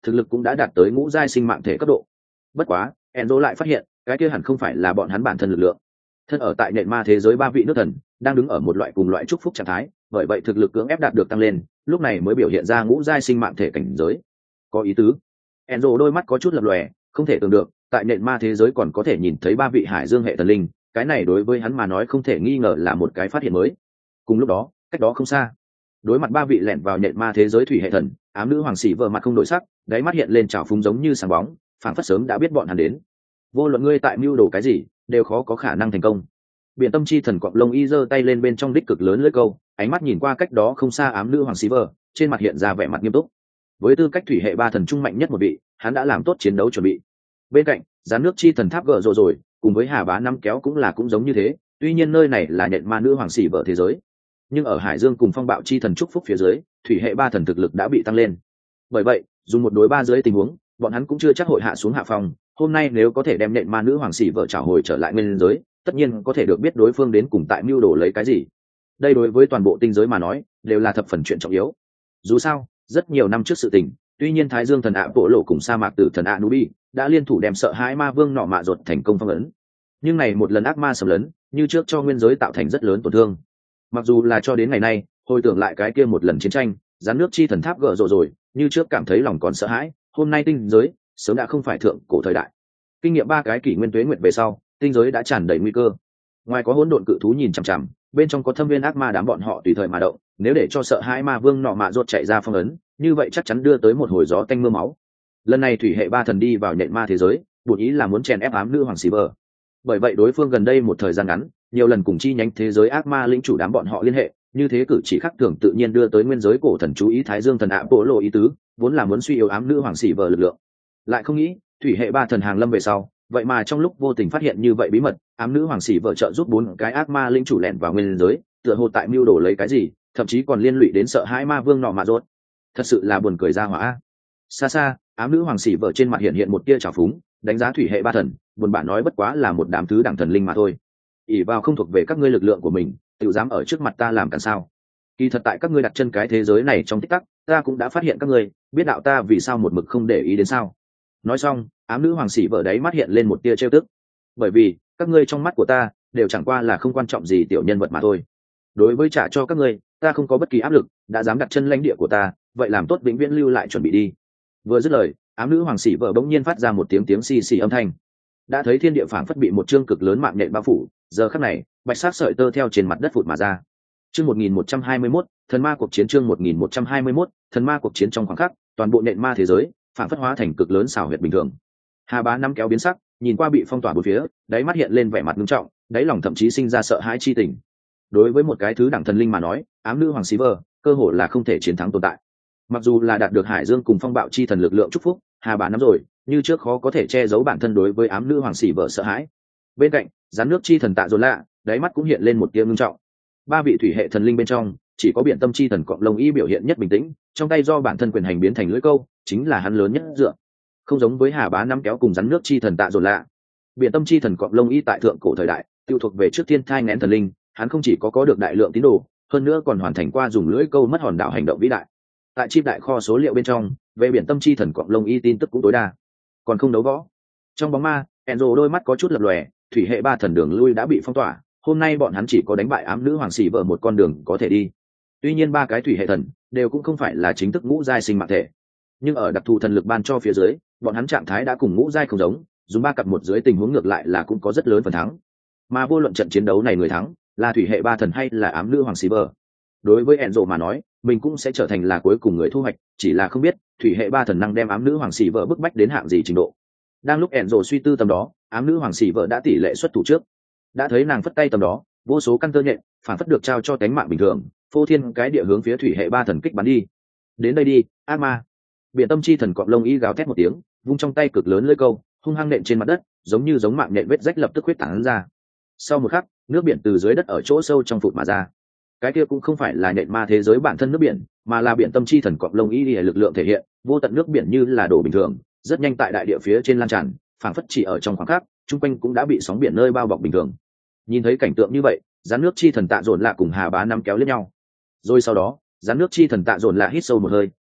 thực lực cũng đã đạt tới ngũ giai sinh mạng thể cấp độ. Bất quá Enzo lại phát hiện cái kia hẳn không phải là bọn hắn bản thân lực lượng. Thân ở tại nền ma thế giới ba vị nước thần đang đứng ở một loại cùng loại chúc phúc trạng thái, bởi vậy thực lực cưỡng ép đạt được tăng lên, lúc này mới biểu hiện ra ngũ giai sinh mạng thể cảnh giới. Có ý tứ. Enzo đôi mắt có chút lập lòe, không thể tưởng được tại nền ma thế giới còn có thể nhìn thấy ba vị hải dương hệ thần linh, cái này đối với hắn mà nói không thể nghi ngờ là một cái phát hiện mới. Cùng lúc đó cách đó không xa, đối mặt ba vị lẻn vào nền ma thế giới thủy hệ thần, ám nữ hoàng sĩ vờ mặt không đổi sắc, đáy mắt hiện lên trào phúng giống như sáng bóng, phảng phất sớm đã biết bọn hắn đến. Vô luận ngươi tại mưu đồ cái gì đều khó có khả năng thành công. Biển tâm chi thần cọp lông y giơ tay lên bên trong đích cực lớn lưỡi câu, ánh mắt nhìn qua cách đó không xa ám nữ hoàng sĩ vờ, trên mặt hiện ra vẻ mặt nghiêm túc. Với tư cách thủy hệ ba thần trung mạnh nhất một vị, hắn đã làm tốt chiến đấu chuẩn bị. Bên cạnh gián nước chi thần tháp gờ rồi rồi cùng với hà bá năm kéo cũng là cũng giống như thế, tuy nhiên nơi này là nhện ma nữ hoàng sĩ vợ thế giới, nhưng ở hải dương cùng phong bạo chi thần chúc phúc phía dưới, thủy hệ ba thần thực lực đã bị tăng lên. Bởi vậy dùng một đối ba dưới tình huống, bọn hắn cũng chưa chắc hội hạ xuống hạ phòng. Hôm nay nếu có thể đem nhện ma nữ hoàng sĩ vợ trả hồi trở lại nguyên giới, tất nhiên có thể được biết đối phương đến cùng tại mưu đồ lấy cái gì. Đây đối với toàn bộ tinh giới mà nói đều là thập phần chuyện trọng yếu. Dù sao rất nhiều năm trước sự tình, tuy nhiên thái dương thần ạ bộ lộ cùng sa mạc tử thần ạ nubi đã liên thủ đem sợ hãi ma vương nọ mạ ruột thành công phong ấn, nhưng này một lần ác ma xâm lấn như trước cho nguyên giới tạo thành rất lớn tổn thương. Mặc dù là cho đến ngày nay hồi tưởng lại cái kia một lần chiến tranh, gián nước chi thần tháp gỡ rộ rồi như trước cảm thấy lòng còn sợ hãi. Hôm nay tinh giới sớm đã không phải thượng cổ thời đại. Kinh nghiệm ba cái kỷ nguyên tuế nguyệt về sau, tinh giới đã tràn đầy nguy cơ. Ngoài có hỗn độn cự thú nhìn chằm chằm, bên trong có thâm viên ác ma đám bọn họ tùy thời mà động, nếu để cho sợ hãi ma vương nọ mạ ruột chạy ra phong ấn, như vậy chắc chắn đưa tới một hồi gió tanh mưa máu. Lần này thủy hệ ba thần đi vào nhện ma thế giới, bổn ý là muốn chèn ép ám nữ hoàng sĩ bờ. Bởi vậy đối phương gần đây một thời gian ngắn nhiều lần cùng chi nhánh thế giới ác ma lĩnh chủ đám bọn họ liên hệ, như thế cử chỉ khác thường tự nhiên đưa tới nguyên giới cổ thần chú ý thái dương thần ạ bộ lộ ý tứ, vốn là muốn suy yếu ám nữ hoàng sĩ bờ lực lượng. Lại không nghĩ thủy hệ ba thần hàng lâm về sau, vậy mà trong lúc vô tình phát hiện như vậy bí mật, ám nữ hoàng sĩ vợ trợ giúp bốn cái ác ma lĩnh chủ lẻn vào nguyên giới, tựa hồ tại mưu đồ lấy cái gì, thậm chí còn liên lụy đến sợ hãi ma vương nọ mạ rốt. Thật sự là buồn cười ra hỏa. Xa xa ám nữ hoàng sĩ vợ trên mặt hiện hiện một tia trào phúng, đánh giá thủy hệ ba thần, buồn bã nói bất quá là một đám thứ đẳng thần linh mà thôi, ỷ vào không thuộc về các ngươi lực lượng của mình, tự dám ở trước mặt ta làm cản sao? Kỳ thật tại các ngươi đặt chân cái thế giới này trong tích tắc, ta cũng đã phát hiện các ngươi biết đạo ta vì sao một mực không để ý đến sao? Nói xong ám nữ hoàng sĩ vợ đấy mắt hiện lên một tia trêu tức, bởi vì các ngươi trong mắt của ta đều chẳng qua là không quan trọng gì tiểu nhân vật mà thôi. Đối với trả cho các ngươi, ta không có bất kỳ áp lực, đã dám đặt chân lãnh địa của ta, vậy làm tốt vĩnh viễn lưu lại chuẩn bị đi. Vừa dứt lời ám nữ hoàng sĩ vợ bỗng nhiên phát ra một tiếng tiếng xì xì âm thanh. Đã thấy thiên địa phảng phất bị một chương cực lớn mạng nhện bao phủ, giờ khắc này bạch sát sợi tơ theo trên mặt đất phụt mà ra. Chương một nghìn một trăm hai mươi mốt, thần ma cuộc chiến. Chương một nghìn một trăm hai mươi mốt, thần ma cuộc chiến. Trong khoảng khắc toàn bộ nện ma thế giới phảng phất hóa thành cực lớn xảo huyệt bình thường. Hà Bá năm kéo biến sắc, nhìn qua bị phong tỏa bốn phía, đáy mắt hiện lên vẻ mặt nghiêm trọng, đáy lòng thậm chí sinh ra sợ hãi chi tình. Đối với một cái thứ đẳng thần linh mà nói, ám nữ hoàng Silver cơ hội là không thể chiến thắng tồn tại. Mặc dù là đạt được hải dương cùng phong bạo chi thần lực lượng chúc phúc, Hà Bá năm rồi như trước khó có thể che giấu bản thân đối với ám nữ hoàng Silver sợ hãi. Bên cạnh rắn nước chi thần Tạ Dồn Lạ, đáy mắt cũng hiện lên một tia nghiêm trọng. Ba vị thủy hệ thần linh bên trong chỉ có biển tâm chi thần cọp lông y biểu hiện nhất bình tĩnh, trong tay do bản thân quyền hành biến thành lưỡi câu, chính là hắn lớn nhất dựa. Không giống với Hà Bá năm kéo cùng rắn nước chi thần Tạ Dồn Lạ, biển tâm chi thần cọp lông y tại thượng cổ thời đại tiêu thuộc về trước thiên thai ngén thần linh, hắn không chỉ có có được đại lượng tín đồ, hơn nữa còn hoàn thành qua dùng lưỡi câu mất hòn đảo hành động vĩ đại. Tại chip đại kho số liệu bên trong về biển tâm chi thần cọp lông y tin tức cũng tối đa. Còn không đấu võ, trong bóng ma Enzo đôi mắt có chút lập lòe, thủy hệ ba thần đường lui đã bị phong tỏa, hôm nay bọn hắn chỉ có đánh bại ám nữ hoàng xỉ vợ một con đường có thể đi. Tuy nhiên ba cái thủy hệ thần đều cũng không phải là chính thức ngũ giai sinh mạng thể, nhưng ở đặc thù thần lực ban cho phía dưới, bọn hắn trạng thái đã cùng ngũ giai không giống, dùng ba cặp một dưới tình huống ngược lại là cũng có rất lớn phần thắng. Mà vô luận trận chiến đấu này người thắng là thủy hệ ba thần hay là ám nữ hoàng xỉ vợ, đối với Enzo mà nói, mình cũng sẽ trở thành là cuối cùng người thu hoạch, chỉ là không biết thủy hệ ba thần năng đem ám nữ hoàng xỉ vợ bức bách đến hạng gì trình độ. Đang lúc Enzo suy tư tầm đó, ám nữ hoàng xỉ vợ đã tỷ lệ xuất thủ trước. Đã thấy nàng phất tay tầm đó, vô số căn tơ nhện phản phất được trao cho cánh mạng bình thường, phô thiên cái địa hướng phía thủy hệ ba thần kích bắn đi. Đến đây đi, ác ma! Biển tâm chi thần cọp lông y gào thét một tiếng, vung trong tay cực lớn lưỡi câu, hung hăng nện trên mặt đất, giống như giống mạng nện vết rách lập tức huyết tán ra. Sau một khắc, nước biển từ dưới đất ở chỗ sâu trong phụt mà ra. Cái kia cũng không phải là nện ma thế giới bản thân nước biển, mà là biển tâm chi thần cọp lông y để lực lượng thể hiện, vô tận nước biển như là đổ bình thường, rất nhanh tại đại địa phía trên lan tràn, phảng phất chỉ ở trong khoảng khắc, chung quanh cũng đã bị sóng biển nơi bao bọc bình thường. Nhìn thấy cảnh tượng như vậy, rắn nước chi thần Tạ Dồn Lạ cùng Hà Bá năm kéo lên nhau. Rồi sau đó, rắn nước chi thần Tạ Dồn Lạ hít sâu một hơi,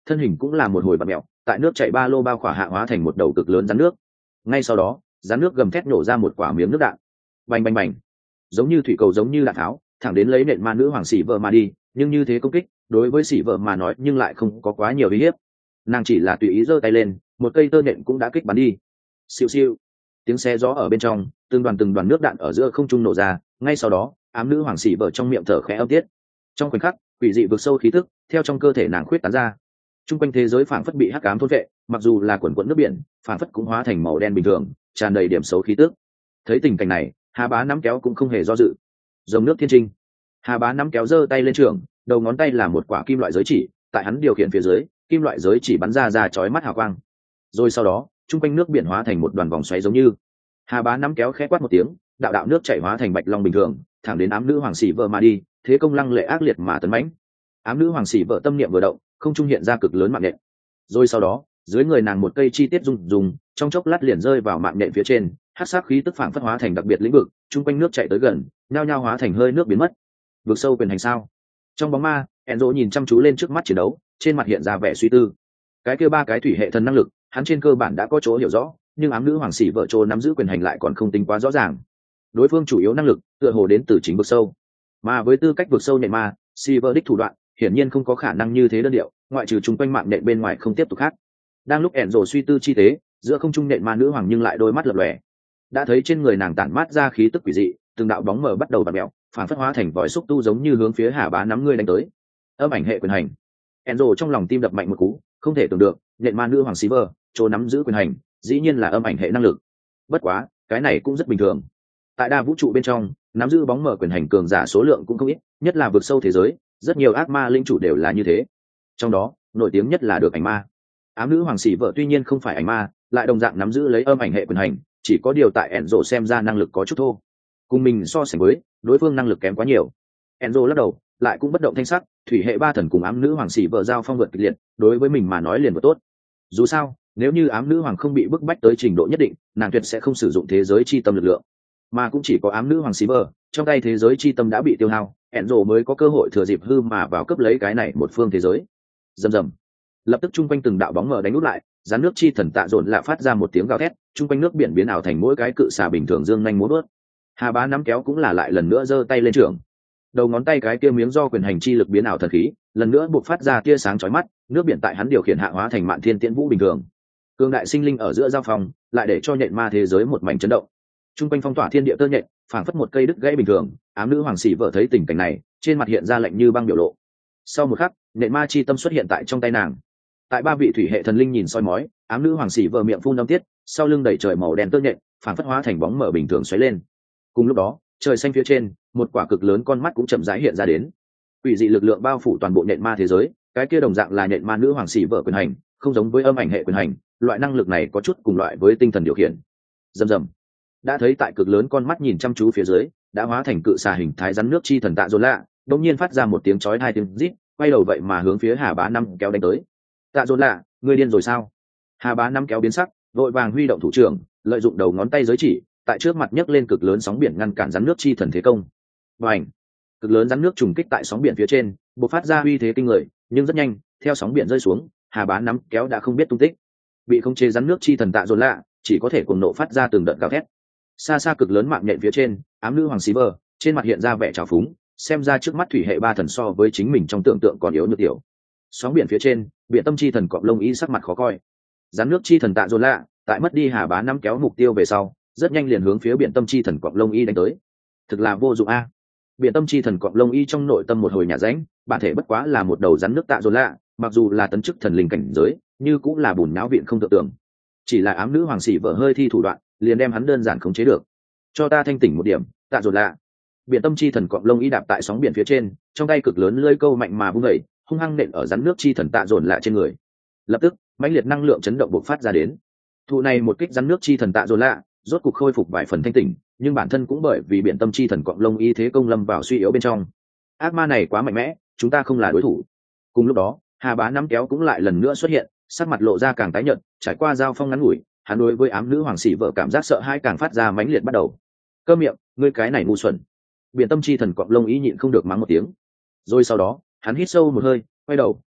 thân hình cũng là một hồi bạt mẹo, tại nước chảy ba lô bao khỏa hạ hóa thành một đầu cực lớn rắn nước. Ngay sau đó rắn nước gầm thét nổ ra một quả miếng nước đạn, bành bành bành, giống như thủy cầu giống như đạn tháo thẳng đến lấy nện ma nữ hoàng xỉ vợ mà đi. Nhưng như thế công kích đối với xỉ vợ mà nói nhưng lại không có quá nhiều uy hiếp, nàng chỉ là tùy ý giơ tay lên, một cây tơ nện cũng đã kích bắn đi. Siêu siêu, tiếng xe gió ở bên trong, từng đoàn từng đoàn nước đạn ở giữa không trung nổ ra. Ngay sau đó ám nữ hoàng xỉ vợ trong miệng thở khẽ âm tiết, trong khoảnh khắc quỷ dị vực sâu khí tức theo trong cơ thể nàng khuyết tán ra. Trung quanh thế giới phảng phất bị hắc ám thôn vệ, mặc dù là quần quẫn nước biển phảng phất cũng hóa thành màu đen bình thường, tràn đầy điểm xấu khí tức. Thấy tình cảnh này, Hà Bá nắm kéo cũng không hề do dự. Dòng nước thiên trinh, Hà Bá nắm kéo giơ tay lên trường, đầu ngón tay là một quả kim loại giới chỉ, tại hắn điều khiển phía dưới, kim loại giới chỉ bắn ra ra chói mắt hào quang. Rồi sau đó trung quanh nước biển hóa thành một đoàn vòng xoáy giống như. Hà Bá nắm kéo khẽ quát một tiếng, đạo đạo nước chảy hóa thành bạch long bình thường, thẳng đến ám nữ hoàng xỉ vợ mà đi. Thế công lăng lệ ác liệt mà tấn mãnh. Ám nữ hoàng xỉ vợ tâm niệm vừa động, không trung hiện ra cực lớn mạng nhện. Rồi sau đó dưới người nàng một cây chi tiết rung rung, trong chốc lát liền rơi vào mạng nhện phía trên. Hắc sắc khí tức phảng phất hóa thành đặc biệt lĩnh vực, trung quanh nước chảy tới gần, nhao nhao hóa thành hơi nước biến mất. Vực sâu quyền hành sao? Trong bóng ma, Enzo nhìn chăm chú lên trước mắt chiến đấu, trên mặt hiện ra vẻ suy tư. Cái kia ba cái thủy hệ thần năng lực, hắn trên cơ bản đã có chỗ hiểu rõ, nhưng ám nữ hoàng xỉ vợ trô nắm giữ quyền hành lại còn không tính quá rõ ràng. Đối phương chủ yếu năng lực tựa hồ đến từ chính vực sâu, mà với tư cách vực sâu nhện ma, Silver đích thủ đoạn hiển nhiên không có khả năng như thế đơn điệu, ngoại trừ chung quanh mạng nhện bên ngoài không tiếp tục khác. Đang lúc Enzo suy tư chi tế, giữa không trung nhện ma nữ hoàng nhưng lại đôi mắt lập lòe, đã thấy trên người nàng tản mát ra khí tức quỷ dị, từng đạo bóng mờ bắt đầu bạt mèo, phản phất hóa thành vòi xúc tu giống như hướng phía Hà Bá nắm ngươi đánh tới. Âm ảnh hệ quyền hành. Enzo trong lòng tim đập mạnh một cú, không thể tưởng được, nhện ma nữ hoàng Silver chỗ nắm giữ quyền hành, dĩ nhiên là âm ảnh hệ năng lực. Bất quá, cái này cũng rất bình thường. Tại đa vũ trụ bên trong, nắm giữ bóng mờ quyền hành cường giả số lượng cũng không ít, nhất là vượt sâu thế giới, rất nhiều ác ma linh chủ đều là như thế. Trong đó nổi tiếng nhất là được ảnh ma. Ám nữ hoàng xỉ vợ tuy nhiên không phải ảnh ma, lại đồng dạng nắm giữ lấy âm ảnh hệ quyền hành, chỉ có điều tại Enzo xem ra năng lực có chút thô, cùng mình so sánh với đối phương năng lực kém quá nhiều. Enzo lắc đầu, lại cũng bất động thanh sắc. Thủy hệ ba thần cùng ám nữ hoàng xỉ vợ giao phong vượt kịch liệt, đối với mình mà nói liền vừa tốt. Dù sao nếu như ám nữ hoàng không bị bức bách tới trình độ nhất định, nàng tuyệt sẽ không sử dụng thế giới chi tâm lực lượng, mà cũng chỉ có ám nữ hoàng Silver trong tay thế giới chi tâm đã bị tiêu hao, Enzo mới có cơ hội thừa dịp hư mà vào cướp lấy cái này một phương thế giới. Rầm rầm, lập tức trung quanh từng đạo bóng mờ đánh út lại, rắn nước chi thần tạ dồn lạ phát ra một tiếng gào thét, trung quanh nước biển biến ảo thành mỗi cái cự xà bình thường dương nhanh múa vớt. Hà Bá nắm kéo cũng là lại lần nữa giơ tay lên trường, đầu ngón tay cái kia miếng do quyền hành chi lực biến ảo thần khí lần nữa buộc phát ra tia sáng chói mắt, nước biển tại hắn điều khiển hạ hóa thành mạn thiên tiễn vũ bình thường. Cương đại sinh linh ở giữa giao phòng lại để cho nhện ma thế giới một mảnh chấn động. Trung quanh phong tỏa thiên địa tơ nhện phảng phất một cây đứt gãy bình thường. Ám nữ hoàng xỉ vợ thấy tình cảnh này, trên mặt hiện ra lạnh như băng biểu lộ. Sau một khắc, nhện ma chi tâm xuất hiện tại trong tay nàng. Tại ba vị thủy hệ thần linh nhìn soi mói, ám nữ hoàng xỉ vợ miệng phun âm tiết, sau lưng đẩy trời màu đen tơ nhện phảng phất hóa thành bóng mở bình thường xoáy lên. Cùng lúc đó, trời xanh phía trên, một quả cực lớn con mắt cũng chậm rãi hiện ra đến. Quỷ dị lực lượng bao phủ toàn bộ nhện ma thế giới, cái kia đồng dạng là nhện ma nữ hoàng xỉ vợ quyền hành, không giống với âm ảnh hệ quyền hành, loại năng lực này có chút cùng loại với tinh thần điều khiển. Rầm rầm, đã thấy tại cực lớn con mắt nhìn chăm chú phía dưới, đã hóa thành cự xà hình thái rắn nước chi thần tạ dồn lạ, đột nhiên phát ra một tiếng chói hai tiếng rít, quay đầu vậy mà hướng phía Hà Bá năm kéo đánh tới. Tạ dồn lạ, ngươi điên rồi sao? Hà Bá năm kéo biến sắc, vội vàng huy động thủ trưởng, lợi dụng đầu ngón tay giới chỉ, tại trước mặt nhấc lên cực lớn sóng biển ngăn cản rắn nước chi thần thế công. Bành! Cực lớn rắn nước trùng kích tại sóng biển phía trên, bộc phát ra uy thế kinh người, nhưng rất nhanh, theo sóng biển rơi xuống, Hà Bá nắm kéo đã không biết tung tích. Bị khống chế rắn nước chi thần tạ dồn lạ, chỉ có thể cuồng nộ phát ra từng đợt gào thét. Xa xa cực lớn mạng nhện phía trên, ám nữ hoàng Silver trên mặt hiện ra vẻ trào phúng, xem ra trước mắt thủy hệ ba thần so với chính mình trong tưởng tượng còn yếu nhược tiểu. Sóng biển phía trên, biển tâm chi thần cọp lông y sắc mặt khó coi. Rắn nước chi thần tạ dồn lạ, tại mất đi Hà Bá nắm kéo mục tiêu về sau, rất nhanh liền hướng phía biển tâm chi thần cọp lông y đánh tới. Thực là vô dụng a. Biển tâm chi thần cọp lông y trong nội tâm một hồi nhà ránh, bản thể bất quá là một đầu rắn nước tạ dồn lạ, mặc dù là tấn chức thần linh cảnh giới, như cũng là bùn nhão viện không tự tưởng. Chỉ là ám nữ hoàng sĩ vợ hơi thi thủ đoạn, liền đem hắn đơn giản khống chế được. Cho ta thanh tỉnh một điểm, tạ dồn lạ. Biển tâm chi thần cọp lông y đạp tại sóng biển phía trên, trong tay cực lớn lưỡi câu mạnh mà vung đẩy, hung hăng nện ở rắn nước chi thần tạ dồn lạ trên người. Lập tức, mãnh liệt năng lượng chấn động bộc phát ra đến. Thụ này một kích rắn nước chi thần tạ dồn lạ, rốt cục khôi phục vài phần thanh tỉnh, nhưng bản thân cũng bởi vì biển tâm chi thần cọp lông y thế công lâm vào suy yếu bên trong. Ác ma này quá mạnh mẽ, chúng ta không là đối thủ. Cùng lúc đó, Hà Bá nắm kéo cũng lại lần nữa xuất hiện, sắc mặt lộ ra càng tái nhợt, trải qua giao phong ngắn ngủi, hắn đối với ám nữ hoàng sĩ vợ cảm giác sợ hãi càng phát ra mãnh liệt bắt đầu. Câm miệng, ngươi cái này ngu xuẩn. Biển tâm chi thần cọp lông y nhịn không được mắng một tiếng. Rồi sau đó, hắn hít sâu một hơi, quay đầu,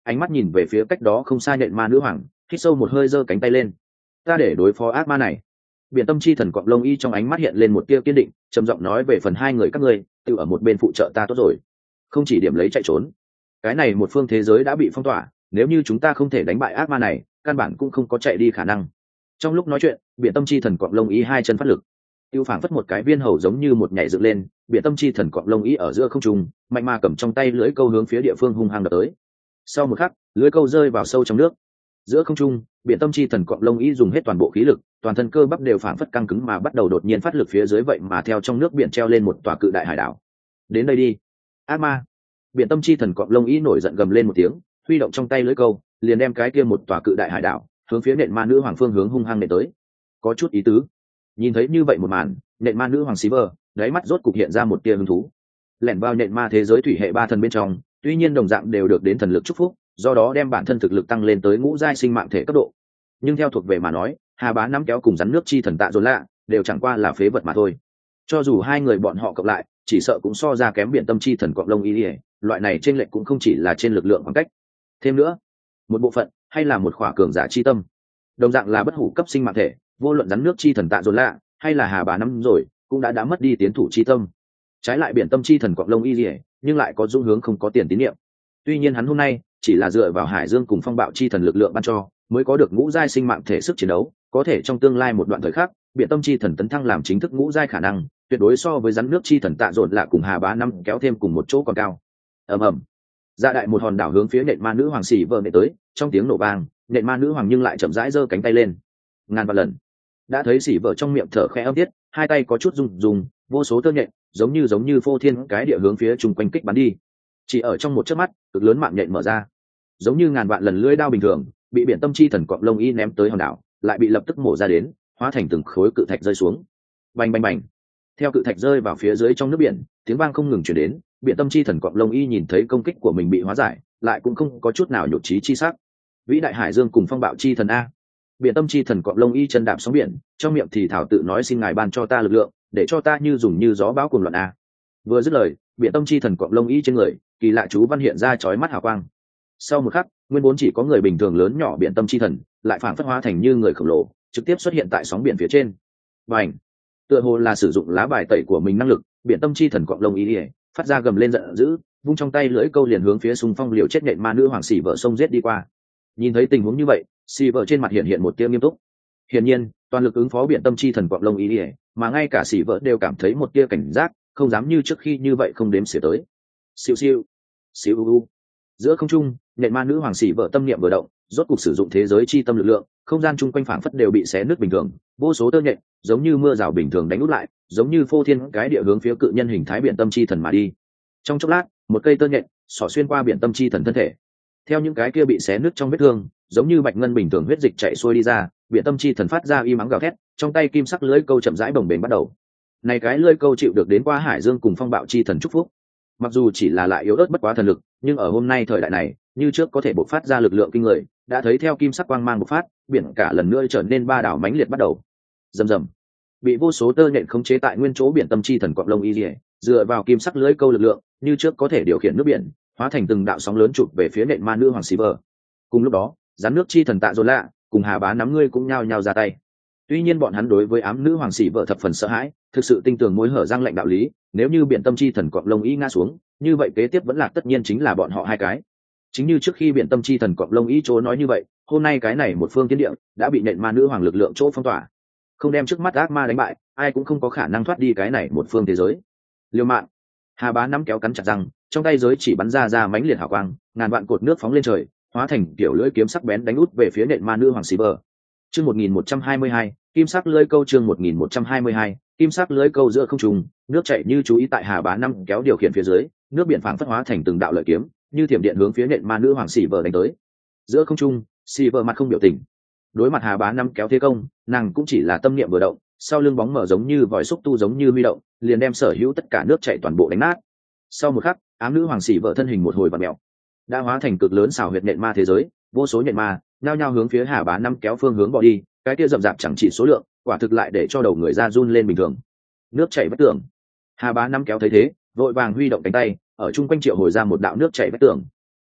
ánh mắt nhìn về phía cách đó không xa nhện ma nữ hoàng, hít sâu một hơi giơ cánh tay lên. Ta để đối phó ác ma này. Biển tâm chi thần cọp lông y trong ánh mắt hiện lên một tia kiên định, trầm giọng nói về phần hai người các ngươi tự ở một bên phụ trợ ta tốt rồi, không chỉ điểm lấy chạy trốn. Cái này một phương thế giới đã bị phong tỏa, nếu như chúng ta không thể đánh bại ác ma này, căn bản cũng không có chạy đi khả năng. Trong lúc nói chuyện, biển tâm chi thần cọp lông y hai chân phát lực, tiêu phảng phất một cái viên hầu giống như một nhảy dựng lên, biển tâm chi thần cọp lông y ở giữa không trung, mạnh mà cầm trong tay lưỡi câu hướng phía địa phương hung hăng đập tới. Sau một khắc, lưỡi câu rơi vào sâu trong nước. Giữa không trung, biển tâm chi thần cọp lông y dùng hết toàn bộ khí lực, toàn thân cơ bắp đều phảng phất căng cứng mà bắt đầu đột nhiên phát lực phía dưới, vậy mà theo trong nước biển treo lên một tòa cự đại hải đảo. Đến đây đi, ác ma. Biển tâm chi thần cọp lông y nổi giận gầm lên một tiếng, huy động trong tay lưỡi câu, liền đem cái kia một tòa cự đại hải đảo hướng phía nện ma nữ hoàng phương hướng hung hăng nện tới. Có chút ý tứ. Nhìn thấy như vậy một màn, nện ma nữ hoàng Silver, đáy mắt rốt cục hiện ra một tia hứng thú. Lẻn vào nện ma thế giới thủy hệ ba thần bên trong, tuy nhiên đồng dạng đều được đến thần lực chúc phúc, do đó đem bản thân thực lực tăng lên tới ngũ giai sinh mạng thể cấp độ. Nhưng theo thuộc về mà nói, Hà Bá nắm kéo cùng rắn nước chi thần tạ dồn lạ, đều chẳng qua là phế vật mà thôi. Cho dù hai người bọn họ cộng lại, chỉ sợ cũng so ra kém biển tâm chi thần cọp lông y, loại này trên lệch cũng không chỉ là trên lực lượng khoảng cách. Thêm nữa, một bộ phận hay là một khỏa cường giả chi tâm, đồng dạng là bất hủ cấp sinh mạng thể, vô luận rắn nước chi thần tạ dồn lạ hay là Hà Bá năm rồi, cũng đã đã mất đi tiến thủ chi tâm. Trái lại biển tâm chi thần cọp lông y, nhưng lại có dung hướng không có tiền tín niệm. Tuy nhiên hắn hôm nay chỉ là dựa vào hải dương cùng phong bạo chi thần lực lượng ban cho, mới có được ngũ giai sinh mạng thể sức chiến đấu, có thể trong tương lai một đoạn thời khắc, biển tâm chi thần tấn thăng làm chính thức ngũ giai khả năng, tuyệt đối so với rắn nước chi thần tạ dồn lạ cùng Hà Bá năm kéo thêm cùng một chỗ còn cao. Ầm ầm. Dạ đại một hòn đảo hướng phía nện ma nữ hoàng xỉ vợ nện tới, trong tiếng nổ vang, nện ma nữ hoàng nhưng lại chậm rãi giơ cánh tay lên. Ngàn vạn lần. Đã thấy xỉ vợ trong miệng thở khẽ âm tiết, hai tay có chút rung rung, vô số tơ nhện, giống như giống như phô thiên cái địa hướng phía chung quanh kích bắn đi. Chỉ ở trong một chớp mắt, cực lớn mạng nhện mở ra, giống như ngàn vạn lần lưỡi đao bình thường, bị biển tâm chi thần cọp lông y ném tới hòn đảo, lại bị lập tức mổ ra đến, hóa thành từng khối cự thạch rơi xuống. Bành bành bành. Theo cự thạch rơi vào phía dưới trong nước biển, tiếng vang không ngừng truyền đến, biển tâm chi thần cọp lông y nhìn thấy công kích của mình bị hóa giải, lại cũng không có chút nào nhụt chí chi sắc. Vĩ đại hải dương cùng phong bạo chi thần a. Biển tâm chi thần cọp lông y chân đạp sóng biển, trong miệng thì thảo tự nói xin ngài ban cho ta lực lượng, để cho ta như dùng như gió bão cuồng loạn a. Vừa dứt lời, biển tâm chi thần cọp lông y trên người, kỳ lạ chú văn hiện ra chói mắt hào quang. Sau một khắc, nguyên vốn chỉ có người bình thường lớn nhỏ biển tâm chi thần, lại phản phất hóa thành như người khổng lồ, trực tiếp xuất hiện tại sóng biển phía trên. Bành! Tựa hồ là sử dụng lá bài tẩy của mình năng lực, biển tâm chi thần cọp lông y phát ra gầm lên giận dữ, vung trong tay lưỡi câu liền hướng phía xung phong liều chết nện ma nữ hoàng xỉ vợ sông giết đi qua. Nhìn thấy tình huống như vậy, xỉ vợ trên mặt hiện hiện một tia nghiêm túc. Hiển nhiên, toàn lực ứng phó biển tâm chi thần cọp lông y, mà ngay cả xỉ vợ đều cảm thấy một tia cảnh giác, không dám như trước khi như vậy không đếm xỉa tới. Siêu siêu, siêu u. Giữa không trung, nện ma nữ hoàng xỉ vợ tâm niệm vừa động, rốt cục sử dụng thế giới chi tâm lực lượng, không gian chung quanh phảng phất đều bị xé nứt bình thường, vô số tơ nhện giống như mưa rào bình thường đánh úp lại, giống như phô thiên cái địa hướng phía cự nhân hình thái biển tâm chi thần mà đi. Trong chốc lát, một cây tơ nhện xỏ xuyên qua biển tâm chi thần thân thể. Theo những cái kia bị xé nứt trong vết thương, giống như bạch ngân bình thường huyết dịch chảy xuôi đi ra, biển tâm chi thần phát ra y mắng gào thét, trong tay kim sắc lưỡi câu chậm rãi bồng bềnh bắt đầu. Này cái lưỡi câu chịu được đến qua hải dương cùng phong bạo chi thần chúc phúc. Mặc dù chỉ là lại yếu ớt bất quá thần lực, nhưng ở hôm nay thời đại này, như trước có thể bộc phát ra lực lượng kinh người, đã thấy theo kim sắc quang mang bộc phát, biển cả lần nữa trở nên ba đảo mãnh liệt bắt đầu. Rầm rầm. Bị vô số tơ nhện khống chế tại nguyên chỗ biển tâm chi thần cọp lông y, dựa vào kim sắc lưỡi câu lực lượng, như trước có thể điều khiển nước biển, hóa thành từng đạo sóng lớn chụp về phía nện ma nữ hoàng Silver. Cùng lúc đó, rắn nước chi thần tạ dồn lạ cùng Hà Bá nắm ngươi cũng nhao nhao ra tay. Tuy nhiên bọn hắn đối với ám nữ hoàng Silver thập phần sợ hãi, thực sự tin tưởng mối hở răng lệnh đạo lý, nếu như biển tâm chi thần cọp lông y ngã xuống, như vậy kế tiếp vẫn là tất nhiên chính là bọn họ hai cái. Chính như trước khi biển tâm chi thần cọp lông y chỗ nói như vậy, hôm nay cái này một phương thiên địa đã bị nện ma nữ hoàng lực lượng chỗ phong tỏa, không đem trước mắt ác ma đánh bại, ai cũng không có khả năng thoát đi cái này một phương thế giới. Liêu mạng. Hà Bá nắm kéo cắn chặt răng, trong tay giới chỉ bắn ra ra mãnh liệt hào quang, ngàn vạn cột nước phóng lên trời, hóa thành kiểu lưỡi kiếm sắc bén đánh út về phía nện ma nữ hoàng Silver. Chương một nghìn một trăm hai mươi hai, kim sắc lưỡi câu. Chương một nghìn một trăm hai mươi hai, kim sắc lưỡi câu. Giữa không trung, nước chảy như chú ý tại Hà Bá năm kéo điều khiển phía dưới, nước biển phảng phất hóa thành từng đạo lợi kiếm, như thiểm điện hướng phía nện ma nữ hoàng Silver đánh tới. Giữa không trung, Silver mặt không biểu tình. Đối mặt Hà Bá năm kéo thế công, nàng cũng chỉ là tâm niệm vừa động, sau lưng bóng mở giống như vòi xúc tu giống như huy động, liền đem sở hữu tất cả nước chảy toàn bộ đánh nát. Sau một khắc, ám nữ hoàng Silver thân hình một hồi vặn mèo, đã hóa thành cực lớn xảo huyệt nện ma thế giới, vô số nện ma nhao nhao hướng phía Hà Bá năm kéo phương hướng bỏ đi, cái kia rậm rạp chẳng chỉ số lượng, quả thực lại để cho đầu người ra run lên bình thường. Nước chảy vách tường. Hà Bá năm kéo thấy thế, vội vàng huy động cánh tay, ở chung quanh triệu hồi ra một đạo nước chảy vách tường.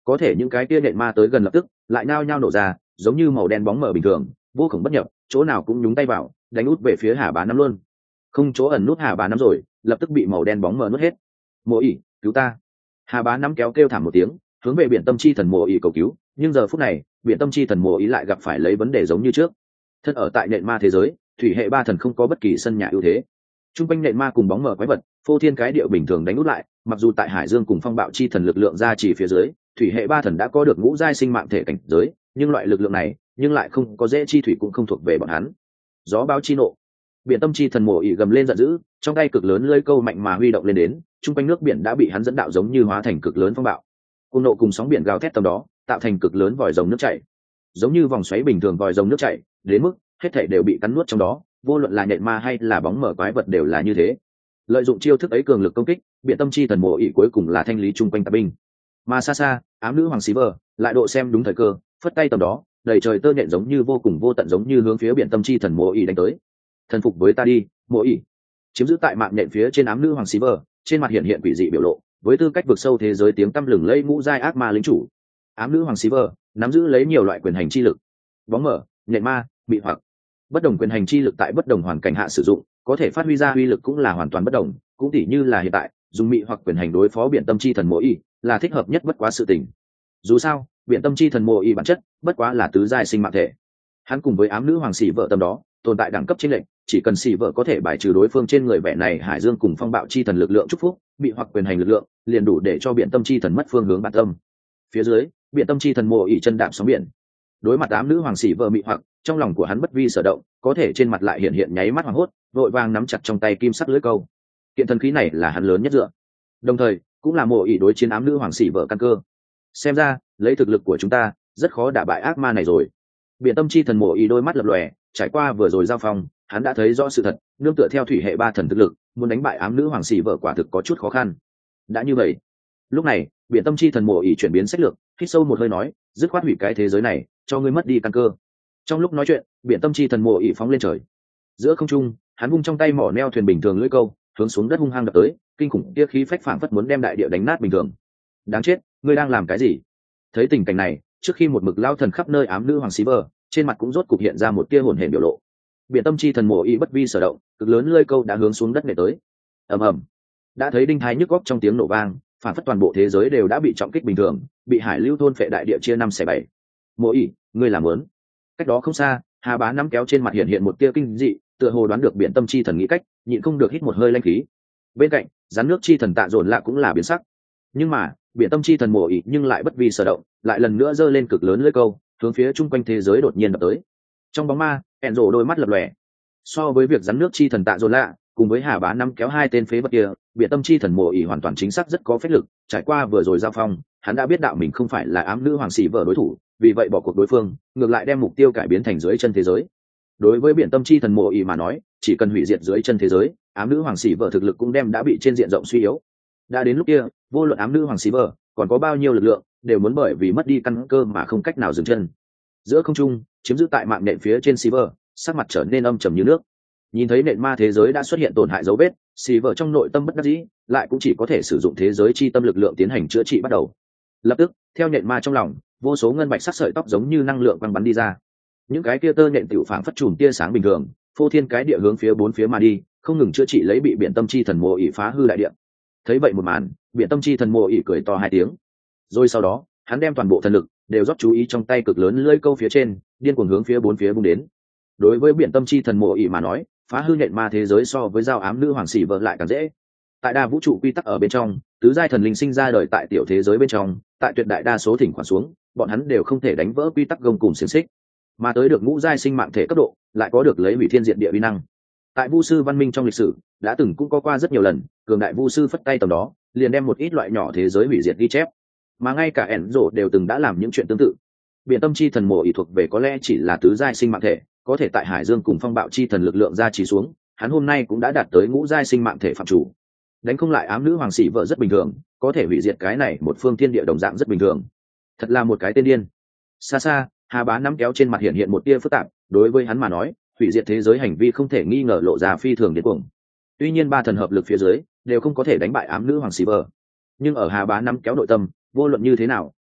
có thể những cái kia nện ma tới gần lập tức lại nhao nhao nổ ra, giống như màu đen bóng mờ bình thường, vô cùng bất nhập, chỗ nào cũng nhúng tay vào, đánh út về phía Hà Bá Nắm luôn. Không chỗ ẩn nút Hà Bá Nắm rồi, lập tức bị màu đen bóng mờ nuốt hết. Mộ ỉ, cứu ta! Hà Bá Nắm kéo kêu thảm một tiếng, hướng về biển tâm chi thần Mộ ỉ cầu cứu, nhưng giờ phút này, biển tâm chi thần Mộ ỉ lại gặp phải lấy vấn đề giống như trước. Thân ở tại nện ma thế giới, thủy hệ ba thần không có bất kỳ sân nhà ưu thế. Trung quanh nện ma cùng bóng mờ quái vật, phô thiên cái địa bình thường đánh út lại, mặc dù tại Hải Dương cùng phong bạo chi thần lực lượng ra chỉ phía dưới, thủy hệ ba thần đã có được ngũ giai sinh mạng thể cảnh giới, nhưng loại lực lượng này, nhưng lại không có dễ chi thủy cũng không thuộc về bọn hắn. Gió báo chi nộ, biển tâm chi thần Mộ ỉ gầm lên giận dữ, trong tay cực lớn lưỡi câu mạnh mà huy động lên đến, trung quanh nước biển đã bị hắn dẫn đạo giống như hóa thành cực lớn phong bạo. Cuồng nộ cùng sóng biển gào thét tầm đó, tạo thành cực lớn vòi rồng nước chảy, giống như vòng xoáy bình thường vòi rồng nước chảy, đến mức hết thảy đều bị cắn nuốt trong đó, vô luận là nhện ma hay là bóng mở quái vật đều là như thế. Lợi dụng chiêu thức ấy cường lực công kích, biển tâm chi thần Mộ ỉ cuối cùng là thanh lý trung quanh tạp binh. Mà xa xa, ám nữ hoàng Silver lại độ xem đúng thời cơ, phất tay tầm đó, đầy trời tơ nhện giống như vô cùng vô tận giống như hướng phía biển tâm chi thần Mộ ỉ đánh tới. Thần phục với ta đi, Mộ ỉ. Chiếm giữ tại mạng nhện phía trên ám nữ hoàng Silver, trên mặt hiện hiện quỷ dị biểu lộ, với tư cách vực sâu thế giới tiếng tăm lừng lẫy ngũ giai ác ma lính chủ. Ám nữ hoàng Silver nắm giữ lấy nhiều loại quyền hành chi lực, bóng mở, nhện ma, bị hoặc bất đồng quyền hành chi lực tại bất đồng hoàn cảnh hạ sử dụng, có thể phát huy ra uy lực cũng là hoàn toàn bất đồng, cũng tỉ như là hiện tại dùng mị hoặc quyền hành đối phó biển tâm chi thần Mộ ỉ là thích hợp nhất bất quá sự tình. Dù sao biển tâm chi thần Mộ ỉ bản chất bất quá là tứ giai sinh mạng thể, hắn cùng với ám nữ hoàng xỉ vợ tầm đó tồn tại đẳng cấp trên lệnh, chỉ cần xỉ vợ có thể bài trừ đối phương trên người vẻ này Hải Dương cùng phong bạo chi thần lực lượng chúc phúc, bị hoặc quyền hành lực lượng liền đủ để cho biển tâm chi thần mất phương hướng bản tâm. Phía dưới biển tâm chi thần Mộ ỉ chân đạp sóng biển, đối mặt ám nữ hoàng xỉ vợ mị hoặc, trong lòng của hắn bất vi sở động, có thể trên mặt lại hiện hiện nháy mắt hoảng hốt, vội vàng nắm chặt trong tay kim sắc lưỡi câu. Kiện thần khí này là hắn lớn nhất dựa, đồng thời cũng là Mộ ỉ đối chiến ám nữ hoàng xỉ vợ căn cơ. Xem ra lấy thực lực của chúng ta rất khó đả bại ác ma này rồi. Biển tâm chi thần Mộ ỉ đôi mắt lập lòe, trải qua vừa rồi giao phong, hắn đã thấy rõ sự thật, nương tựa theo thủy hệ ba thần thực lực, muốn đánh bại ám nữ hoàng xỉ vợ quả thực có chút khó khăn. Đã như vậy, lúc này biển tâm chi thần Mộ ỉ chuyển biến sách lược, hít sâu một hơi nói, dứt khoát hủy cái thế giới này, cho ngươi mất đi căn cơ. Trong lúc nói chuyện, biển tâm chi thần Mộ ỉ phóng lên trời, giữa không trung hắn vung trong tay mỏ neo thuyền bình thường lưỡi câu, hướng xuống đất hung hăng đập tới, kinh khủng tia khí phách phảng phất muốn đem đại địa đánh nát bình thường. Đáng chết, ngươi đang làm cái gì? Thấy tình cảnh này, trước khi một mực lao thần khắp nơi ám nữ hoàng Silver, trên mặt cũng rốt cục hiện ra một tia hồn hển biểu lộ. Biển tâm chi thần Mộ ỉ bất vi sở động, cực lớn lưỡi câu đã hướng xuống đất nện tới. Ầm ầm, đã thấy đinh thái nhức góc trong tiếng nổ vang, phảng phất toàn bộ thế giới đều đã bị trọng kích bình thường, bị hải lưu thôn phệ đại địa chia năm xẻ bảy. Mộ ỉ, ngươi làm lớn. Cách đó không xa, Hà Bá nắm kéo trên mặt hiện hiện một tia kinh dị, tựa hồ đoán được biển tâm chi thần nghĩ cách, nhịn không được hít một hơi lanh khí. Bên cạnh rắn nước chi thần Tạ Dồn lạ cũng là biến sắc, nhưng mà biển tâm chi thần Mộ ỉ nhưng lại bất vi sở động, lại lần nữa giơ lên cực lớn lưỡi câu, hướng phía chung quanh thế giới đột nhiên đập tới. Trong bóng ma, ẻn rộ đôi mắt lập lòe. So với việc rắn nước chi thần Tạ Dồn lạ cùng với Hà Bá nắm kéo hai tên phế vật kia, biển tâm chi thần Mộ ỉ hoàn toàn chính xác rất có phép lực, trải qua vừa rồi giao phong, hắn đã biết đạo mình không phải là ám nữ hoàng xỉ vợ đối thủ, vì vậy bỏ cuộc đối phương, ngược lại đem mục tiêu cải biến thành dưới chân thế giới. Đối với biển tâm chi thần Mộ ỉ mà nói, chỉ cần hủy diệt dưới chân thế giới, ám nữ hoàng xỉ vợ thực lực cũng đem đã bị trên diện rộng suy yếu. Đã đến lúc kia, vô luận ám nữ hoàng xỉ vợ còn có bao nhiêu lực lượng, đều muốn bởi vì mất đi căn cơ mà không cách nào dừng chân. Giữa không trung, chiếm giữ tại mạng nện phía trên xỉ vợ, sắc mặt trở nên âm trầm như nước. Nhìn thấy nện ma thế giới đã xuất hiện tổn hại dấu vết, xỉ vợ trong nội tâm bất đắc dĩ, lại cũng chỉ có thể sử dụng thế giới chi tâm lực lượng tiến hành chữa trị bắt đầu. Lập tức, theo nện ma trong lòng, vô số ngân bạch sắc sợi tóc giống như năng lượng quăng bắn đi ra. Những cái kia tơ nện tiểu phảng phất chùm tia sáng bình thường, phô thiên cái địa hướng phía bốn phía mà đi, không ngừng chữa trị lấy bị biển tâm chi thần Mộ ỉ phá hư đại địa. Thấy vậy một màn, biển tâm chi thần Mộ ỉ cười to hai tiếng, rồi sau đó hắn đem toàn bộ thần lực đều rót chú ý trong tay cực lớn lưỡi câu phía trên, điên cuồng hướng phía bốn phía bung đến. Đối với biển tâm chi thần Mộ ỉ mà nói, phá hư nện ma thế giới so với giao ám nữ hoàng xỉ vợ lại càng dễ. Tại đa vũ trụ quy tắc ở bên trong, tứ giai thần linh sinh ra đời tại tiểu thế giới bên trong, tại tuyệt đại đa số thỉnh khoản xuống, bọn hắn đều không thể đánh vỡ quy tắc gông cùng xiềng xích, mà tới được ngũ giai sinh mạng thể cấp độ, lại có được lấy hủy thiên diệt địa uy năng. Tại vu sư văn minh trong lịch sử, đã từng cũng có qua rất nhiều lần, cường đại vu sư phất tay tầm đó, liền đem một ít loại nhỏ thế giới hủy diệt ghi chép, mà ngay cả ẻn rộ đều từng đã làm những chuyện tương tự. Biển tâm chi thần Mộ ỉ thuộc về có lẽ chỉ là tứ giai sinh mạng thể, có thể tại Hải Dương cùng phong bạo chi thần lực lượng ra chỉ xuống, hắn hôm nay cũng đã đạt tới ngũ giai sinh mạng thể phạm chủ. Đánh không lại ám nữ hoàng xỉ vợ rất bình thường, có thể hủy diệt cái này một phương thiên địa đồng dạng rất bình thường. Thật là một cái tên điên. Xa xa, Hà Bá nắm kéo trên mặt hiện hiện một tia phức tạp, đối với hắn mà nói, hủy diệt thế giới hành vi không thể nghi ngờ lộ ra phi thường điên cuồng. Tuy nhiên ba thần hợp lực phía dưới đều không có thể đánh bại ám nữ hoàng xỉ vợ, nhưng ở Hà Bá nắm kéo nội tâm, vô luận như thế nào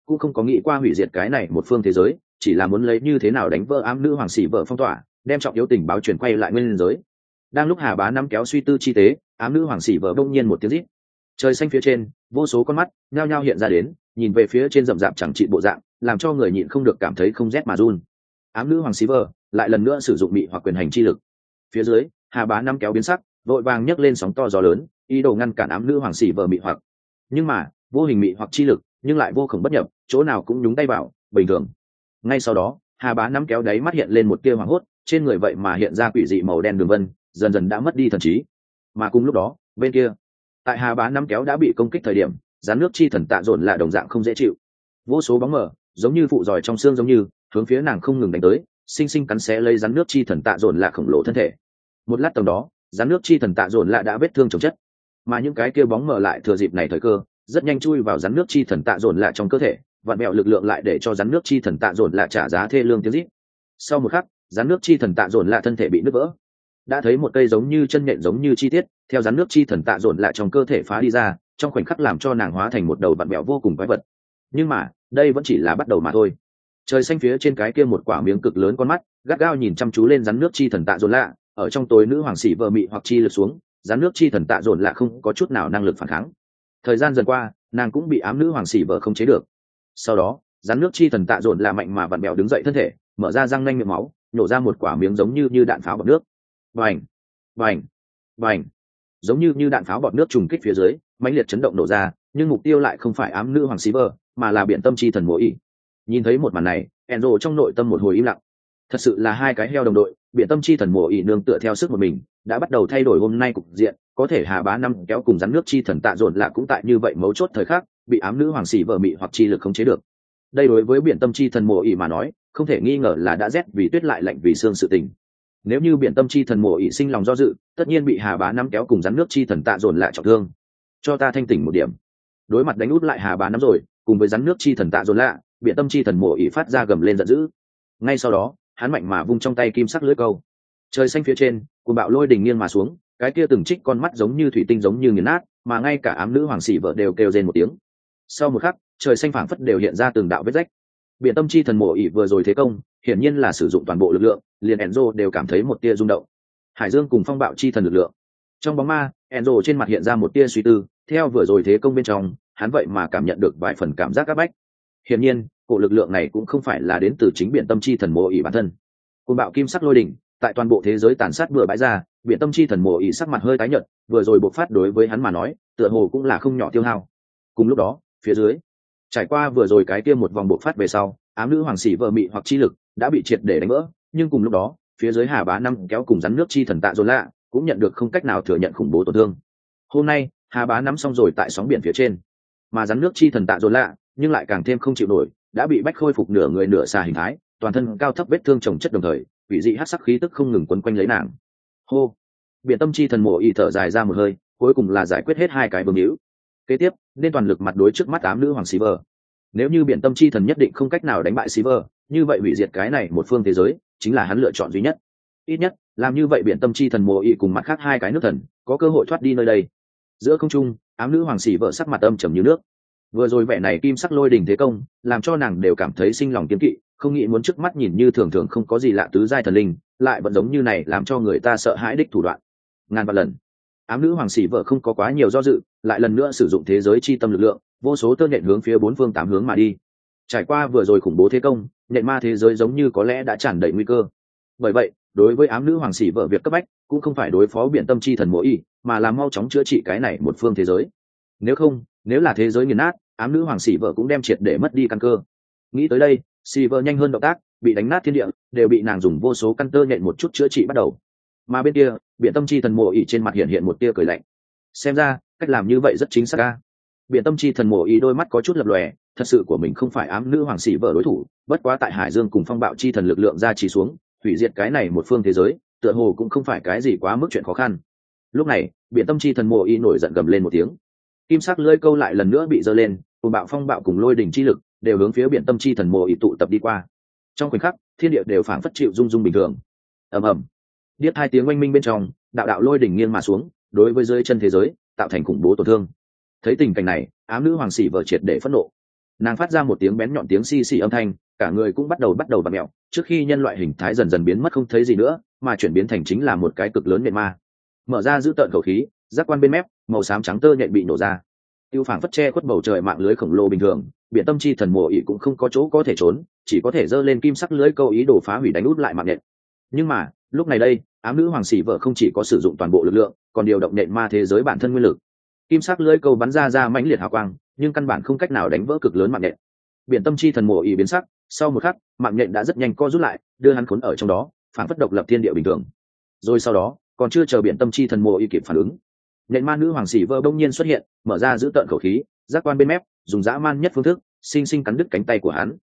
cũng không có nghĩ qua hủy diệt cái này một phương thế giới, chỉ là muốn lấy như thế nào đánh vỡ ám nữ hoàng xỉ vợ phong tỏa, đem trọng yếu tình báo truyền quay lại nguyên giới. Đang lúc Hà Bá nắm kéo suy tư chi tế, ám nữ hoàng xỉ vợ bỗng nhiên một tiếng rít. Trời xanh phía trên, vô số con mắt nhao nhao hiện ra đến, nhìn về phía trên rậm rạp chẳng trị bộ dạng, làm cho người nhịn không được cảm thấy không rét mà run. Ám nữ hoàng xỉ vợ lại lần nữa sử dụng mị hoặc quyền hành chi lực. Phía dưới, Hà Bá nắm kéo biến sắc, vội vàng nhấc lên sóng to gió lớn, ý đồ ngăn cản ám nữ hoàng xỉ vợ mị hoặc. Nhưng mà, vô hình mị hoặc chi lực, nhưng lại vô khổng bất nhập, chỗ nào cũng nhúng tay vào, bình thường. Ngay sau đó, Hà Bá nắm kéo đáy mắt hiện lên một tia hoảng hốt, trên người vậy mà hiện ra quỷ dị màu đen đường vân, dần dần đã mất đi thần trí. Mà cùng lúc đó, bên kia, tại Hà Bá nắm kéo đã bị công kích thời điểm, gián nước chi thần tạ dồn là đồng dạng không dễ chịu. Vô số bóng mờ, giống như phụ giỏi trong xương giống như, hướng phía nàng không ngừng đánh tới, sinh sinh cắn xé lấy rắn nước chi thần tạ dồn là khổng lồ thân thể. Một lát tầm đó, rắn nước chi thần tạ dồn là đã vết thương chồng chất, mà những cái kia bóng mờ lại thừa dịp này thời cơ, rất nhanh chui vào rắn nước chi thần tạ dồn là trong cơ thể, vặn mẹo lực lượng lại để cho rắn nước chi thần tạ dồn là trả giá thê lương tiếng rít. Sau một khắc, rắn nước chi thần tạ dồn là thân thể bị nứt vỡ. Đã thấy một cây giống như chân nhện giống như chi tiết, theo rắn nước chi thần tạ dồn lại trong cơ thể phá đi ra, trong khoảnh khắc làm cho nàng hóa thành một đầu vặn mẹo vô cùng quái vật. Nhưng mà, đây vẫn chỉ là bắt đầu mà thôi. Trời xanh phía trên cái kia một quả miếng cực lớn con mắt, gắt gao nhìn chăm chú lên rắn nước chi thần tạ dồn lạ, ở trong tối nữ hoàng sĩ vợ mị hoặc chi lực xuống, rắn nước chi thần tạ dồn lạ không có chút nào năng lực phản kháng. Thời gian dần qua, nàng cũng bị ám nữ hoàng sĩ vợ không chế được. Sau đó, rắn nước chi thần tạ dồn lạ mạnh mà vặn bẹo đứng dậy thân thể, mở ra răng nanh miệng máu, nhổ ra một quả miếng giống như như đạn pháo bọt nước. Bành, bành, bành, giống như như đạn pháo bọt nước trùng kích phía dưới, mãnh liệt chấn động nổ ra, nhưng mục tiêu lại không phải ám nữ hoàng sĩ vợ, mà là biển tâm chi thần mộ ỉ. Nhìn thấy một màn này, Enzo trong nội tâm một hồi im lặng. Thật sự là hai cái heo đồng đội, biển tâm chi thần mộ ỉ nương tựa theo sức một mình, đã bắt đầu thay đổi hôm nay cục diện, có thể Hà Bá năm kéo cùng rắn nước chi thần tạ dồn là cũng tại như vậy mấu chốt thời khắc, bị ám nữ hoàng sĩ vợ mị hoặc chi lực khống chế được. Đây đối với biển tâm chi thần mộ ỉ mà nói, không thể nghi ngờ là đã rét vì tuyết lại lạnh vì xương sự tình. Nếu như biển tâm chi thần mộ ỉ sinh lòng do dự, tất nhiên bị Hà Bá năm kéo cùng rắn nước chi thần tạ dồn lại trọng thương. Cho ta thanh tỉnh một điểm. Đối mặt đánh út lại Hà Bá năm rồi, cùng với rắn nước chi thần tạ dồn lạ, biển tâm chi thần mộ ỉ phát ra gầm lên giận dữ. Ngay sau đó, hắn mạnh mà vung trong tay kim sắc lưỡi câu. Trời xanh phía trên, cuồng bạo lôi đình nghiêng mà xuống, cái kia từng trích con mắt giống như thủy tinh giống như nghiền nát, mà ngay cả ám nữ hoàng sĩ vợ đều kêu rên một tiếng. Sau một khắc, trời xanh phảng phất đều hiện ra từng đạo vết rách. Biển tâm chi thần mộ ỉ vừa rồi thế công, hiển nhiên là sử dụng toàn bộ lực lượng, liền Enzo đều cảm thấy một tia rung động. Hải Dương cùng phong bạo chi thần lực lượng. Trong bóng ma, Enzo trên mặt hiện ra một tia suy tư, theo vừa rồi thế công bên trong, hắn vậy mà cảm nhận được vài phần cảm giác áp bách. Hiển nhiên, cổ lực lượng này cũng không phải là đến từ chính biển tâm chi thần mộ ỉ bản thân. Côn bạo kim sắc lôi đỉnh, tại toàn bộ thế giới tàn sát bừa bãi ra, biển tâm chi thần mộ ỉ sắc mặt hơi tái nhợt, vừa rồi bộc phát đối với hắn mà nói, tựa hồ cũng là không nhỏ tiêu hao. Cùng lúc đó, phía dưới, trải qua vừa rồi cái kia một vòng bộc phát về sau, ám nữ hoàng sĩ vợ mị hoặc chi lực đã bị triệt để đánh vỡ, nhưng cùng lúc đó, phía dưới Hà Bá năm kéo cùng rắn nước chi thần tạ dồn lạ cũng nhận được không cách nào thừa nhận khủng bố tổn thương. Hôm nay, Hà Bá nắm xong rồi tại sóng biển phía trên, mà rắn nước chi thần tạ dồn lạ nhưng lại càng thêm không chịu nổi, đã bị bách khôi phục nửa người nửa xà hình thái, toàn thân cao thấp vết thương chồng chất đồng thời, quỷ dị hắc sắc khí tức không ngừng quấn quanh lấy nàng. Hô, biển tâm chi thần mộ ỉ thở dài ra một hơi, cuối cùng là giải quyết hết hai cái vương hữu. Kế tiếp, nên toàn lực mặt đối trước mắt ám nữ hoàng Silver. Nếu như biển tâm chi thần nhất định không cách nào đánh bại Silver, như vậy hủy diệt cái này một phương thế giới chính là hắn lựa chọn duy nhất. Ít nhất, làm như vậy biển tâm chi thần mộ ỉ cùng mặt khác hai cái nước thần có cơ hội thoát đi nơi đây. Giữa không trung, ám nữ hoàng Silver sắc mặt âm trầm như nước. Vừa rồi vẻ này kim sắc lôi đỉnh thế công, làm cho nàng đều cảm thấy sinh lòng kiêng kỵ, không nghĩ muốn trước mắt nhìn như thường thường không có gì lạ tứ giai thần linh, lại vẫn giống như này làm cho người ta sợ hãi đích thủ đoạn. Ngàn vạn lần, ám nữ hoàng sĩ vợ không có quá nhiều do dự, lại lần nữa sử dụng thế giới chi tâm lực lượng, vô số tơ nhện hướng phía bốn phương tám hướng mà đi. Trải qua vừa rồi khủng bố thế công, nhện ma thế giới giống như có lẽ đã tràn đầy nguy cơ. Bởi vậy, đối với ám nữ hoàng sĩ vợ việc cấp bách cũng không phải đối phó biển tâm chi thần mỗi y, mà là mau chóng chữa trị cái này một phương thế giới. Nếu không, nếu là thế giới nghiền nát, ám nữ hoàng sĩ vợ cũng đem triệt để mất đi căn cơ. Nghĩ tới đây, sĩ vợ nhanh hơn động tác, bị đánh nát thiên địa đều bị nàng dùng vô số căn tơ nhện một chút chữa trị bắt đầu. Mà bên kia, biển tâm chi thần mộ ỉ trên mặt hiện hiện một tia cười lạnh. Xem ra, cách làm như vậy rất chính xác ca. Biển tâm chi thần mộ ỉ đôi mắt có chút lập lòe, thật sự của mình không phải ám nữ hoàng sĩ vợ đối thủ, bất quá tại Hải Dương cùng phong bạo chi thần lực lượng ra chỉ xuống, hủy diệt cái này một phương thế giới, tựa hồ cũng không phải cái gì quá mức chuyện khó khăn. Lúc này, biển tâm chi thần mộ ỉ nổi giận gầm lên một tiếng. Kim sắc lưỡi câu lại lần nữa bị giơ lên, cùng bạo phong bạo cùng lôi đỉnh chi lực đều hướng phía biển tâm chi thần mộ ỉ tụ tập đi qua. Trong khoảnh khắc, thiên địa đều phảng phất chịu rung rung bình thường. Ầm ầm. Điếc hai tiếng oanh minh bên trong, đạo đạo lôi đỉnh nghiêng mà xuống, đối với dưới chân thế giới tạo thành khủng bố tổn thương. Thấy tình cảnh này, ám nữ hoàng sĩ vợ triệt để phẫn nộ. Nàng phát ra một tiếng bén nhọn tiếng xì xì âm thanh, cả người cũng bắt đầu bắt đầu vặn mèo, trước khi nhân loại hình thái dần dần biến mất không thấy gì nữa, mà chuyển biến thành chính là một cái cực lớn nhện ma. Mở ra giữ tợn khẩu khí, giác quan bên mép màu xám trắng tơ nhện bị nổ ra, tiêu phảng phất che khuất bầu trời mạng lưới khổng lồ bình thường. Biển tâm chi thần mộ ỉ cũng không có chỗ có thể trốn, chỉ có thể giơ lên kim sắc lưới câu ý đồ phá hủy đánh út lại mạng nhện. Nhưng mà lúc này đây, ám nữ hoàng xỉ vợ không chỉ có sử dụng toàn bộ lực lượng, còn điều động nhện ma thế giới bản thân nguyên lực. Kim sắc lưới câu bắn ra ra mãnh liệt hào quang, nhưng căn bản không cách nào đánh vỡ cực lớn mạng nhện. Biển tâm chi thần mộ ỉ biến sắc, sau một khắc mạng nhện đã rất nhanh co rút lại, đưa hắn cuốn ở trong đó, phảng phất độc lập thiên địa bình thường. Rồi sau đó, còn chưa chờ biển tâm chi thần mộ ỉ kịp phản ứng, nhện ma nữ hoàng xỉ vợ bỗng nhiên xuất hiện, mở ra giữ tợn khẩu khí, giác quan bên mép dùng dã man nhất phương thức sinh sinh cắn đứt cánh tay của hắn.